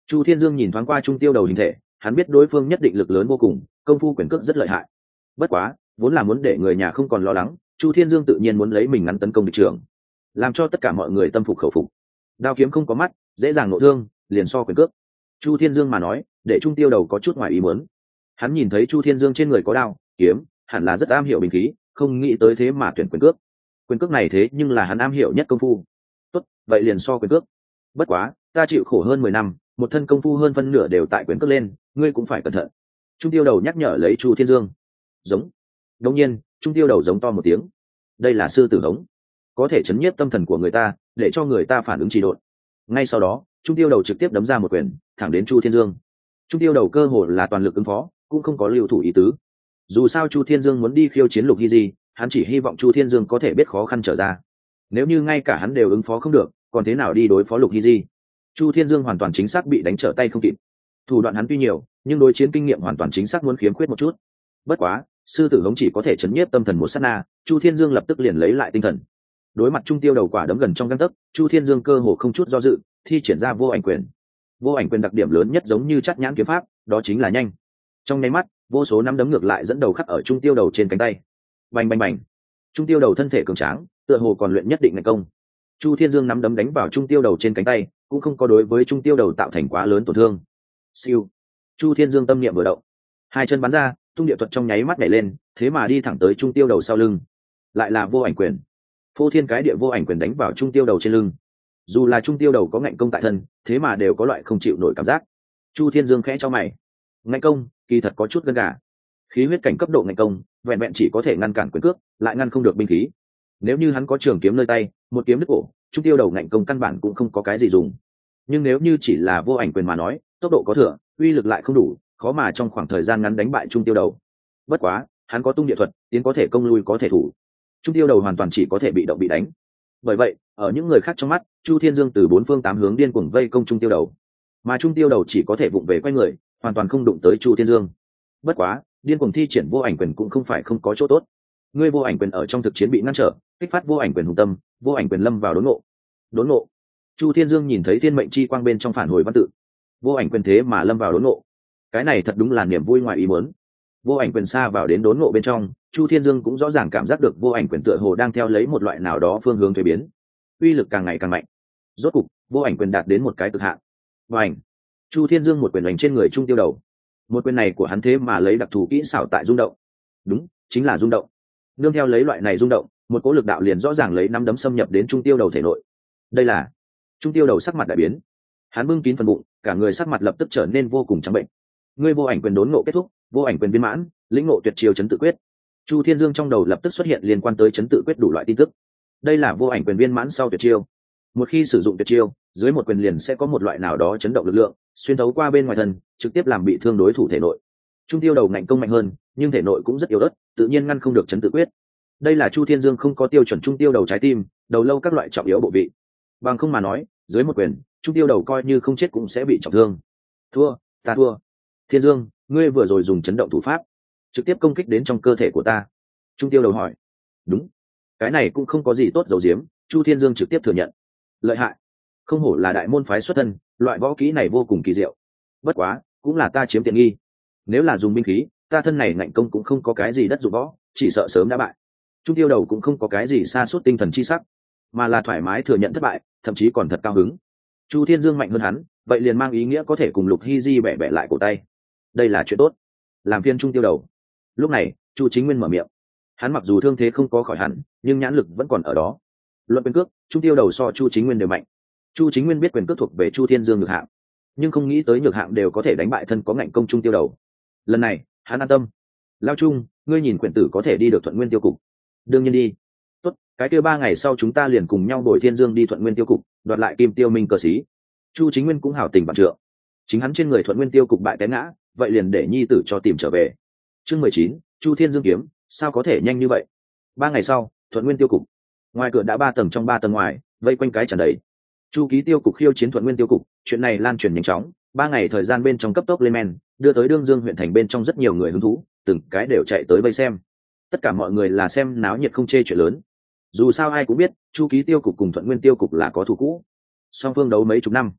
S1: Chu Thiên Dương nhìn thoáng qua Trung Tiêu Đầu hình thể, hắn biết đối phương nhất định lực lớn vô cùng, công phu quyền cước rất lợi hại. Bất quá vốn là muốn để người nhà không còn lo lắng, Chu Thiên Dương tự nhiên muốn lấy mình ngắn tấn công địch trưởng, làm cho tất cả mọi người tâm phục khẩu phục. Đao kiếm không có mắt, dễ dàng nội thương, liền so quyền cước. Chu Thiên Dương mà nói, để Trung Tiêu Đầu có chút ngoài ý muốn. Hắn nhìn thấy Chu Thiên Dương trên người có đao kiếm, hẳn là rất am hiểu binh khí, không nghĩ tới thế mà tuyển quyền cước. Quyền cước này thế nhưng là hắn am hiểu nhất công phu. Tốt, vậy liền so quyền cước. Bất quá ta chịu khổ hơn mười năm, một thân công phu hơn phân nửa đều tại quyền cước lên, ngươi cũng phải cẩn thận. Trung Tiêu Đầu nhắc nhở lấy Chu Thiên Dương. Giống. Đột nhiên Trung Tiêu Đầu giống to một tiếng. Đây là sư tử hống, có thể chấn nhiếp tâm thần của người ta, để cho người ta phản ứng trì độn. Ngay sau đó Trung Tiêu Đầu trực tiếp đấm ra một quyền thẳng đến Chu Thiên Dương. Trung Tiêu Đầu cơ hồ là toàn lực ứng phó, cũng không có lưu thủ ý tứ. Dù sao Chu Thiên Dương muốn đi khiêu chiến Lục Hy Di, hắn chỉ hy vọng Chu Thiên Dương có thể biết khó khăn trở ra. Nếu như ngay cả hắn đều ứng phó không được, còn thế nào đi đối phó Lục Hy Di? Chu Thiên Dương hoàn toàn chính xác bị đánh trở tay không kịp. Thủ đoạn hắn tuy nhiều, nhưng đối chiến kinh nghiệm hoàn toàn chính xác muốn khiếm khuyết một chút. Bất quá sư tử hống chỉ có thể chấn nhiếp tâm thần một sát na, Chu Thiên Dương lập tức liền lấy lại tinh thần. Đối mặt Trung Tiêu Đầu quả đấm gần trong gang tấc, Chu Thiên Dương cơ hồ không chút do dự, thi triển ra vô ảnh quyền. Vô ảnh quyền đặc điểm lớn nhất giống như chắt nhãn kiếm pháp, đó chính là nhanh. Trong nháy mắt, vô số nắm đấm ngược lại dẫn đầu khắc ở Trung Tiêu Đầu trên cánh tay. Bành bành bành. Trung Tiêu Đầu thân thể cường tráng, tựa hồ còn luyện nhất định ngày công. Chu Thiên Dương nắm đấm đánh vào Trung Tiêu Đầu trên cánh tay, cũng không có đối với Trung Tiêu Đầu tạo thành quá lớn tổn thương. Siêu. Chu Thiên Dương tâm niệm vừa động, hai chân bắn ra, tung địa thuật trong nháy mắt nhảy lên, thế mà đi thẳng tới Trung Tiêu Đầu sau lưng. Lại là vô ảnh quyền. Phô thiên cái địa vô ảnh quyền đánh vào Trung Tiêu Đầu trên lưng. Dù là Trung Tiêu Đầu có ngạnh công tại thân, thế mà đều có loại không chịu nổi cảm giác. Chu Thiên Dương khẽ cho mày. Ngạnh công kỳ thật có chút gân gà. Khí huyết cảnh cấp độ ngạnh công vẹn vẹn chỉ có thể ngăn cản quyền cước, lại ngăn không được binh khí. Nếu như hắn có trường kiếm nơi tay, một kiếm đứt cổ, Trung Tiêu Đầu ngạnh công căn bản cũng không có cái gì dùng. Nhưng nếu như chỉ là vô ảnh quyền mà nói, tốc độ có thừa, uy lực lại không đủ, khó mà trong khoảng thời gian ngắn đánh bại Trung Tiêu Đầu. Bất quá hắn có tung địa thuật, tiến có thể công lui có thể thủ. Trung Tiêu Đầu hoàn toàn chỉ có thể bị động bị đánh. Bởi vậy ở những người khác trong mắt, Chu Thiên Dương từ bốn phương tám hướng điên cuồng vây công Trung Tiêu Đầu, mà Trung Tiêu Đầu chỉ có thể vụng về quay người, hoàn toàn không đụng tới Chu Thiên Dương. Bất quá điên cuồng thi triển vô ảnh quyền cũng không phải không có chỗ tốt. Ngươi vô ảnh quyền ở trong thực chiến bị ngăn trở, kích phát vô ảnh quyền hùng tâm, vô ảnh quyền lâm vào đốn ngộ. Đốn ngộ. Chu Thiên Dương nhìn thấy thiên mệnh chi quang bên trong phản hồi văn tự, vô ảnh quyền thế mà lâm vào đốn ngộ, cái này thật đúng là niềm vui ngoài ý muốn. Vô ảnh quyền xa vào đến đốn ngộ bên trong, Chu Thiên Dương cũng rõ ràng cảm giác được vô ảnh quyền tựa hồ đang theo lấy một loại nào đó phương hướng thay biến, uy lực càng ngày càng mạnh. Rốt cục vô ảnh quyền đạt đến một cái cực hạn. Và ảnh. Chu Thiên Dương một quyền đánh trên người Trung Tiêu Đầu. Một quyền này của hắn thế mà lấy đặc thù kỹ xảo tại rung động. Đúng, chính là rung động. Nương theo lấy loại này rung động, một cỗ lực đạo liền rõ ràng lấy năm đấm xâm nhập đến Trung Tiêu Đầu thể nội. Đây là Trung Tiêu Đầu sắc mặt đại biến, hắn bưng kín phần bụng, cả người sắc mặt lập tức trở nên vô cùng trắng bệnh. Ngươi vô ảnh quyền đốn ngộ kết thúc, vô ảnh quyền viên mãn, lĩnh ngộ tuyệt chiêu chấn tự quyết. Chu Thiên Dương trong đầu lập tức xuất hiện liên quan tới chấn tự quyết đủ loại tin tức. Đây là vô ảnh quyền viên mãn sau tuyệt chiêu. Một khi sử dụng tuyệt chiêu, dưới một quyền liền sẽ có một loại nào đó chấn động lực lượng xuyên thấu qua bên ngoài thân, trực tiếp làm bị thương đối thủ thể nội. Trung Tiêu Đầu ngạnh công mạnh hơn, nhưng thể nội cũng rất yếu ớt, tự nhiên ngăn không được chấn tự quyết. Đây là Chu Thiên Dương không có tiêu chuẩn Trung Tiêu Đầu trái tim, đầu lâu các loại trọng yếu bộ vị. Bằng không mà nói, dưới một quyền, Trung Tiêu Đầu coi như không chết cũng sẽ bị trọng thương. Thua, ta thua. Thiên Dương, ngươi vừa rồi dùng chấn động thủ pháp, trực tiếp công kích đến trong cơ thể của ta. Trung Tiêu Đầu hỏi. Đúng, cái này cũng không có gì tốt giấu giếm, Chu Thiên Dương trực tiếp thừa nhận. Lợi hại, không hổ là đại môn phái xuất thân, loại võ kỹ này vô cùng kỳ diệu. Bất quá cũng là ta chiếm tiện nghi, nếu là dùng binh khí, ta thân này ngạnh công cũng không có cái gì đất dụng võ, chỉ sợ sớm đã bại. Trung Tiêu Đầu cũng không có cái gì sa sút tinh thần chi sắc, mà là thoải mái thừa nhận thất bại, thậm chí còn thật cao hứng. Chu Thiên Dương mạnh hơn hắn, vậy liền mang ý nghĩa có thể cùng Lục Hy Di bẻ bẻ lại cổ tay. Đây là chuyện tốt, làm phiên Trung Tiêu Đầu. Lúc này Chu Chính Nguyên mở miệng. Hắn mặc dù thương thế không có khỏi hẳn, nhưng nhãn lực vẫn còn ở đó. Luận quyền cước, Trung Tiêu Đầu so Chu Chính Nguyên đều mạnh. Chu Chính Nguyên biết quyền cước thuộc về Chu Thiên Dương nhược hạng, nhưng không nghĩ tới nhược hạng đều có thể đánh bại thân có ngạnh công Trung Tiêu Đầu. Lần này hắn an tâm. Lao Trung, ngươi nhìn quyển tử có thể đi được Thuận Nguyên Tiêu cục? Đương nhiên đi. Tốt, cái kia ba ngày sau chúng ta liền cùng nhau bồi Thiên Dương đi Thuận Nguyên Tiêu cục, đoạt lại Kim Tiêu Minh cờ xí. Chu Chính Nguyên cũng hảo tình vạn trượng. Chính hắn trên người Thuận Nguyên Tiêu cục bại té ngã, vậy liền để nhi tử cho tìm trở về. Chương mười chín, Chu Thiên Dương kiếm, sao có thể nhanh như vậy? Ba ngày sau, Thuận Nguyên Tiêu cục. Ngoài cửa đã ba tầng trong ba tầng ngoài, vây quanh cái tràn đầy. Chu Ký Tiêu cục khiêu chiến Thuận Nguyên Tiêu cục, chuyện này lan truyền nhanh chóng, ba ngày thời gian bên trong cấp tốc lên men, đưa tới Đương Dương huyện thành bên trong rất nhiều người hứng thú, từng cái đều chạy tới vây xem. Tất cả mọi người là xem náo nhiệt không chê chuyện lớn. Dù sao ai cũng biết, Chu Ký Tiêu cục cùng Thuận Nguyên Tiêu cục là có thù cũ, song phương đấu mấy chục năm.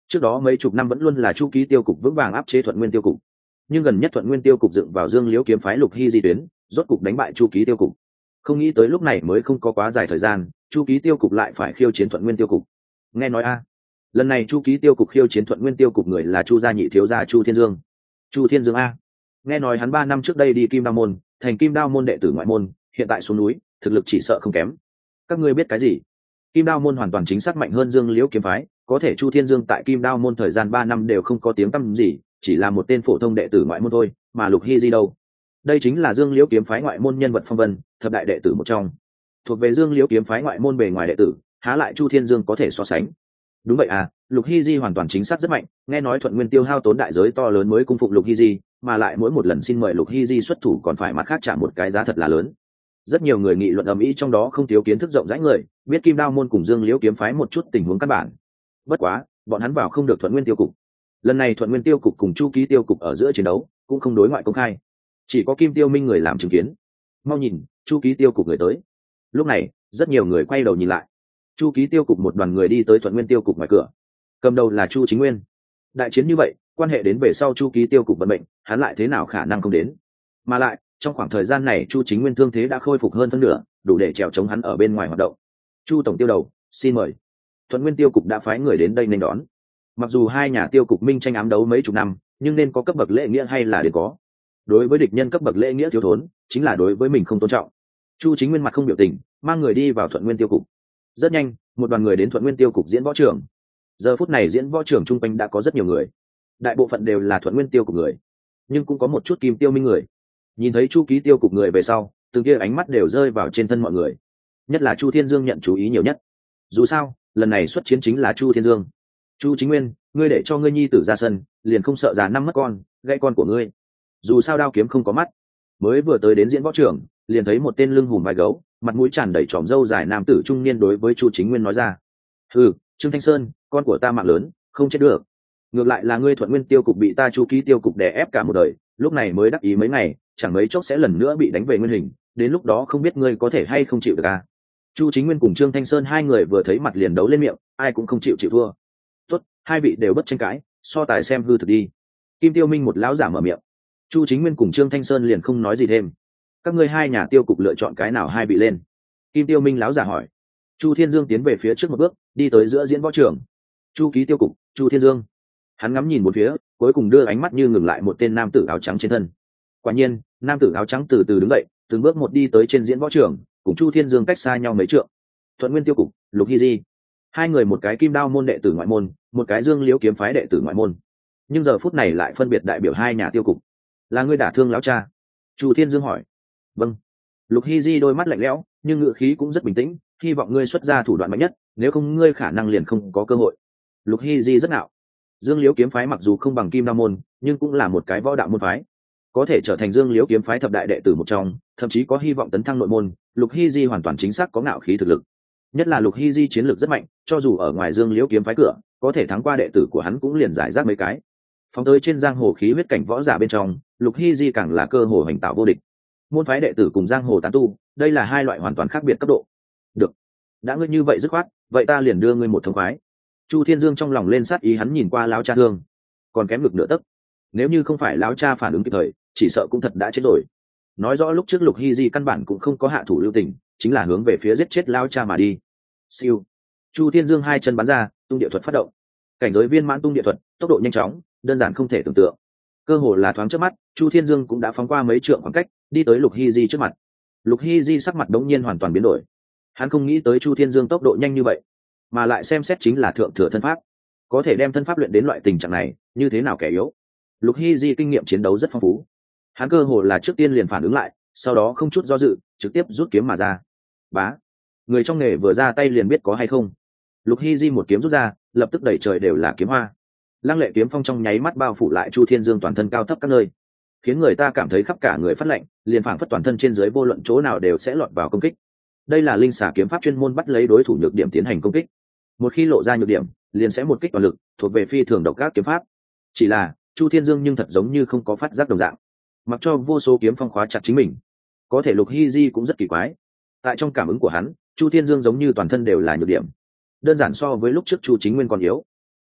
S1: trước đó mấy chục năm vẫn luôn là chu ký tiêu cục vững vàng áp chế thuận nguyên tiêu cục, nhưng gần nhất thuận nguyên tiêu cục dựng vào dương liễu kiếm phái lục hy di tuyến, rốt cục đánh bại chu ký tiêu cục. Không nghĩ tới lúc này mới không có quá dài thời gian, chu ký tiêu cục lại phải khiêu chiến thuận nguyên tiêu cục. Nghe nói a, lần này chu ký tiêu cục khiêu chiến thuận nguyên tiêu cục người là chu gia nhị thiếu gia chu thiên dương. Chu thiên dương a, nghe nói hắn ba năm trước đây đi kim đao môn, thành kim đao môn đệ tử ngoại môn, hiện tại xuống núi thực lực chỉ sợ không kém. Các ngươi biết cái gì? Kim đao môn hoàn toàn chính xác mạnh hơn dương liễu kiếm phái, có thể chu thiên dương tại kim đao môn thời gian ba năm đều không có tiếng tăm gì, chỉ là một tên phổ thông đệ tử ngoại môn thôi, mà lục hy di đâu? Đây chính là dương liễu kiếm phái ngoại môn nhân vật phong vân, thập đại đệ tử một trong, thuộc về dương liễu kiếm phái ngoại môn bề ngoài đệ tử, há lại chu thiên dương có thể so sánh. Đúng vậy à, lục hy di hoàn toàn chính xác rất mạnh, nghe nói thuận nguyên tiêu hao tốn đại giới to lớn mới cung phụng lục hy di, mà lại mỗi một lần xin mời lục hy di xuất thủ còn phải mặt khác trả một cái giá thật là lớn. Rất nhiều người nghị luận ầm ĩ, trong đó không thiếu kiến thức rộng rãi người, biết kim đao môn cùng dương liễu kiếm phái một chút tình huống căn bản. Bất quá bọn hắn vào không được thuận nguyên tiêu cục. Lần này thuận nguyên tiêu cục cùng chu ký tiêu cục ở giữa chiến đấu cũng không đối ngoại công khai, chỉ có kim tiêu minh người làm chứng kiến. Mau nhìn, chu ký tiêu cục người tới. Lúc này rất nhiều người quay đầu nhìn lại, chu ký tiêu cục một đoàn người đi tới thuận nguyên tiêu cục ngoài cửa, cầm đầu là chu chính nguyên. Đại chiến như vậy quan hệ đến về sau chu ký tiêu cục vận mệnh, hắn lại thế nào khả năng không đến? Mà lại trong khoảng thời gian này chu chính nguyên thương thế đã khôi phục hơn phân nửa, đủ để trèo chống hắn ở bên ngoài hoạt động. Chu tổng tiêu đầu, xin mời. Thuận nguyên tiêu cục đã phái người đến đây nên đón. Mặc dù hai nhà tiêu cục minh tranh ám đấu mấy chục năm, nhưng nên có cấp bậc lễ nghĩa hay là đến có. Đối với địch nhân cấp bậc lễ nghĩa thiếu thốn, chính là đối với mình không tôn trọng. Chu chính nguyên mặt không biểu tình, mang người đi vào thuận nguyên tiêu cục. Rất nhanh một đoàn người đến thuận nguyên tiêu cục diễn võ trường. Giờ phút này diễn võ trường trung quanh đã có rất nhiều người, đại bộ phận đều là thuận nguyên tiêu cục người, nhưng cũng có một chút kim tiêu minh người. Nhìn thấy chu ký tiêu cục người về sau, từng kia ánh mắt đều rơi vào trên thân mọi người, nhất là chu thiên dương nhận chú ý nhiều nhất. Dù sao lần này xuất chiến chính là chu thiên dương. Chu chính nguyên, ngươi để cho ngươi nhi tử ra sân, liền không sợ già năm mất con, gãy con của ngươi. Dù sao đao kiếm không có mắt. Mới vừa tới đến diễn võ trường, liền thấy một tên lưng hùm vai gấu, mặt mũi tràn đầy tròm râu dài nam tử trung niên đối với chu chính nguyên nói ra: ừ, trương thanh sơn, con của ta mạng lớn, không chết được. Ngược lại là ngươi thuận nguyên tiêu cục bị ta chu ký tiêu cục đè ép cả một đời, lúc này mới đắc ý mấy ngày, chẳng mấy chốc sẽ lần nữa bị đánh về nguyên hình, đến lúc đó không biết ngươi có thể hay không chịu được à. Chu chính nguyên cùng trương thanh sơn hai người vừa thấy mặt liền đấu lên miệng, ai cũng không chịu chịu thua. Tốt, hai vị đều bất tranh cãi, so tài xem hư thực đi. Kim tiêu minh một lão giả mở miệng. Chu chính nguyên cùng trương thanh sơn liền không nói gì thêm. Các ngươi hai nhà tiêu cục lựa chọn cái nào hai bị lên? Kim tiêu minh lão giả hỏi. Chu thiên dương tiến về phía trước một bước, đi tới giữa diễn võ trường. Chu ký tiêu cục, chu thiên dương. Hắn ngắm nhìn một phía, cuối cùng đưa ánh mắt như ngừng lại một tên nam tử áo trắng trên thân. Quả nhiên nam tử áo trắng từ từ đứng dậy, từng bước một đi tới trên diễn võ trường, cùng chu thiên dương cách xa nhau mấy trượng. Thuận nguyên tiêu cục, lục hy di. Hai người một cái kim đao môn đệ tử ngoại môn, một cái dương liễu kiếm phái đệ tử ngoại môn, nhưng giờ phút này lại phân biệt đại biểu hai nhà tiêu cục. Là ngươi đả thương lão cha? Chu thiên dương hỏi. Vâng. Lục hy di đôi mắt lạnh lẽo nhưng ngữ khí cũng rất bình tĩnh, hy vọng ngươi xuất ra thủ đoạn mạnh nhất, nếu không ngươi khả năng liền không có cơ hội. Lục hy di rất ngạo. Dương liễu kiếm phái mặc dù không bằng kim đao môn, nhưng cũng là một cái võ đạo môn phái, có thể trở thành dương liễu kiếm phái thập đại đệ tử một trong, thậm chí có hy vọng tấn thăng nội môn. Lục hy di hoàn toàn chính xác có ngạo khí thực lực, nhất là lục hy di chiến lược rất mạnh, cho dù ở ngoài dương liễu kiếm phái cửa có thể thắng qua đệ tử của hắn cũng liền giải rác mấy cái. Phóng tới trên giang hồ khí huyết cảnh võ giả bên trong, lục hy di càng là cơ hồ hành tạo vô địch. Môn phái đệ tử cùng giang hồ tán tu, đây là hai loại hoàn toàn khác biệt cấp độ. Được, đã ngươi như vậy dứt khoát, vậy ta liền đưa ngươi một thông khoái. Chu thiên dương trong lòng lên sát ý, hắn nhìn qua lão cha thương, còn kém ngực nửa tấc. Nếu như không phải lão cha phản ứng kịp thời, chỉ sợ cũng thật đã chết rồi. Nói rõ lúc trước lục hy di căn bản cũng không có hạ thủ lưu tình, chính là hướng về phía giết chết lão cha mà đi. Siêu. Chu thiên dương hai chân bắn ra, tung địa thuật phát động. Cảnh giới viên mãn tung địa thuật, tốc độ nhanh chóng, đơn giản không thể tưởng tượng. Cơ hồ là thoáng trước mắt, chu thiên dương cũng đã phóng qua mấy trượng khoảng cách, đi tới lục hy di trước mặt. Lục hy di sắc mặt đống nhiên hoàn toàn biến đổi. Hắn không nghĩ tới chu thiên dương tốc độ nhanh như vậy, mà lại xem xét chính là thượng thừa thân pháp, có thể đem thân pháp luyện đến loại tình trạng này, như thế nào kẻ yếu. Lục hy di kinh nghiệm chiến đấu rất phong phú, hắn cơ hồ là trước tiên liền phản ứng lại, sau đó không chút do dự trực tiếp rút kiếm mà ra. Bá, người trong nghề vừa ra tay liền biết có hay không. Lục hy di một kiếm rút ra, lập tức đẩy trời đều là kiếm hoa. Lăng lệ kiếm phong trong nháy mắt bao phủ lại chu thiên dương toàn thân cao thấp các nơi, khiến người ta cảm thấy khắp cả người phát lạnh, liền phảng phất toàn thân trên dưới vô luận chỗ nào đều sẽ lọt vào công kích. Đây là linh xà kiếm pháp chuyên môn bắt lấy đối thủ nhược điểm tiến hành công kích, một khi lộ ra nhược điểm liền sẽ một kích toàn lực, thuộc về phi thường độc ác kiếm pháp. Chỉ là chu thiên dương nhưng thật giống như không có phát giác đồng dạng, mặc cho vô số kiếm phong khóa chặt chính mình. Có thể lục hy di cũng rất kỳ quái, tại trong cảm ứng của hắn, chu thiên dương giống như toàn thân đều là nhược điểm, đơn giản so với lúc trước chu chính nguyên còn yếu.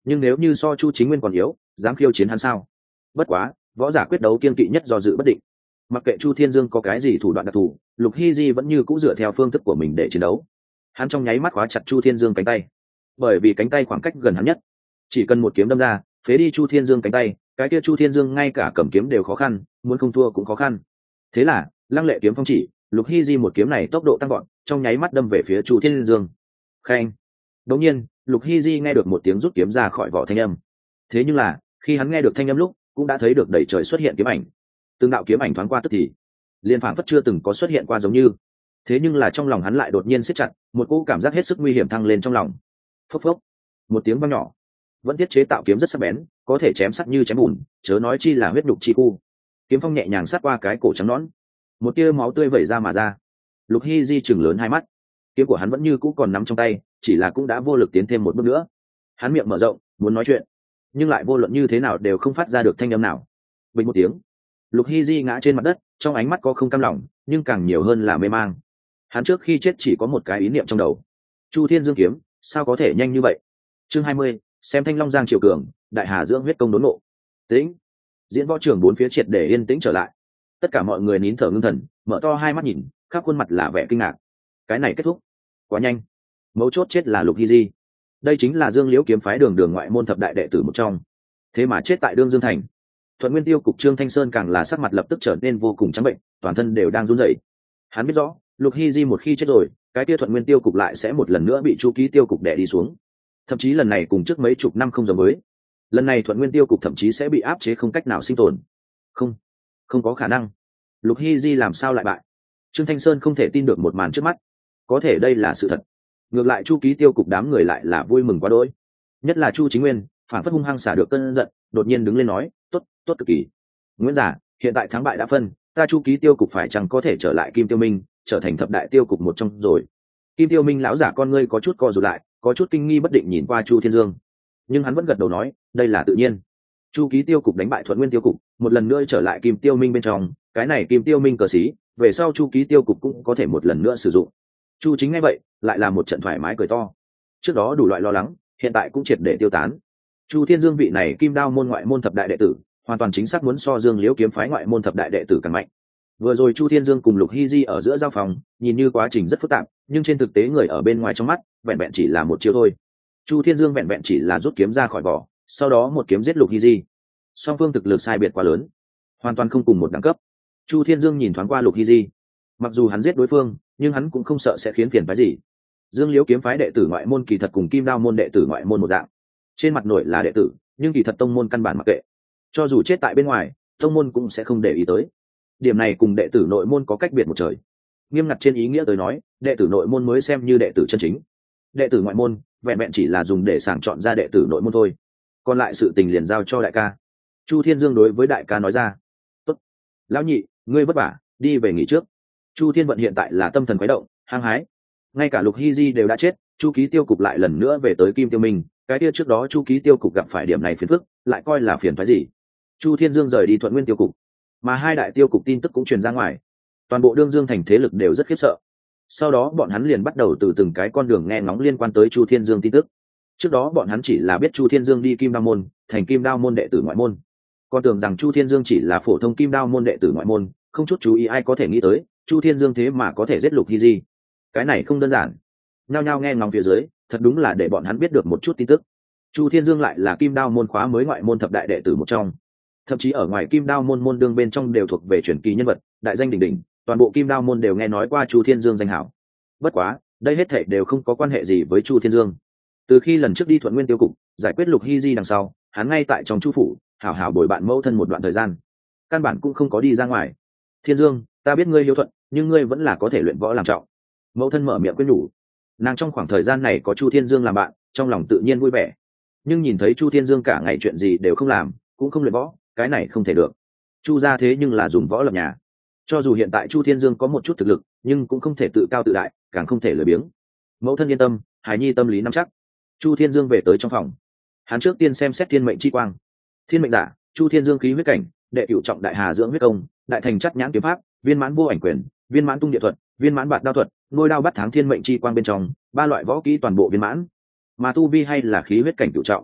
S1: nhưng nếu như so Chu Chính Nguyên còn yếu, dám khiêu chiến hắn sao? Bất quá, võ giả quyết đấu kiên kỵ nhất do dự bất định. Mặc kệ Chu Thiên Dương có cái gì thủ đoạn đặc thù, Lục Hy Di vẫn như cũ dựa theo phương thức của mình để chiến đấu. Hắn trong nháy mắt khóa chặt Chu Thiên Dương cánh tay, bởi vì cánh tay khoảng cách gần hắn nhất, chỉ cần một kiếm đâm ra, phế đi Chu Thiên Dương cánh tay, cái kia Chu Thiên Dương ngay cả cầm kiếm đều khó khăn, muốn không thua cũng khó khăn. Thế là, lăng lệ kiếm phong chỉ, Lục Hy Di một kiếm này tốc độ tăng vọt, trong nháy mắt đâm về phía Chu Thiên Dương. Khen. Đột nhiên, Lục Hy Di nghe được một tiếng rút kiếm ra khỏi vỏ thanh âm. Thế nhưng là, khi hắn nghe được thanh âm lúc, cũng đã thấy được đầy trời xuất hiện kiếm ảnh. Từng đạo kiếm ảnh thoáng qua tức thì, liên phảng phất chưa từng có xuất hiện qua giống như. Thế nhưng là trong lòng hắn lại đột nhiên siết chặt, một cỗ cảm giác hết sức nguy hiểm thăng lên trong lòng. Phốc phốc. Một tiếng vang nhỏ. Vẫn thiết chế tạo kiếm rất sắc bén, có thể chém sắt như chém bùn, chớ nói chi là huyết nhục chi khu. Kiếm phong nhẹ nhàng sát qua cái cổ trắng nõn, một tia máu tươi vẩy ra mà ra. Lục Hy Di chừng lớn hai mắt, kiếm của hắn vẫn như cũ còn nắm trong tay, chỉ là cũng đã vô lực tiến thêm một bước nữa. Hắn miệng mở rộng, muốn nói chuyện, nhưng lại vô luận như thế nào đều không phát ra được thanh âm nào. Bình một tiếng, Lục Hy Di ngã trên mặt đất, trong ánh mắt có không cam lòng, nhưng càng nhiều hơn là mê mang. Hắn trước khi chết chỉ có một cái ý niệm trong đầu: Chu Thiên Dương kiếm, sao có thể nhanh như vậy? Chương hai mươi, xem Thanh Long Giang triều cường, đại hà dưỡng huyết công đốn nộ. Tĩnh. Diễn võ trường bốn phía triệt để yên tĩnh trở lại. Tất cả mọi người nín thở ngưng thần, mở to hai mắt nhìn, khắp khuôn mặt là vẻ kinh ngạc. Cái này kết thúc quá nhanh. Mấu chốt chết là Lục Hy Di. Đây chính là Dương Liễu kiếm phái đường đường ngoại môn thập đại đệ tử một trong, thế mà chết tại Đương Dương thành. Thuận Nguyên Tiêu cục Trương Thanh Sơn càng là sắc mặt lập tức trở nên vô cùng trắng bệnh, toàn thân đều đang run rẩy. Hắn biết rõ, Lục Hy Di một khi chết rồi, cái kia Thuận Nguyên Tiêu cục lại sẽ một lần nữa bị Chu Ký Tiêu cục đè đi xuống. Thậm chí lần này cùng trước mấy chục năm không giống với. Lần này Thuận Nguyên Tiêu cục thậm chí sẽ bị áp chế không cách nào sinh tồn. Không, không có khả năng. Lục Hy Di làm sao lại bại? Trương Thanh Sơn không thể tin được một màn trước mắt. Có thể đây là sự thật. Ngược lại Chu Ký Tiêu cục đám người lại là vui mừng quá đỗi. Nhất là Chu Chính Nguyên, phản phất hung hăng xả được cơn giận, đột nhiên đứng lên nói: "Tốt, tốt cực kỳ. Nguyễn giả, hiện tại thắng bại đã phân, ta Chu Ký Tiêu cục phải chăng có thể trở lại Kim Tiêu Minh, trở thành thập đại tiêu cục một trong rồi." Kim Tiêu Minh lão giả con ngươi có chút co rụt lại, có chút kinh nghi bất định nhìn qua Chu Thiên Dương, nhưng hắn vẫn gật đầu nói: "Đây là tự nhiên." Chu Ký Tiêu cục đánh bại Thuận Nguyên Tiêu cục, một lần nữa trở lại Kim Tiêu Minh bên trong, cái này Kim Tiêu Minh cờ sĩ, về sau Chu Ký Tiêu cục cũng có thể một lần nữa sử dụng. Chu Chính nghe vậy, lại là một trận thoải mái cười to. Trước đó đủ loại lo lắng, hiện tại cũng triệt để tiêu tán. Chu Thiên Dương vị này Kim Đao môn ngoại môn thập đại đệ tử, hoàn toàn chính xác muốn so Dương Liễu kiếm phái ngoại môn thập đại đệ tử càng mạnh. Vừa rồi Chu Thiên Dương cùng Lục Hy Di ở giữa giao phòng, nhìn như quá trình rất phức tạp, nhưng trên thực tế người ở bên ngoài trong mắt, vẹn vẹn chỉ là một chiêu thôi. Chu Thiên Dương vẹn vẹn chỉ là rút kiếm ra khỏi vỏ, sau đó một kiếm giết Lục Hy Di. Song phương thực lực sai biệt quá lớn, hoàn toàn không cùng một đẳng cấp. Chu Thiên Dương nhìn thoáng qua Lục Hy Di, mặc dù hắn giết đối phương, nhưng hắn cũng không sợ sẽ khiến phiền phái gì. Dương Liễu kiếm phái đệ tử ngoại môn kỳ thật cùng Kim Đao môn đệ tử ngoại môn một dạng, trên mặt nổi là đệ tử, nhưng kỳ thật tông môn căn bản mặc kệ. Cho dù chết tại bên ngoài, tông môn cũng sẽ không để ý tới. Điểm này cùng đệ tử nội môn có cách biệt một trời. Nghiêm ngặt trên ý nghĩa tới nói, đệ tử nội môn mới xem như đệ tử chân chính. Đệ tử ngoại môn vẹn vẹn chỉ là dùng để sàng chọn ra đệ tử nội môn thôi, còn lại sự tình liền giao cho đại ca. Chu Thiên Dương đối với đại ca nói ra: "Tốt, lão nhị, ngươi vất vả, đi về nghỉ trước." Chu Thiên Vận hiện tại là tâm thần khuấy động, hăng hái. Ngay cả Lục Hy Di đều đã chết, Chu Ký Tiêu cục lại lần nữa về tới Kim Tiêu Minh, cái kia trước đó Chu Ký Tiêu cục gặp phải điểm này phiền phức, lại coi là phiền phái gì? Chu Thiên Dương rời đi Thuận Nguyên Tiêu cục, mà hai đại tiêu cục tin tức cũng truyền ra ngoài, toàn bộ Đương Dương thành thế lực đều rất khiếp sợ. Sau đó bọn hắn liền bắt đầu từ từng cái con đường nghe ngóng liên quan tới Chu Thiên Dương tin tức. Trước đó bọn hắn chỉ là biết Chu Thiên Dương đi Kim Đao môn, thành Kim Đao môn đệ tử ngoại môn, còn tưởng rằng Chu Thiên Dương chỉ là phổ thông Kim Đao môn đệ tử ngoại môn, không chút chú ý ai có thể nghĩ tới Chu Thiên Dương thế mà có thể giết Lục Hy Di. Cái này không đơn giản. Nhao nhao nghe ngóng phía dưới, thật đúng là để bọn hắn biết được một chút tin tức. Chu Thiên Dương lại là Kim Đao môn khóa mới ngoại môn thập đại đệ tử một trong, thậm chí ở ngoài Kim Đao môn môn đương bên trong đều thuộc về truyền kỳ nhân vật, đại danh đỉnh đỉnh, toàn bộ Kim Đao môn đều nghe nói qua Chu Thiên Dương danh hảo. Bất quá, đây hết thảy đều không có quan hệ gì với Chu Thiên Dương. Từ khi lần trước đi Thuận Nguyên Tiêu cục, giải quyết Lục Hy Di đằng sau, hắn ngay tại trong Chu phủ, hảo hảo bồi bạn mẫu thân một đoạn thời gian, căn bản cũng không có đi ra ngoài. "Thiên Dương, ta biết ngươi hiếu thuận, nhưng ngươi vẫn là có thể luyện võ làm trọng." Mẫu thân mở miệng khuyên nhủ. Nàng trong khoảng thời gian này có Chu Thiên Dương làm bạn, trong lòng tự nhiên vui vẻ. Nhưng nhìn thấy Chu Thiên Dương cả ngày chuyện gì đều không làm, cũng không luyện võ, cái này không thể được. Chu gia thế nhưng là dùng võ lập nhà. Cho dù hiện tại Chu Thiên Dương có một chút thực lực, nhưng cũng không thể tự cao tự đại, càng không thể lười biếng. Mẫu thân yên tâm, Hải Nhi tâm lý nắm chắc. Chu Thiên Dương về tới trong phòng. Hắn trước tiên xem xét thiên mệnh chi quang. Thiên mệnh giả, Chu Thiên Dương khí huyết cảnh, đệ cửu trọng đại hà dưỡng huyết công, đại thành chất nhãn kiếm pháp, viên mãn vô ảnh quyền, viên mãn tung địa thuật, viên mãn bạt đao thuật, ngôi đao bắt tháng thiên mệnh chi quang bên trong, ba loại võ kỹ toàn bộ viên mãn. Mà tu vi hay là khí huyết cảnh cửu trọng.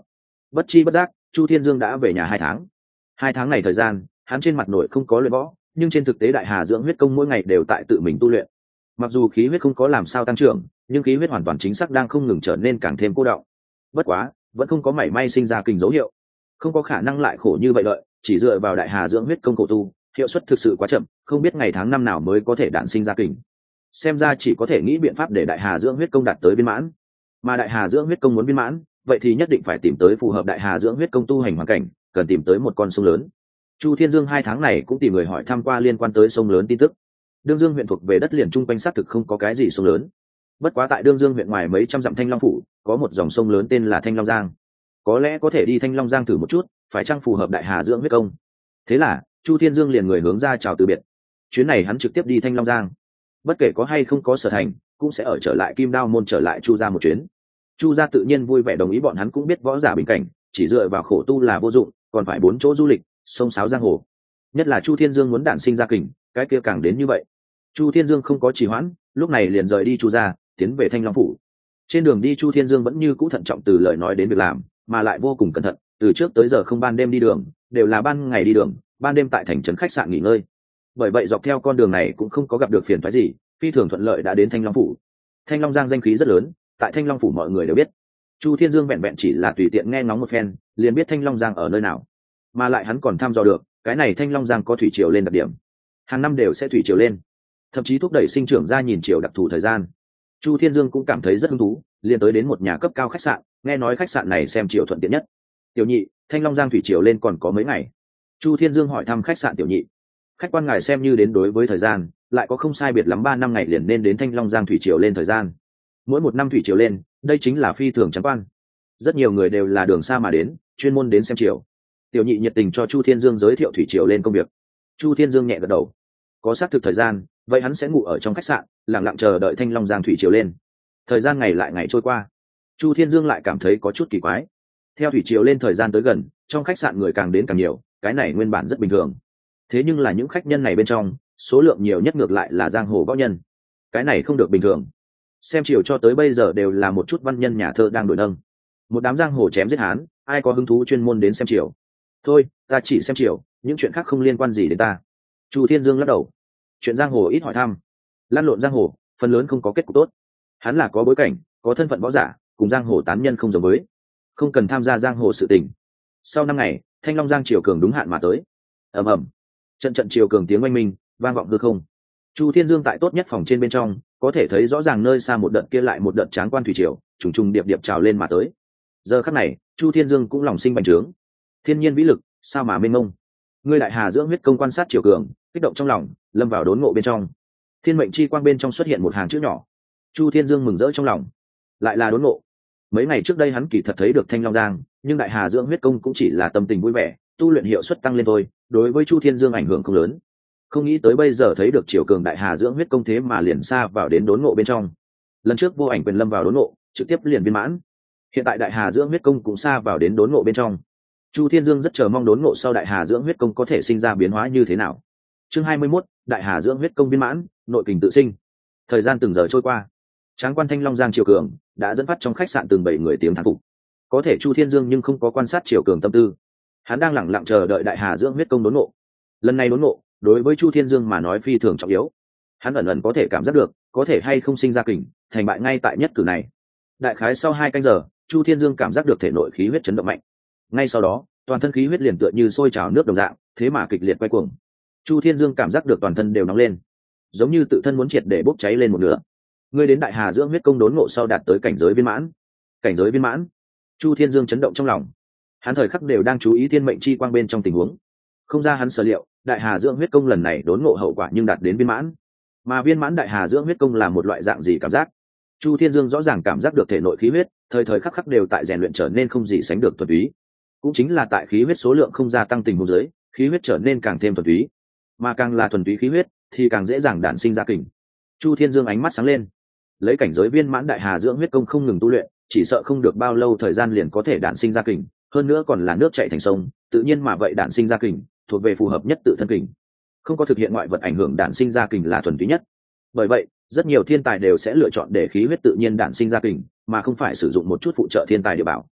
S1: Bất chi bất giác Chu Thiên Dương đã về nhà hai tháng. Hai tháng này thời gian hắn trên mặt nội không có luyện võ, nhưng trên thực tế đại hà dưỡng huyết công mỗi ngày đều tại tự mình tu luyện. Mặc dù khí huyết không có làm sao tăng trưởng, nhưng khí huyết hoàn toàn chính xác đang không ngừng trở nên càng thêm cô đọng. Bất quá vẫn không có mảy may sinh ra kình dấu hiệu, không có khả năng lại khổ như vậy đợi, chỉ dựa vào đại hà dưỡng huyết công khổ tu hiệu suất thực sự quá chậm, không biết ngày tháng năm nào mới có thể đản sinh ra kình. Xem ra chỉ có thể nghĩ biện pháp để đại hà dưỡng huyết công đạt tới viên mãn. Mà đại hà dưỡng huyết công muốn viên mãn, vậy thì nhất định phải tìm tới phù hợp đại hà dưỡng huyết công tu hành hoàn cảnh, cần tìm tới một con sông lớn. Chu Thiên Dương hai tháng này cũng tìm người hỏi thăm qua liên quan tới sông lớn tin tức. Đương Dương huyện thuộc về đất liền trung quanh xác thực không có cái gì sông lớn. Bất quá tại Đương Dương huyện ngoài mấy trăm dặm Thanh Long phủ, có một dòng sông lớn tên là Thanh Long Giang. Có lẽ có thể đi Thanh Long Giang thử một chút, phải chăng phù hợp đại hà dưỡng huyết công. Thế là Chu Thiên Dương liền người hướng ra chào từ biệt. Chuyến này hắn trực tiếp đi Thanh Long Giang. Bất kể có hay không có sở thành, cũng sẽ ở trở lại Kim Đao môn trở lại Chu gia một chuyến. Chu gia tự nhiên vui vẻ đồng ý, bọn hắn cũng biết võ giả bình cảnh, chỉ dựa vào khổ tu là vô dụng, còn phải bốn chỗ du lịch, sông sáo giang hồ. Nhất là Chu Thiên Dương muốn đản sinh ra kình, cái kia càng đến như vậy. Chu Thiên Dương không có trì hoãn, lúc này liền rời đi Chu gia, tiến về Thanh Long phủ. Trên đường đi Chu Thiên Dương vẫn như cũ thận trọng từ lời nói đến việc làm, mà lại vô cùng cẩn thận, từ trước tới giờ không ban đêm đi đường, đều là ban ngày đi đường, ban đêm tại thành trấn khách sạn nghỉ ngơi. Bởi vậy dọc theo con đường này cũng không có gặp được phiền phức gì, phi thường thuận lợi đã đến Thanh Long phủ. Thanh Long Giang danh khí rất lớn, tại Thanh Long phủ mọi người đều biết. Chu Thiên Dương vẹn vẹn chỉ là tùy tiện nghe ngóng một phen, liền biết Thanh Long Giang ở nơi nào, mà lại hắn còn thăm dò được cái này Thanh Long Giang có thủy triều lên đặc điểm, hàng năm đều sẽ thủy triều lên, thậm chí thúc đẩy sinh trưởng ra nhìn triều đặc thù thời gian. Chu Thiên Dương cũng cảm thấy rất hứng thú, liền tới đến một nhà cấp cao khách sạn, nghe nói khách sạn này xem triều thuận tiện nhất. Tiểu nhị, Thanh Long Giang thủy triều lên còn có mấy ngày? Chu Thiên Dương hỏi thăm khách sạn tiểu nhị. Khách quan ngài xem như đến đối với thời gian, lại có không sai biệt lắm ba năm ngày liền nên đến Thanh Long Giang thủy triều lên thời gian. Mỗi một năm thủy triều lên, đây chính là phi thường trắng quan. Rất nhiều người đều là đường xa mà đến, chuyên môn đến xem triều. Tiểu nhị nhiệt tình cho Chu Thiên Dương giới thiệu thủy triều lên công việc. Chu Thiên Dương nhẹ gật đầu. Có xác thực thời gian, vậy hắn sẽ ngủ ở trong khách sạn, lặng lặng chờ đợi Thanh Long Giang thủy triều lên. Thời gian ngày lại ngày trôi qua, Chu Thiên Dương lại cảm thấy có chút kỳ quái. Theo thủy triều lên thời gian tới gần, trong khách sạn người càng đến càng nhiều, cái này nguyên bản rất bình thường. Thế nhưng là những khách nhân này bên trong, số lượng nhiều nhất ngược lại là giang hồ võ nhân. Cái này không được bình thường. Xem triều cho tới bây giờ đều là một chút văn nhân nhà thơ đang đổi nâng. Một đám giang hồ chém giết hán, ai có hứng thú chuyên môn đến xem triều? Thôi, ta chỉ xem triều, những chuyện khác không liên quan gì đến ta. Chu Thiên Dương lắc đầu. Chuyện giang hồ ít hỏi thăm. Lăn lộn giang hồ, phần lớn không có kết cục tốt. Hắn là có bối cảnh, có thân phận võ giả, cùng giang hồ tán nhân không giống với, không cần tham gia giang hồ sự tình. Sau năm ngày, Thanh Long Giang triều cường đúng hạn mà tới. Ầm ầm, trận trận triều cường tiếng oanh minh vang vọng hư không. Chu Thiên Dương tại tốt nhất phòng trên bên trong, có thể thấy rõ ràng nơi xa một đợt kia lại một đợt tráng quan thủy triều, trùng trùng điệp điệp trào lên mà tới. Giờ khắc này, Chu Thiên Dương cũng lòng sinh bành trướng. Thiên nhiên vĩ lực, sao mà mênh mông. Ngươi đại hà dưỡng huyết công quan sát triều cường, kích động trong lòng, lâm vào đốn ngộ bên trong. Thiên mệnh chi quang bên trong xuất hiện một hàng chữ nhỏ. Chu Thiên Dương mừng rỡ trong lòng. Lại là đốn ngộ. Mấy ngày trước đây hắn kỳ thật thấy được Thanh Long Giang, nhưng đại hà dưỡng huyết công cũng chỉ là tâm tình vui vẻ, tu luyện hiệu suất tăng lên thôi, đối với Chu Thiên Dương ảnh hưởng không lớn. Không nghĩ tới bây giờ thấy được triều cường đại hà dưỡng huyết công thế mà liền xa vào đến đốn ngộ bên trong. Lần trước vô ảnh quyền lâm vào đốn ngộ, trực tiếp liền viên mãn. Hiện tại đại hà dưỡng huyết công cũng xa vào đến đốn ngộ bên trong. Chu Thiên Dương rất chờ mong đốn ngộ sau đại hà dưỡng huyết công có thể sinh ra biến hóa như thế nào. Chương hai mươi mốt, đại hà dưỡng huyết công viên mãn, nội kình tự sinh. Thời gian từng giờ trôi qua, tráng quan Thanh Long Giang triều cường đã dẫn phát trong khách sạn từng bảy người tiếng thán phục. Có thể Chu Thiên Dương nhưng không có quan sát triều cường tâm tư, hắn đang lẳng lặng chờ đợi đại hà dưỡng huyết công đốn ngộ. Lần này đốn ngộ đối với Chu Thiên Dương mà nói phi thường trọng yếu. Hắn ẩn ẩn có thể cảm giác được có thể hay không sinh ra kình, thành bại ngay tại nhất cử này. Đại khái sau hai canh giờ, Chu Thiên Dương cảm giác được thể nội khí huyết chấn động mạnh. Ngay sau đó, toàn thân khí huyết liền tựa như sôi trào nước đồng dạng, thế mà kịch liệt quay cuồng. Chu Thiên Dương cảm giác được toàn thân đều nóng lên, giống như tự thân muốn triệt để bốc cháy lên một nửa. Ngươi đến đại hà dưỡng huyết công đốn ngộ sau đạt tới cảnh giới viên mãn. Cảnh giới viên mãn. Chu Thiên Dương chấn động trong lòng. Hắn thời khắc đều đang chú ý thiên mệnh chi quang bên trong tình huống. Không ra hắn sở liệu, đại hà dưỡng huyết công lần này đốn ngộ hậu quả nhưng đạt đến viên mãn. Mà viên mãn đại hà dưỡng huyết công là một loại dạng gì cảm giác? Chu Thiên Dương rõ ràng cảm giác được thể nội khí huyết, thời thời khắc khắc đều tại rèn luyện trở nên không gì sánh được thuần túy. Cũng chính là tại khí huyết số lượng không gia tăng tình huống dưới, khí huyết trở nên càng thêm thuần túy. Mà càng là thuần túy khí huyết, thì càng dễ dàng đản sinh ra kình. Chu Thiên Dương ánh mắt sáng lên. Lấy cảnh giới viên mãn đại hà dưỡng huyết công không ngừng tu luyện, chỉ sợ không được bao lâu thời gian liền có thể đản sinh ra kình, hơn nữa còn là nước chảy thành sông, tự nhiên mà vậy đản sinh ra kình, thuộc về phù hợp nhất tự thân kình. Không có thực hiện ngoại vật ảnh hưởng đản sinh ra kình là thuần túy nhất. Bởi vậy, rất nhiều thiên tài đều sẽ lựa chọn để khí huyết tự nhiên đản sinh ra kình, mà không phải sử dụng một chút phụ trợ thiên tài địa bảo.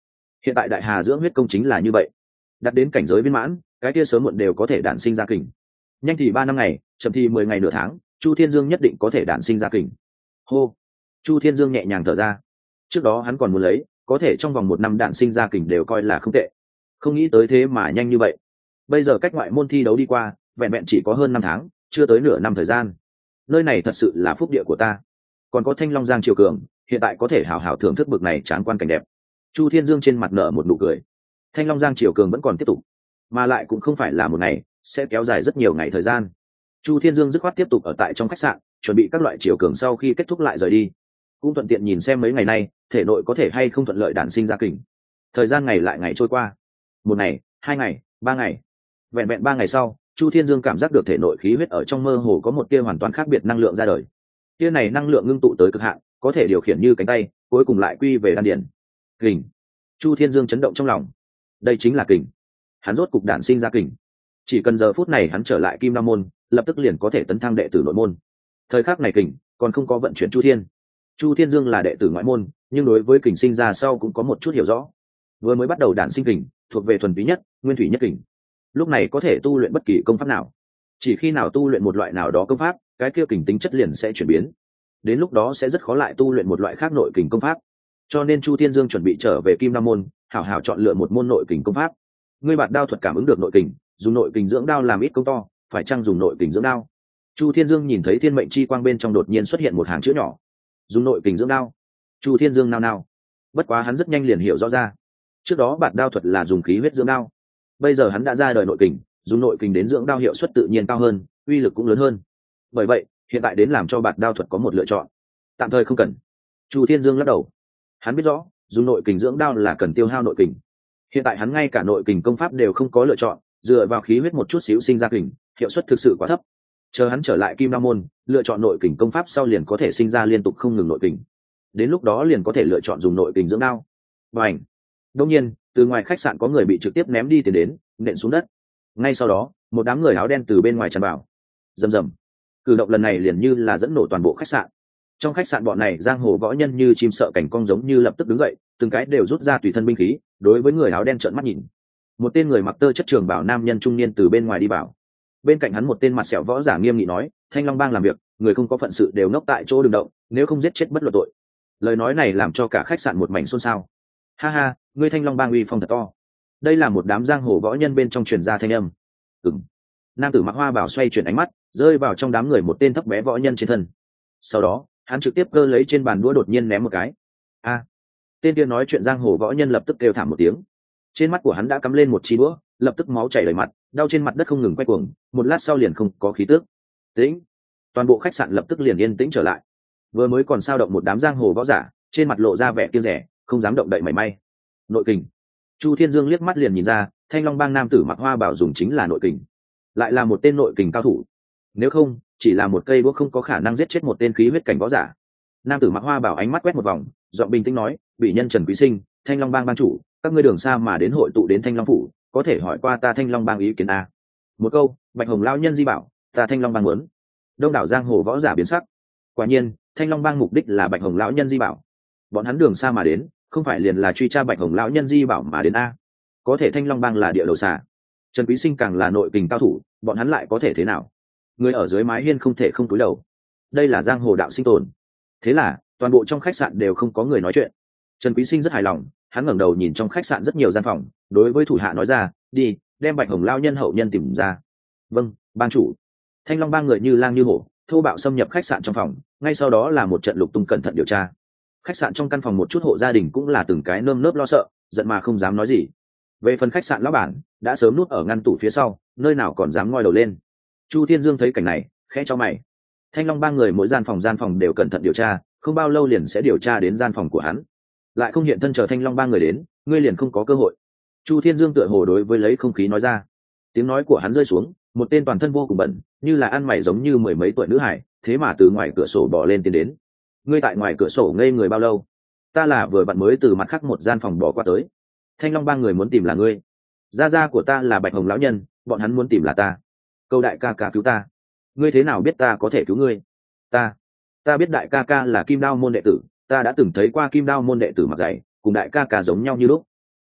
S1: Hiện tại đại hà dưỡng huyết công chính là như vậy, đặt đến cảnh giới viên mãn, cái kia sớm muộn đều có thể đản sinh ra kình. Nhanh thì ba năm ngày, chậm thì mười ngày nửa tháng, Chu Thiên Dương nhất định có thể đản sinh ra kình. Hô. Chu Thiên Dương nhẹ nhàng thở ra. Trước đó hắn còn muốn lấy, có thể trong vòng một năm đản sinh ra kình đều coi là không tệ, không nghĩ tới thế mà nhanh như vậy. Bây giờ cách ngoại môn thi đấu đi qua, vẹn vẹn chỉ có hơn năm tháng, chưa tới nửa năm thời gian. Nơi này thật sự là phúc địa của ta. Còn có Thanh Long Giang Triều Cường, hiện tại có thể hào hào thưởng thức bực này tráng quan cảnh đẹp. Chu Thiên Dương trên mặt nở một nụ cười. Thanh Long Giang Triều Cường vẫn còn tiếp tục, mà lại cũng không phải là một ngày, sẽ kéo dài rất nhiều ngày thời gian. Chu Thiên Dương dứt khoát tiếp tục ở tại trong khách sạn, chuẩn bị các loại triều cường sau khi kết thúc lại rời đi, cũng thuận tiện nhìn xem mấy ngày nay thể nội có thể hay không thuận lợi đản sinh ra kình. Thời gian ngày lại ngày trôi qua, một ngày, hai ngày, ba ngày, vẹn vẹn ba ngày sau, Chu Thiên Dương cảm giác được thể nội khí huyết ở trong mơ hồ có một tia hoàn toàn khác biệt năng lượng ra đời. Tia này năng lượng ngưng tụ tới cực hạn, có thể điều khiển như cánh tay, cuối cùng lại quy về đan điền. Kình. Chu Thiên Dương chấn động trong lòng. Đây chính là kình. Hắn rốt cục đản sinh ra kình. Chỉ cần giờ phút này hắn trở lại Kim Nam môn, lập tức liền có thể tấn thăng đệ tử nội môn. Thời khắc này kình còn không có vận chuyển Chu Thiên. Chu Thiên Dương là đệ tử ngoại môn, nhưng đối với kình sinh ra sau cũng có một chút hiểu rõ. Vừa mới bắt đầu đản sinh kình, thuộc về thuần túy nhất, nguyên thủy nhất kình. Lúc này có thể tu luyện bất kỳ công pháp nào. Chỉ khi nào tu luyện một loại nào đó công pháp, cái kia kình tính chất liền sẽ chuyển biến. Đến lúc đó sẽ rất khó lại tu luyện một loại khác nội kình công pháp. Cho nên Chu Thiên Dương chuẩn bị trở về Kim Nam môn, hảo hảo chọn lựa một môn nội kình công pháp. Ngươi bạn đao thuật cảm ứng được nội kình, dùng nội kình dưỡng đao làm ít công to, phải chăng dùng nội kình dưỡng đao? Chu Thiên Dương nhìn thấy thiên mệnh chi quang bên trong đột nhiên xuất hiện một hàng chữ nhỏ. Dùng nội kình dưỡng đao. Chu Thiên Dương nao nao. Bất quá hắn rất nhanh liền hiểu rõ ra. Trước đó bạn đao thuật là dùng khí huyết dưỡng đao. Bây giờ hắn đã ra đời nội kình, dùng nội kình đến dưỡng đao hiệu suất tự nhiên cao hơn, uy lực cũng lớn hơn. Bởi vậy, hiện tại đến làm cho bạn đao thuật có một lựa chọn. Tạm thời không cần. Chu Thiên Dương lắc đầu. Hắn biết rõ, dùng nội kình dưỡng đao là cần tiêu hao nội kình. Hiện tại hắn ngay cả nội kình công pháp đều không có lựa chọn, dựa vào khí huyết một chút xíu sinh ra kình, hiệu suất thực sự quá thấp. Chờ hắn trở lại Kim Nam môn, lựa chọn nội kình công pháp sau liền có thể sinh ra liên tục không ngừng nội kình. Đến lúc đó liền có thể lựa chọn dùng nội kình dưỡng đao. Bành! Đương nhiên, từ ngoài khách sạn có người bị trực tiếp ném đi tiền đến, nện xuống đất. Ngay sau đó, một đám người áo đen từ bên ngoài tràn vào. Rầm rầm. Cử động lần này liền như là dẫn nổ toàn bộ khách sạn. Trong khách sạn bọn này giang hồ võ nhân như chim sợ cảnh cong giống như lập tức đứng dậy, từng cái đều rút ra tùy thân binh khí, đối với người áo đen trợn mắt nhìn. Một tên người mặc tơ chất trường bảo nam nhân trung niên từ bên ngoài đi vào. Bên cạnh hắn một tên mặt sẹo võ giả nghiêm nghị nói, Thanh Long bang làm việc, người không có phận sự đều ngốc tại chỗ đừng động, nếu không giết chết bất luận tội. Lời nói này làm cho cả khách sạn một mảnh xôn xao. Ha ha, ngươi Thanh Long bang uy phong thật to. Đây là một đám giang hồ võ nhân bên trong truyền ra thanh âm. Ừm. Nam tử mặc hoa bảo xoay chuyển ánh mắt, rơi vào trong đám người một tên thấp bé võ nhân trên thân. Sau đó, hắn trực tiếp cơ lấy trên bàn đũa đột nhiên ném một cái. A. Tên kia nói chuyện giang hồ võ nhân lập tức kêu thảm một tiếng. Trên mắt của hắn đã cắm lên một chi đũa, lập tức máu chảy đầy mặt, đau trên mặt đất không ngừng quay cuồng, một lát sau liền không có khí tức. Tĩnh. Toàn bộ khách sạn lập tức liền yên tĩnh trở lại. Vừa mới còn sao động một đám giang hồ võ giả, trên mặt lộ ra vẻ kiêng dè, không dám động đậy mảy may. Nội kình. Chu Thiên Dương liếc mắt liền nhìn ra, Thanh Long bang nam tử mặc hoa bảo dùng chính là nội kình, lại là một tên nội kình cao thủ. Nếu không, chỉ là một cây đũa không có khả năng giết chết một tên khí huyết cảnh võ giả. Nam tử mặc hoa bảo ánh mắt quét một vòng, giọng bình tĩnh nói, bị nhân Trần Quý Sinh, Thanh Long bang bang chủ, các ngươi đường xa mà đến hội tụ đến Thanh Long phủ, có thể hỏi qua ta Thanh Long bang ý kiến a? Một câu, Bạch Hồng lão nhân di bảo, ta Thanh Long bang muốn. Đông đảo giang hồ võ giả biến sắc. Quả nhiên, Thanh Long bang mục đích là Bạch Hồng lão nhân di bảo. Bọn hắn đường xa mà đến, không phải liền là truy tra Bạch Hồng lão nhân di bảo mà đến a? Có thể Thanh Long bang là địa đầu xà, Trần Quý Sinh càng là nội kình cao thủ, bọn hắn lại có thể thế nào? Người ở dưới mái hiên không thể không cúi đầu. Đây là giang hồ đạo sinh tồn. Thế là, toàn bộ trong khách sạn đều không có người nói chuyện. Trần Quý Sinh rất hài lòng, hắn ngẩng đầu nhìn trong khách sạn rất nhiều gian phòng, đối với thủ hạ nói ra, đi, đem Bạch Hồng lão nhân hậu nhân tìm ra. Vâng, bang chủ. Thanh Long bang người như lang như hổ, thô bạo xâm nhập khách sạn trong phòng, ngay sau đó là một trận lục tung cẩn thận điều tra. Khách sạn trong căn phòng một chút hộ gia đình cũng là từng cái nơm nớp lo sợ, giận mà không dám nói gì. Về phần khách sạn lão bản, đã sớm núp ở ngăn tủ phía sau, nơi nào còn dám ngoi đầu lên. Chu Thiên Dương thấy cảnh này, khẽ cho mày. Thanh Long bang người mỗi gian phòng gian phòng đều cẩn thận điều tra, không bao lâu liền sẽ điều tra đến gian phòng của hắn. Lại không hiện thân chờ Thanh Long bang người đến, ngươi liền không có cơ hội. Chu Thiên Dương tựa hồ đối với lấy không khí nói ra. Tiếng nói của hắn rơi xuống, một tên toàn thân vô cùng bẩn, như là ăn mày giống như mười mấy tuổi nữ hải, thế mà từ ngoài cửa sổ bò lên tiến đến. Ngươi tại ngoài cửa sổ ngây người bao lâu? Ta là vừa bạn mới từ mặt khác một gian phòng bò qua tới. Thanh Long bang người muốn tìm là ngươi. Gia gia của ta là Bạch Hồng lão nhân, bọn hắn muốn tìm là ta. Câu đại ca ca cứu ta. Ngươi thế nào biết ta có thể cứu ngươi? Ta, ta biết đại ca ca là Kim Đao môn đệ tử, ta đã từng thấy qua Kim Đao môn đệ tử mặc giày, cùng đại ca ca giống nhau như lúc.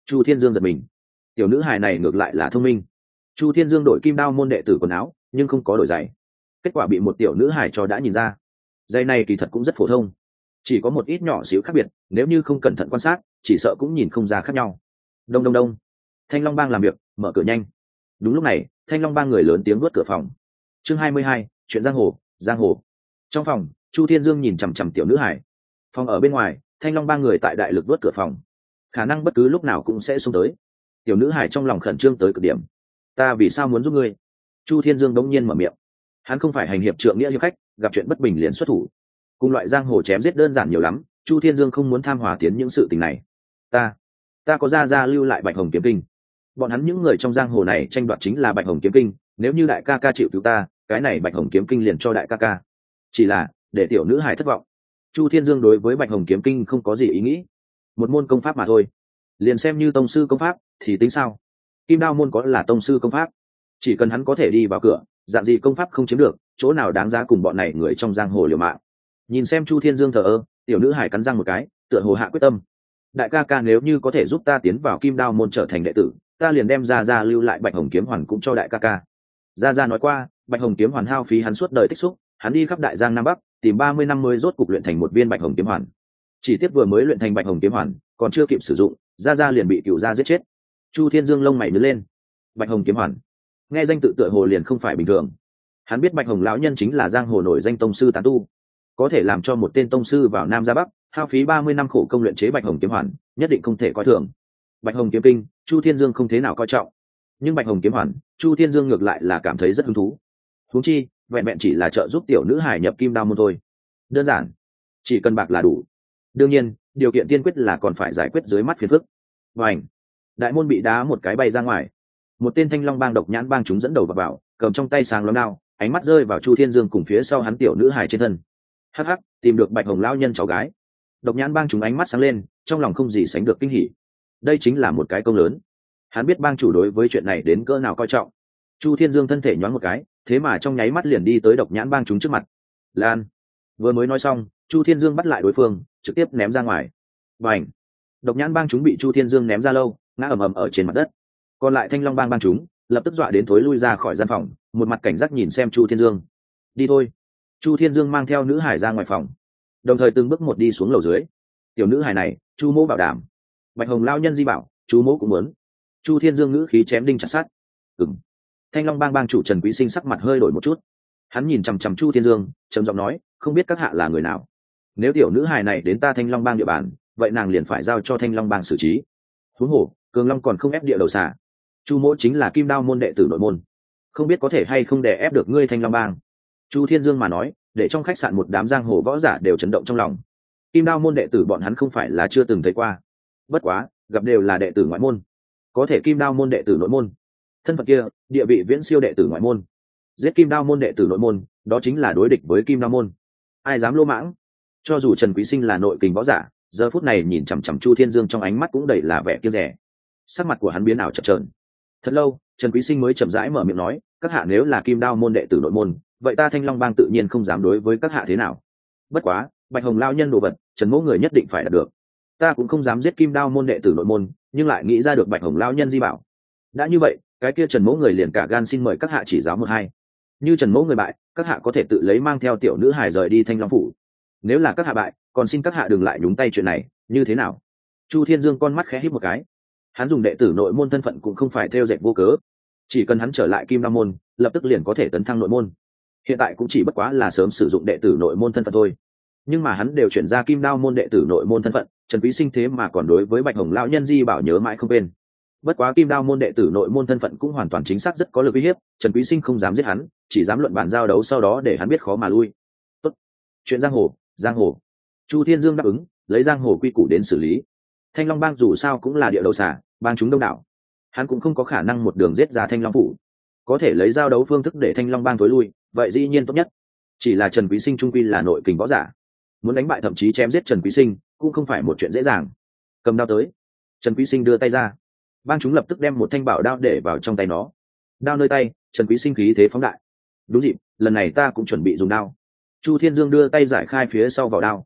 S1: Chu Thiên Dương giật mình, tiểu nữ hài này ngược lại là thông minh. Chu Thiên Dương đổi kim đao môn đệ tử quần áo nhưng không có đổi giày, kết quả bị một tiểu nữ hài cho đã nhìn ra. Giày này kỳ thật cũng rất phổ thông, chỉ có một ít nhỏ xíu khác biệt, nếu như không cẩn thận quan sát chỉ sợ cũng nhìn không ra khác nhau. Đông đông đông, Thanh Long Bang làm việc, mở cửa nhanh. Đúng lúc này Thanh Long Bang người lớn tiếng vuốt cửa phòng. Chương hai mươi hai, chuyện giang hồ. Giang hồ. Trong phòng, Chu Thiên Dương nhìn chằm chằm tiểu nữ hải. Phòng ở bên ngoài, Thanh Long Bang người tại đại lực vuốt cửa phòng, khả năng bất cứ lúc nào cũng sẽ xông tới. Tiểu nữ hải trong lòng khẩn trương tới cực điểm. Ta vì sao muốn giúp ngươi? Chu Thiên Dương đống nhiên mở miệng. Hắn không phải hành hiệp trượng nghĩa hiệp khách, gặp chuyện bất bình liền xuất thủ. Cùng loại giang hồ chém giết đơn giản nhiều lắm, Chu Thiên Dương không muốn tham hòa tiến những sự tình này. Ta, ta có gia gia lưu lại Bạch Hồng kiếm kinh. Bọn hắn những người trong giang hồ này tranh đoạt chính là Bạch Hồng kiếm kinh, nếu như đại ca ca chịu cứu ta, cái này Bạch Hồng kiếm kinh liền cho đại ca ca. Chỉ là để tiểu nữ hải thất vọng. Chu Thiên Dương đối với Bạch Hồng kiếm kinh không có gì ý nghĩ, một môn công pháp mà thôi, liền xem như tông sư công pháp thì tính sao? Kim đao môn có là tông sư công pháp, chỉ cần hắn có thể đi vào cửa, dạng gì công pháp không chiếm được, chỗ nào đáng giá cùng bọn này người trong giang hồ liều mạng. Nhìn xem Chu Thiên Dương thờ ơ, tiểu nữ hải cắn răng một cái, tựa hồ hạ quyết tâm. Đại ca ca nếu như có thể giúp ta tiến vào Kim đao môn trở thành đệ tử, ta liền đem ra ra lưu lại Bạch Hồng kiếm hoàn cũng cho đại ca ca. Gia Gia nói qua, Bạch Hồng kiếm hoàn hao phí hắn suốt đời tích xúc, hắn đi khắp đại giang nam bắc, tìm ba mươi năm mới rốt cục luyện thành một viên Bạch Hồng kiếm hoàn. Chỉ tiếc vừa mới luyện thành Bạch Hồng kiếm hoàn, còn chưa kịp sử dụng, Gia Gia liền bị cựu gia giết chết. Chu Thiên Dương lông mày nhướng lên. Bạch Hồng kiếm hoàn, nghe danh tự tựa hồ liền không phải bình thường. Hắn biết Bạch Hồng lão nhân chính là giang hồ nổi danh tông sư tán tu, có thể làm cho một tên tông sư vào nam ra bắc, hao phí ba mươi năm khổ công luyện chế Bạch Hồng kiếm hoàn, nhất định không thể coi thường. Bạch Hồng kiếm kinh, Chu Thiên Dương không thế nào coi trọng, nhưng Bạch Hồng kiếm hoàn, Chu Thiên Dương ngược lại là cảm thấy rất hứng thú. Huống chi, vẹn vẹn chỉ là trợ giúp tiểu nữ hải nhập kim đao môn thôi, đơn giản, chỉ cần bạc là đủ. Đương nhiên, điều kiện tiên quyết là còn phải giải quyết dưới mắt phiền phức. Vành, đại môn bị đá một cái bay ra ngoài. Một tên Thanh Long Bang độc nhãn bang chúng dẫn đầu vào, vào cầm trong tay sáng loáng đao, ánh mắt rơi vào Chu Thiên Dương cùng phía sau hắn tiểu nữ hải trên thân. Hắc hắc, tìm được Bạch Hồng lão nhân cháu gái. Độc nhãn bang chúng ánh mắt sáng lên, trong lòng không gì sánh được kinh hỉ. Đây chính là một cái công lớn. Hắn biết bang chủ đối với chuyện này đến cỡ nào coi trọng. Chu Thiên Dương thân thể nhoáng một cái, thế mà trong nháy mắt liền đi tới độc nhãn bang chúng trước mặt. Lan. Vừa mới nói xong, Chu Thiên Dương bắt lại đối phương, trực tiếp ném ra ngoài. Bành. Độc nhãn bang chúng bị Chu Thiên Dương ném ra lâu, ngã ầm ầm ở trên mặt đất. Còn lại Thanh Long bang bang chúng lập tức dọa đến thối lui ra khỏi gian phòng, một mặt cảnh giác nhìn xem Chu Thiên Dương. Đi thôi. Chu Thiên Dương mang theo nữ hải ra ngoài phòng, đồng thời từng bước một đi xuống lầu dưới. Tiểu nữ hải này, Chu Mỗ bảo đảm. Bạch Hồng lao nhân di bảo, Chu Mỗ cũng muốn. Chu Thiên Dương ngữ khí chém đinh chặt sắt. Ừm. Thanh Long bang bang chủ Trần Quý Sinh sắc mặt hơi đổi một chút. Hắn nhìn chằm chằm Chu Thiên Dương, trầm giọng nói, không biết các hạ là người nào. Nếu tiểu nữ hài này đến ta Thanh Long bang địa bàn, vậy nàng liền phải giao cho Thanh Long bang xử trí. Huống hồ, Cường Long còn không ép địa đầu xà. Chu Mỗ chính là Kim Đao môn đệ tử nội môn, không biết có thể hay không đè ép được ngươi Thanh Long bang. Chu Thiên Dương mà nói, để trong khách sạn một đám giang hồ võ giả đều chấn động trong lòng. Kim Đao môn đệ tử bọn hắn không phải là chưa từng thấy qua, bất quá gặp đều là đệ tử ngoại môn, có thể Kim Đao môn đệ tử nội môn, thân phận kia, địa vị viễn siêu đệ tử ngoại môn. Giết Kim Đao môn đệ tử nội môn, đó chính là đối địch với Kim Đao môn. Ai dám lô mãng? Cho dù Trần Quý Sinh là nội kình võ giả, giờ phút này nhìn chằm chằm Chu Thiên Dương trong ánh mắt cũng đầy là vẻ kiêu dè. Sắc mặt của hắn biến ảo chập chờn. Thật lâu, Trần Quý Sinh mới chậm rãi mở miệng nói, các hạ nếu là Kim Đao môn đệ tử nội môn, vậy ta Thanh Long bang tự nhiên không dám đối với các hạ thế nào. Bất quá, Bạch Hồng lao nhân đồ vật, Trần Mỗ người nhất định phải đạt được. Ta cũng không dám giết Kim Đao môn đệ tử nội môn, nhưng lại nghĩ ra được Bạch Hồng lao nhân di bảo. Đã như vậy, cái kia Trần Mỗ người liền cả gan xin mời các hạ chỉ giáo một hai. Như Trần Mỗ người bại, các hạ có thể tự lấy mang theo tiểu nữ hài rời đi Thanh Long phủ. Nếu là các hạ bại, còn xin các hạ đừng lại nhúng tay chuyện này, như thế nào? Chu Thiên Dương con mắt khẽ híp một cái. Hắn dùng đệ tử nội môn thân phận cũng không phải theo dệt vô cớ, chỉ cần hắn trở lại Kim Đao môn, lập tức liền có thể tấn thăng nội môn. Hiện tại cũng chỉ bất quá là sớm sử dụng đệ tử nội môn thân phận thôi. Nhưng mà hắn đều chuyển ra Kim Đao môn đệ tử nội môn thân phận, Trần Quý Sinh thế mà còn đối với Bạch Hồng lão nhân di bảo nhớ mãi không quên. Bất quá Kim Đao môn đệ tử nội môn thân phận cũng hoàn toàn chính xác rất có lực uy hiếp, Trần Quý Sinh không dám giết hắn, chỉ dám luận bàn giao đấu sau đó để hắn biết khó mà lui. Tốt, chuyện giang hồ, giang hồ. Chu Thiên Dương đáp ứng, lấy giang hồ quy củ đến xử lý. Thanh Long bang dù sao cũng là địa đầu xà, bang chúng đông đảo, hắn cũng không có khả năng một đường giết ra Thanh Long phủ. Có thể lấy giao đấu phương thức để Thanh Long bang tối lui, vậy dĩ nhiên tốt nhất. Chỉ là Trần Quý Sinh trung quy là nội kình võ giả, muốn đánh bại thậm chí chém giết Trần Quý Sinh cũng không phải một chuyện dễ dàng. Cầm đao tới. Trần Quý Sinh đưa tay ra, bang chúng lập tức đem một thanh bảo đao để vào trong tay nó. Đao nơi tay, Trần Quý Sinh khí thế phóng đại. Đúng dịp, lần này ta cũng chuẩn bị dùng đao. Chu Thiên Dương đưa tay giải khai phía sau vỏ đao.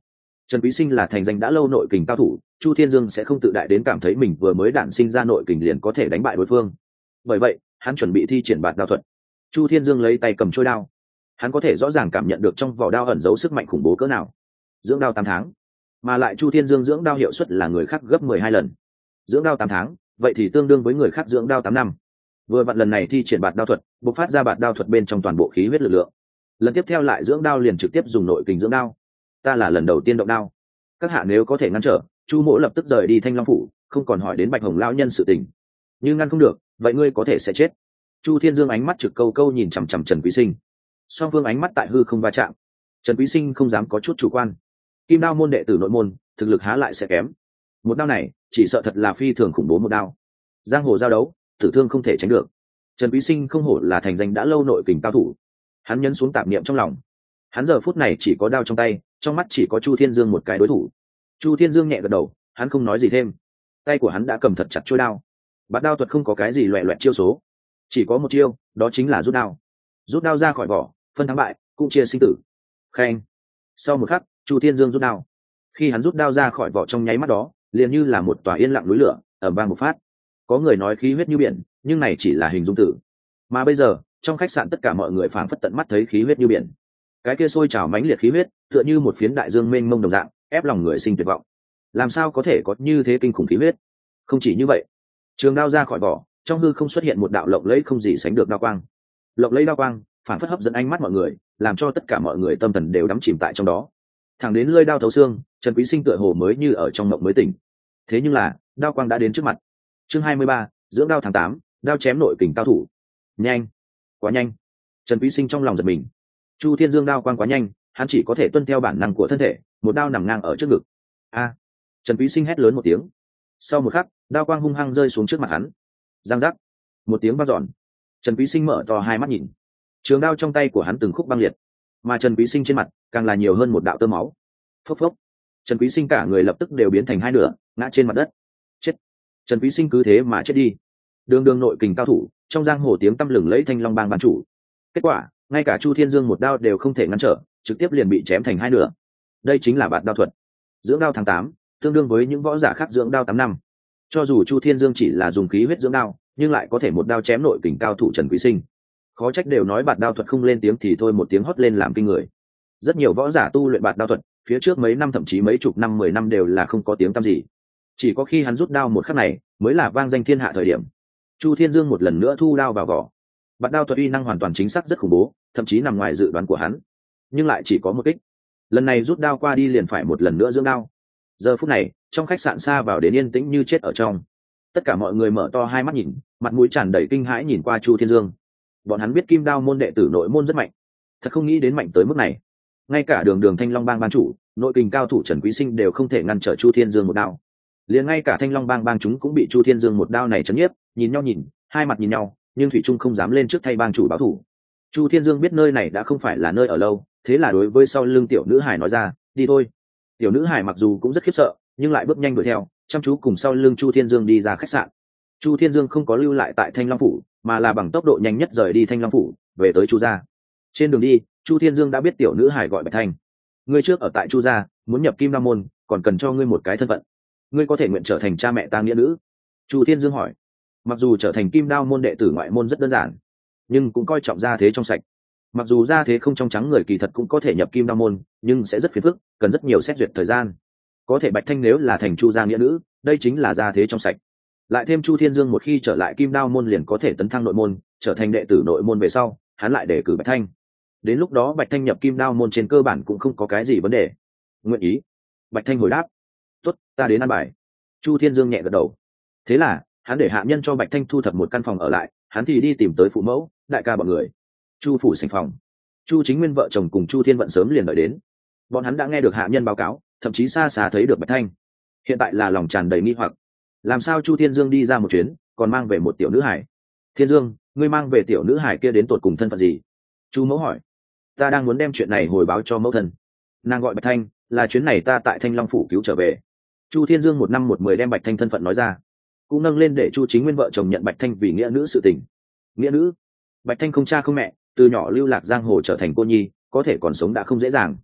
S1: Trần Quý Sinh là thành danh đã lâu nội kình cao thủ, Chu Thiên Dương sẽ không tự đại đến cảm thấy mình vừa mới đản sinh ra nội kình liền có thể đánh bại đối phương. Bởi vậy, hắn chuẩn bị thi triển bạt đao thuật. Chu Thiên Dương lấy tay cầm trôi đao, hắn có thể rõ ràng cảm nhận được trong vỏ đao ẩn giấu sức mạnh khủng bố cỡ nào. Dưỡng đao tám tháng, mà lại Chu Thiên Dương dưỡng đao hiệu suất là người khác gấp mười hai lần. Dưỡng đao tám tháng, vậy thì tương đương với người khác dưỡng đao tám năm. Vừa vặn lần này thi triển bạt đao thuật, bộc phát ra bạt đao thuật bên trong toàn bộ khí huyết lực lượng. Lần tiếp theo lại dưỡng đao liền trực tiếp dùng nội kình dưỡng đao. Ta là lần đầu tiên động đao, các hạ nếu có thể ngăn trở, Chu mỗ lập tức rời đi Thanh Long phủ, không còn hỏi đến Bạch Hồng lão nhân sự tình. Nhưng ngăn không được, vậy ngươi có thể sẽ chết. Chu Thiên Dương ánh mắt trực câu câu nhìn chằm chằm Trần Quý Sinh. Song phương ánh mắt tại hư không va chạm. Trần Quý Sinh không dám có chút chủ quan. Kim Đao môn đệ tử nội môn, thực lực há lại sẽ kém. Một đao này, chỉ sợ thật là phi thường khủng bố một đao. Giang hồ giao đấu, tử thương không thể tránh được. Trần Quý Sinh không hổ là thành danh đã lâu nội kình cao thủ. Hắn nhấn xuống tạp niệm trong lòng. Hắn giờ phút này chỉ có đao trong tay, trong mắt chỉ có Chu Thiên Dương một cái đối thủ. Chu Thiên Dương nhẹ gật đầu, hắn không nói gì thêm. Tay của hắn đã cầm thật chặt chuôi đao. Bạt đao thuật không có cái gì loẹt loẹt chiêu số, chỉ có một chiêu, đó chính là rút đao. Rút đao ra khỏi vỏ, phân thắng bại, cũng chia sinh tử. Khen. Sau một khắc, Chu Thiên Dương rút đao. Khi hắn rút đao ra khỏi vỏ trong nháy mắt đó, liền như là một tòa yên lặng núi lửa, ầm vang một phát. Có người nói khí huyết như biển, nhưng này chỉ là hình dung tử. Mà bây giờ, trong khách sạn tất cả mọi người phảng phất tận mắt thấy khí huyết như biển. Cái kia sôi trào mãnh liệt khí huyết, tựa như một phiến đại dương mênh mông đồng dạng, ép lòng người sinh tuyệt vọng. Làm sao có thể có như thế kinh khủng khí huyết? Không chỉ như vậy, trường đao ra khỏi vỏ, trong hư không xuất hiện một đạo lộng lẫy không gì sánh được đao quang. Lộng lẫy đao quang, phảng phất hấp dẫn ánh mắt mọi người, làm cho tất cả mọi người tâm thần đều đắm chìm tại trong đó. Thẳng đến lưỡi đao thấu xương, Trần Quý Sinh tựa hồ mới như ở trong mộng mới tỉnh. Thế nhưng là, đao quang đã đến trước mặt. Chương hai mươi ba, dưỡng đao tháng tám, đao chém nội kình cao thủ. Nhanh, quá nhanh. Trần Quý Sinh trong lòng giật mình. Chu Thiên Dương đao quang quá nhanh, hắn chỉ có thể tuân theo bản năng của thân thể, một đao nằm ngang ở trước ngực. A! Trần Quý Sinh hét lớn một tiếng. Sau một khắc, đao quang hung hăng rơi xuống trước mặt hắn. Giang giác! Một tiếng vang dọn. Trần Quý Sinh mở to hai mắt nhìn. Trường đao trong tay của hắn từng khúc băng liệt, mà Trần Quý Sinh trên mặt càng là nhiều hơn một đạo tơ máu. Phốc phốc. Trần Quý Sinh cả người lập tức đều biến thành hai nửa, ngã trên mặt đất. Chết! Trần Quý Sinh cứ thế mà chết đi. Đường đường nội kình cao thủ, trong giang hồ tiếng tăm lừng lẫy Thanh Long bang ban chủ. Kết quả, ngay cả Chu Thiên Dương một đao đều không thể ngăn trở, trực tiếp liền bị chém thành hai nửa. Đây chính là bạt đao thuật. Dưỡng đao tháng tám, tương đương với những võ giả khác dưỡng đao tám năm. Cho dù Chu Thiên Dương chỉ là dùng khí huyết dưỡng đao, nhưng lại có thể một đao chém nội kình cao thủ Trần Quý Sinh. Khó trách đều nói bạt đao thuật không lên tiếng thì thôi, một tiếng hót lên làm kinh người. Rất nhiều võ giả tu luyện bạt đao thuật, phía trước mấy năm thậm chí mấy chục năm mười năm đều là không có tiếng tăm gì. Chỉ có khi hắn rút đao một khắc này, mới là vang danh thiên hạ thời điểm. Chu Thiên Dương một lần nữa thu đao vào vỏ. Bạt đao thuật uy năng hoàn toàn chính xác rất khủng bố, thậm chí nằm ngoài dự đoán của hắn. Nhưng lại chỉ có một kích. Lần này rút đao qua đi liền phải một lần nữa dưỡng đao. Giờ phút này, trong khách sạn xa vào đến yên tĩnh như chết ở trong. Tất cả mọi người mở to hai mắt nhìn, mặt mũi tràn đầy kinh hãi nhìn qua Chu Thiên Dương. Bọn hắn biết Kim Đao môn đệ tử nội môn rất mạnh, thật không nghĩ đến mạnh tới mức này. Ngay cả đường đường Thanh Long bang ban chủ, nội kình cao thủ Trần Quý Sinh đều không thể ngăn trở Chu Thiên Dương một đao. Liền ngay cả Thanh Long bang bang chúng cũng bị Chu Thiên Dương một đao này chấn nhiếp, nhìn nhau nhìn, hai mặt nhìn nhau, nhưng thủy trung không dám lên trước thay bang chủ báo thủ. Chu Thiên Dương biết nơi này đã không phải là nơi ở lâu, thế là đối với sau lưng tiểu nữ hải nói ra, đi thôi. Tiểu nữ hải mặc dù cũng rất khiếp sợ, nhưng lại bước nhanh đuổi theo, chăm chú cùng sau lưng Chu Thiên Dương đi ra khách sạn. Chu Thiên Dương không có lưu lại tại Thanh Long phủ, mà là bằng tốc độ nhanh nhất rời đi Thanh Long phủ, về tới Chu gia. Trên đường đi, Chu Thiên Dương đã biết tiểu nữ hải gọi Bạch Thanh. Ngươi trước ở tại Chu gia, muốn nhập Kim Đao môn, còn cần cho ngươi một cái thân phận. Ngươi có thể nguyện trở thành cha mẹ ta nghĩa nữ? Chu Thiên Dương hỏi. Mặc dù trở thành Kim Đao môn đệ tử ngoại môn rất đơn giản, nhưng cũng coi trọng gia thế trong sạch. Mặc dù gia thế không trong trắng người kỳ thật cũng có thể nhập Kim Đao môn, nhưng sẽ rất phiền phức, cần rất nhiều xét duyệt thời gian. Có thể Bạch Thanh nếu là thành Chu gia nghĩa nữ, đây chính là gia thế trong sạch. Lại thêm Chu Thiên Dương một khi trở lại Kim Đao môn liền có thể tấn thăng nội môn, trở thành đệ tử nội môn về sau, hắn lại đề cử Bạch Thanh. Đến lúc đó Bạch Thanh nhập Kim Đao môn trên cơ bản cũng không có cái gì vấn đề. Nguyện ý. Bạch Thanh hồi đáp. Tốt, ta đến ăn bài. Chu Thiên Dương nhẹ gật đầu. Thế là, hắn để hạ nhân cho Bạch Thanh thu thập một căn phòng ở lại, hắn thì đi tìm tới phụ mẫu, đại ca bọn người. Chu phủ sành phòng. Chu Chính Nguyên vợ chồng cùng Chu Thiên Vận sớm liền đợi đến. Bọn hắn đã nghe được hạ nhân báo cáo, thậm chí xa xa thấy được Bạch Thanh. Hiện tại là lòng tràn đầy nghi hoặc, làm sao Chu Thiên Dương đi ra một chuyến, còn mang về một tiểu nữ hải? Thiên Dương, ngươi mang về tiểu nữ hải kia đến tột cùng thân phận gì? Chu mẫu hỏi. Ta đang muốn đem chuyện này hồi báo cho mẫu thân. Nàng gọi Bạch Thanh, là chuyến này ta tại Thanh Long phủ cứu trở về. Chu Thiên Dương một năm một mười đem Bạch Thanh thân phận nói ra, cũng nâng lên để Chu Chính Nguyên vợ chồng nhận Bạch Thanh vì nghĩa nữ sự tình. Nghĩa nữ? Bạch Thanh không cha không mẹ, từ nhỏ lưu lạc giang hồ trở thành cô nhi, có thể còn sống đã không dễ dàng.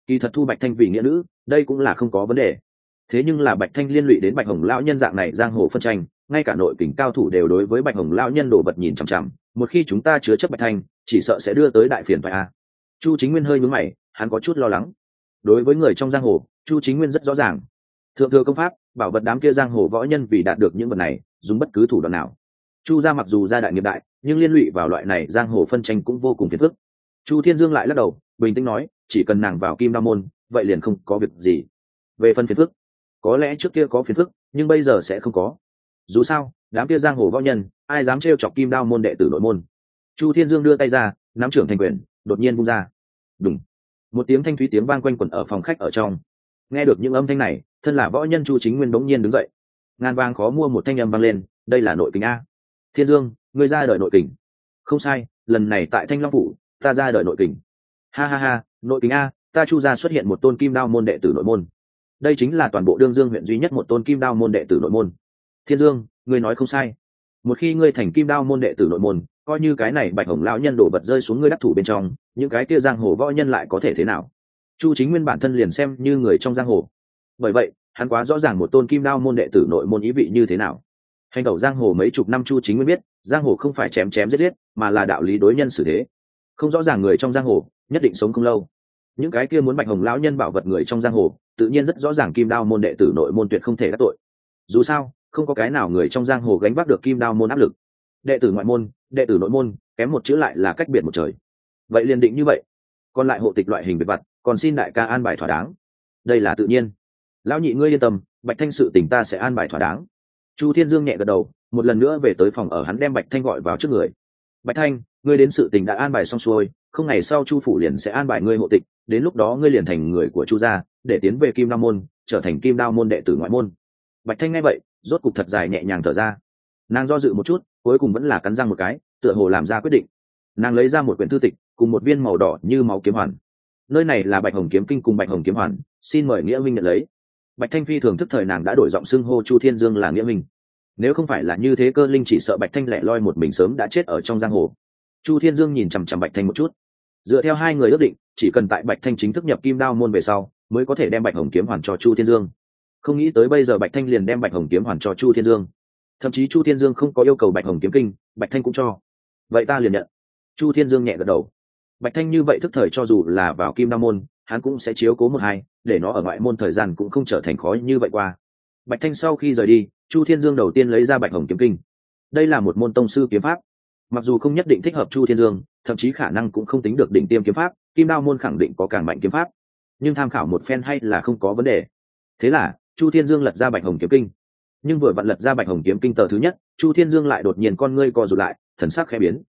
S1: kỳ thật thu Bạch Thanh vì nghĩa nữ đây cũng là không có vấn đề. Thế nhưng là Bạch Thanh liên lụy đến Bạch Hồng lão nhân dạng này giang hồ phân tranh, ngay cả nội kình cao thủ đều đối với Bạch Hồng lão nhân đổ vật nhìn chằm chằm, một khi chúng ta chứa chấp Bạch Thanh chỉ sợ sẽ đưa tới đại phiền phải a. Chu Chính Nguyên hơi nhướng mày, hắn có chút lo lắng. Đối với người trong giang hồ, Chu Chính Nguyên rất rõ ràng, thượng thừa công pháp bảo vật đám kia giang hồ võ nhân vì đạt được những vật này dùng bất cứ thủ đoạn nào. Chu gia mặc dù gia đại nghiệp đại, nhưng liên lụy vào loại này giang hồ phân tranh cũng vô cùng phiền phức. Chu Thiên Dương lại lắc đầu, bình tĩnh nói, chỉ cần nàng vào Kim Đao môn, vậy liền không có việc gì. Về phần phiền phức, có lẽ trước kia có phiền phức, nhưng bây giờ sẽ không có. Dù sao, đám kia giang hồ võ nhân, ai dám trêu chọc Kim Đao môn đệ tử nội môn. Chu Thiên Dương đưa tay ra, nắm trưởng thành quyền, đột nhiên vung ra. Đùng. Một tiếng thanh thúy tiếng vang quanh quẩn ở phòng khách ở trong. Nghe được những âm thanh này, thân là võ nhân Chu Chính Nguyên bỗng nhiên đứng dậy. Ngàn vàng khó mua một thanh âm vang lên, đây là nội kình a. Thiên Dương, ngươi ra đời nội kình. Không sai, lần này tại Thanh Long phủ, ta ra đời nội kình. Ha ha ha, nội kình a, ta Chu gia xuất hiện một tôn Kim Đao môn đệ tử nội môn. Đây chính là toàn bộ Đương Dương huyện duy nhất một tôn Kim Đao môn đệ tử nội môn. Thiên Dương, ngươi nói không sai. Một khi ngươi thành Kim Đao môn đệ tử nội môn, coi như cái này Bạch Hồng lão nhân đổ vật rơi xuống ngươi đắc thủ bên trong, những cái kia giang hồ võ nhân lại có thể thế nào? Chu Chính Nguyên bản thân liền xem như người trong giang hồ. Bởi vậy, hắn quá rõ ràng một tôn Kim Đao môn đệ tử nội môn ý vị như thế nào. Hành đầu giang hồ mấy chục năm Chu Chính Nguyên biết, giang hồ không phải chém chém giết giết, mà là đạo lý đối nhân xử thế. Không rõ ràng người trong giang hồ, nhất định sống không lâu. Những cái kia muốn Bạch Hồng lão nhân bảo vật người trong giang hồ, tự nhiên rất rõ ràng Kim Đao môn đệ tử nội môn tuyệt không thể đắc tội. Dù sao, không có cái nào người trong giang hồ gánh vác được Kim Đao môn áp lực. Đệ tử ngoại môn, đệ tử nội môn, kém một chữ lại là cách biệt một trời. Vậy liền định như vậy. Còn lại hộ tịch loại hình biệt vật, còn xin đại ca an bài thỏa đáng. Đây là tự nhiên. Lão nhị ngươi yên tâm, Bạch Thanh sự tình ta sẽ an bài thỏa đáng. Chu Thiên Dương nhẹ gật đầu, một lần nữa về tới phòng ở hắn đem Bạch Thanh gọi vào trước người. Bạch Thanh, ngươi đến sự tình đã an bài xong xuôi, không ngày sau Chu phủ liền sẽ an bài ngươi hộ tịch, đến lúc đó ngươi liền thành người của Chu gia, để tiến về Kim Đao môn, trở thành Kim Đao môn đệ tử ngoại môn. Bạch Thanh nghe vậy, rốt cục thật dài nhẹ nhàng thở ra. Nàng do dự một chút, cuối cùng vẫn là cắn răng một cái, tựa hồ làm ra quyết định. Nàng lấy ra một quyển thư tịch, cùng một viên màu đỏ như máu kiếm hoàn. Nơi này là Bạch Hồng kiếm kinh cùng Bạch Hồng kiếm hoàn, xin mời nghĩa huynh nhận lấy. Bạch Thanh phi thường thức thời nàng đã đổi giọng xưng hô Chu Thiên Dương là nghĩa huynh. Nếu không phải là như thế cơ linh chỉ sợ Bạch Thanh lẻ loi một mình sớm đã chết ở trong giang hồ. Chu Thiên Dương nhìn chằm chằm Bạch Thanh một chút. Dựa theo hai người ước định, chỉ cần tại Bạch Thanh chính thức nhập Kim Đao môn về sau, mới có thể đem Bạch Hồng kiếm hoàn cho Chu Thiên Dương. Không nghĩ tới bây giờ Bạch Thanh liền đem Bạch Hồng kiếm hoàn cho Chu Thiên Dương. Thậm chí Chu Thiên Dương không có yêu cầu Bạch Hồng kiếm kinh, Bạch Thanh cũng cho. Vậy ta liền nhận. Chu Thiên Dương nhẹ gật đầu. Bạch Thanh như vậy thức thời cho dù là vào Kim Đao môn, hắn cũng sẽ chiếu cố một hai, để nó ở ngoại môn thời gian cũng không trở thành khó như vậy qua. Bạch Thanh sau khi rời đi, Chu Thiên Dương đầu tiên lấy ra Bạch Hồng kiếm kinh. Đây là một môn tông sư kiếm pháp, mặc dù không nhất định thích hợp Chu Thiên Dương, thậm chí khả năng cũng không tính được đỉnh tiêm kiếm pháp, Kim Đao môn khẳng định có càng mạnh kiếm pháp, nhưng tham khảo một phen hay là không có vấn đề. Thế là Chu Thiên Dương lật ra Bạch Hồng kiếm kinh, nhưng vừa vặn lật ra Bạch Hồng kiếm kinh tờ thứ nhất, Chu Thiên Dương lại đột nhiên con ngươi co rụt lại, thần sắc khẽ biến.